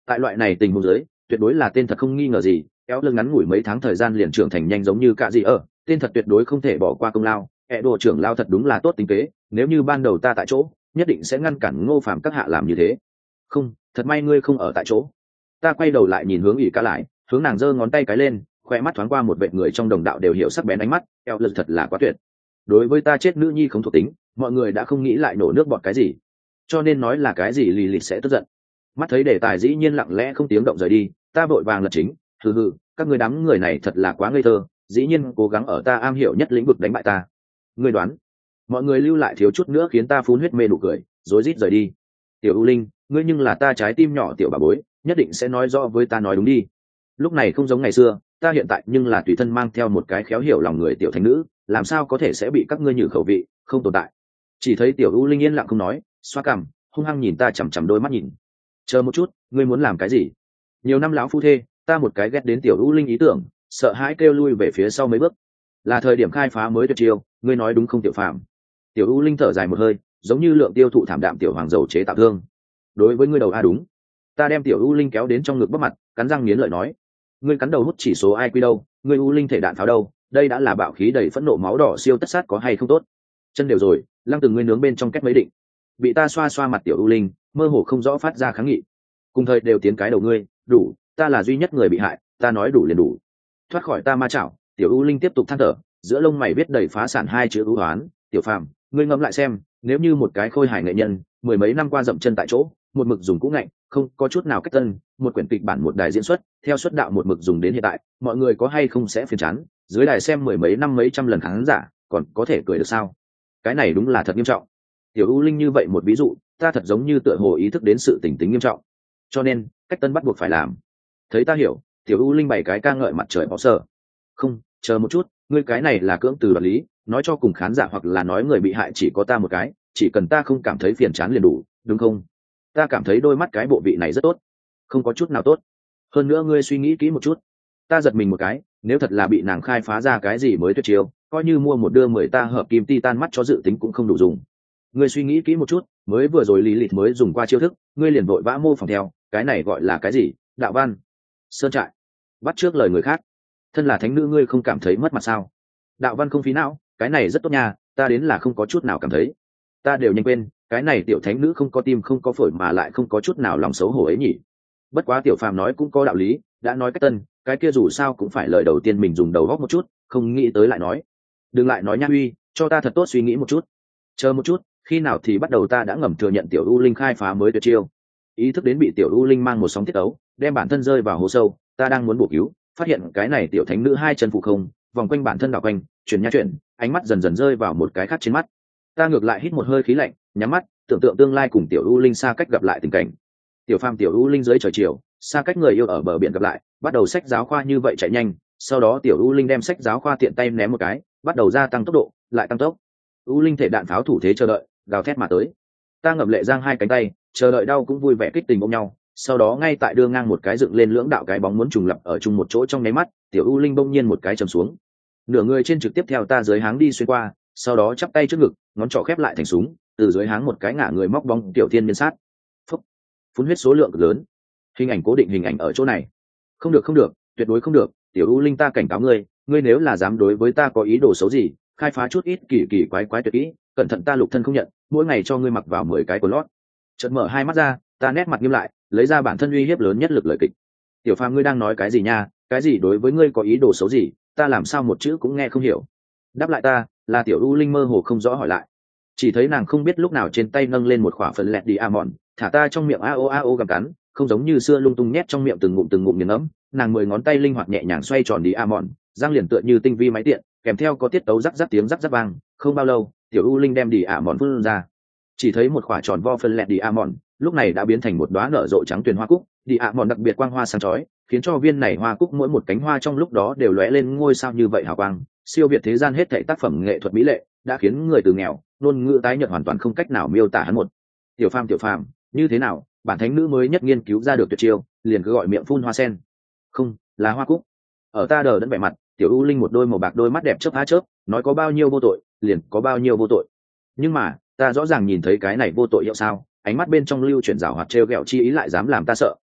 tại loại này tình huống dưới tuyệt đối là tên thật không nghi ngờ gì. Kéo lưng ngắn ngủi mấy tháng thời gian liền trưởng thành nhanh giống như cả gì ở tên thật tuyệt đối không thể bỏ qua công lao. Ẹ đồ trưởng lao thật đúng là tốt tính kế, nếu như ban đầu ta tại chỗ nhất định sẽ ngăn cản Ngô Phàm các hạ làm như thế. Không, thật may ngươi không ở tại chỗ. Ta quay đầu lại nhìn hướng ỷ ca lại, hướng nàng giơ ngón tay cái lên, khoe mắt thoáng qua một vệ người trong đồng đạo đều hiểu sắc bén ánh mắt. Eo lực thật là quá tuyệt. Đối với ta chết nữ nhi không thuộc tính, mọi người đã không nghĩ lại nổ nước bọt cái gì, cho nên nói là cái gì lì lì sẽ tức giận. Mắt thấy đề tài dĩ nhiên lặng lẽ không tiếng động rời đi, ta vội vàng lật chính. Hừ hừ, các người đám người này thật là quá ngây thơ, dĩ nhiên cố gắng ở ta am hiểu nhất lĩnh vực đánh bại ta. Ngươi đoán? Mọi người lưu lại thiếu chút nữa khiến ta phun huyết mê nụ cười, rối rít rời đi. Tiểu U Linh, ngươi nhưng là ta trái tim nhỏ tiểu bà bối, nhất định sẽ nói rõ với ta nói đúng đi. Lúc này không giống ngày xưa, ta hiện tại nhưng là tùy thân mang theo một cái khéo hiểu lòng người tiểu thánh nữ, làm sao có thể sẽ bị các ngươi nhử khẩu vị, không tồn tại. Chỉ thấy tiểu U Linh yên lặng không nói, xoa cằm, hung hăng nhìn ta chằm chằm đôi mắt nhìn. Chờ một chút, ngươi muốn làm cái gì? Nhiều năm lão phu thê, ta một cái ghét đến tiểu U Linh ý tưởng, sợ hãi kêu lui về phía sau mấy bước. Là thời điểm khai phá mới tuyệt chiêu, ngươi nói đúng không tiểu phàm? Tiểu U Linh thở dài một hơi, giống như lượng tiêu thụ thảm đạm tiểu hoàng dầu chế tạo thương. Đối với ngươi đầu a đúng. Ta đem tiểu U Linh kéo đến trong ngực bắp mặt, cắn răng nghiến lợi nói, ngươi cắn đầu hút chỉ số i quy đâu, ngươi U Linh thể đạn pháo đâu, đây đã là bạo khí đầy phẫn nộ máu đỏ siêu tất sát có hay không tốt. Chân đều rồi, lăng từng ngươi nướng bên trong kết mấy định. Bị ta xoa xoa mặt tiểu U Linh, mơ hồ không rõ phát ra kháng nghị. Cùng thời đều tiến cái đầu ngươi, đủ, ta là duy nhất người bị hại, ta nói đủ liền đủ. Thoát khỏi ta ma chảo, tiểu U Linh tiếp tục than thở, giữa lông mày viết đầy phá sản hai chữ ưu hoán. Tiểu phàm, ngươi ngẫm lại xem, nếu như một cái khôi hài nghệ nhân mười mấy năm qua dậm chân tại chỗ, một mực dùng cũ ngạnh, không có chút nào cách tân, một quyển kịch bản một đài diễn xuất theo xuất đạo một mực dùng đến hiện tại, mọi người có hay không sẽ phiền chán? Dưới đài xem mười mấy năm mấy trăm lần khán giả còn có thể cười được sao? Cái này đúng là thật nghiêm trọng. Tiểu U Linh như vậy một ví dụ, ta thật giống như tựa hồ ý thức đến sự tình tính nghiêm trọng, cho nên cách tân bắt buộc phải làm. Thấy ta hiểu, Tiểu U Linh bày cái ca ngợi mặt trời bỏ sở. Không, chờ một chút, ngươi cái này là cưỡng từ đoạt lý, nói cho cùng khán giả hoặc là nói người bị hại chỉ có ta một cái, chỉ cần ta không cảm thấy phiền chán liền đủ, đúng không? Ta cảm thấy đôi mắt cái bộ vị này rất tốt, không có chút nào tốt. Hơn nữa ngươi suy nghĩ kỹ một chút. Ta giật mình một cái, nếu thật là bị nàng khai phá ra cái gì mới tuyệt chiêu, coi như mua một đưa mười ta hợp kim titan mắt cho dự tính cũng không đủ dùng. Ngươi suy nghĩ kỹ một chút, mới vừa rồi lý lịch mới dùng qua chiêu thức, ngươi liền vội vã mô phỏng theo, cái này gọi là cái gì? Đạo văn, sơn trại, bắt trước lời người khác. Thân là thánh nữ ngươi không cảm thấy mất mặt sao? Đạo văn không phí não, cái này rất tốt nha, ta đến là không có chút nào cảm thấy. Ta đều nhanh quên, cái này tiểu thánh nữ không có tim không có phổi mà lại không có chút nào lòng xấu hổ ấy nhỉ. Bất quá tiểu phàm nói cũng có đạo lý, đã nói cách tân, cái kia dù sao cũng phải lời đầu tiên mình dùng đầu góc một chút, không nghĩ tới lại nói. Đừng lại nói nha Huy, cho ta thật tốt suy nghĩ một chút. Chờ một chút, khi nào thì bắt đầu ta đã ngầm thừa nhận tiểu U Linh khai phá mới tuyệt chiêu. Ý thức đến bị tiểu U Linh mang một sóng tiết ấu, đem bản thân rơi vào hố sâu, ta đang muốn bổ cứu, phát hiện cái này tiểu thánh nữ hai chân phụ không, vòng quanh bản thân đảo quanh, chuyển nha chuyển, ánh mắt dần dần rơi vào một cái khác trên mắt. Ta ngược lại hít một hơi khí lạnh, nhắm mắt, tưởng tượng tương lai cùng tiểu U Linh xa cách gặp lại tình cảnh. Tiểu phàm tiểu U Linh dưới trời chiều, xa cách người yêu ở bờ biển gặp lại, bắt đầu sách giáo khoa như vậy chạy nhanh, sau đó tiểu U Linh đem sách giáo khoa tiện tay ném một cái, bắt đầu gia tăng tốc độ, lại tăng tốc. U Linh thể đạn pháo thủ thế chờ đợi, gào thét mà tới. Ta ngậm lệ giang hai cánh tay, chờ đợi đau cũng vui vẻ kích tình ôm nhau, sau đó ngay tại đưa ngang một cái dựng lên lưỡng đạo cái bóng muốn trùng lập ở chung một chỗ trong nháy mắt, tiểu U Linh bỗng nhiên một cái chầm xuống. Nửa người trên trực tiếp theo ta dưới háng đi xuyên qua, sau đó chắp tay trước ngực, ngón trỏ khép lại thành súng, từ dưới háng một cái ngã người móc bóng tiểu thiên biến sát. Phúc. Phun huyết số lượng cực lớn. Hình ảnh cố định hình ảnh ở chỗ này. Không được không được, tuyệt đối không được, tiểu U Linh ta cảnh cáo ngươi, ngươi nếu là dám đối với ta có ý đồ xấu gì, khai phá chút ít kỳ kỳ quái quái tuyệt kỹ, cẩn thận ta lục thân không nhận, mỗi ngày cho ngươi mặc vào mười cái quần lót. Chợt mở hai mắt ra, ta nét mặt nghiêm lại, lấy ra bản thân uy hiếp lớn nhất lực lời kịch. Tiểu phàm ngươi đang nói cái gì nha, cái gì đối với ngươi có ý đồ xấu gì, ta làm sao một chữ cũng nghe không hiểu. Đáp lại ta là tiểu U Linh mơ hồ không rõ hỏi lại, chỉ thấy nàng không biết lúc nào trên tay nâng lên một khỏa phần lẹt đi a mòn, thả ta trong miệng a o a o gặm cắn, không giống như xưa lung tung nhét trong miệng từng ngụm từng ngụm nghiền ngẫm. Nàng mười ngón tay linh hoạt nhẹ nhàng xoay tròn đi a mòn, răng liền tựa như tinh vi máy tiện, kèm theo có tiết tấu rắc rắc tiếng rắc rắc vang. Không bao lâu, tiểu U Linh đem đi a mòn phun ra, chỉ thấy một khỏa tròn vo phần lẹt đi a mòn lúc này đã biến thành một đóa nở rộ trắng tuyền hoa cúc. Đi a mòn đặc biệt quang hoa sáng chói, khiến cho viên này hoa cúc mỗi một cánh hoa trong lúc đó đều lóe lên ngôi sao như vậy hào quang, siêu việt thế gian hết thảy tác phẩm nghệ thuật mỹ lệ, đã khiến người từ nghèo ngôn ngữ tái nhợt hoàn toàn không cách nào miêu tả hắn một. Tiểu phàm tiểu phàm như thế nào, bản thánh nữ mới nhất nghiên cứu ra được tuyệt chiêu, liền cứ gọi miệng phun hoa sen. Không, là hoa cúc. Ở ta đờ đẫn vẻ mặt, tiểu U Linh một đôi màu bạc đôi mắt đẹp chớp há chớp, nói có bao nhiêu vô tội liền có bao nhiêu vô tội. Nhưng mà ta rõ ràng nhìn thấy cái này vô tội hiệu sao, ánh mắt bên trong lưu chuyển rảo hoạt trêu ghẹo chi ý lại dám làm ta sợ.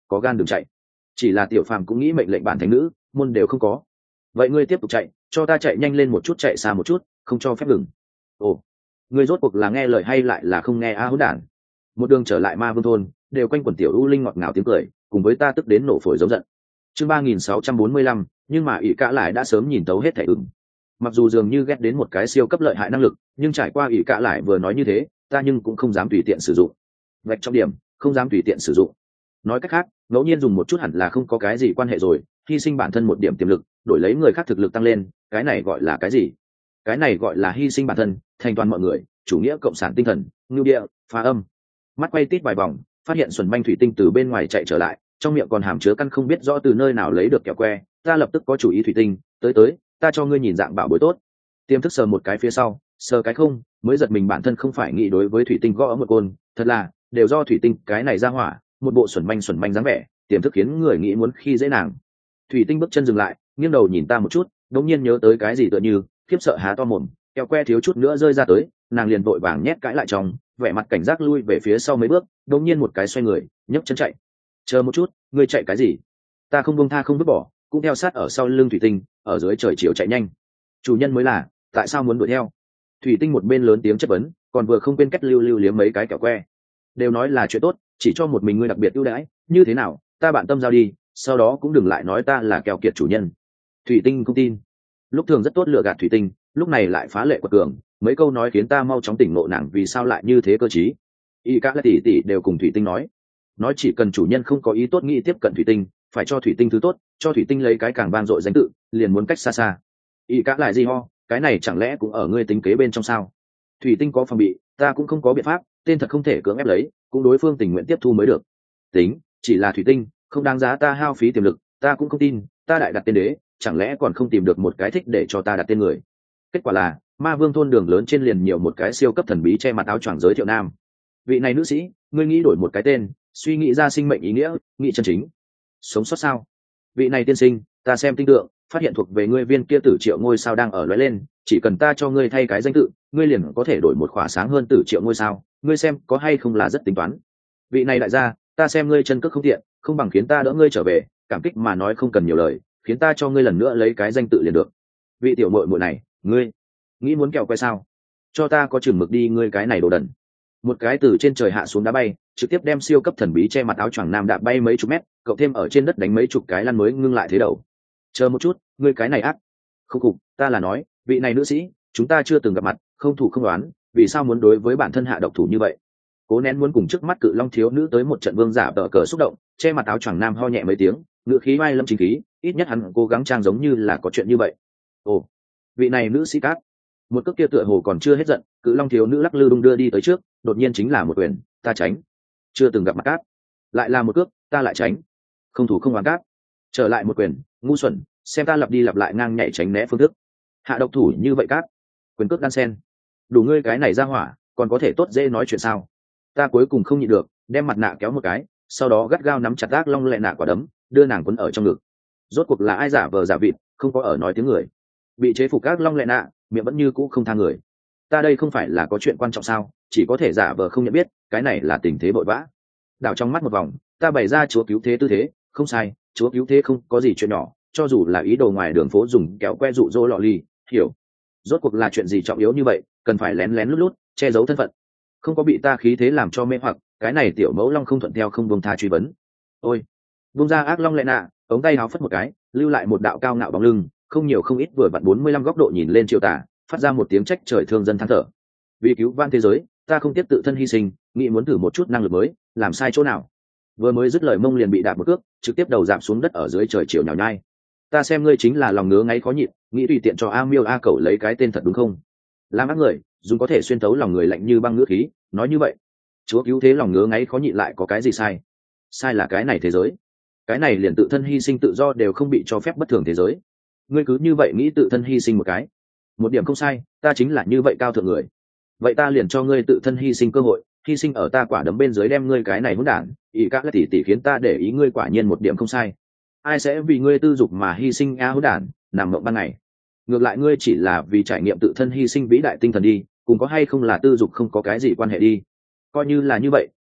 có gan đừng chạy. Chỉ là tiểu phàm cũng nghĩ mệnh lệnh bản thánh nữ môn đều không có. Vậy ngươi tiếp tục chạy, cho ta chạy nhanh lên một chút, chạy xa một chút, không cho phép ngừng. Ồ, ngươi rốt cuộc là nghe lời hay lại là không nghe a hỗn đản. Một đường trở lại ma vương thôn đều quanh quần tiểu u linh ngọt ngào tiếng cười, cùng với ta tức đến nổ phổi giống giận. Chương ba nghìn sáu trăm bốn mươi lăm, nhưng mà ỷ cả lại đã sớm nhìn tấu hết thảy ửng. Mặc dù dường như ghét đến một cái siêu cấp lợi hại năng lực, nhưng trải qua ỷ cả lại vừa nói như thế, ta nhưng cũng không dám tùy tiện sử dụng. Vạch trọng điểm, không dám tùy tiện sử dụng. Nói cách khác, ngẫu nhiên dùng một chút hẳn là không có cái gì quan hệ rồi, hy sinh bản thân một điểm tiềm lực, đổi lấy người khác thực lực tăng lên, cái này gọi là cái gì? Cái này gọi là hy sinh bản thân, thành toàn mọi người, chủ nghĩa cộng sản tinh thần, ngưu địa, phá âm. Mắt quay tít vài vòng, phát hiện Xuân Manh thủy tinh từ bên ngoài chạy trở lại, trong miệng còn hàm chứa căn không biết rõ từ nơi nào lấy được kẹo que, ta lập tức có chủ ý thủy tinh, tới tới, ta cho ngươi nhìn dạng bảo bối tốt. Tiềm thức sờ một cái phía sau, sờ cái không, mới giật mình bản thân không phải nghĩ đối với thủy tinh gõ một côn, thật là, đều do thủy tinh cái này ra hỏa, một bộ Xuân Manh Xuân Manh dáng vẻ, tiềm thức khiến người nghĩ muốn khi dễ nàng. Thủy tinh bước chân dừng lại, nghiêng đầu nhìn ta một chút, đống nhiên nhớ tới cái gì tựa như, khiếp sợ há to mồm, kẹo que thiếu chút nữa rơi ra tới, nàng liền vội vàng nhét cãi lại trong, vẻ mặt cảnh giác lui về phía sau mấy bước, đống nhiên một cái xoay người, nhấc chân chạy. Chờ một chút, ngươi chạy cái gì? Ta không buông tha không vứt bỏ, cũng theo sát ở sau lưng thủy tinh, ở dưới trời chiều chạy nhanh. Chủ nhân mới là, tại sao muốn đuổi theo? Thủy tinh một bên lớn tiếng chất vấn, còn vừa không quên cách lưu lưu liếm mấy cái kẹo que. Đều nói là chuyện tốt, chỉ cho một mình ngươi đặc biệt ưu đãi, như thế nào? Ta bạn tâm giao đi, sau đó cũng đừng lại nói ta là keo kiệt chủ nhân. Thủy tinh không tin. Lúc thường rất tốt lựa gạt thủy tinh, lúc này lại phá lệ quật cường, mấy câu nói khiến ta mau chóng tỉnh ngộ nàng vì sao lại như thế cơ chí. Y các tỷ tỷ đều cùng thủy tinh nói, nói chỉ cần chủ nhân không có ý tốt nghĩ tiếp cận thủy tinh, phải cho thủy tinh thứ tốt, cho thủy tinh lấy cái càng vang dội danh tự, liền muốn cách xa xa. Y các lại gì ho, cái này chẳng lẽ cũng ở ngươi tính kế bên trong sao? Thủy tinh có phòng bị, ta cũng không có biện pháp, tên thật không thể cưỡng ép lấy, cũng đối phương tình nguyện tiếp thu mới được. Tính, chỉ là thủy tinh, không đáng giá ta hao phí tiềm lực, ta cũng không tin, ta đại đặt tên đế, chẳng lẽ còn không tìm được một cái thích để cho ta đặt tên người. Kết quả là ma vương thôn đường lớn trên liền nhiều một cái siêu cấp thần bí che mặt áo choàng giới thiệu nam. Vị này nữ sĩ, ngươi nghĩ đổi một cái tên, suy nghĩ ra sinh mệnh ý nghĩa, nghĩ chân chính, sống sót sao? Vị này tiên sinh, ta xem tinh tượng, phát hiện thuộc về ngươi viên kia tử triệu ngôi sao đang ở lóe lên, chỉ cần ta cho ngươi thay cái danh tự, ngươi liền có thể đổi một khỏa sáng hơn tử triệu ngôi sao, ngươi xem có hay không là rất tính toán. Vị này đại gia, ta xem ngươi chân cước không tiện, không bằng khiến ta đỡ ngươi trở về, cảm kích mà nói không cần nhiều lời, khiến ta cho ngươi lần nữa lấy cái danh tự liền được. Vị tiểu muội muội này, ngươi nghĩ muốn kẹo que sao? Cho ta có chừng mực đi, ngươi cái này đồ đần. Một cái từ trên trời hạ xuống đá bay, trực tiếp đem siêu cấp thần bí che mặt áo choàng nam đạp bay mấy chục mét, cậu thêm ở trên đất đánh mấy chục cái lăn mới ngưng lại thế đầu. Chờ một chút, ngươi cái này ác. Không cục, ta là nói, vị này nữ sĩ, chúng ta chưa từng gặp mặt, không thủ không đoán, vì sao muốn đối với bản thân hạ độc thủ như vậy? Cố nén muốn cùng trước mắt cự long thiếu nữ tới một trận vương giả tờ cờ xúc động, che mặt áo choàng nam ho nhẹ mấy tiếng, ngựa khí vai lâm chính khí, ít nhất hắn cố gắng trang giống như là có chuyện như vậy. Ồ, vị này nữ sĩ cát. Một cước kia tựa hồ còn chưa hết giận, cự long thiếu nữ lắc lư đung đưa đi tới trước, đột nhiên chính là một quyền, ta tránh. Chưa từng gặp mặt cát, lại là một cước, ta lại tránh. Không thủ không oán cát, trở lại một quyền, ngu xuẩn, xem ta lặp đi lặp lại ngang nhảy tránh né phương thức. Hạ độc thủ như vậy cát, quyền cước đan sen. Đủ ngươi cái này ra hỏa, còn có thể tốt dễ nói chuyện sao? Ta cuối cùng không nhịn được, đem mặt nạ kéo một cái, sau đó gắt gao nắm chặt ác long lệ nạ quả đấm, đưa nàng quấn ở trong ngực. Rốt cuộc là ai giả vờ giả vịt, không có ở nói tiếng người. Bị chế phục ác long lệ nạ, miệng vẫn như cũ không tha người. Ta đây không phải là có chuyện quan trọng sao, chỉ có thể giả vờ không nhận biết, cái này là tình thế vội vã. Đảo trong mắt một vòng, ta bày ra chúa cứu thế tư thế, không sai, chúa cứu thế không có gì chuyện nhỏ, cho dù là ý đồ ngoài đường phố dùng kéo que dụ dỗ lọ ly, hiểu. Rốt cuộc là chuyện gì trọng yếu như vậy, cần phải lén lén lút lút, che giấu thân phận. Không có bị ta khí thế làm cho mê hoặc, cái này tiểu mẫu long không thuận theo không buông tha truy vấn. Ôi, buông ra ác long lệ nạ, ống tay háo phất một cái, lưu lại một đạo cao ngạo bóng lưng, không nhiều không ít vừa vặn bốn mươi lăm góc độ nhìn lên triều tả, phát ra một tiếng trách trời thương dân than thở. Vì cứu vãn thế giới, ta không tiếp tự thân hy sinh, nghĩ muốn thử một chút năng lực mới, làm sai chỗ nào? Vừa mới dứt lời mông liền bị đạp một cước, trực tiếp đầu giảm xuống đất ở dưới trời chiều nhào nhai. Ta xem ngươi chính là lòng ngứa ngáy khó nhịn, nghĩ tùy tiện cho A Miêu A Cẩu lấy cái tên thật đúng không? Làm ác người, dùng có thể xuyên tấu lòng người lạnh như băng ngữ khí, nói như vậy, chúa cứu thế lòng ngứa ngáy khó nhịn lại có cái gì sai? Sai là cái này thế giới, cái này liền tự thân hy sinh tự do đều không bị cho phép bất thường thế giới. Ngươi cứ như vậy nghĩ tự thân hy sinh một cái, một điểm không sai, ta chính là như vậy cao thượng người. Vậy ta liền cho ngươi tự thân hy sinh cơ hội, hy sinh ở ta quả đấm bên dưới đem ngươi cái này hỗn đản, ý các tỷ tỷ khiến ta để ý ngươi quả nhiên một điểm không sai. Ai sẽ vì ngươi tư dục mà hy sinh a hỗn đản, nằm mộng ban ngày. Ngược lại ngươi chỉ là vì trải nghiệm tự thân hy sinh vĩ đại tinh thần đi, cùng có hay không là tư dục không có cái gì quan hệ đi. Coi như là như vậy,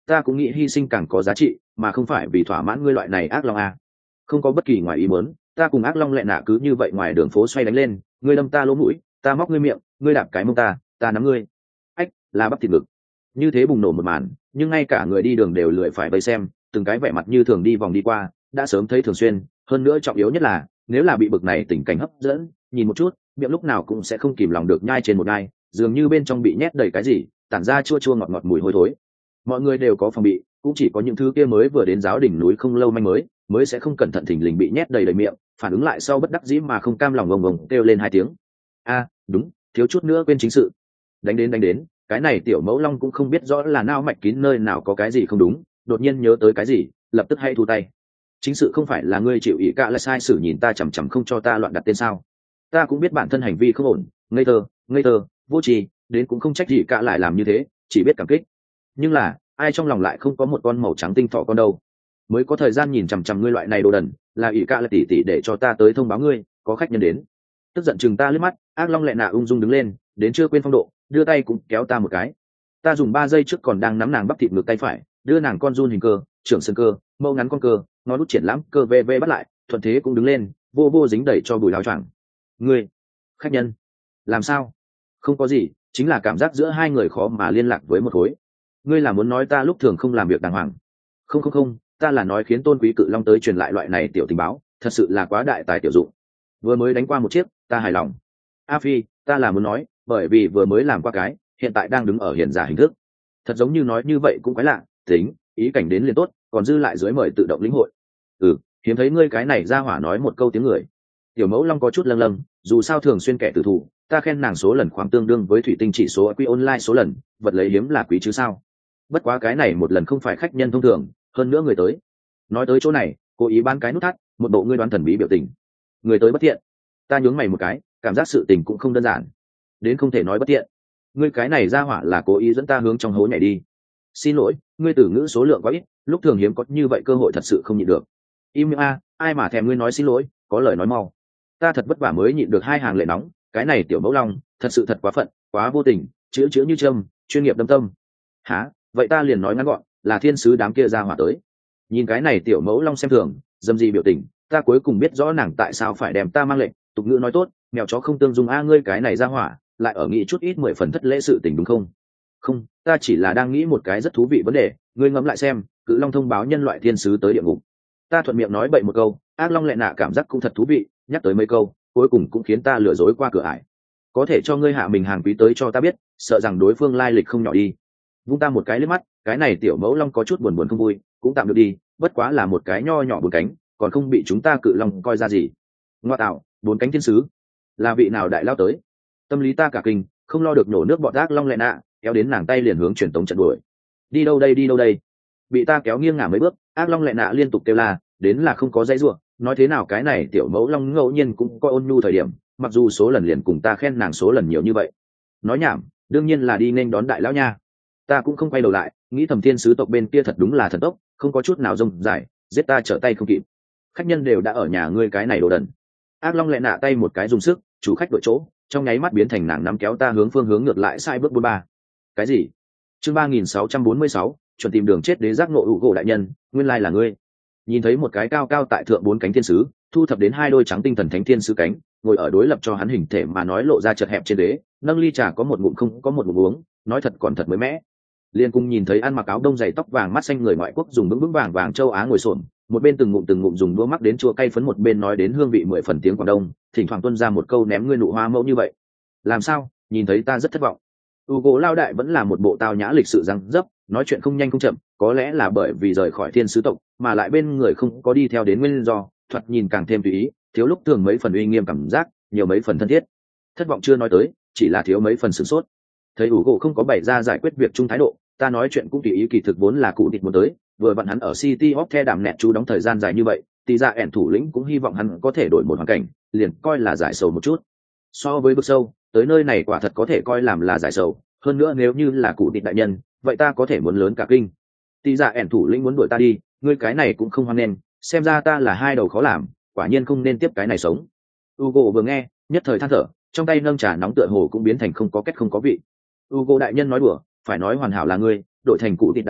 ta cũng nghĩ hy sinh càng có giá trị mà không phải vì thỏa mãn ngươi loại này ác long a. Không có bất kỳ ngoài ý muốn, ta cùng ác long lẹ nạ cứ như vậy ngoài đường phố xoay đánh lên, ngươi đâm ta lỗ mũi, ta móc ngươi miệng, ngươi đạp cái mông ta, ta nắm ngươi ách là bắp thịt ngực. Như thế bùng nổ một màn, nhưng ngay cả người đi đường đều lười phải vây xem, từng cái vẻ mặt như thường đi vòng đi qua, đã sớm thấy thường xuyên. Hơn nữa trọng yếu nhất là, nếu là bị bực này tình cảnh hấp dẫn, nhìn một chút, miệng lúc nào cũng sẽ không kìm lòng được nhai trên một nhai, dường như bên trong bị nhét đầy cái gì, tản ra chua chua ngọt ngọt mùi hôi thối. Mọi người đều có phòng bị, cũng chỉ có những thứ kia mới vừa đến giáo đỉnh núi không lâu manh mới, mới sẽ không cẩn thận thình lình bị nhét đầy đầy miệng, phản ứng lại sau bất đắc dĩ mà không cam lòng ngồng ngồng kêu lên hai tiếng. A, đúng, thiếu chút nữa quên chính sự. Đánh đến đánh đến, cái này tiểu mẫu long cũng không biết rõ là nao mạch kín nơi nào có cái gì không đúng, đột nhiên nhớ tới cái gì, lập tức hay thu tay. Chính sự không phải là ngươi chịu ý cả lại sai sử nhìn ta chằm chằm không cho ta loạn đặt tên sao? Ta cũng biết bản thân hành vi không ổn, ngây thơ, ngây thơ, vô tri, đến cũng không trách gì cả lại làm như thế, chỉ biết cảm kích. Nhưng là, ai trong lòng lại không có một con màu trắng tinh thọ con đâu? Mới có thời gian nhìn chằm chằm ngươi loại này đồ đần, là ỷ cả là tỉ tỉ để cho ta tới thông báo ngươi, có khách nhân đến. Tức giận chừng ta liếc mắt, ác long lẹ nạ ung dung đứng lên, đến chưa quên phong độ, đưa tay cũng kéo ta một cái. Ta dùng ba giây trước còn đang nắm nàng bắp thịt ngược tay phải, đưa nàng con run hình cơ, trưởng sơn cơ, mâu ngắn con cơ, ngón đút triển lãm cơ ve ve bắt lại, thuận thế cũng đứng lên, vô vô dính đẩy cho bùi áo choàng. Ngươi, khách nhân, làm sao? Không có gì, chính là cảm giác giữa hai người khó mà liên lạc với một khối. Ngươi là muốn nói ta lúc thường không làm việc đàng hoàng? Không không không, ta là nói khiến tôn quý cự long tới truyền lại loại này tiểu tình báo, thật sự là quá đại tài tiểu dụng. Vừa mới đánh qua một chiếc, ta hài lòng. A Phi, ta là muốn nói, bởi vì vừa mới làm qua cái, hiện tại đang đứng ở hiện giả hình thức. Thật giống như nói như vậy cũng quái lạ, tính, ý cảnh đến liền tốt, còn dư lại dưới mời tự động lĩnh hội. Ừ, hiếm thấy ngươi cái này ra hỏa nói một câu tiếng người. Tiểu mẫu long có chút lâng lâng, dù sao thường xuyên kẻ tử thủ, ta khen nàng số lần khoảng tương đương với thủy tinh chỉ số quy online số lần, vật lấy hiếm là quý chứ sao. Bất quá cái này một lần không phải khách nhân thông thường, hơn nữa người tới. Nói tới chỗ này, cố ý bán cái nút thắt, một bộ ngươi đoán thần bí biểu tình. Người tới bất thiện. Ta nhướng mày một cái, cảm giác sự tình cũng không đơn giản. Đến không thể nói bất thiện. Ngươi cái này ra hỏa là cố ý dẫn ta hướng trong hố nhảy đi. Xin lỗi, ngươi từ ngữ số lượng quá ít, lúc thường hiếm có như vậy cơ hội thật sự không nhịn được. Im a, ai mà thèm ngươi nói xin lỗi, có lời nói mau. Ta thật vất vả mới nhịn được hai hàng lệ nóng, cái này tiểu mẫu long, thật sự thật quá phận, quá vô tình, chữa chữa như châm, chuyên nghiệp đâm tâm. Hả? Vậy ta liền nói ngắn gọn, là thiên sứ đám kia ra hỏa tới. Nhìn cái này tiểu mẫu long xem thường, dâm gì biểu tình, ta cuối cùng biết rõ nàng tại sao phải đem ta mang lệnh, tục ngữ nói tốt, mèo chó không tương dung a ngươi cái này ra hỏa, lại ở nghĩ chút ít mười phần thất lễ sự tình đúng không? Không, ta chỉ là đang nghĩ một cái rất thú vị vấn đề, ngươi ngẫm lại xem, cự long thông báo nhân loại thiên sứ tới địa ngục. Ta thuận miệng nói bậy một câu, ác long lẹ nạ cảm giác cũng thật thú vị, nhắc tới mấy câu, cuối cùng cũng khiến ta lừa dối qua cửa ải. Có thể cho ngươi hạ mình hàng quý tới cho ta biết, sợ rằng đối phương lai lịch không nhỏ đi. Vung ta một cái liếc mắt, cái này tiểu mẫu long có chút buồn buồn không vui, cũng tạm được đi, bất quá là một cái nho nhỏ bốn cánh, còn không bị chúng ta cự long coi ra gì. Ngoa tạo, bốn cánh thiên sứ, là vị nào đại lao tới? Tâm lý ta cả kinh, không lo được nổ nước bọt ác long lẹ nạ, kéo đến nàng tay liền hướng truyền tống trận đuổi. Đi đâu đây đi đâu đây? Bị ta kéo nghiêng ngả mấy bước, ác long lẹ nạ liên tục kêu la, đến là không có dây rủa, nói thế nào cái này tiểu mẫu long ngẫu nhiên cũng có ôn nhu thời điểm, mặc dù số lần liền cùng ta khen nàng số lần nhiều như vậy. Nói nhảm, đương nhiên là đi nên đón đại lão nha. Ta cũng không quay đầu lại, nghĩ thầm thiên sứ tộc bên kia thật đúng là thần tốc, không có chút nào rông dài, giết ta trở tay không kịp. Khách nhân đều đã ở nhà ngươi cái này đồ đần. Ác long lẹ nạ tay một cái dùng sức, chủ khách đội chỗ, trong nháy mắt biến thành nàng nắm kéo ta hướng phương hướng ngược lại sai bước bốn ba. Cái gì? Chương ba nghìn sáu trăm bốn mươi sáu, chuẩn tìm đường chết đế giác nội ủ gỗ đại nhân, nguyên lai là ngươi. Nhìn thấy một cái cao cao tại thượng bốn cánh thiên sứ, thu thập đến hai đôi trắng tinh thần thánh thiên sứ cánh, ngồi ở đối lập cho hắn hình thể mà nói lộ ra chật hẹp trên đế, nâng ly trà có một ngụm không có một ngụm uống, nói thật còn thật mới mẻ. Liên cùng nhìn thấy ăn mặc áo đông dày tóc vàng mắt xanh người ngoại quốc dùng vững vững vàng vàng châu Á ngồi xổm, một bên từng ngụm từng ngụm dùng đũa mắc đến chua cay phấn, một bên nói đến hương vị mười phần tiếng Quảng Đông, thỉnh thoảng tuôn ra một câu ném ngươi nụ hoa mẫu như vậy. Làm sao? Nhìn thấy ta rất thất vọng. Ugo lao đại vẫn là một bộ tao nhã lịch sự răng dấp, nói chuyện không nhanh không chậm, có lẽ là bởi vì rời khỏi thiên sứ tộc, mà lại bên người không có đi theo đến nguyên do, thoạt nhìn càng thêm tùy ý, thiếu lúc thường mấy phần uy nghiêm cảm giác, nhiều mấy phần thân thiết. Thất vọng chưa nói tới, chỉ là thiếu mấy phần sửng sốt. Thấy Ugo không có bày ra giải quyết việc chung thái độ, ta nói chuyện cũng tùy ý, kỳ thực vốn là cụ thịt muốn tới, vừa vặn hắn ở City of The đàm nẹt chú đóng thời gian dài như vậy, thì ra ẻn thủ lĩnh cũng hy vọng hắn có thể đổi một hoàn cảnh, liền coi là giải sầu một chút. So với vực sâu, tới nơi này quả thật có thể coi làm là giải sầu, hơn nữa nếu như là cụ thịt đại nhân, vậy ta có thể muốn lớn cả kinh. Thì ra ẻn thủ lĩnh muốn đuổi ta đi, ngươi cái này cũng không hoan nên, xem ra ta là hai đầu khó làm, quả nhiên không nên tiếp cái này sống. Ugo vừa nghe, nhất thời than thở, trong tay nâng trà nóng tựa hồ cũng biến thành không có kết không có vị. Ugo đại nhân nói đùa, phải nói hoàn hảo là ngươi, đội thành cụ thịt đại nhân,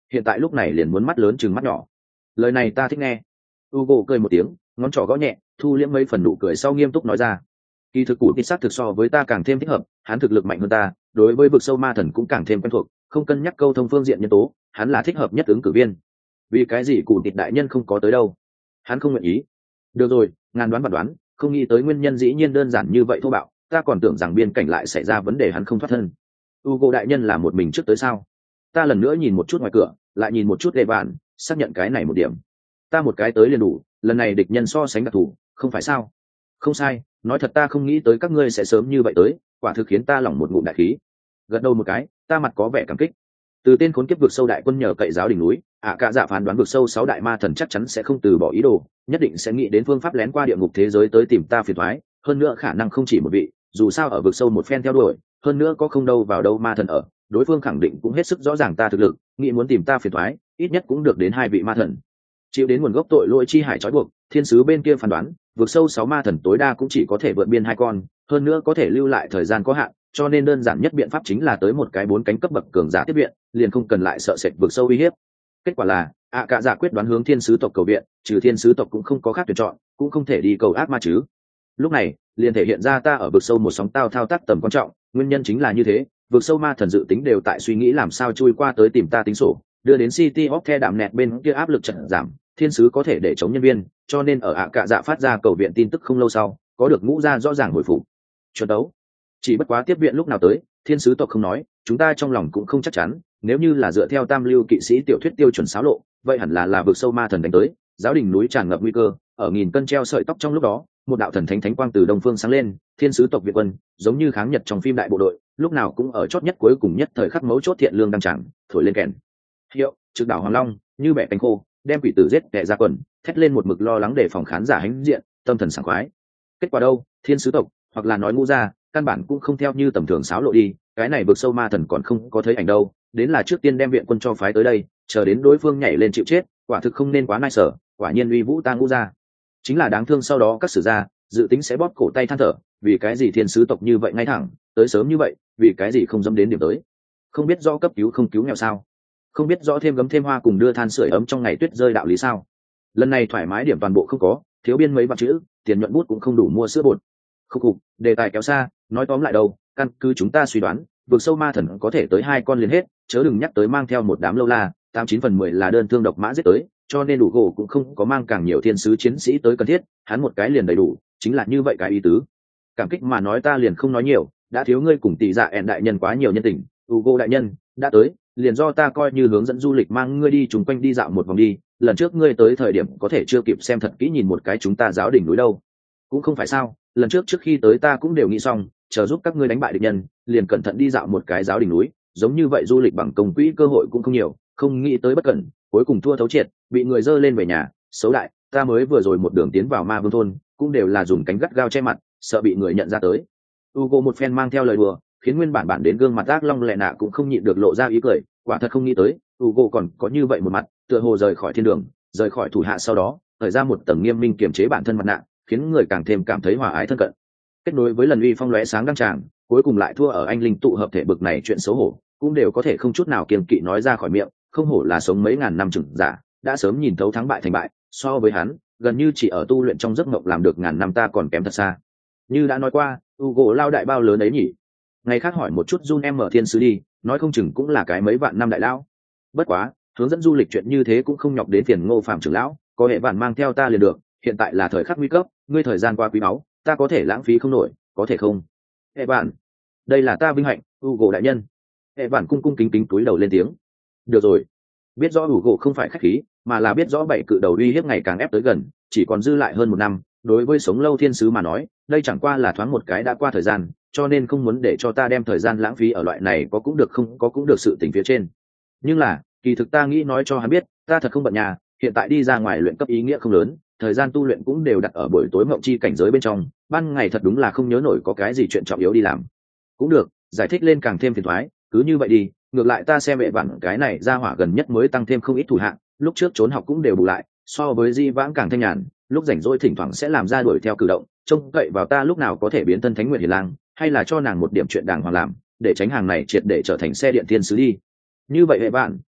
hiện tại lúc này liền muốn mắt lớn chừng mắt nhỏ. Lời này ta thích nghe. Ugo cười một tiếng, ngón trỏ gõ nhẹ, thu liễm mấy phần nụ cười sau nghiêm túc nói ra. Kỳ thực cụ tịt xác thực so với ta càng thêm thích hợp, hắn thực lực mạnh hơn ta, đối với vực sâu ma thần cũng càng thêm quen thuộc, không cân nhắc câu thông phương diện nhân tố, hắn là thích hợp nhất ứng cử viên. Vì cái gì cụ tịt đại nhân không có tới đâu? Hắn không nguyện ý. Được rồi, ngàn đoán và đoán, không nghĩ tới nguyên nhân dĩ nhiên đơn giản như vậy thô bạo, ta còn tưởng rằng biên cảnh lại xảy ra vấn đề hắn không thoát thân. Ugo đại nhân là một mình trước tới sao? Ta lần nữa nhìn một chút ngoài cửa, lại nhìn một chút lệ bạn, xác nhận cái này một điểm. Ta một cái tới liền đủ, lần này địch nhân so sánh đặc thù, không phải sao? Không sai, nói thật ta không nghĩ tới các ngươi sẽ sớm như vậy tới, quả thực khiến ta lỏng một ngụm đại khí. Gật đầu một cái, ta mặt có vẻ cảm kích. Từ tên khốn kiếp vực sâu đại quân nhờ cậy giáo đỉnh núi, ạ cả dạ phán đoán vực sâu sáu đại ma thần chắc chắn sẽ không từ bỏ ý đồ, nhất định sẽ nghĩ đến phương pháp lén qua địa ngục thế giới tới tìm ta phiền toái, hơn nữa khả năng không chỉ một vị, dù sao ở vực sâu một phen theo đuổi, hơn nữa có không đâu vào đâu ma thần ở, đối phương khẳng định cũng hết sức rõ ràng ta thực lực, nghĩ muốn tìm ta phiền toái, ít nhất cũng được đến hai vị ma thần. Chịu đến nguồn gốc tội lỗi chi hải trói buộc, thiên sứ bên kia phán đoán, vực sâu sáu ma thần tối đa cũng chỉ có thể vượt biên hai con, hơn nữa có thể lưu lại thời gian có hạn, cho nên đơn giản nhất biện pháp chính là tới một cái bốn cánh cấp bậc cường giả tiếp viện, liền không cần lại sợ sệt vực sâu uy hiếp. Kết quả là ạ cả giả quyết đoán hướng thiên sứ tộc cầu viện, trừ thiên sứ tộc cũng không có khác tuyển chọn, cũng không thể đi cầu ác ma chứ. Lúc này liền thể hiện ra ta ở vực sâu một sóng tao thao tác tầm quan trọng, nguyên nhân chính là như thế, vực sâu ma thần dự tính đều tại suy nghĩ làm sao chui qua tới tìm ta tính sổ, đưa đến City of The đạm nẹt bên kia áp lực trận giảm, thiên sứ có thể để chống nhân viên, cho nên ở ạ cả dạ phát ra cầu viện tin tức không lâu sau, có được ngũ ra rõ ràng hồi phục. Chuẩn đấu. Chỉ bất quá tiếp viện lúc nào tới, thiên sứ tộc không nói, chúng ta trong lòng cũng không chắc chắn, nếu như là dựa theo tam lưu kỵ sĩ tiểu thuyết tiêu chuẩn xáo lộ, vậy hẳn là là vực sâu ma thần đánh tới, giáo đình núi tràn ngập nguy cơ, ở nghìn cân treo sợi tóc trong lúc đó, một đạo thần thánh thánh quang từ đông phương sáng lên, thiên sứ tộc việt quân, giống như kháng nhật trong phim đại bộ đội, lúc nào cũng ở chót nhất cuối cùng nhất thời khắc mấu chốt thiện lương đăng tràng, thổi lên kèn. Hiệu, trực đảo Hoàng Long, như bẻ cánh khô, đem quỷ tử giết tệ ra quần, thét lên một mực lo lắng để phòng khán giả hãnh diện, tâm thần sảng khoái. Kết quả đâu, thiên sứ tộc, hoặc là nói ngũ gia, căn bản cũng không theo như tầm thường xáo lộ đi, cái này vực sâu ma thần còn không có thấy ảnh đâu, đến là trước tiên đem viện quân cho phái tới đây, chờ đến đối phương nhảy lên chịu chết, quả thực không nên quá nai sở, quả nhiên uy vũ ta ngũ gia. Chính là đáng thương sau đó các sử gia dự tính sẽ bóp cổ tay than thở, vì cái gì thiên sứ tộc như vậy ngay thẳng, tới sớm như vậy, vì cái gì không dám đến điểm tới. Không biết rõ cấp cứu không cứu nghèo sao? Không biết rõ thêm gấm thêm hoa cùng đưa than sưởi ấm trong ngày tuyết rơi đạo lý sao? Lần này thoải mái điểm toàn bộ không có, thiếu biên mấy vạn chữ, tiền nhuận bút cũng không đủ mua sữa bột. Khúc cục, đề tài kéo xa, nói tóm lại đâu, căn cứ chúng ta suy đoán, vực sâu ma thần có thể tới hai con liền hết, chớ đừng nhắc tới mang theo một đám lâu la, tám chín phần mười là đơn thương độc mã giết tới, cho nên đủ gỗ cũng không có mang càng nhiều thiên sứ chiến sĩ tới cần thiết, hắn một cái liền đầy đủ, chính là như vậy cái ý tứ. Cảm kích mà nói ta liền không nói nhiều, đã thiếu ngươi cùng tỷ dạ ẹn đại nhân quá nhiều nhân tình, Ugo đại nhân đã tới, liền do ta coi như hướng dẫn du lịch mang ngươi đi chung quanh đi dạo một vòng đi, lần trước ngươi tới thời điểm có thể chưa kịp xem thật kỹ nhìn một cái chúng ta giáo đỉnh núi đâu. Cũng không phải sao, lần trước trước khi tới ta cũng đều nghĩ xong, chờ giúp các ngươi đánh bại địch nhân, liền cẩn thận đi dạo một cái giáo đỉnh núi, giống như vậy du lịch bằng công quỹ cơ hội cũng không nhiều, không nghĩ tới bất cẩn, cuối cùng thua thấu triệt, bị người dơ lên về nhà, xấu đại, ta mới vừa rồi một đường tiến vào ma vương thôn, cũng đều là dùng cánh gắt gao che mặt, sợ bị người nhận ra tới. Ugo một phen mang theo lời đùa, khiến nguyên bản bản đến gương mặt ác long lẹ nạ cũng không nhịn được lộ ra ý cười, quả thật không nghĩ tới, Ugo còn có như vậy một mặt, tựa hồ rời khỏi thiên đường, rời khỏi thủ hạ sau đó, thời ra một tầng nghiêm minh kiềm chế bản thân mặt nạ, khiến người càng thêm cảm thấy hòa ái thân cận. Kết nối với lần uy phong lóe sáng đăng tràng, cuối cùng lại thua ở anh linh tụ hợp thể bực này chuyện xấu hổ, cũng đều có thể không chút nào kiêng kỵ nói ra khỏi miệng, không hổ là sống mấy ngàn năm trưởng giả, đã sớm nhìn thấu thắng bại thành bại, so với hắn, gần như chỉ ở tu luyện trong giấc mộng làm được ngàn năm ta còn kém thật xa. Như đã nói qua, Ugo lao đại bao lớn ấy nhỉ? Ngày khác hỏi một chút Jun em mở thiên sứ đi, nói không chừng cũng là cái mấy vạn năm đại lão. Bất quá, hướng dẫn du lịch chuyện như thế cũng không nhọc đến phiền Ngô Phạm trưởng lão, có hệ vạn mang theo ta liền được, hiện tại là thời khắc nguy cấp, ngươi thời gian qua quý báu, ta có thể lãng phí không nổi, có thể không? Hệ vạn, đây là ta vinh hạnh, Ugo đại nhân. Hệ vạn cung cung kính kính túi đầu lên tiếng. Được rồi, biết rõ Ugo không phải khách khí, mà là biết rõ bảy cự đầu uy hiếp ngày càng ép tới gần, chỉ còn dư lại hơn một năm, đối với sống lâu thiên sứ mà nói, đây chẳng qua là thoáng một cái đã qua thời gian, cho nên không muốn để cho ta đem thời gian lãng phí ở loại này có cũng được không có cũng được sự tình phía trên. Nhưng là, kỳ thực ta nghĩ nói cho hắn biết, ta thật không bận nhà, hiện tại đi ra ngoài luyện cấp ý nghĩa không lớn, thời gian tu luyện cũng đều đặt ở buổi tối mộng chi cảnh giới bên trong, ban ngày thật đúng là không nhớ nổi có cái gì chuyện trọng yếu đi làm. Cũng được, giải thích lên càng thêm phiền toái, cứ như vậy đi, ngược lại ta xem vệ bản cái này ra hỏa gần nhất mới tăng thêm không ít thủ hạng, lúc trước trốn học cũng đều bù lại, so với di vãng càng thanh nhàn, lúc rảnh rỗi thỉnh thoảng sẽ làm ra đuổi theo cử động, trông cậy vào ta lúc nào có thể biến thân thánh nguyệt hiền lang, hay là cho nàng một điểm chuyện đàng hoàng làm, để tránh hàng này triệt để trở thành xe điện thiên sứ đi. Như vậy hệ bạn,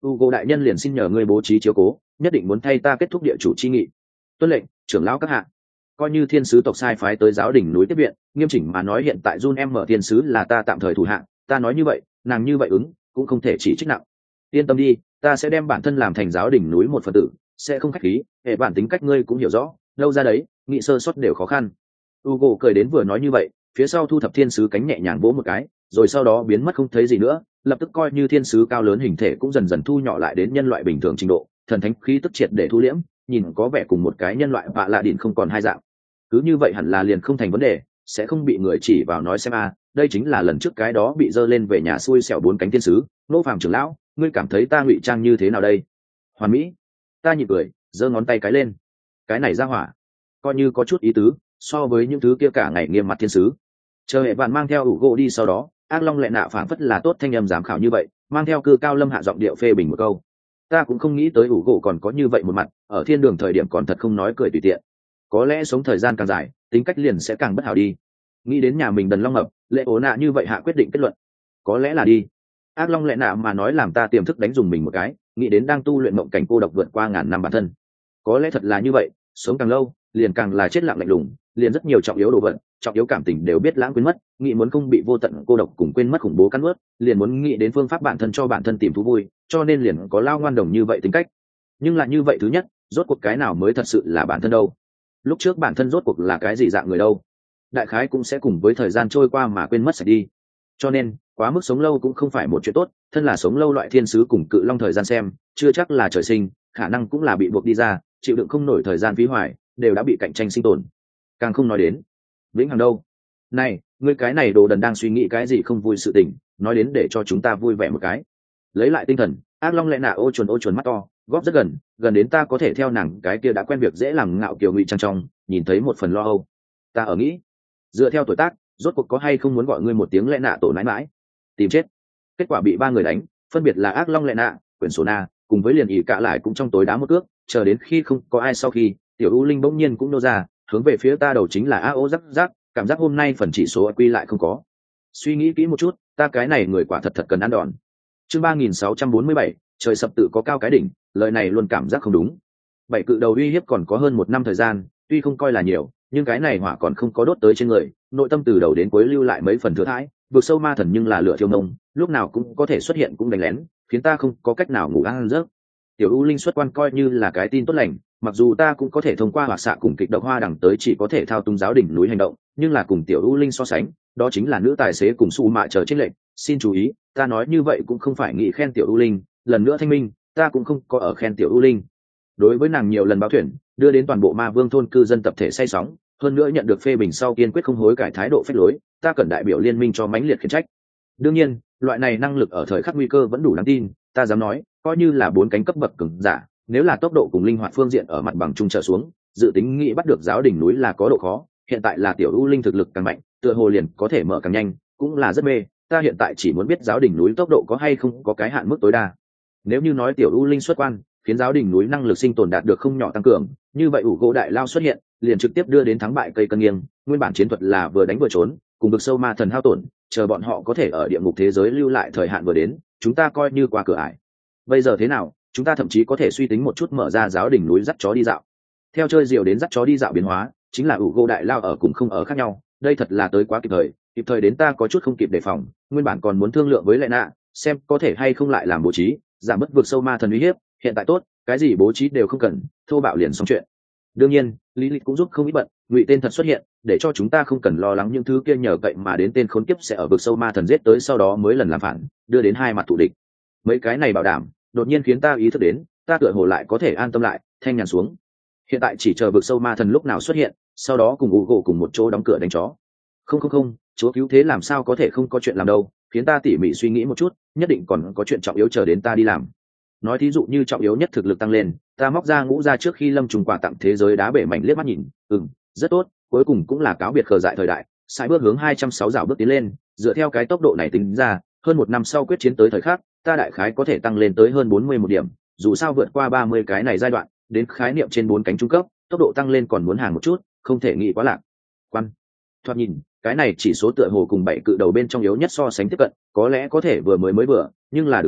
Ugo đại nhân liền xin nhờ ngươi bố trí chiếu cố, nhất định muốn thay ta kết thúc địa chủ chi nghị. Tuân lệnh, trưởng lão các hạ. Coi như thiên sứ tộc sai phái tới giáo đỉnh núi tiếp viện, nghiêm chỉnh mà nói hiện tại Jun em mở thiên sứ là ta tạm thời thủ hạng, ta nói như vậy, nàng như vậy ứng, cũng không thể chỉ trích nặng. Yên tâm đi, ta sẽ đem bản thân làm thành giáo đỉnh núi một phần tử, sẽ không khách khí, hệ bản tính cách ngươi cũng hiểu rõ, đâu ra đấy, nghị sơ suất đều khó khăn. Ugo cười đến vừa nói như vậy, phía sau thu thập thiên sứ cánh nhẹ nhàng vỗ một cái, rồi sau đó biến mất không thấy gì nữa, lập tức coi như thiên sứ cao lớn hình thể cũng dần dần thu nhỏ lại đến nhân loại bình thường trình độ, thần thánh khí tức triệt để thu liễm, nhìn có vẻ cùng một cái nhân loại vạ lạ đỉnh không còn hai dạng. Cứ như vậy hẳn là liền không thành vấn đề, sẽ không bị người chỉ vào nói xem a, à, đây chính là lần trước cái đó bị dơ lên về nhà xui xẻo bốn cánh thiên sứ. Nô Phàm trưởng lão, ngươi cảm thấy ta ngụy trang như thế nào đây? Hoàn mỹ. Ta nhịn cười, giơ ngón tay cái lên. Cái này ra hỏa, coi như có chút ý tứ, so với những thứ kia cả ngày nghiêm mặt thiên sứ. Chờ hệ bạn mang theo ủ gỗ đi sau đó, ác long lệ nạ phảng phất là tốt thanh âm giám khảo như vậy, mang theo cư cao lâm hạ giọng điệu phê bình một câu. Ta cũng không nghĩ tới ủ gỗ còn có như vậy một mặt, ở thiên đường thời điểm còn thật không nói cười tùy tiện. Có lẽ sống thời gian càng dài, tính cách liền sẽ càng bất hảo đi. Nghĩ đến nhà mình đần long mập, lệ ố nạ như vậy hạ quyết định kết luận. Có lẽ là đi. Ác long lệ nạ mà nói làm ta tiềm thức đánh dùng mình một cái, nghĩ đến đang tu luyện mộng cảnh cô độc vượt qua ngàn năm bản thân. Có lẽ thật là như vậy, sống càng lâu, liền càng là chết lặng lạnh lùng, liền rất nhiều trọng yếu đồ vật, trọng yếu cảm tình đều biết lãng quên mất, nghĩ muốn không bị vô tận cô độc cùng quên mất khủng bố cắn nuốt, liền muốn nghĩ đến phương pháp bản thân cho bản thân tìm thú vui, cho nên liền có lao ngoan đồng như vậy tính cách. Nhưng là như vậy thứ nhất, rốt cuộc cái nào mới thật sự là bản thân đâu? Lúc trước bản thân rốt cuộc là cái gì dạng người đâu? Đại khái cũng sẽ cùng với thời gian trôi qua mà quên mất sạch đi. Cho nên, quá mức sống lâu cũng không phải một chuyện tốt, thân là sống lâu loại thiên sứ cùng cự long thời gian xem, chưa chắc là trời sinh, khả năng cũng là bị buộc đi ra, chịu đựng không nổi thời gian phí hoài, đều đã bị cạnh tranh sinh tồn. Càng không nói đến vĩnh hằng đâu. Này, ngươi cái này đồ đần đang suy nghĩ cái gì không vui sự tình, nói đến để cho chúng ta vui vẻ một cái. Lấy lại tinh thần, ác long lệ nạ ô chuồn ô chuồn mắt to, góp rất gần, gần đến ta có thể theo nàng cái kia đã quen việc dễ làm ngạo kiều ngụy trang trong, nhìn thấy một phần lo âu. Ta ở nghĩ, dựa theo tuổi tác, rốt cuộc có hay không muốn gọi ngươi một tiếng lệ nạ tổ nãi mãi, tìm chết. Kết quả bị ba người đánh, phân biệt là ác long lệ nạ, quyển sổ na, cùng với liền ỉ cả lại cũng trong tối đá một cước, chờ đến khi không có ai sau khi, tiểu u linh bỗng nhiên cũng nô ra, hướng về phía ta đầu chính là a ô rắc rắc, cảm giác hôm nay phần chỉ số quy lại không có. Suy nghĩ kỹ một chút, ta cái này người quả thật thật cần ăn đòn. Chương ba nghìn sáu trăm bốn mươi bảy, trời sập tự có cao cái đỉnh, lời này luôn cảm giác không đúng. Bảy cự đầu uy hiếp còn có hơn một năm thời gian, tuy không coi là nhiều, nhưng cái này hỏa còn không có đốt tới trên người, nội tâm từ đầu đến cuối lưu lại mấy phần thừa thãi, vượt sâu ma thần nhưng là lửa thiêu nông, lúc nào cũng có thể xuất hiện cũng đánh lén, khiến ta không có cách nào ngủ ăn giấc. Tiểu u linh xuất quan coi như là cái tin tốt lành, mặc dù ta cũng có thể thông qua hoạt xạ cùng kịch độc hoa đẳng tới chỉ có thể thao túng giáo đỉnh núi hành động, nhưng là cùng tiểu u linh so sánh, đó chính là nữ tài xế cùng su mạ chờ trên lệnh. Xin chú ý, ta nói như vậy cũng không phải nghĩ khen tiểu u linh, lần nữa thanh minh, ta cũng không có ở khen tiểu u linh. Đối với nàng nhiều lần báo thuyền, đưa đến toàn bộ ma vương thôn cư dân tập thể say sóng, hơn nữa nhận được phê bình sau kiên quyết không hối cải thái độ phép lối, ta cần đại biểu liên minh cho mãnh liệt khiển trách. Đương nhiên, loại này năng lực ở thời khắc nguy cơ vẫn đủ đáng tin, ta dám nói, coi như là bốn cánh cấp bậc cường giả, nếu là tốc độ cùng linh hoạt phương diện ở mặt bằng trung trở xuống, dự tính nghĩ bắt được giáo đỉnh núi là có độ khó. Hiện tại là tiểu u linh thực lực càng mạnh, tựa hồ liền có thể mở càng nhanh, cũng là rất mê. Ta hiện tại chỉ muốn biết giáo đỉnh núi tốc độ có hay không có cái hạn mức tối đa. Nếu như nói tiểu u linh xuất quan, khiến giáo đỉnh núi năng lực sinh tồn đạt được không nhỏ tăng cường, như vậy ủ gỗ đại lao xuất hiện, liền trực tiếp đưa đến thắng bại cây cân nghiêng. Nguyên bản chiến thuật là vừa đánh vừa trốn, cùng vực sâu ma thần hao tổn, chờ bọn họ có thể ở địa ngục thế giới lưu lại thời hạn vừa đến, chúng ta coi như qua cửa ải. Bây giờ thế nào, chúng ta thậm chí có thể suy tính một chút mở ra giáo đỉnh núi dắt chó đi dạo. Theo chơi diều đến dắt chó đi dạo biến hóa, chính là ủ gỗ đại lao ở cùng không ở khác nhau. Đây thật là tới quá kịp thời, kịp thời đến ta có chút không kịp đề phòng. Nguyên bản còn muốn thương lượng với lệ nạ, xem có thể hay không lại làm bố trí, giảm bớt vực sâu ma thần uy hiếp. Hiện tại tốt, cái gì bố trí đều không cần, thô bạo liền xong chuyện. Đương nhiên, lý lịch cũng giúp không ít bận, ngụy tên thật xuất hiện, để cho chúng ta không cần lo lắng những thứ kia nhờ cậy mà đến tên khốn kiếp sẽ ở vực sâu ma thần giết tới sau đó mới lần làm phản, đưa đến hai mặt thù địch. Mấy cái này bảo đảm, đột nhiên khiến ta ý thức đến, ta tựa hồ lại có thể an tâm lại, thanh nhàn xuống. Hiện tại chỉ chờ vực sâu ma thần lúc nào xuất hiện, sau đó cùng Ugo cùng một chỗ đóng cửa đánh chó. Không không không, chúa cứu thế làm sao có thể không có chuyện làm đâu, khiến ta tỉ mỉ suy nghĩ một chút, nhất định còn có chuyện trọng yếu chờ đến ta đi làm. Nói thí dụ như trọng yếu nhất thực lực tăng lên, ta móc ra ngũ ra trước khi lâm trùng quà tặng thế giới đá bể mảnh liếc mắt nhìn, ừm, rất tốt, cuối cùng cũng là cáo biệt khờ dại thời đại, sai bước hướng hai trăm sáu dạo bước tiến lên, dựa theo cái tốc độ này tính ra, hơn một năm sau quyết chiến tới thời khắc, ta đại khái có thể tăng lên tới hơn bốn mươi một điểm, dù sao vượt qua ba mươi cái này giai đoạn, đến khái niệm trên bốn cánh trung cấp, tốc độ tăng lên còn muốn hàng một chút, không thể nghĩ quá lạc quan. Thoạt nhìn, cái này chỉ số tựa hồ cùng bảy cự đầu bên trong yếu nhất so sánh tiếp cận, có lẽ có thể vừa mới mới vừa, nhưng là đừng quên,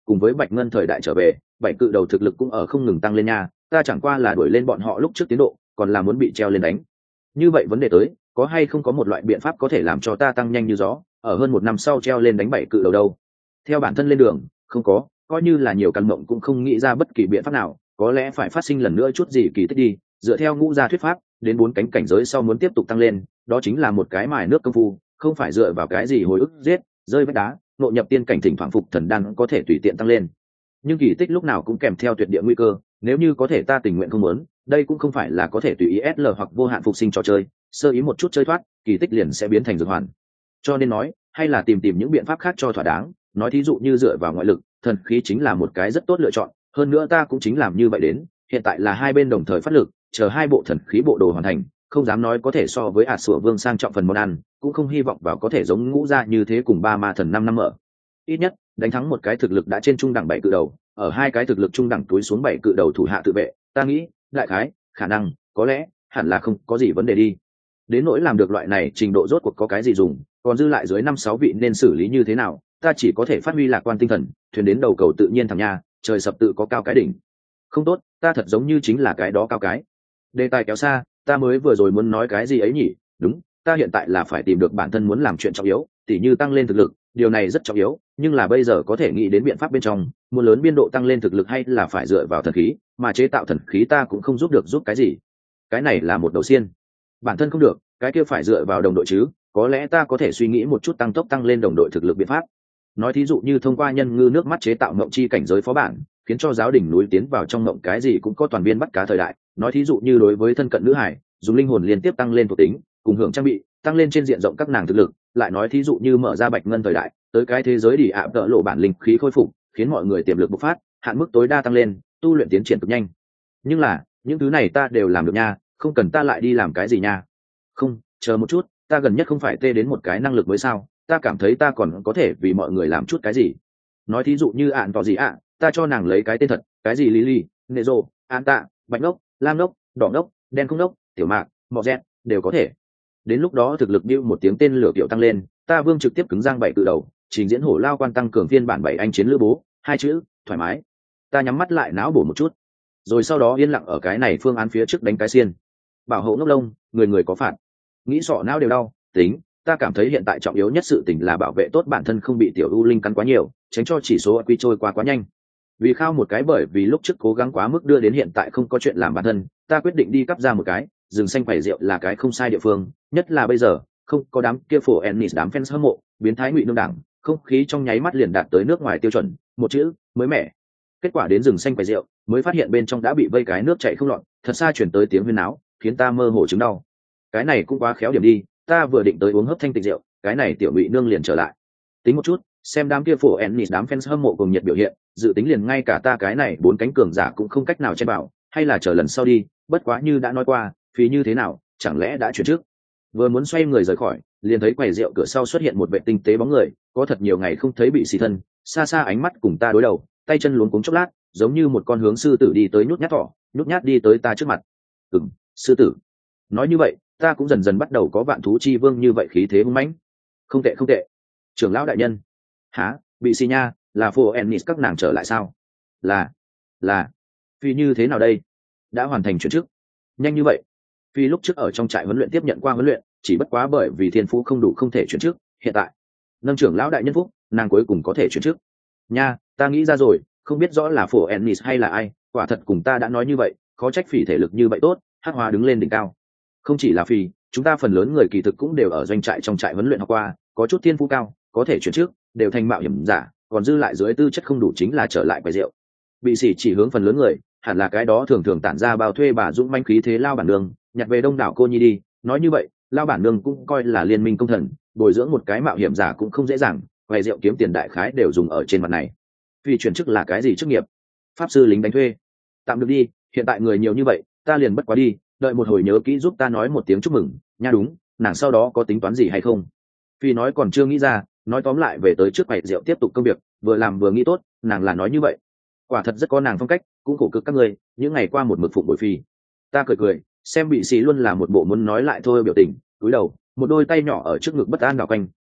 cùng với bạch ngân thời đại trở về, bảy cự đầu thực lực cũng ở không ngừng tăng lên nha, ta chẳng qua là đuổi lên bọn họ lúc trước tiến độ, còn là muốn bị treo lên đánh. Như vậy vấn đề tới, có hay không có một loại biện pháp có thể làm cho ta tăng nhanh như gió, ở hơn một năm sau treo lên đánh bảy cự đầu đâu? Theo bản thân lên đường, không có, coi như là nhiều căn mộng cũng không nghĩ ra bất kỳ biện pháp nào, có lẽ phải phát sinh lần nữa chút gì kỳ tích đi. Dựa theo ngũ gia thuyết pháp, đến bốn cánh cảnh giới sau muốn tiếp tục tăng lên, đó chính là một cái mài nước công phu, không phải dựa vào cái gì hồi ức giết, rơi vách đá, nội nhập tiên cảnh thỉnh thoảng phục thần đan có thể tùy tiện tăng lên. Nhưng kỳ tích lúc nào cũng kèm theo tuyệt địa nguy cơ, nếu như có thể ta tình nguyện không muốn, đây cũng không phải là có thể tùy ý ét lờ hoặc vô hạn phục sinh trò chơi, sơ ý một chút chơi thoát, kỳ tích liền sẽ biến thành dược hoàn. Cho nên nói, hay là tìm tìm những biện pháp khác cho thỏa đáng, nói thí dụ như dựa vào ngoại lực, thần khí chính là một cái rất tốt lựa chọn, hơn nữa ta cũng chính làm như vậy đến, hiện tại là hai bên đồng thời phát lực, chờ hai bộ thần khí bộ đồ hoàn thành, không dám nói có thể so với ả sủa vương sang trọng phần món ăn, cũng không hy vọng vào có thể giống ngũ gia như thế cùng ba ma thần năm năm ở. Ít nhất, đánh thắng một cái thực lực đã trên trung đẳng bảy cự đầu, ở hai cái thực lực trung đẳng túi xuống bảy cự đầu thủ hạ tự vệ, ta nghĩ, đại khái, khả năng, có lẽ, hẳn là không có gì vấn đề đi. Đến nỗi làm được loại này trình độ rốt cuộc có cái gì dùng, còn dư lại dưới năm sáu vị nên xử lý như thế nào, ta chỉ có thể phát huy lạc quan tinh thần, thuyền đến đầu cầu tự nhiên thẳng nha, trời sập tự có cao cái đỉnh. Không tốt, ta thật giống như chính là cái đó cao cái. Đề tài kéo xa, ta mới vừa rồi muốn nói cái gì ấy nhỉ? Đúng, ta hiện tại là phải tìm được bản thân muốn làm chuyện trọng yếu, tỉ như tăng lên thực lực, điều này rất trọng yếu, nhưng là bây giờ có thể nghĩ đến biện pháp bên trong, muốn lớn biên độ tăng lên thực lực hay là phải dựa vào thần khí, mà chế tạo thần khí ta cũng không giúp được giúp cái gì. Cái này là một đầu xiên. Bản thân không được, cái kia phải dựa vào đồng đội chứ, có lẽ ta có thể suy nghĩ một chút tăng tốc tăng lên đồng đội thực lực biện pháp. Nói thí dụ như thông qua nhân ngư nước mắt chế tạo mộng chi cảnh giới phó bản, khiến cho giáo đỉnh núi tiến vào trong mộng cái gì cũng có toàn viên bắt cá thời đại. Nói thí dụ như đối với thân cận nữ hải, dùng linh hồn liên tiếp tăng lên thuộc tính, cùng hưởng trang bị, tăng lên trên diện rộng các nàng thực lực. Lại nói thí dụ như mở ra bạch ngân thời đại, tới cái thế giới đi ạ tợ lộ bản linh khí khôi phục, khiến mọi người tiềm lực bộc phát, hạn mức tối đa tăng lên, tu luyện tiến triển cực nhanh. Nhưng là, những thứ này ta đều làm được nha, không cần ta lại đi làm cái gì nha. Không, chờ một chút, ta gần nhất không phải tê đến một cái năng lực mới sao, ta cảm thấy ta còn có thể vì mọi người làm chút cái gì. Nói thí dụ như ạn tỏ gì ạ, ta cho nàng lấy cái tên thật, cái gì Lily, Nezo, An Tạ, Bạch Ngốc, Lam Ngốc, Đỏ Ngốc, Đen Không Ngốc, Tiểu Mạc, Mọ Dẹt, đều có thể. Đến lúc đó thực lực build một tiếng tên lửa kiểu tăng lên, ta vương trực tiếp cứng giang bảy tự đầu, trình diễn hổ lao quan tăng cường phiên bản bảy anh chiến lữ bố, hai chữ, thoải mái. Ta nhắm mắt lại não bổ một chút, rồi sau đó yên lặng ở cái này phương án phía trước đánh cái xiên. Bảo hộ ngốc lông, người người có phạt. Nghĩ sọ não đều đau, tính, ta cảm thấy hiện tại trọng yếu nhất sự tình là bảo vệ tốt bản thân không bị tiểu u linh cắn quá nhiều, tránh cho chỉ số quy trôi qua quá nhanh. Vì khao một cái bởi vì lúc trước cố gắng quá mức đưa đến hiện tại không có chuyện làm bản thân, ta quyết định đi cắp ra một cái, rừng xanh quẩy rượu là cái không sai địa phương, nhất là bây giờ, không có đám kia phổ ennis đám fans hâm mộ, biến thái ngụy nương đảng, không khí trong nháy mắt liền đạt tới nước ngoài tiêu chuẩn, một chữ, mới mẻ. Kết quả đến rừng xanh quẩy rượu, mới phát hiện bên trong đã bị vây cái nước chảy không lọt, thật xa chuyển tới tiếng huyên náo, khiến ta mơ hồ chứng đau. Cái này cũng quá khéo điểm đi, ta vừa định tới uống hấp thanh tịch rượu, cái này tiểu ngụy nương liền trở lại. Tính một chút, xem đám kia phổ ennis đám fans hâm mộ cùng nhiệt biểu hiện, dự tính liền ngay cả ta cái này bốn cánh cường giả cũng không cách nào chen vào, hay là chờ lần sau đi, bất quá như đã nói qua, phí như thế nào, chẳng lẽ đã chuyển trước. Vừa muốn xoay người rời khỏi, liền thấy quầy rượu cửa sau xuất hiện một vệ tinh tế bóng người, có thật nhiều ngày không thấy bị xì thân, xa xa ánh mắt cùng ta đối đầu, tay chân luống cuống chốc lát, giống như một con hướng sư tử đi tới nhút nhát thỏ, nhút nhát đi tới ta trước mặt. Ừm, sư tử. Nói như vậy, ta cũng dần dần bắt đầu có vạn thú chi vương như vậy khí thế hung mãnh. Không tệ không tệ. Trưởng lão đại nhân. Hả, bị xì nha, là phổ ennis các nàng trở lại sao? Là, là. Phi như thế nào đây? Đã hoàn thành chuyển chức. Nhanh như vậy. Phi lúc trước ở trong trại huấn luyện tiếp nhận qua huấn luyện, chỉ bất quá bởi vì thiên phú không đủ không thể chuyển chức, hiện tại nâng trưởng lão đại nhân phúc, nàng cuối cùng có thể chuyển chức. Nha, ta nghĩ ra rồi, không biết rõ là phổ ennis hay là ai, quả thật cùng ta đã nói như vậy, khó trách Phỉ thể lực như vậy tốt, hắc hoa đứng lên đỉnh cao. Không chỉ là Phỉ, chúng ta phần lớn người kỳ thực cũng đều ở doanh trại trong trại huấn luyện học qua, có chút thiên phú cao, có thể chuyển chức, đều thành mạo hiểm giả, còn dư lại dưới tư chất không đủ chính là trở lại quầy rượu. Bị sỉ chỉ hướng phần lớn người, hẳn là cái đó thường thường tản ra bao thuê bà dũng manh khí thế lao bản nương, nhặt về đông đảo cô nhi đi. Nói như vậy, lao bản nương cũng coi là liên minh công thần, bồi dưỡng một cái mạo hiểm giả cũng không dễ dàng, quầy rượu kiếm tiền đại khái đều dùng ở trên mặt này. Vì chuyển chức là cái gì chức nghiệp? Pháp sư lính đánh thuê. Tạm được đi, hiện tại người nhiều như vậy, ta liền bất quá đi, đợi một hồi nhớ kỹ giúp ta nói một tiếng chúc mừng, nha đúng, nàng sau đó có tính toán gì hay không? Vì nói còn chưa nghĩ ra, nói tóm lại về tới trước quầy rượu tiếp tục công việc, vừa làm vừa nghĩ tốt, nàng là nói như vậy. Quả thật rất có nàng phong cách, cũng khổ cực các người, những ngày qua một mực phụng bồi Phi. Ta cười cười, xem bị xì luôn là một bộ muốn nói lại thôi biểu tình, cúi đầu, một đôi tay nhỏ ở trước ngực bất an đảo quanh,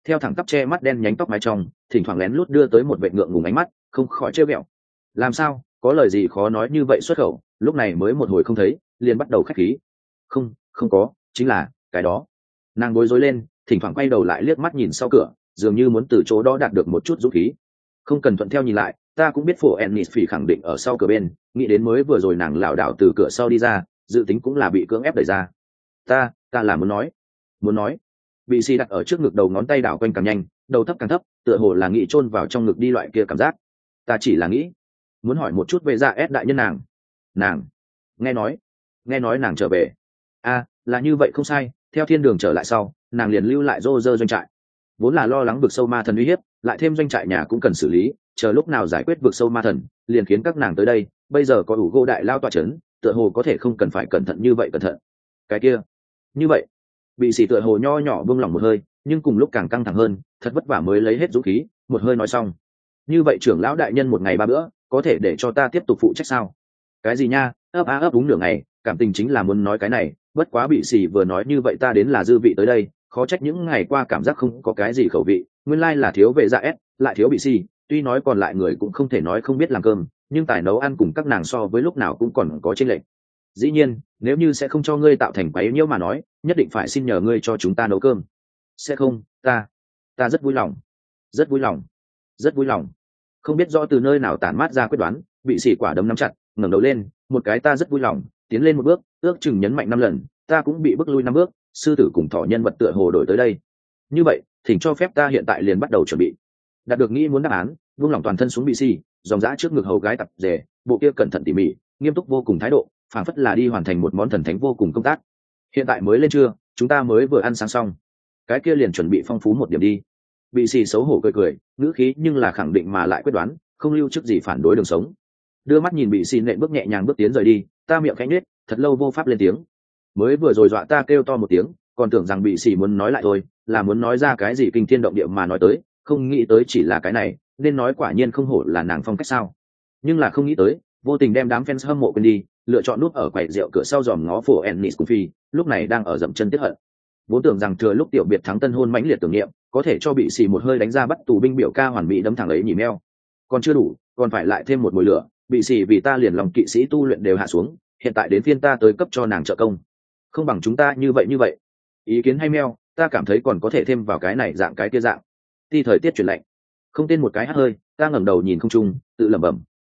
theo thẳng tắp che mắt đen nhánh tóc mái trong thỉnh thoảng lén lút đưa tới một vệ ngượng ngùng ánh mắt, không khỏi trêu ghẹo. Làm sao có lời gì khó nói như vậy xuất khẩu, lúc này mới một hồi không thấy liền bắt đầu khách khí. Không, không có, chính là cái đó. Nàng bối rối lên, thỉnh thoảng quay đầu lại liếc mắt nhìn sau cửa, dường như muốn từ chỗ đó đạt được một chút dũng khí. Không cần thuận theo nhìn lại, ta cũng biết phổ ennis phỉ khẳng định ở sau cửa bên, nghĩ đến mới vừa rồi nàng lảo đảo từ cửa sau đi ra, dự tính cũng là bị cưỡng ép đẩy ra. ta ta là muốn nói muốn nói bị xì đặt ở trước ngực, đầu ngón tay đảo quanh càng nhanh, đầu thấp càng thấp, tựa hồ là nghĩ chôn vào trong ngực đi loại kia cảm giác. Ta chỉ là nghĩ muốn hỏi một chút về dạ ép đại nhân nàng nàng nghe nói nghe nói nàng trở về. A, là như vậy không sai, theo thiên đường trở lại sau nàng liền lưu lại rô rơ doanh trại, vốn là lo lắng vực sâu ma thần uy hiếp, lại thêm doanh trại nhà cũng cần xử lý, chờ lúc nào giải quyết vực sâu ma thần liền khiến các nàng tới đây. Bây giờ có ủ gỗ đại lao tọa chấn, tựa hồ có thể không cần phải cẩn thận như vậy cẩn thận. Cái kia như vậy bị xỉ tựa hồ nho nhỏ buông lỏng một hơi, nhưng cùng lúc càng căng thẳng hơn, thật vất vả mới lấy hết dũng khí một hơi nói xong. Như vậy trưởng lão đại nhân một ngày ba bữa có thể để cho ta tiếp tục phụ trách sao? Cái gì nha, ấp á ấp đúng nửa ngày, cảm tình chính là muốn nói cái này, bất quá bị xỉ vừa nói như vậy ta đến là dư vị tới đây, khó trách những ngày qua cảm giác không có cái gì khẩu vị, nguyên lai là thiếu vệ dạ ép lại thiếu bị xỉ. Tuy nói còn lại người cũng không thể nói không biết làm cơm, nhưng tài nấu ăn cùng các nàng so với lúc nào cũng còn có chênh lệch. Dĩ nhiên nếu như sẽ không cho ngươi tạo thành quấy nhiễu mà nói, nhất định phải xin nhờ ngươi cho chúng ta nấu cơm. Sẽ không, ta ta rất vui lòng rất vui lòng rất vui lòng. Không biết rõ từ nơi nào tản mát ra quyết đoán, bị xỉ quả đấm nắm chặt, ngẩng đầu lên, một cái ta rất vui lòng, tiến lên một bước, ước chừng nhấn mạnh năm lần, ta cũng bị bước lui năm bước. Sư tử cùng thỏ nhân vật tựa hồ đổi tới đây. Như vậy thỉnh cho phép ta hiện tại liền bắt đầu chuẩn bị. Đạt được nghĩ muốn đáp án, vung lòng toàn thân xuống bị xỉ, dòng dã trước ngực hầu gái tập rể, bộ kia cẩn thận tỉ mỉ, nghiêm túc vô cùng thái độ, phảng phất là đi hoàn thành một món thần thánh vô cùng công tác. Hiện tại mới lên trưa, chúng ta mới vừa ăn sáng xong, cái kia liền chuẩn bị phong phú một điểm đi. Bị xì xấu hổ cười cười, ngữ khí nhưng là khẳng định mà lại quyết đoán, không lưu trước gì phản đối đường sống. Đưa mắt nhìn bị xì nện bước nhẹ nhàng bước tiến rời đi, ta miệng khẽ nhếch, thật lâu vô pháp lên tiếng. Mới vừa rồi dọa ta kêu to một tiếng, còn tưởng rằng bị xì muốn nói lại thôi, là muốn nói ra cái gì kinh thiên động địa mà nói tới, không nghĩ tới chỉ là cái này, nên nói quả nhiên không hổ là nàng phong cách sao. Nhưng là không nghĩ tới, vô tình đem đám fans hâm mộ quên đi, lựa chọn núp ở quầy rượu cửa sau dòm ngó phổ ennis cùng phi, lúc này đang ở dậm chân tiếp hận. Vốn tưởng rằng thừa lúc tiểu biệt thắng tân hôn mãnh liệt tưởng niệm, có thể cho bị xì một hơi đánh ra bắt tù binh biểu ca hoàn mỹ đấm thẳng ấy nhỉ meo. Còn chưa đủ, còn phải lại thêm một mùi lửa, bị xì vì ta liền lòng kỵ sĩ tu luyện đều hạ xuống, hiện tại đến phiên ta tới cấp cho nàng trợ công. Không bằng chúng ta như vậy như vậy. Ý kiến hay meo, ta cảm thấy còn có thể thêm vào cái này dạng cái kia dạng. Ti thời tiết chuyển lạnh, không tên một cái hắt hơi, ta ngẩng đầu nhìn không trung, tự lẩm bẩm,